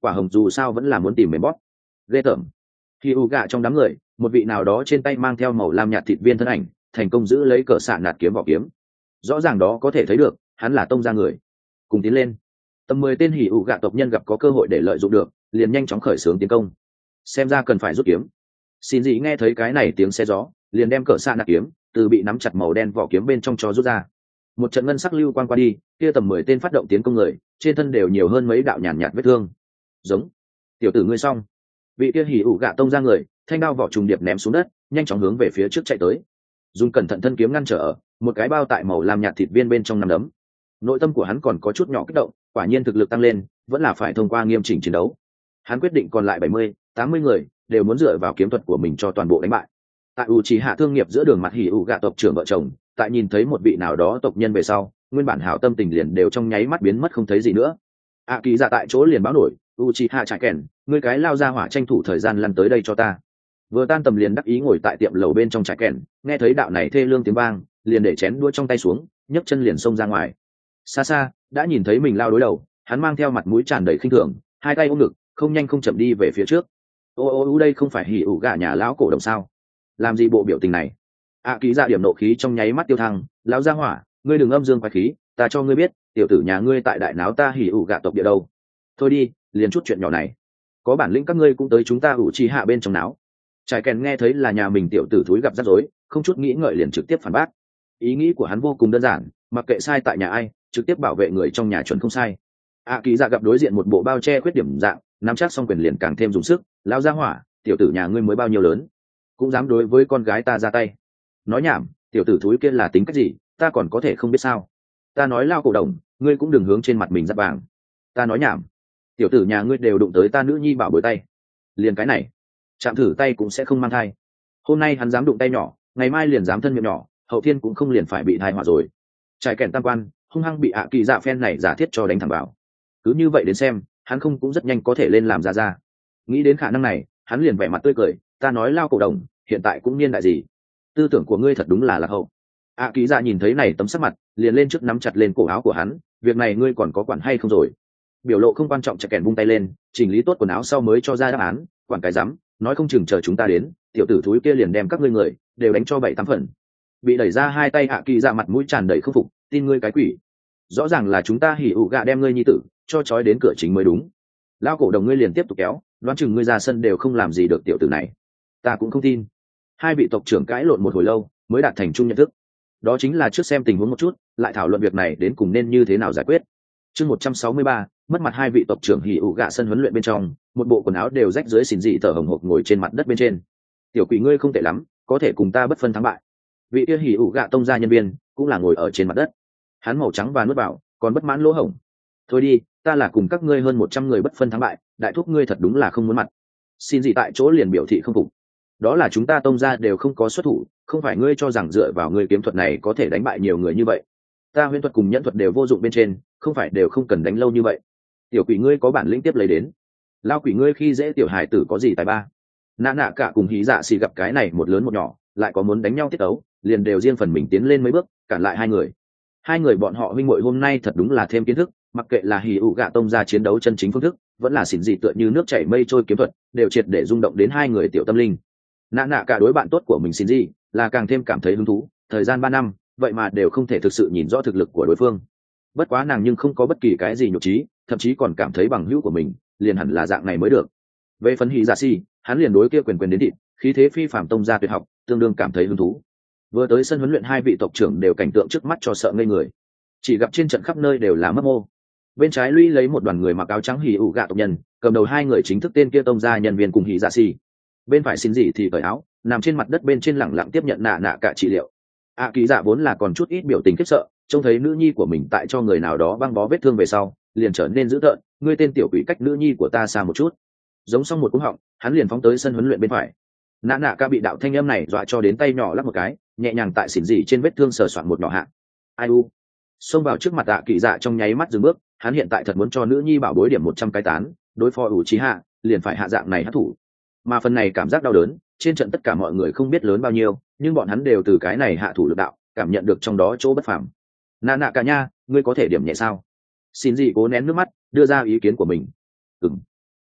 S1: quả hồng dù sao vẫn là muốn tìm mềm bóp. Ghê tởm. Khi u gạ trong đám người, một vị nào đó trên tay mang theo màu lam nhạt thịt viên thân ảnh, thành công giữ lấy cờ xạ nạt kiếm vỏ kiếm. Rõ ràng đó có thể thấy được, hắn là tông gia người. Cùng tiến lên. Tầm mười tên hỉ ủ gạ tộc nhân gặp có cơ hội để lợi dụng được, liền nhanh chóng khởi xướng tiến công. Xem ra cần phải rút kiếm. Xin gì nghe thấy cái này tiếng xe gió, liền đem cờ xạ nạt kiếm từ bị nắm chặt màu đen vỏ kiếm bên trong cho rút ra. Một trận ngân sắc lưu quang qua đi, kia tầm mười tên phát động tiến công người, trên thân đều nhiều hơn mấy đạo nhàn nhạt vết thương. Giống. Tiểu tử ngươi xong. Vị kia hỉ ủ gạ tông ra người, thanh đao vỏ trùng điệp ném xuống đất, nhanh chóng hướng về phía trước chạy tới. Dùng cẩn thận thân kiếm ngăn trở ở, một cái bao tại màu làm nhạt thịt viên bên trong nắm đấm. Nội tâm của hắn còn có chút nhỏ kích động, quả nhiên thực lực tăng lên, vẫn là phải thông qua nghiêm chỉnh chiến đấu. Hắn quyết định còn lại bảy mươi, tám mươi người, đều muốn dựa vào kiếm thuật của mình cho toàn bộ đánh bại. Tại Uchiha thương nghiệp giữa đường mặt hỉ ủ gạ tộc trưởng vợ chồng, tại nhìn thấy một vị nào đó tộc nhân về sau, nguyên bản hảo tâm tình liền đều trong nháy mắt biến mất không thấy gì nữa. A Kỳ dạ tại chỗ liền báo nổi, Uchiha chạy kèn, ngươi cái lao ra hỏa tranh thủ thời gian lăn tới đây cho ta. Vừa tan tầm liền đắc ý ngồi tại tiệm lầu bên trong chạy kèn, nghe thấy đạo này thê lương tiếng vang, liền để chén đũa trong tay xuống, nhấc chân liền xông ra ngoài. Xa xa, đã nhìn thấy mình lao đối đầu, hắn mang theo mặt mũi tràn đầy khinh thường, hai tay ôm ngực, không nhanh không chậm đi về phía trước. Ô ô ô đây không phải hỉ ủ gạ nhà lão cổ đồng sao? Làm gì bộ biểu tình này? A Kỳ dạ điểm nộ khí trong nháy mắt tiêu thăng, lão gia hỏa, ngươi đừng âm dương quái khí, ta cho ngươi biết, tiểu tử nhà ngươi tại đại náo ta hỉ ủ gạ tộc địa đâu. Thôi đi, liền chút chuyện nhỏ này, có bản lĩnh các ngươi cũng tới chúng ta ủ chi hạ bên trong náo. Trải kèn nghe thấy là nhà mình tiểu tử thúi gặp rắc rối, không chút nghĩ ngợi liền trực tiếp phản bác. Ý nghĩ của hắn vô cùng đơn giản, mặc kệ sai tại nhà ai, trực tiếp bảo vệ người trong nhà chuẩn không sai. A Kỳ dạ gặp đối diện một bộ bao che khuyết điểm dạng, nắm chắc xong quyền liền càng thêm dùng sức. Lão gia hỏa, tiểu tử nhà ngươi mới bao nhiêu lớn, cũng dám đối với con gái ta ra tay. Nói nhảm, tiểu tử thúi kia là tính cách gì, ta còn có thể không biết sao? Ta nói lao cổ đồng, ngươi cũng đừng hướng trên mặt mình giáp vàng. Ta nói nhảm, tiểu tử nhà ngươi đều đụng tới ta nữ nhi bảo bối tay, liền cái này chạm thử tay cũng sẽ không mang thai. Hôm nay hắn dám đụng tay nhỏ, ngày mai liền dám thân miệng nhỏ, hậu thiên cũng không liền phải bị thai họa rồi. Trải kèn tam quan hung hăng bị ạ kỳ dạ phen này giả thiết cho đánh thẳng vào. Cứ như vậy đến xem, hắn không cũng rất nhanh có thể lên làm ra ra. Nghĩ đến khả năng này, hắn liền vẻ mặt tươi cười, ta nói lao cổ đồng, hiện tại cũng niên đại gì, tư tưởng của ngươi thật đúng là lạc hậu. ạ kỳ dạ nhìn thấy này tấm sắc mặt, liền lên trước nắm chặt lên cổ áo của hắn, việc này ngươi còn có quản hay không rồi? Biểu lộ không quan trọng, chặt kèn vung tay lên, chỉnh lý tốt quần áo sau mới cho ra đáp án, quản cái rắm, nói không chừng chờ chúng ta đến, tiểu tử thúi kia liền đem các ngươi người đều đánh cho bảy tám phần. Bị đẩy ra hai tay, ạ kỳ dạ mặt mũi tràn đầy không phục, tin ngươi cái quỷ, rõ ràng là chúng ta hỉ ủ gạ đem ngươi nhi tử cho trói đến cửa chính mới đúng. Lao cổ đồng ngươi liền tiếp tục kéo, đoán chừng ngươi ra sân đều không làm gì được tiểu tử này. Ta cũng không tin. Hai vị tộc trưởng cãi lộn một hồi lâu mới đạt thành chung nhận thức, đó chính là trước xem tình huống một chút, lại thảo luận việc này đến cùng nên như thế nào giải quyết. Chương một trăm sáu mươi ba, mất mặt. Hai vị tộc trưởng hỉ ủ gạ sân huấn luyện bên trong, một bộ quần áo đều rách dưới xỉn dị tở hồng hộc ngồi trên mặt đất bên trên. Tiểu quỷ ngươi không tệ lắm, có thể cùng ta bất phân thắng bại. Vị kia hỉ ủ gạ tông gia nhân viên cũng là ngồi ở trên mặt đất, hắn màu trắng và nuốt vào, còn bất mãn lỗ hổng. Thôi đi, ta là cùng các ngươi hơn một trăm người bất phân thắng bại, đại thúc ngươi thật đúng là không muốn mặt. Xin gì tại chỗ liền biểu thị không phục. Đó là chúng ta tông gia đều không có xuất thủ, không phải ngươi cho rằng dựa vào ngươi kiếm thuật này có thể đánh bại nhiều người như vậy. Ta huyễn thuật cùng nhẫn thuật đều vô dụng bên trên, không phải đều không cần đánh lâu như vậy. Tiểu quỷ ngươi có bản lĩnh tiếp lấy đến. Lao quỷ ngươi khi dễ tiểu hải tử có gì tài ba. Nã nạ cả cùng hí dạ xì gặp cái này một lớn một nhỏ, lại có muốn đánh nhau tiết ấu, liền đều riêng phần mình tiến lên mấy bước, cản lại hai người. Hai người bọn họ huynh muội hôm nay thật đúng là thêm kiến thức, mặc kệ là hỉ ủ gạ tông gia chiến đấu chân chính phương thức, vẫn là xỉn dị tựa như nước chảy mây trôi kiếm thuật, đều triệt để rung động đến hai người tiểu tâm linh. Nã nạ cả đối bạn tốt của mình xỉn dị là càng thêm cảm thấy hứng thú, thời gian ba năm, vậy mà đều không thể thực sự nhìn rõ thực lực của đối phương. Bất quá nàng nhưng không có bất kỳ cái gì nhục trí, thậm chí còn cảm thấy bằng hữu của mình liền hẳn là dạng này mới được. Về phần hỉ dạ si, hắn liền đối kia quyền quyền đến thịt, khí thế phi phàm tông gia tuyệt học, tương đương cảm thấy hứng thú. Vừa tới sân huấn luyện, hai vị tộc trưởng đều cảnh tượng trước mắt cho sợ ngây người, chỉ gặp trên trận khắp nơi đều là mấp mô. Bên trái lũy lấy một đoàn người mặc áo trắng hỉ ủ gạ tộc nhân, cầm đầu hai người chính thức tên kia tông gia nhân viên cùng hỉ dạ si. Bên phải xin gì thì cởi áo, nằm trên mặt đất bên trên lẳng lặng tiếp nhận nạ nạ cả trị liệu. A Kỳ dạ vốn là còn chút ít biểu tình khiếp sợ, trông thấy nữ nhi của mình tại cho người nào đó băng bó vết thương về sau, liền trở nên dữ tợn, ngươi tên tiểu quỷ cách nữ nhi của ta xa một chút. Giống xong một cú họng, hắn liền phóng tới sân huấn luyện bên phải. Nạ nạ cả bị đạo thanh âm này dọa cho đến tay nhỏ lắc một cái, nhẹ nhàng tại xỉn dị trên vết thương sờ soạn một nhỏ hạ. Ai u. Xông vào trước mặt A Kỳ dạ trong nháy mắt dừng bước, hắn hiện tại thật muốn cho nữ nhi bảo bối điểm một trăm cái tán, đối phó ủ trí hạ, liền phải hạ dạng này hất thủ. Mà phần này cảm giác đau đớn, trên trận tất cả mọi người không biết lớn bao nhiêu, nhưng bọn hắn đều từ cái này hạ thủ lực đạo, cảm nhận được trong đó chỗ bất phàm. Nạ nạ cả nha, ngươi có thể điểm nhẹ sao? Xin gì cố nén nước mắt, đưa ra ý kiến của mình. Ừm.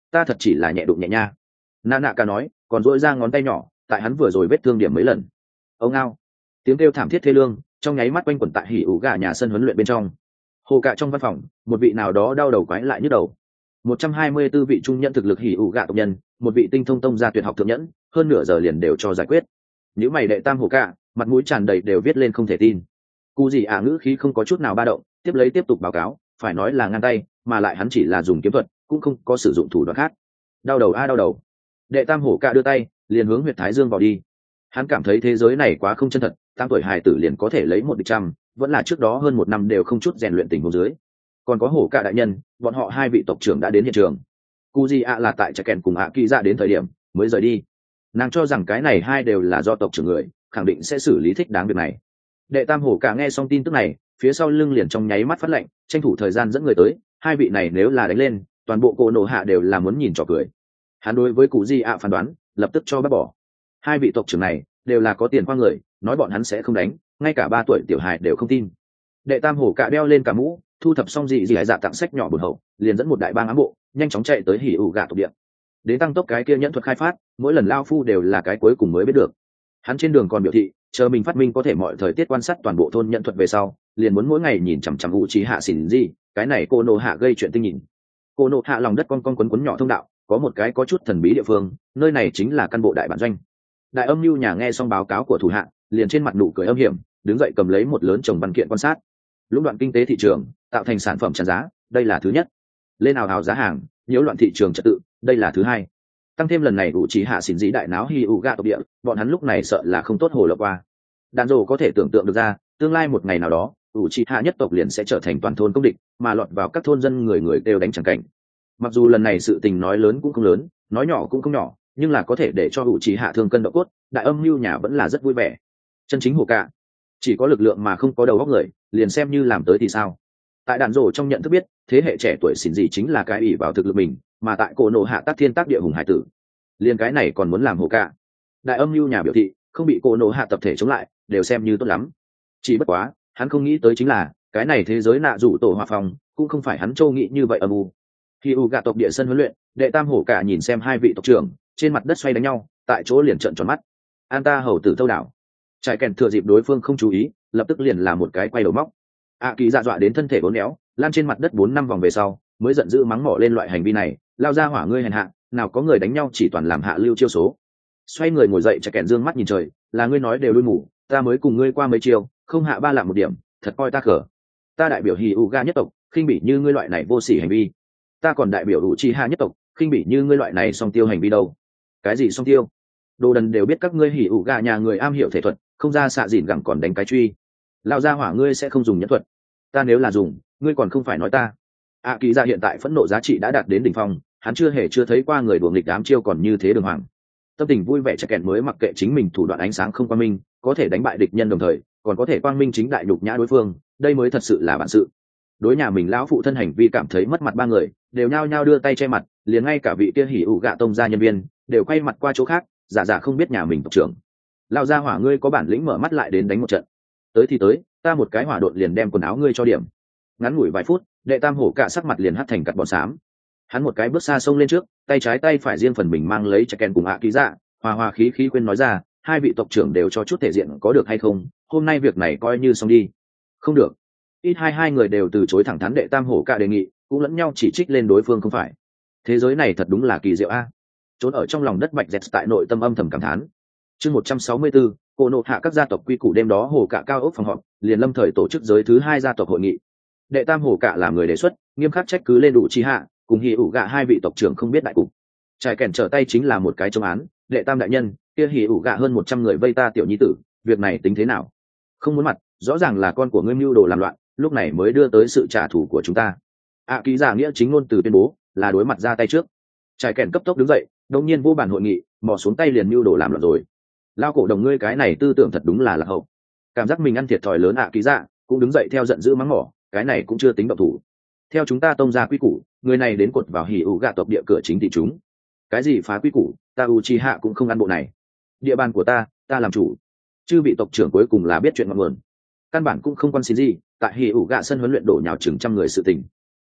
S1: ta thật chỉ là nhẹ đụng nhẹ nha. Nạ nạ cả nói, còn dỗi ra ngón tay nhỏ tại hắn vừa rồi vết thương điểm mấy lần. Ông ao, tiếng kêu thảm thiết thê lương trong nháy mắt quanh quẩn tại hỉ ủ gà nhà sân huấn luyện bên trong. Hồ cạ trong văn phòng, một vị nào đó đau đầu quái lại nhức đầu. một trăm hai mươi tư vị trung nhẫn thực lực hỉ ủ gà tộc nhân, một vị tinh thông tông gia tuyệt học thượng nhẫn, hơn nửa giờ liền đều cho giải quyết. Những mày đệ tam hồ cạ, mặt mũi tràn đầy đều viết lên không thể tin. Cú gì ả ngữ khí không có chút nào ba động, tiếp lấy tiếp tục báo cáo, phải nói là ngang tay, mà lại hắn chỉ là dùng kiếm thuật, cũng không có sử dụng thủ đoạn khác. Đau đầu a đau đầu. Đệ tam hổ cạ đưa tay liền hướng huyệt thái dương vào đi. Hắn cảm thấy thế giới này quá không chân thật, tám tuổi hài tử liền có thể lấy một địch trăm, vẫn là trước đó hơn một năm đều không chút rèn luyện tình huống dưới. Còn có hổ cạ đại nhân, bọn họ hai vị tộc trưởng đã đến hiện trường. Cú gì ạ là tại chạy kèn cùng ạ kỳ ra đến thời điểm mới rời đi. Nàng cho rằng cái này hai đều là do tộc trưởng người, khẳng định sẽ xử lý thích đáng việc này. Đệ tam hổ cạ nghe xong tin tức này, phía sau lưng liền trong nháy mắt phát lệnh, tranh thủ thời gian dẫn người tới. Hai vị này nếu là đánh lên, toàn bộ cổ nổ hạ đều là muốn nhìn trò cười. Hắn đối với cụ di ạ phán đoán lập tức cho bác bỏ. Hai vị tộc trưởng này đều là có tiền qua người, nói bọn hắn sẽ không đánh, ngay cả ba tuổi tiểu hài đều không tin. Đệ tam hổ cạ đeo lên cả mũ, thu thập xong dị dị hải dạ tặng sách nhỏ bồn hậu, liền dẫn một đại bang ám bộ nhanh chóng chạy tới hỉ ủ gạ tộc địa. Đến tăng tốc cái kia nhẫn thuật khai phát, mỗi lần lao phu đều là cái cuối cùng mới biết được. Hắn trên đường còn biểu thị chờ mình phát minh có thể mọi thời tiết quan sát toàn bộ thôn nhận thuật về sau, liền muốn mỗi ngày nhìn chằm chằm u trí hạ xỉn gì, cái này cô nô hạ gây chuyện tinh nhìn. Cô nô hạ lòng đất con con quấn quấn nhỏ thông đạo, có một cái có chút thần bí địa phương, nơi này chính là căn bộ đại bản doanh. Đại âm mưu nhà nghe xong báo cáo của thủ hạ, liền trên mặt nụ cười âm hiểm, đứng dậy cầm lấy một lớn chồng văn kiện quan sát. Lũng đoạn kinh tế thị trường, tạo thành sản phẩm tràn giá, đây là thứ nhất. Lên ảo ảo giá hàng, nhiễu loạn thị trường trật tự, đây là thứ hai. Tăng thêm lần này u trí hạ xỉn dĩ đại náo hi u gạ tộc địa, bọn hắn lúc này sợ là không tốt hồ lộng qua. Đàn rồ có thể tưởng tượng được ra, tương lai một ngày nào đó, u trí hạ nhất tộc liền sẽ trở thành toàn thôn công địch, mà lọt vào các thôn dân người người đều đánh chẳng cảnh. Mặc dù lần này sự tình nói lớn cũng không lớn, nói nhỏ cũng không nhỏ, nhưng là có thể để cho u trí hạ thương cân độ cốt, đại âm mưu nhà vẫn là rất vui vẻ. Chân chính hồ cạ, chỉ có lực lượng mà không có đầu óc người, liền xem như làm tới thì sao? Tại đàn rồ trong nhận thức biết, thế hệ trẻ tuổi xỉn gì chính là cái ỷ vào thực lực mình, mà tại cổ nổ hạ tác thiên tác địa hùng hải tử, liền cái này còn muốn làm hồ cạ. Đại âm mưu nhà biểu thị không bị cổ nổ hạ tập thể chống lại đều xem như tốt lắm. Chỉ bất quá hắn không nghĩ tới chính là cái này thế giới nạ rủ tổ hòa phòng cũng không phải hắn châu nghĩ như vậy âm u. Khi u gạ tộc địa sân huấn luyện, đệ tam hổ cạ nhìn xem hai vị tộc trưởng trên mặt đất xoay đánh nhau, tại chỗ liền trợn tròn mắt. An ta hầu tử thâu đảo, trải kèn thừa dịp đối phương không chú ý, lập tức liền là một cái quay đầu móc. A kỳ dạ dọa đến thân thể bốn éo, lan trên mặt đất bốn năm vòng về sau mới giận dữ mắng mỏ lên loại hành vi này, lao ra hỏa ngươi hèn hạ, nào có người đánh nhau chỉ toàn làm hạ lưu chiêu số. Xoay người ngồi dậy, chạy kẹn dương mắt nhìn trời, là ngươi nói đều đuôi mù, ta mới cùng ngươi qua mấy chiêu, không hạ ba lạng một điểm, thật coi ta khở. Ta đại biểu hì u ga nhất tộc, khinh bỉ như ngươi loại này vô sỉ hành vi. Ta còn đại biểu đủ chi hạ nhất tộc, khinh bỉ như ngươi loại này song tiêu hành vi đâu. Cái gì song tiêu? Đồ đần đều biết các ngươi hì u ga nhà người am hiểu thể thuật, không ra xạ dịn gẳng còn đánh cái truy. Lao ra hỏa ngươi sẽ không dùng nhẫn thuật, ta nếu là dùng, ngươi còn không phải nói ta. A kỳ ra hiện tại phẫn nộ giá trị đã đạt đến đỉnh phong, hắn chưa hề chưa thấy qua người đùa nghịch đám chiêu còn như thế đường hoàng. Tâm tình vui vẻ chạy kẹn mới mặc kệ chính mình thủ đoạn ánh sáng không quang minh, có thể đánh bại địch nhân đồng thời còn có thể quang minh chính đại nhục nhã đối phương, đây mới thật sự là bản sự. Đối nhà mình lão phụ thân hành vi cảm thấy mất mặt ba người đều nhao nhao đưa tay che mặt, liền ngay cả vị kia hỉ ủ gạ tông gia nhân viên đều quay mặt qua chỗ khác, giả giả không biết nhà mình tộc trưởng. Lao ra hỏa ngươi có bản lĩnh mở mắt lại đến đánh một trận. Tới thì tới, ta một cái hỏa độn liền đem quần áo ngươi cho điểm. Ngắn ngủi vài phút, đệ tam hổ cả sắc mặt liền hắt thành cặn bọt xám. Hắn một cái bước xa sông lên trước, tay trái tay phải riêng phần mình mang lấy chạy kèn cùng ạ ký dạ, hòa hòa khí khí quên nói ra, hai vị tộc trưởng đều cho chút thể diện có được hay không, hôm nay việc này coi như xong đi. Không được. Ít hai hai người đều từ chối thẳng thắn đệ tam hổ cả đề nghị, cũng lẫn nhau chỉ trích lên đối phương không phải. Thế giới này thật đúng là kỳ diệu a. Trốn ở trong lòng đất bạch dẹt tại nội tâm âm thầm cảm thán. Chương một trăm sáu mươi tư, cổ nộ hạ các gia tộc quy củ đêm đó hổ cả cao ốc phòng họp, liền lâm thời tổ chức giới thứ hai gia tộc hội nghị. Đệ tam hổ cả làm người đề xuất, nghiêm khắc trách cứ lên đủ chi hạ, cùng hỉ ủ gạ hai vị tộc trưởng không biết đại cục. Trải kèn trở tay chính là một cái chống án, đệ tam đại nhân, kia hỉ ủ gạ hơn một trăm người vây ta tiểu nhi tử, việc này tính thế nào? Không muốn mặt, rõ ràng là con của ngươi mưu đồ làm loạn, lúc này mới đưa tới sự trả thù của chúng ta. ạ ký giả nghĩa chính ngôn từ tuyên bố là đối mặt ra tay trước. Trải kèn cấp tốc đứng dậy, đống nhiên vô bàn hội nghị, mò xuống tay liền mưu đồ làm loạn rồi. Lao cổ đồng ngươi cái này tư tưởng thật đúng là lạc hậu. Cảm giác mình ăn thiệt thòi lớn ạ ký giả cũng đứng dậy theo giận dữ mắng mỏ, cái này cũng chưa tính động thủ. Theo chúng ta tông ra quy củ, người này đến cột vào hỉ ủ gạ tộc địa cửa chính thị chúng. Cái gì phá quy củ, ta Uchiha cũng không ăn bộ này. Địa bàn của ta, ta làm chủ. Chư vị tộc trưởng cuối cùng là biết chuyện ngọn nguồn. Căn bản cũng không quan xin gì, tại hỉ ủ gạ sân huấn luyện đổ nhào chừng trăm người sự tình.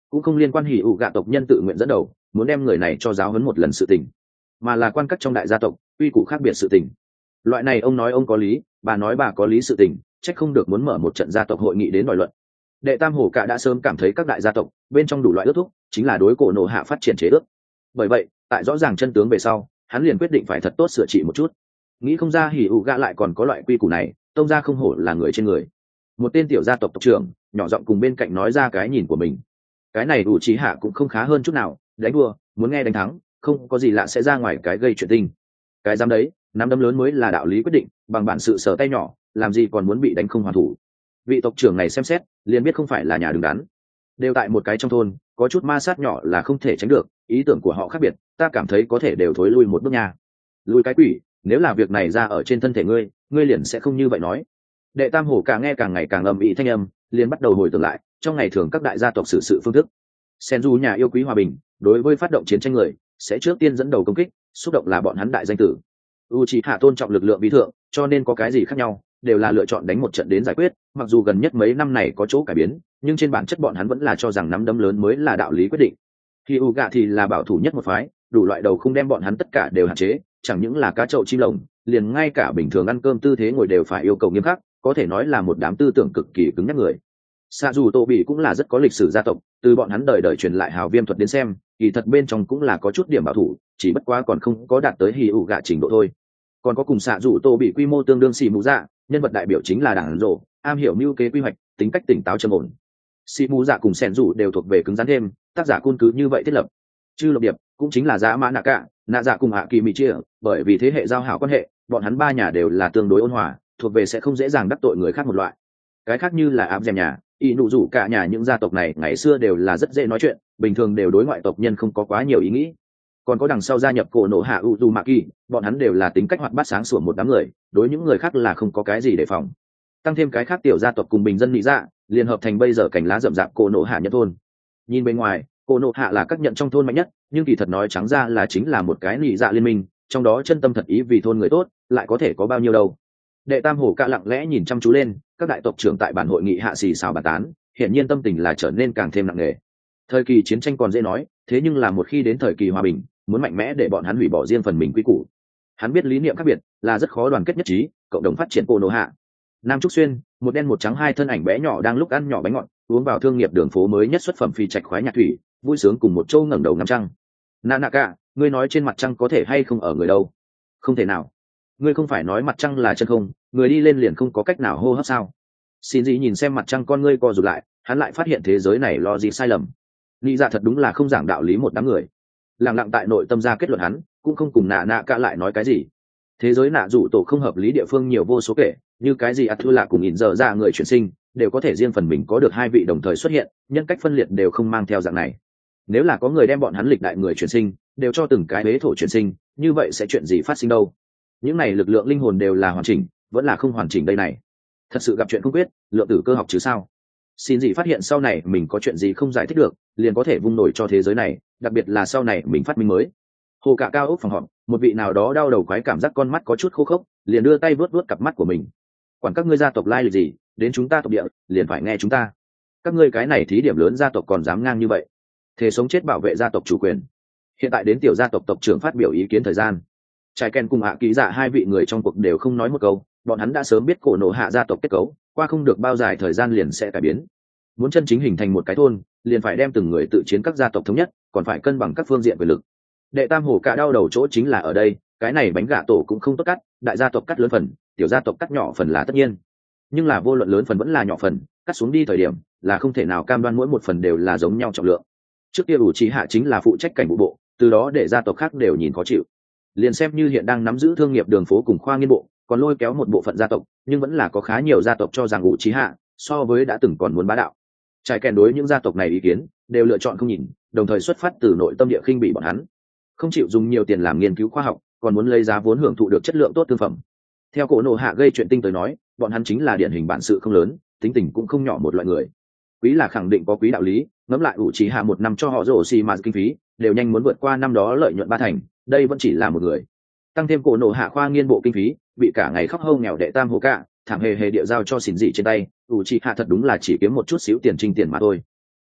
S1: cũng không liên quan hỉ ủ gạ tộc nhân tự nguyện dẫn đầu muốn đem người này cho giáo huấn một lần sự tình, mà là quan các trong đại gia tộc quy củ khác biệt sự tình. Loại này ông nói ông có lý, bà nói bà có lý sự tình, trách không được muốn mở một trận gia tộc hội nghị đến đòi luận. Đệ tam hổ cả đã sớm cảm thấy các đại gia tộc bên trong đủ loại ước thúc chính là đối cổ nổ hạ phát triển chế ước. Bởi vậy tại rõ ràng chân tướng về sau, hắn liền quyết định phải thật tốt sửa trị một chút. Nghĩ không ra hỉ ủ gạ lại còn có loại quy củ này, tông gia không hổ là người trên người. Một tên tiểu gia tộc tộc trưởng nhỏ giọng cùng bên cạnh nói ra cái nhìn của mình. Cái này đủ trí hạ cũng không khá hơn chút nào, đánh đua muốn nghe đánh thắng, không có gì lạ sẽ ra ngoài cái gây chuyện tình. Cái dám đấy, nắm đấm lớn mới là đạo lý quyết định, bằng bản sự sở tay nhỏ làm gì còn muốn bị đánh không hoàn thủ. Vị tộc trưởng này xem xét liền biết không phải là nhà đứng đắn, đều tại một cái trong thôn, có chút ma sát nhỏ là không thể tránh được, ý tưởng của họ khác biệt, ta cảm thấy có thể đều thối lui một bước nha. Lui cái quỷ, nếu là việc này ra ở trên thân thể ngươi, ngươi liền sẽ không như vậy nói. Đệ tam hổ càng nghe càng ngày càng âm ĩ thanh âm, liền bắt đầu hồi tưởng lại trong ngày thường các đại gia tộc xử sự phương thức. Senju nhà yêu quý hòa bình, đối với phát động chiến tranh người sẽ trước tiên dẫn đầu công kích, xúc động là bọn hắn đại danh tử. Uchiha tôn trọng lực lượng vi thượng, cho nên có cái gì khác nhau đều là lựa chọn đánh một trận đến giải quyết. Mặc dù gần nhất mấy năm này có chỗ cải biến, nhưng trên bản chất bọn hắn vẫn là cho rằng nắm đấm lớn mới là đạo lý quyết định. Khi Uga thì là bảo thủ nhất một phái, đủ loại đầu không đem bọn hắn tất cả đều hạn chế, chẳng những là cá chậu chim lồng, liền ngay cả bình thường ăn cơm tư thế ngồi đều phải yêu cầu nghiêm khắc, có thể nói là một đám tư tưởng cực kỳ cứng nhắc người. Sa dù Tô Bỉ cũng là rất có lịch sử gia tộc, từ bọn hắn đời đời truyền lại hào viêm thuật đến xem, kỳ thật bên trong cũng là có chút điểm bảo thủ, chỉ bất quá còn không có đạt tới hỉ ủ gạ trình độ thôi. Còn có cùng Sa dù Tô Bỉ quy mô tương đương xì mù dạ, nhân vật đại biểu chính là đảng rồ, am hiểu mưu kế quy hoạch, tính cách tỉnh táo trầm ổn. Xì mù dạ cùng Sẻn dù đều thuộc về cứng rắn thêm, tác giả côn cứ như vậy thiết lập. Chư Lộc Điệp cũng chính là Dã Mã Nạ Cả, Nạ Dạ cùng Hạ Kỳ Mị Chia, bởi vì thế hệ giao hảo quan hệ, bọn hắn ba nhà đều là tương đối ôn hòa, thuộc về sẽ không dễ dàng đắc tội người khác một loại. Cái khác như là áp dèm nhà, y nụ rủ cả nhà những gia tộc này ngày xưa đều là rất dễ nói chuyện, bình thường đều đối ngoại tộc nhân không có quá nhiều ý nghĩ. Còn có đằng sau gia nhập cổ nổ hạ Uzumaki, bọn hắn đều là tính cách hoạt bát sáng sủa một đám người, đối những người khác là không có cái gì để phòng. Tăng thêm cái khác tiểu gia tộc cùng bình dân nhị dạ, liên hợp thành bây giờ cảnh lá rậm rạp cổ nổ hạ nhất thôn. Nhìn bên ngoài, cổ nổ hạ là các nhận trong thôn mạnh nhất, nhưng kỳ thật nói trắng ra là chính là một cái nhị dạ liên minh, trong đó chân tâm thật ý vì thôn người tốt, lại có thể có bao nhiêu đâu. Đệ tam hổ cạ lặng lẽ nhìn chăm chú lên, các đại tộc trưởng tại bản hội nghị hạ xì xào bàn tán, hiển nhiên tâm tình là trở nên càng thêm nặng nề. Thời kỳ chiến tranh còn dễ nói, thế nhưng là một khi đến thời kỳ hòa bình, muốn mạnh mẽ để bọn hắn hủy bỏ riêng phần mình quy củ. Hắn biết lý niệm khác biệt là rất khó đoàn kết nhất trí, cộng đồng phát triển cổ nổ hạ. Nam Trúc Xuyên, một đen một trắng hai thân ảnh bé nhỏ đang lúc ăn nhỏ bánh ngọt, uống vào thương nghiệp đường phố mới nhất xuất phẩm phi trạch khoái nhạc thủy, vui sướng cùng một châu ngẩng đầu ngắm trăng. Nanaka, ngươi nói trên mặt trăng có thể hay không ở người đâu? Không thể nào. Ngươi không phải nói mặt trăng là chân không, người đi lên liền không có cách nào hô hấp sao? Xin gì nhìn xem mặt trăng con ngươi co rụt lại, hắn lại phát hiện thế giới này lo gì sai lầm. Nghĩ ra thật đúng là không giảng đạo lý một đám người. Lặng lặng tại nội tâm ra kết luận hắn, cũng không cùng nạ nạ cả lại nói cái gì. Thế giới nạ dụ tổ không hợp lý địa phương nhiều vô số kể, như cái gì ắt thua lạ cùng nhìn giờ ra người chuyển sinh, đều có thể riêng phần mình có được hai vị đồng thời xuất hiện, nhân cách phân liệt đều không mang theo dạng này. Nếu là có người đem bọn hắn lịch đại người chuyển sinh đều cho từng cái bế thổ chuyển sinh, như vậy sẽ chuyện gì phát sinh đâu? Những này lực lượng linh hồn đều là hoàn chỉnh, vẫn là không hoàn chỉnh đây này. Thật sự gặp chuyện không quyết, lượng tử cơ học chứ sao? Xin gì phát hiện sau này mình có chuyện gì không giải thích được, liền có thể vung nổi cho thế giới này, đặc biệt là sau này mình phát minh mới. Hồ cả cao ốc phòng họp, một vị nào đó đau đầu quái cảm giác con mắt có chút khô khốc, liền đưa tay vớt vớt cặp mắt của mình. Quản các ngươi gia tộc lai lịch gì, đến chúng ta tộc địa, liền phải nghe chúng ta. Các ngươi cái này thí điểm lớn gia tộc còn dám ngang như vậy, thế sống chết bảo vệ gia tộc chủ quyền. Hiện tại đến tiểu gia tộc tộc trưởng phát biểu ý kiến thời gian. Trái Ken cùng Hạ Ký Dạ hai vị người trong cuộc đều không nói một câu, bọn hắn đã sớm biết cổ nổ hạ gia tộc kết cấu, qua không được bao dài thời gian liền sẽ cải biến. Muốn chân chính hình thành một cái thôn, liền phải đem từng người tự chiến các gia tộc thống nhất, còn phải cân bằng các phương diện quyền lực. Đệ tam hổ cả đau đầu chỗ chính là ở đây, cái này bánh gà tổ cũng không tốt cắt, đại gia tộc cắt lớn phần, tiểu gia tộc cắt nhỏ phần là tất nhiên. Nhưng là vô luận lớn phần vẫn là nhỏ phần, cắt xuống đi thời điểm, là không thể nào cam đoan mỗi một phần đều là giống nhau trọng lượng. Trước kia ủ trí hạ chính là phụ trách cảnh vụ bộ, từ đó để gia tộc khác đều nhìn khó chịu. Liền xem như hiện đang nắm giữ thương nghiệp đường phố cùng khoa nghiên bộ, còn lôi kéo một bộ phận gia tộc, nhưng vẫn là có khá nhiều gia tộc cho rằng ủ trí hạ so với đã từng còn muốn bá đạo. Trải kèn đối những gia tộc này ý kiến đều lựa chọn không nhìn, đồng thời xuất phát từ nội tâm địa khinh bị bọn hắn, không chịu dùng nhiều tiền làm nghiên cứu khoa học, còn muốn lấy giá vốn hưởng thụ được chất lượng tốt thương phẩm. Theo cổ nổ hạ gây chuyện tinh tới nói, bọn hắn chính là điển hình bản sự không lớn, tính tình cũng không nhỏ một loại người. Quý là khẳng định có quý đạo lý, ngẫm lại ủ trí hạ một năm cho họ rổ xì mà kinh phí đều nhanh muốn vượt qua năm đó lợi nhuận ba thành, đây vẫn chỉ là một người. Tăng thêm cổ nổ hạ khoa nghiên bộ kinh phí, bị cả ngày khóc hâu nghèo đệ tam hồ cả thảm hề hề địa giao cho xỉn dị trên tay, ủ trí hạ thật đúng là chỉ kiếm một chút xíu tiền trinh tiền mà thôi.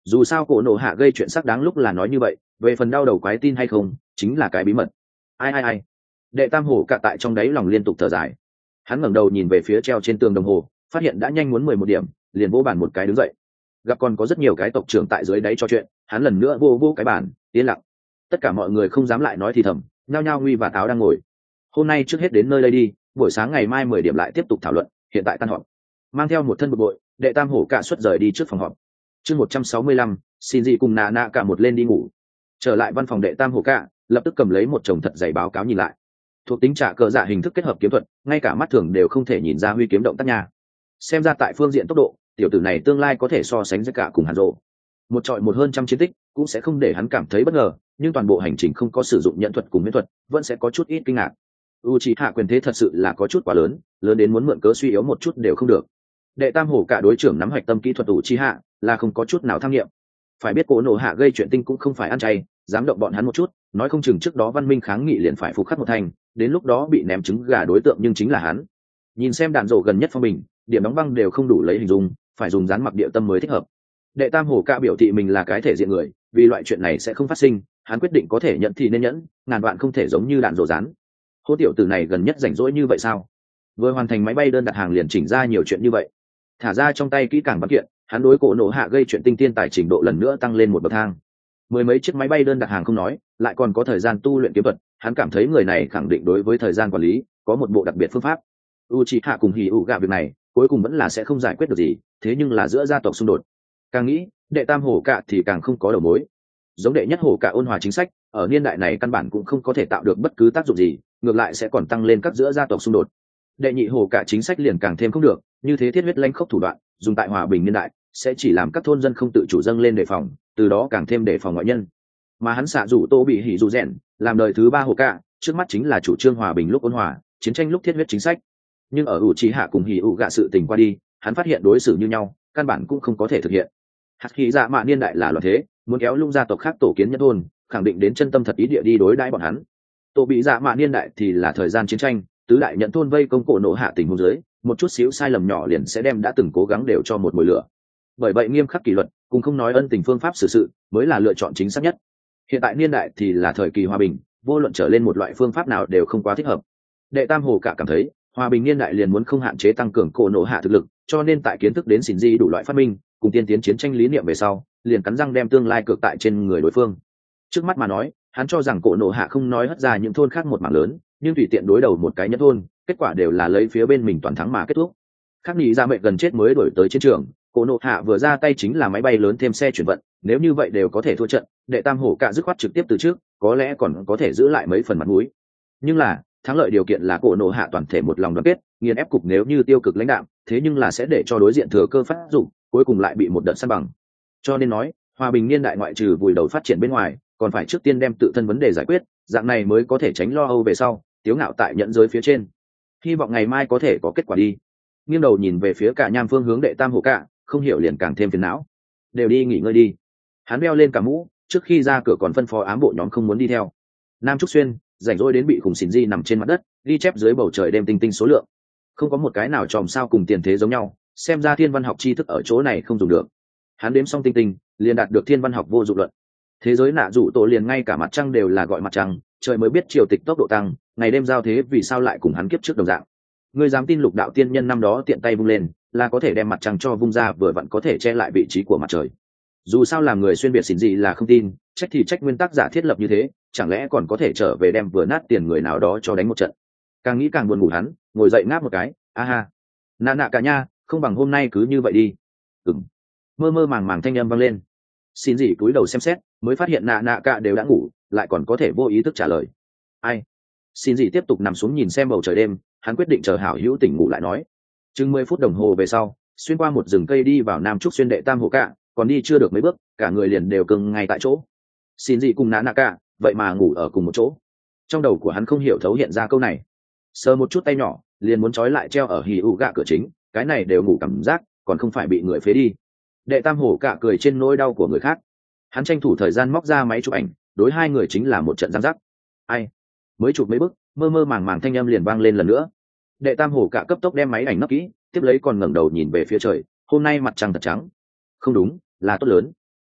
S1: Dù sao cổ nộ hạ gây chuyện sắc đáng lúc là nói như vậy, về phần đau đầu quái tin hay không chính là cái bí mật. Ai ai ai. Đệ tam hổ cạ tại trong đáy lòng liên tục thở dài. Hắn ngẩng đầu nhìn về phía treo trên tường đồng hồ, phát hiện đã nhanh muốn mười một điểm, liền vỗ bàn một cái đứng dậy. Gặp còn có rất nhiều cái tộc trưởng tại dưới đáy trò chuyện, hắn lần nữa vô vô cái bàn, yên lặng. Tất cả mọi người không dám lại nói thì thầm, nhao nhao Nguy và Táo đang ngồi. Hôm nay trước hết đến nơi đây đi, buổi sáng ngày mai mười điểm lại tiếp tục thảo luận, hiện tại tan họp. Mang theo một thân bực bội, đệ tam hổ cạ xuất rời đi trước phòng họp. Chương một trăm sáu mươi lăm, xin gì cùng nà nạ cả một lên đi ngủ. Trở lại văn phòng đệ tam hổ cạ, lập tức cầm lấy một chồng thật dày báo cáo nhìn lại. Thuộc tính trả cờ dạ hình thức kết hợp kiếm thuật, ngay cả mắt thường đều không thể nhìn ra huy kiếm động tác nha. Xem ra tại phương diện tốc độ, tiểu tử này tương lai có thể so sánh với cả cùng Hàn Dụ. Một trọi một hơn trăm chiến tích, cũng sẽ không để hắn cảm thấy bất ngờ, nhưng toàn bộ hành trình không có sử dụng nhận thuật cùng miễn thuật, vẫn sẽ có chút ít kinh ngạc. Uchiha quyền thế thật sự là có chút quá lớn, lớn đến muốn mượn cớ suy yếu một chút đều không được. Đệ tam hổ cả đối trưởng nắm hoạch tâm kỹ thuật Uchiha là không có chút nào tham nghiệm. Phải biết cổ nổ hạ gây chuyện tinh cũng không phải ăn chay, dám động bọn hắn một chút, nói không chừng trước đó văn minh kháng nghị liền phải phục khắc một thành, đến lúc đó bị ném trứng gà đối tượng nhưng chính là hắn. Nhìn xem đạn rổ gần nhất phong bình, điểm đóng băng đều không đủ lấy hình dung, phải dùng dán mặc địa tâm mới thích hợp. Đệ tam hổ ca biểu thị mình là cái thể diện người, vì loại chuyện này sẽ không phát sinh, hắn quyết định có thể nhận thì nên nhẫn, ngàn vạn không thể giống như đạn rổ dán. Hô tiểu tử này gần nhất rảnh rỗi như vậy sao? Vừa hoàn thành máy bay đơn đặt hàng liền chỉnh ra nhiều chuyện như vậy. Thả ra trong tay kỹ càng văn kiện, hắn đối cổ nổ hạ gây chuyện tinh tiên tài trình độ lần nữa tăng lên một bậc thang. Mười mấy chiếc máy bay đơn đặt hàng không nói, lại còn có thời gian tu luyện kiếm thuật, hắn cảm thấy người này khẳng định đối với thời gian quản lý có một bộ đặc biệt phương pháp. Uchiha cùng Hỉ ủ gạ việc này cuối cùng vẫn là sẽ không giải quyết được gì, thế nhưng là giữa gia tộc xung đột, càng nghĩ đệ tam hổ cạ thì càng không có đầu mối. Giống đệ nhất hổ cạ ôn hòa chính sách ở niên đại này căn bản cũng không có thể tạo được bất cứ tác dụng gì, ngược lại sẽ còn tăng lên các giữa gia tộc xung đột. Đệ nhị hổ cạ chính sách liền càng thêm không được, như thế thiết huyết lanh khốc thủ đoạn dùng tại hòa bình niên đại sẽ chỉ làm các thôn dân không tự chủ dâng lên đề phòng, từ đó càng thêm đề phòng ngoại nhân. Mà hắn xạ rủ tô bị hỉ dù rèn làm đời thứ ba hổ cạ, trước mắt chính là chủ trương hòa bình lúc ôn hòa, chiến tranh lúc thiết huyết chính sách. Nhưng ở Uchiha cùng Hỉ ủ gạ sự tình qua đi, hắn phát hiện đối xử như nhau căn bản cũng không có thể thực hiện. Hạt khí dạ mạ niên đại là loạn thế, muốn kéo lung gia tộc khác tổ kiến nhất thôn, khẳng định đến chân tâm thật ý địa đi đối đãi bọn hắn. Tổ bị dạ mạ niên đại thì là thời gian chiến tranh, tứ đại nhận thôn vây công cổ nổ hạ tình huống dưới, một chút xíu sai lầm nhỏ liền sẽ đem đã từng cố gắng đều cho một mùi lửa. Bởi vậy nghiêm khắc kỷ luật cùng không nói ân tình phương pháp xử sự mới là lựa chọn chính xác nhất. Hiện tại niên đại thì là thời kỳ hòa bình, vô luận trở lên một loại phương pháp nào đều không quá thích hợp. Đệ tam hồ cả cảm thấy hòa bình niên đại liền muốn không hạn chế tăng cường cổ nổ hạ thực lực, cho nên tại kiến thức đến xỉn di đủ loại phát minh cùng tiên tiến chiến tranh lý niệm về sau, liền cắn răng đem tương lai cược tại trên người đối phương. Trước mắt mà nói, hắn cho rằng cổ nổ hạ không nói hất ra những thôn khác một mảng lớn, nhưng tùy tiện đối đầu một cái nhất thôn, kết quả đều là lấy phía bên mình toàn thắng mà kết thúc. Khắc nghĩ ra mệnh gần chết mới đổi tới chiến trường, cổ nổ hạ vừa ra tay chính là máy bay lớn thêm xe chuyển vận, nếu như vậy đều có thể thua trận, đệ tam hổ cả dứt khoát trực tiếp từ trước, có lẽ còn có thể giữ lại mấy phần mặt mũi. Nhưng là thắng lợi điều kiện là cổ nổ hạ toàn thể một lòng đoàn kết, nghiền ép cục nếu như tiêu cực lãnh đạo, thế nhưng là sẽ để cho đối diện thừa cơ phát dụng, cuối cùng lại bị một đợt săn bằng. Cho nên nói, hòa bình niên đại ngoại trừ vùi đầu phát triển bên ngoài, còn phải trước tiên đem tự thân vấn đề giải quyết, dạng này mới có thể tránh lo âu về sau, tiếu ngạo tại nhận giới phía trên. Hy vọng ngày mai có thể có kết quả đi. Nghiêng đầu nhìn về phía cả nham phương hướng đệ tam hổ cả, không hiểu liền càng thêm phiền não. Đều đi nghỉ ngơi đi. Hắn đeo lên cả mũ, trước khi ra cửa còn phân phó ám bộ nhóm không muốn đi theo. Nam Trúc Xuyên rảnh rỗi đến bị khủng xỉn di nằm trên mặt đất, ghi chép dưới bầu trời đêm tinh tinh số lượng. Không có một cái nào tròm sao cùng tiền thế giống nhau, xem ra thiên văn học tri thức ở chỗ này không dùng được. Hắn đếm xong tinh tinh, liền đạt được thiên văn học vô dụng luận. Thế giới nạ rủ tổ liền ngay cả mặt trăng đều là gọi mặt trăng, trời mới biết triều tịch tốc độ tăng, ngày đêm giao thế vì sao lại cùng hắn kiếp trước đồng dạng. Ngươi dám tin lục đạo tiên nhân năm đó tiện tay vung lên, là có thể đem mặt trăng cho vung ra vừa vặn có thể che lại vị trí của mặt trời. Dù sao làm người xuyên việt xỉn gì là không tin, trách thì trách nguyên tắc giả thiết lập như thế, chẳng lẽ còn có thể trở về đem vừa nát tiền người nào đó cho đánh một trận. Càng nghĩ càng buồn ngủ hắn, ngồi dậy ngáp một cái, a ha, nạ nạ cả nha, không bằng hôm nay cứ như vậy đi. Ừm. Mơ mơ màng màng thanh âm vang lên. Xin gì cúi đầu xem xét, mới phát hiện nạ nạ cả đều đã ngủ, lại còn có thể vô ý thức trả lời. Ai? Xin gì tiếp tục nằm xuống nhìn xem bầu trời đêm, hắn quyết định chờ hảo hữu tỉnh ngủ lại nói. Chừng mười phút đồng hồ về sau, xuyên qua một rừng cây đi vào Nam Trúc Xuyên đệ tam hổ cả, còn đi chưa được mấy bước, cả người liền đều cứng ngay tại chỗ. Xin gì cùng nạ nạ cả, vậy mà ngủ ở cùng một chỗ. Trong đầu của hắn không hiểu thấu hiện ra câu này. Sờ một chút tay nhỏ, liền muốn trói lại treo ở hì ụ gạ cửa chính, cái này đều ngủ cảm giác, còn không phải bị người phế đi. Đệ tam hổ cả cười trên nỗi đau của người khác. Hắn tranh thủ thời gian móc ra máy chụp ảnh, đối hai người chính là một trận giang giác. Ai? Mới chụp mấy bức, mơ mơ màng màng thanh âm liền vang lên lần nữa. Đệ tam hổ cả cấp tốc đem máy ảnh nấp kỹ, tiếp lấy còn ngẩng đầu nhìn về phía trời, hôm nay mặt trăng thật trắng. Không đúng, là tốt lớn.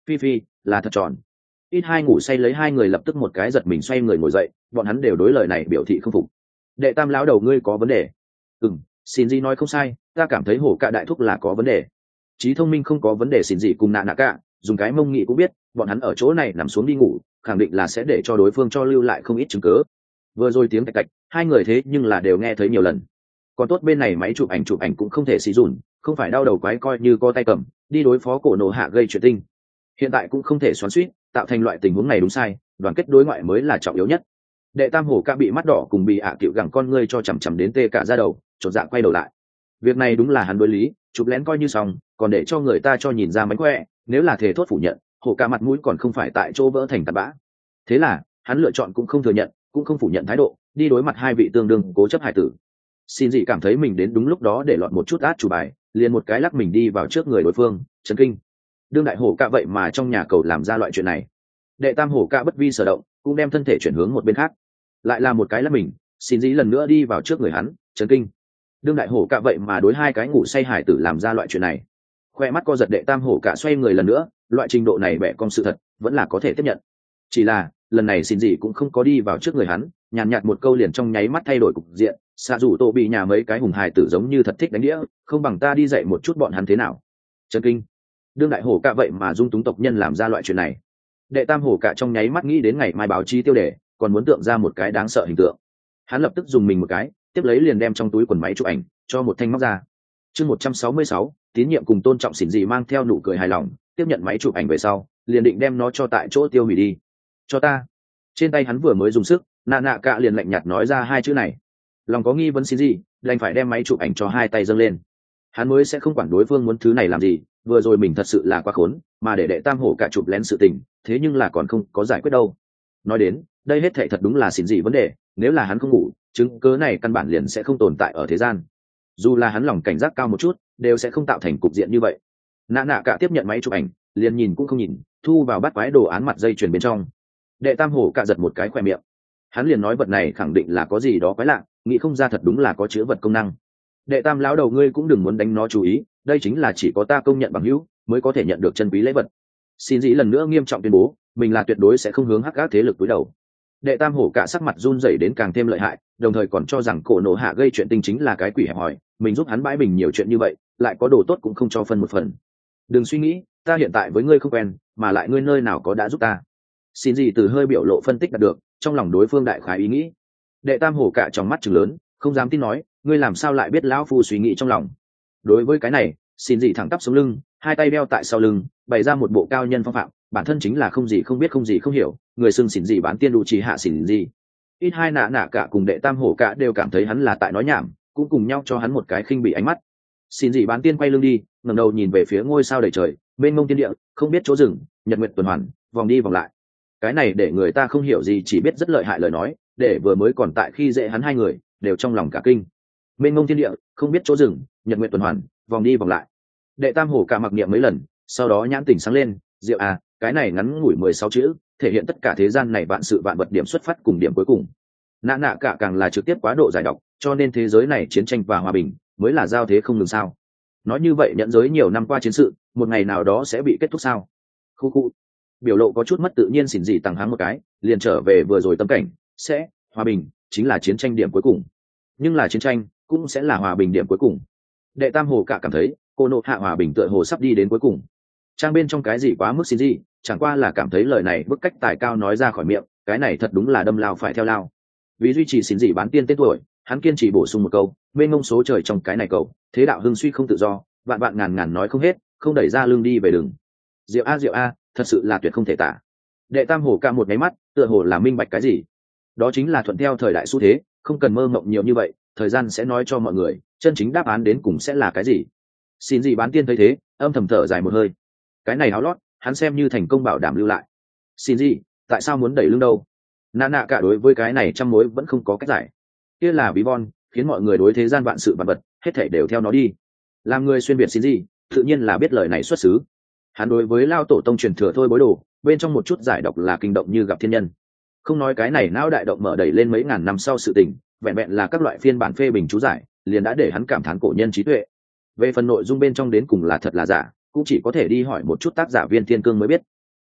S1: phi phi là thật tròn. Ít hai ngủ say lấy hai người lập tức một cái giật mình xoay người ngồi dậy, bọn hắn đều đối lời này biểu thị không phục. Đệ tam lão đầu ngươi có vấn đề. Ừm, xin gì nói không sai, ta cảm thấy hổ cả đại thúc là có vấn đề. Trí thông minh không có vấn đề, xin gì cùng nạ nạ cả dùng cái mông nghị cũng biết bọn hắn ở chỗ này nằm xuống đi ngủ khẳng định là sẽ để cho đối phương cho lưu lại không ít chứng cớ. Vừa rồi tiếng cạch cạch hai người thế nhưng là đều nghe thấy nhiều lần. Còn tốt bên này máy chụp ảnh chụp ảnh cũng không thể xì dùn, không phải đau đầu quái coi như co tay cầm đi đối phó cổ nổ hạ gây chuyện tinh. Hiện tại cũng không thể xoắn xuýt tạo thành loại tình huống này đúng sai, đoàn kết đối ngoại mới là trọng yếu nhất. Đệ tam hổ ca bị mắt đỏ cùng bị ạ à cựu gẳng con ngươi cho chằm chằm đến tê cả ra đầu, chột dạ quay đầu lại. Việc này đúng là hắn đối lý, chụp lén coi như xong, còn để cho người ta cho nhìn ra mánh khỏe, nếu là thể thốt phủ nhận, hổ ca mặt mũi còn không phải tại chỗ vỡ thành tạt bã. Thế là hắn lựa chọn cũng không thừa nhận, cũng không phủ nhận thái độ, đi đối mặt hai vị tương đương cố chấp hải tử. Xin gì cảm thấy mình đến đúng lúc đó để lọt một chút át chủ bài, liền một cái lắc mình đi vào trước người đối phương, chấn kinh. Đương đại hổ ca vậy mà trong nhà cầu làm ra loại chuyện này. Đệ tam hổ ca bất vi sở động, cũng đem thân thể chuyển hướng một bên khác, lại là một cái lắc mình, xin gì lần nữa đi vào trước người hắn, chấn kinh. Đương đại hổ ca vậy mà đối hai cái ngủ say hải tử làm ra loại chuyện này. Khoe mắt co giật, đệ tam hổ ca xoay người lần nữa, loại trình độ này bẻ cong sự thật vẫn là có thể tiếp nhận. Chỉ là lần này xin gì cũng không có đi vào trước người hắn, nhàn nhạt một câu liền trong nháy mắt thay đổi cục diện. Xạ dù tổ bị nhà mấy cái hùng hài tử giống như thật thích đánh đĩa, không bằng ta đi dạy một chút bọn hắn thế nào. Chấn kinh. Đương đại hổ cả vậy mà dung túng tộc nhân làm ra loại chuyện này. Đệ tam hổ cả trong nháy mắt nghĩ đến ngày mai báo chí tiêu đề, còn muốn tượng ra một cái đáng sợ hình tượng. Hắn lập tức dùng mình một cái, tiếp lấy liền đem trong túi quần máy chụp ảnh cho một thanh móc ra. Chương một trăm sáu mươi sáu, tín nhiệm cùng tôn trọng, xỉn gì mang theo nụ cười hài lòng, tiếp nhận máy chụp ảnh về sau, liền định đem nó cho tại chỗ tiêu hủy đi. Cho ta. Trên tay hắn vừa mới dùng sức, nạ nạ cả liền lạnh nhạt nói ra hai chữ này. Lòng có nghi vấn xin gì, đành phải đem máy chụp ảnh cho hai tay dâng lên. Hắn mới sẽ không quản đối phương muốn thứ này làm gì, vừa rồi mình thật sự là quá khốn, mà để đệ tam hổ cả chụp lén sự tình, thế nhưng là còn không có giải quyết đâu. Nói đến, đây hết thảy thật đúng là xỉn gì vấn đề, nếu là hắn không ngủ, chứng cớ này căn bản liền sẽ không tồn tại ở thế gian. Dù là hắn lòng cảnh giác cao một chút, đều sẽ không tạo thành cục diện như vậy. Nạ nạ cả tiếp nhận máy chụp ảnh, liền nhìn cũng không nhìn, thu vào bắt quái đồ án mặt dây chuyền bên trong. Đệ tam hổ cả giật một cái khỏe miệng. Hắn liền nói vật này khẳng định là có gì đó quái lạ, nghĩ không ra thật đúng là có chứa vật công năng. Đệ tam lão đầu ngươi cũng đừng muốn đánh nó chú ý, đây chính là chỉ có ta công nhận bằng hữu mới có thể nhận được chân quý lễ vật. Xin dĩ lần nữa nghiêm trọng tuyên bố mình là tuyệt đối sẽ không hướng hắc ác thế lực túi đầu. Đệ tam hổ cả sắc mặt run rẩy đến càng thêm lợi hại, đồng thời còn cho rằng cổ nổ hạ gây chuyện tinh chính là cái quỷ hẹp hòi, mình giúp hắn bãi bình nhiều chuyện như vậy, lại có đồ tốt cũng không cho phân một phần. Đừng suy nghĩ, ta hiện tại với ngươi không quen, mà lại ngươi nơi nào có đã giúp ta. Xin gì từ hơi biểu lộ phân tích đạt được trong lòng đối phương đại khái ý nghĩ. Đệ tam hổ cả trong mắt trừng lớn, không dám tin nói, ngươi làm sao lại biết lão phu suy nghĩ trong lòng. Đối với cái này, xin gì thẳng tắp sống lưng, hai tay đeo tại sau lưng, bày ra một bộ cao nhân phong phạm, bản thân chính là không gì không biết không gì không hiểu, người xưng xỉn gì bán tiên đủ chỉ hạ xỉn gì. Ít hai nạ nạ cả cùng đệ tam hổ cả đều cảm thấy hắn là tại nói nhảm, cũng cùng nhau cho hắn một cái khinh bị ánh mắt. Xỉn gì bán tiên quay lưng đi, ngẩng đầu nhìn về phía ngôi sao đầy trời, bên mông tiên địa, không biết chỗ dừng, nhật nguyệt tuần hoàn, vòng đi vòng lại. Cái này để người ta không hiểu gì, chỉ biết rất lợi hại lời nói, để vừa mới còn tại khi dễ hắn hai người đều trong lòng cả kinh. Bên mông thiên địa, không biết chỗ dừng, nhật nguyệt tuần hoàn, vòng đi vòng lại. Đệ tam hổ cả mặc niệm mấy lần, sau đó nhãn tỉnh sáng lên, diệu à, cái này ngắn ngủi mười sáu chữ, thể hiện tất cả thế gian này vạn sự vạn vật điểm xuất phát cùng điểm cuối cùng. Nã nạ cả càng là trực tiếp quá độ giải độc, cho nên thế giới này chiến tranh và hòa bình mới là giao thế không ngừng sao. Nói như vậy nhận giới nhiều năm qua chiến sự, một ngày nào đó sẽ bị kết thúc sao? Khu khu. Biểu lộ có chút mất tự nhiên, xỉn gì tăng háng một cái, liền trở về vừa rồi tâm cảnh, sẽ hòa bình chính là chiến tranh điểm cuối cùng, nhưng là chiến tranh cũng sẽ là hòa bình điểm cuối cùng. Đệ tam hồ cả cảm thấy cô nộ hạ hòa bình tựa hồ sắp đi đến cuối cùng. Trang bên trong cái gì quá mức xin gì, chẳng qua là cảm thấy lời này bức cách tài cao nói ra khỏi miệng, cái này thật đúng là đâm lao phải theo lao. Vì duy trì xin gì bán tiên tên tuổi, hắn kiên trì bổ sung một câu, bên ngông số trời trong cái này cầu, thế đạo hưng suy không tự do, vạn vạn ngàn ngàn nói không hết, không đẩy ra lưng đi về đường. Diệu a diệu a, thật sự là tuyệt không thể tả. Đệ tam hồ ca một nháy mắt, tựa hồ là minh bạch cái gì. Đó chính là thuận theo thời đại xu thế, không cần mơ mộng nhiều như vậy, thời gian sẽ nói cho mọi người chân chính đáp án đến cùng sẽ là cái gì. Xin gì bán tiên thấy thế, âm thầm thở dài một hơi. Cái này áo lót, hắn xem như thành công bảo đảm lưu lại. Xin gì, tại sao muốn đẩy lưng đâu? Nạ nạ cả đối với cái này trăm mối vẫn không có cách giải. Kia là ví von, khiến mọi người đối thế gian vạn sự vạn vật hết thảy đều theo nó đi. Làm người xuyên việt xin gì, tự nhiên là biết lời này xuất xứ. Hắn đối với lao tổ tông truyền thừa thôi bối đồ, bên trong một chút giải độc là kinh động như gặp thiên nhân. Không nói cái này não đại động mở đẩy lên mấy ngàn năm sau sự tình, vẹn vẹn là các loại phiên bản phê bình chú giải, liền đã để hắn cảm thán cổ nhân trí tuệ. Về phần nội dung bên trong đến cùng là thật là giả, cũng chỉ có thể đi hỏi một chút tác giả Viên Thiên Cương mới biết.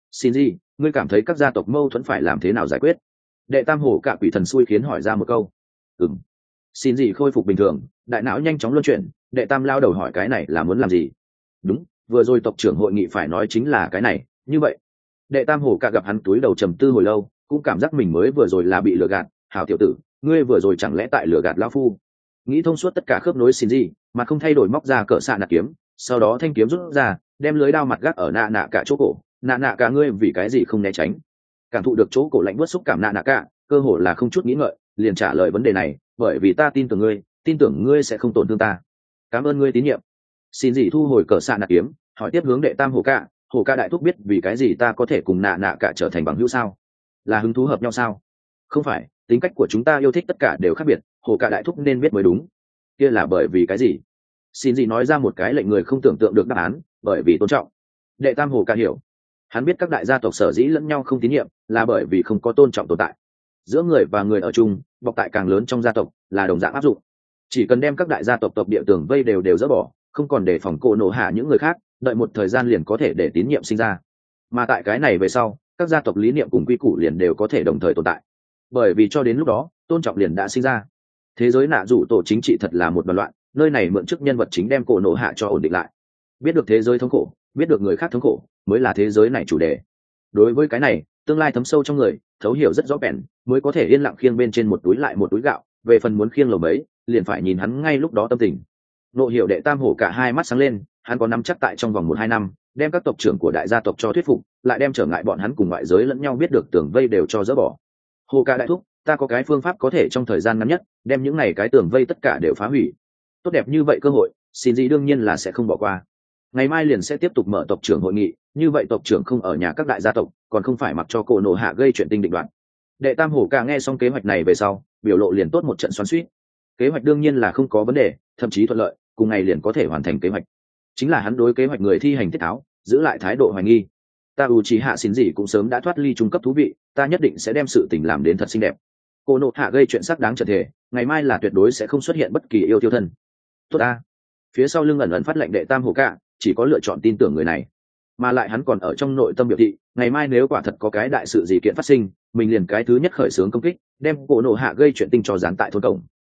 S1: xin gì ngươi cảm thấy các gia tộc mâu thuẫn phải làm thế nào giải quyết? Đệ tam hổ cả quỷ thần xui khiến hỏi ra một câu. Ừm. Xin gì khôi phục bình thường, đại não nhanh chóng luân chuyển. Đệ tam lao đầu hỏi cái này là muốn làm gì? Đúng, vừa rồi tộc trưởng hội nghị phải nói chính là cái này. Như vậy, đệ tam hổ cả gặp hắn túi đầu trầm tư hồi lâu, cũng cảm giác mình mới vừa rồi là bị lừa gạt. Hảo tiểu tử, ngươi vừa rồi chẳng lẽ tại lừa gạt lão phu? Nghĩ thông suốt tất cả khớp nối xin gì, mà không thay đổi móc ra cỡ xạ nạt kiếm, sau đó thanh kiếm rút ra, đem lưới đao mặt gác ở nạ nạ cả chỗ cổ. Nạ nạ cả ngươi vì cái gì không né tránh? Cảm thụ được chỗ cổ lạnh buốt xúc cảm nạ nạ cả, cơ hồ là không chút nghĩ ngợi, liền trả lời vấn đề này, bởi vì ta tin tưởng ngươi, tin tưởng ngươi sẽ không tổn thương ta. Cảm ơn ngươi tín nhiệm. Xin gì thu hồi cỡ xạ nạt kiếm, hỏi tiếp hướng đệ tam hổ cả, hổ ca đại thúc biết vì cái gì ta có thể cùng nạ nạ cả trở thành bằng hữu sao? Là hứng thú hợp nhau sao? Không phải, tính cách của chúng ta yêu thích tất cả đều khác biệt, hổ ca đại thúc nên biết mới đúng. Kia là bởi vì cái gì? Xin gì nói ra một cái lệnh người không tưởng tượng được đáp án, bởi vì tôn trọng. Đệ tam hổ ca hiểu, hắn biết các đại gia tộc sở dĩ lẫn nhau không tín nhiệm là bởi vì không có tôn trọng tồn tại. Giữa người và người ở chung, bọc tại càng lớn trong gia tộc là đồng dạng áp dụng. Chỉ cần đem các đại gia tộc tộc địa tường vây đều đều dỡ bỏ, không còn để phòng cổ nổ hạ những người khác, đợi một thời gian liền có thể để tín nhiệm sinh ra. Mà tại cái này về sau, các gia tộc lý niệm cùng quy củ liền đều có thể đồng thời tồn tại. Bởi vì cho đến lúc đó, tôn trọng liền đã sinh ra. Thế giới nạ dụ tổ chính trị thật là một đoàn loạn, nơi này mượn chức nhân vật chính đem cổ nổ hạ cho ổn định lại. Biết được thế giới thống khổ, biết được người khác thống khổ, mới là thế giới này chủ đề. Đối với cái này, tương lai thấm sâu trong người, thấu hiểu rất rõ bèn, mới có thể yên lặng khiêng bên trên một túi lại một túi gạo, về phần muốn khiêng lầu mấy, liền phải nhìn hắn ngay lúc đó tâm tình. Nộ hiểu đệ tam hổ cả hai mắt sáng lên, hắn có nắm chắc tại trong vòng một hai năm, đem các tộc trưởng của đại gia tộc cho thuyết phục, lại đem trở ngại bọn hắn cùng ngoại giới lẫn nhau biết được tường vây đều cho dỡ bỏ. Hổ cả đại thúc, ta có cái phương pháp có thể trong thời gian ngắn nhất, đem những này cái tường vây tất cả đều phá hủy. Tốt đẹp như vậy cơ hội, xin gì đương nhiên là sẽ không bỏ qua. Ngày mai liền sẽ tiếp tục mở tộc trưởng hội nghị, như vậy tộc trưởng không ở nhà các đại gia tộc, còn không phải mặc cho cổ nổ hạ gây chuyện tinh định đoạn. Đệ tam hổ cả nghe xong kế hoạch này về sau, biểu lộ liền tốt một trận xoắn xuýt. Kế hoạch đương nhiên là không có vấn đề, thậm chí thuận lợi, cùng ngày liền có thể hoàn thành kế hoạch. Chính là hắn đối kế hoạch người thi hành tiết tháo, giữ lại thái độ hoài nghi. Ta Uchiha xin gì cũng sớm đã thoát ly trung cấp thú vị, ta nhất định sẽ đem sự tình làm đến thật xinh đẹp. Cô nộ hạ gây chuyện sắc đáng trận thể, ngày mai là tuyệt đối sẽ không xuất hiện bất kỳ yêu tiêu thân. Tốt a. Phía sau lưng ẩn ẩn phát lệnh đệ tam hổ cả, chỉ có lựa chọn tin tưởng người này, mà lại hắn còn ở trong nội tâm biểu thị, ngày mai nếu quả thật có cái đại sự gì kiện phát sinh, mình liền cái thứ nhất khởi xướng công kích, đem cổ nổ hạ gây chuyện tinh cho dán tại thôn cổng.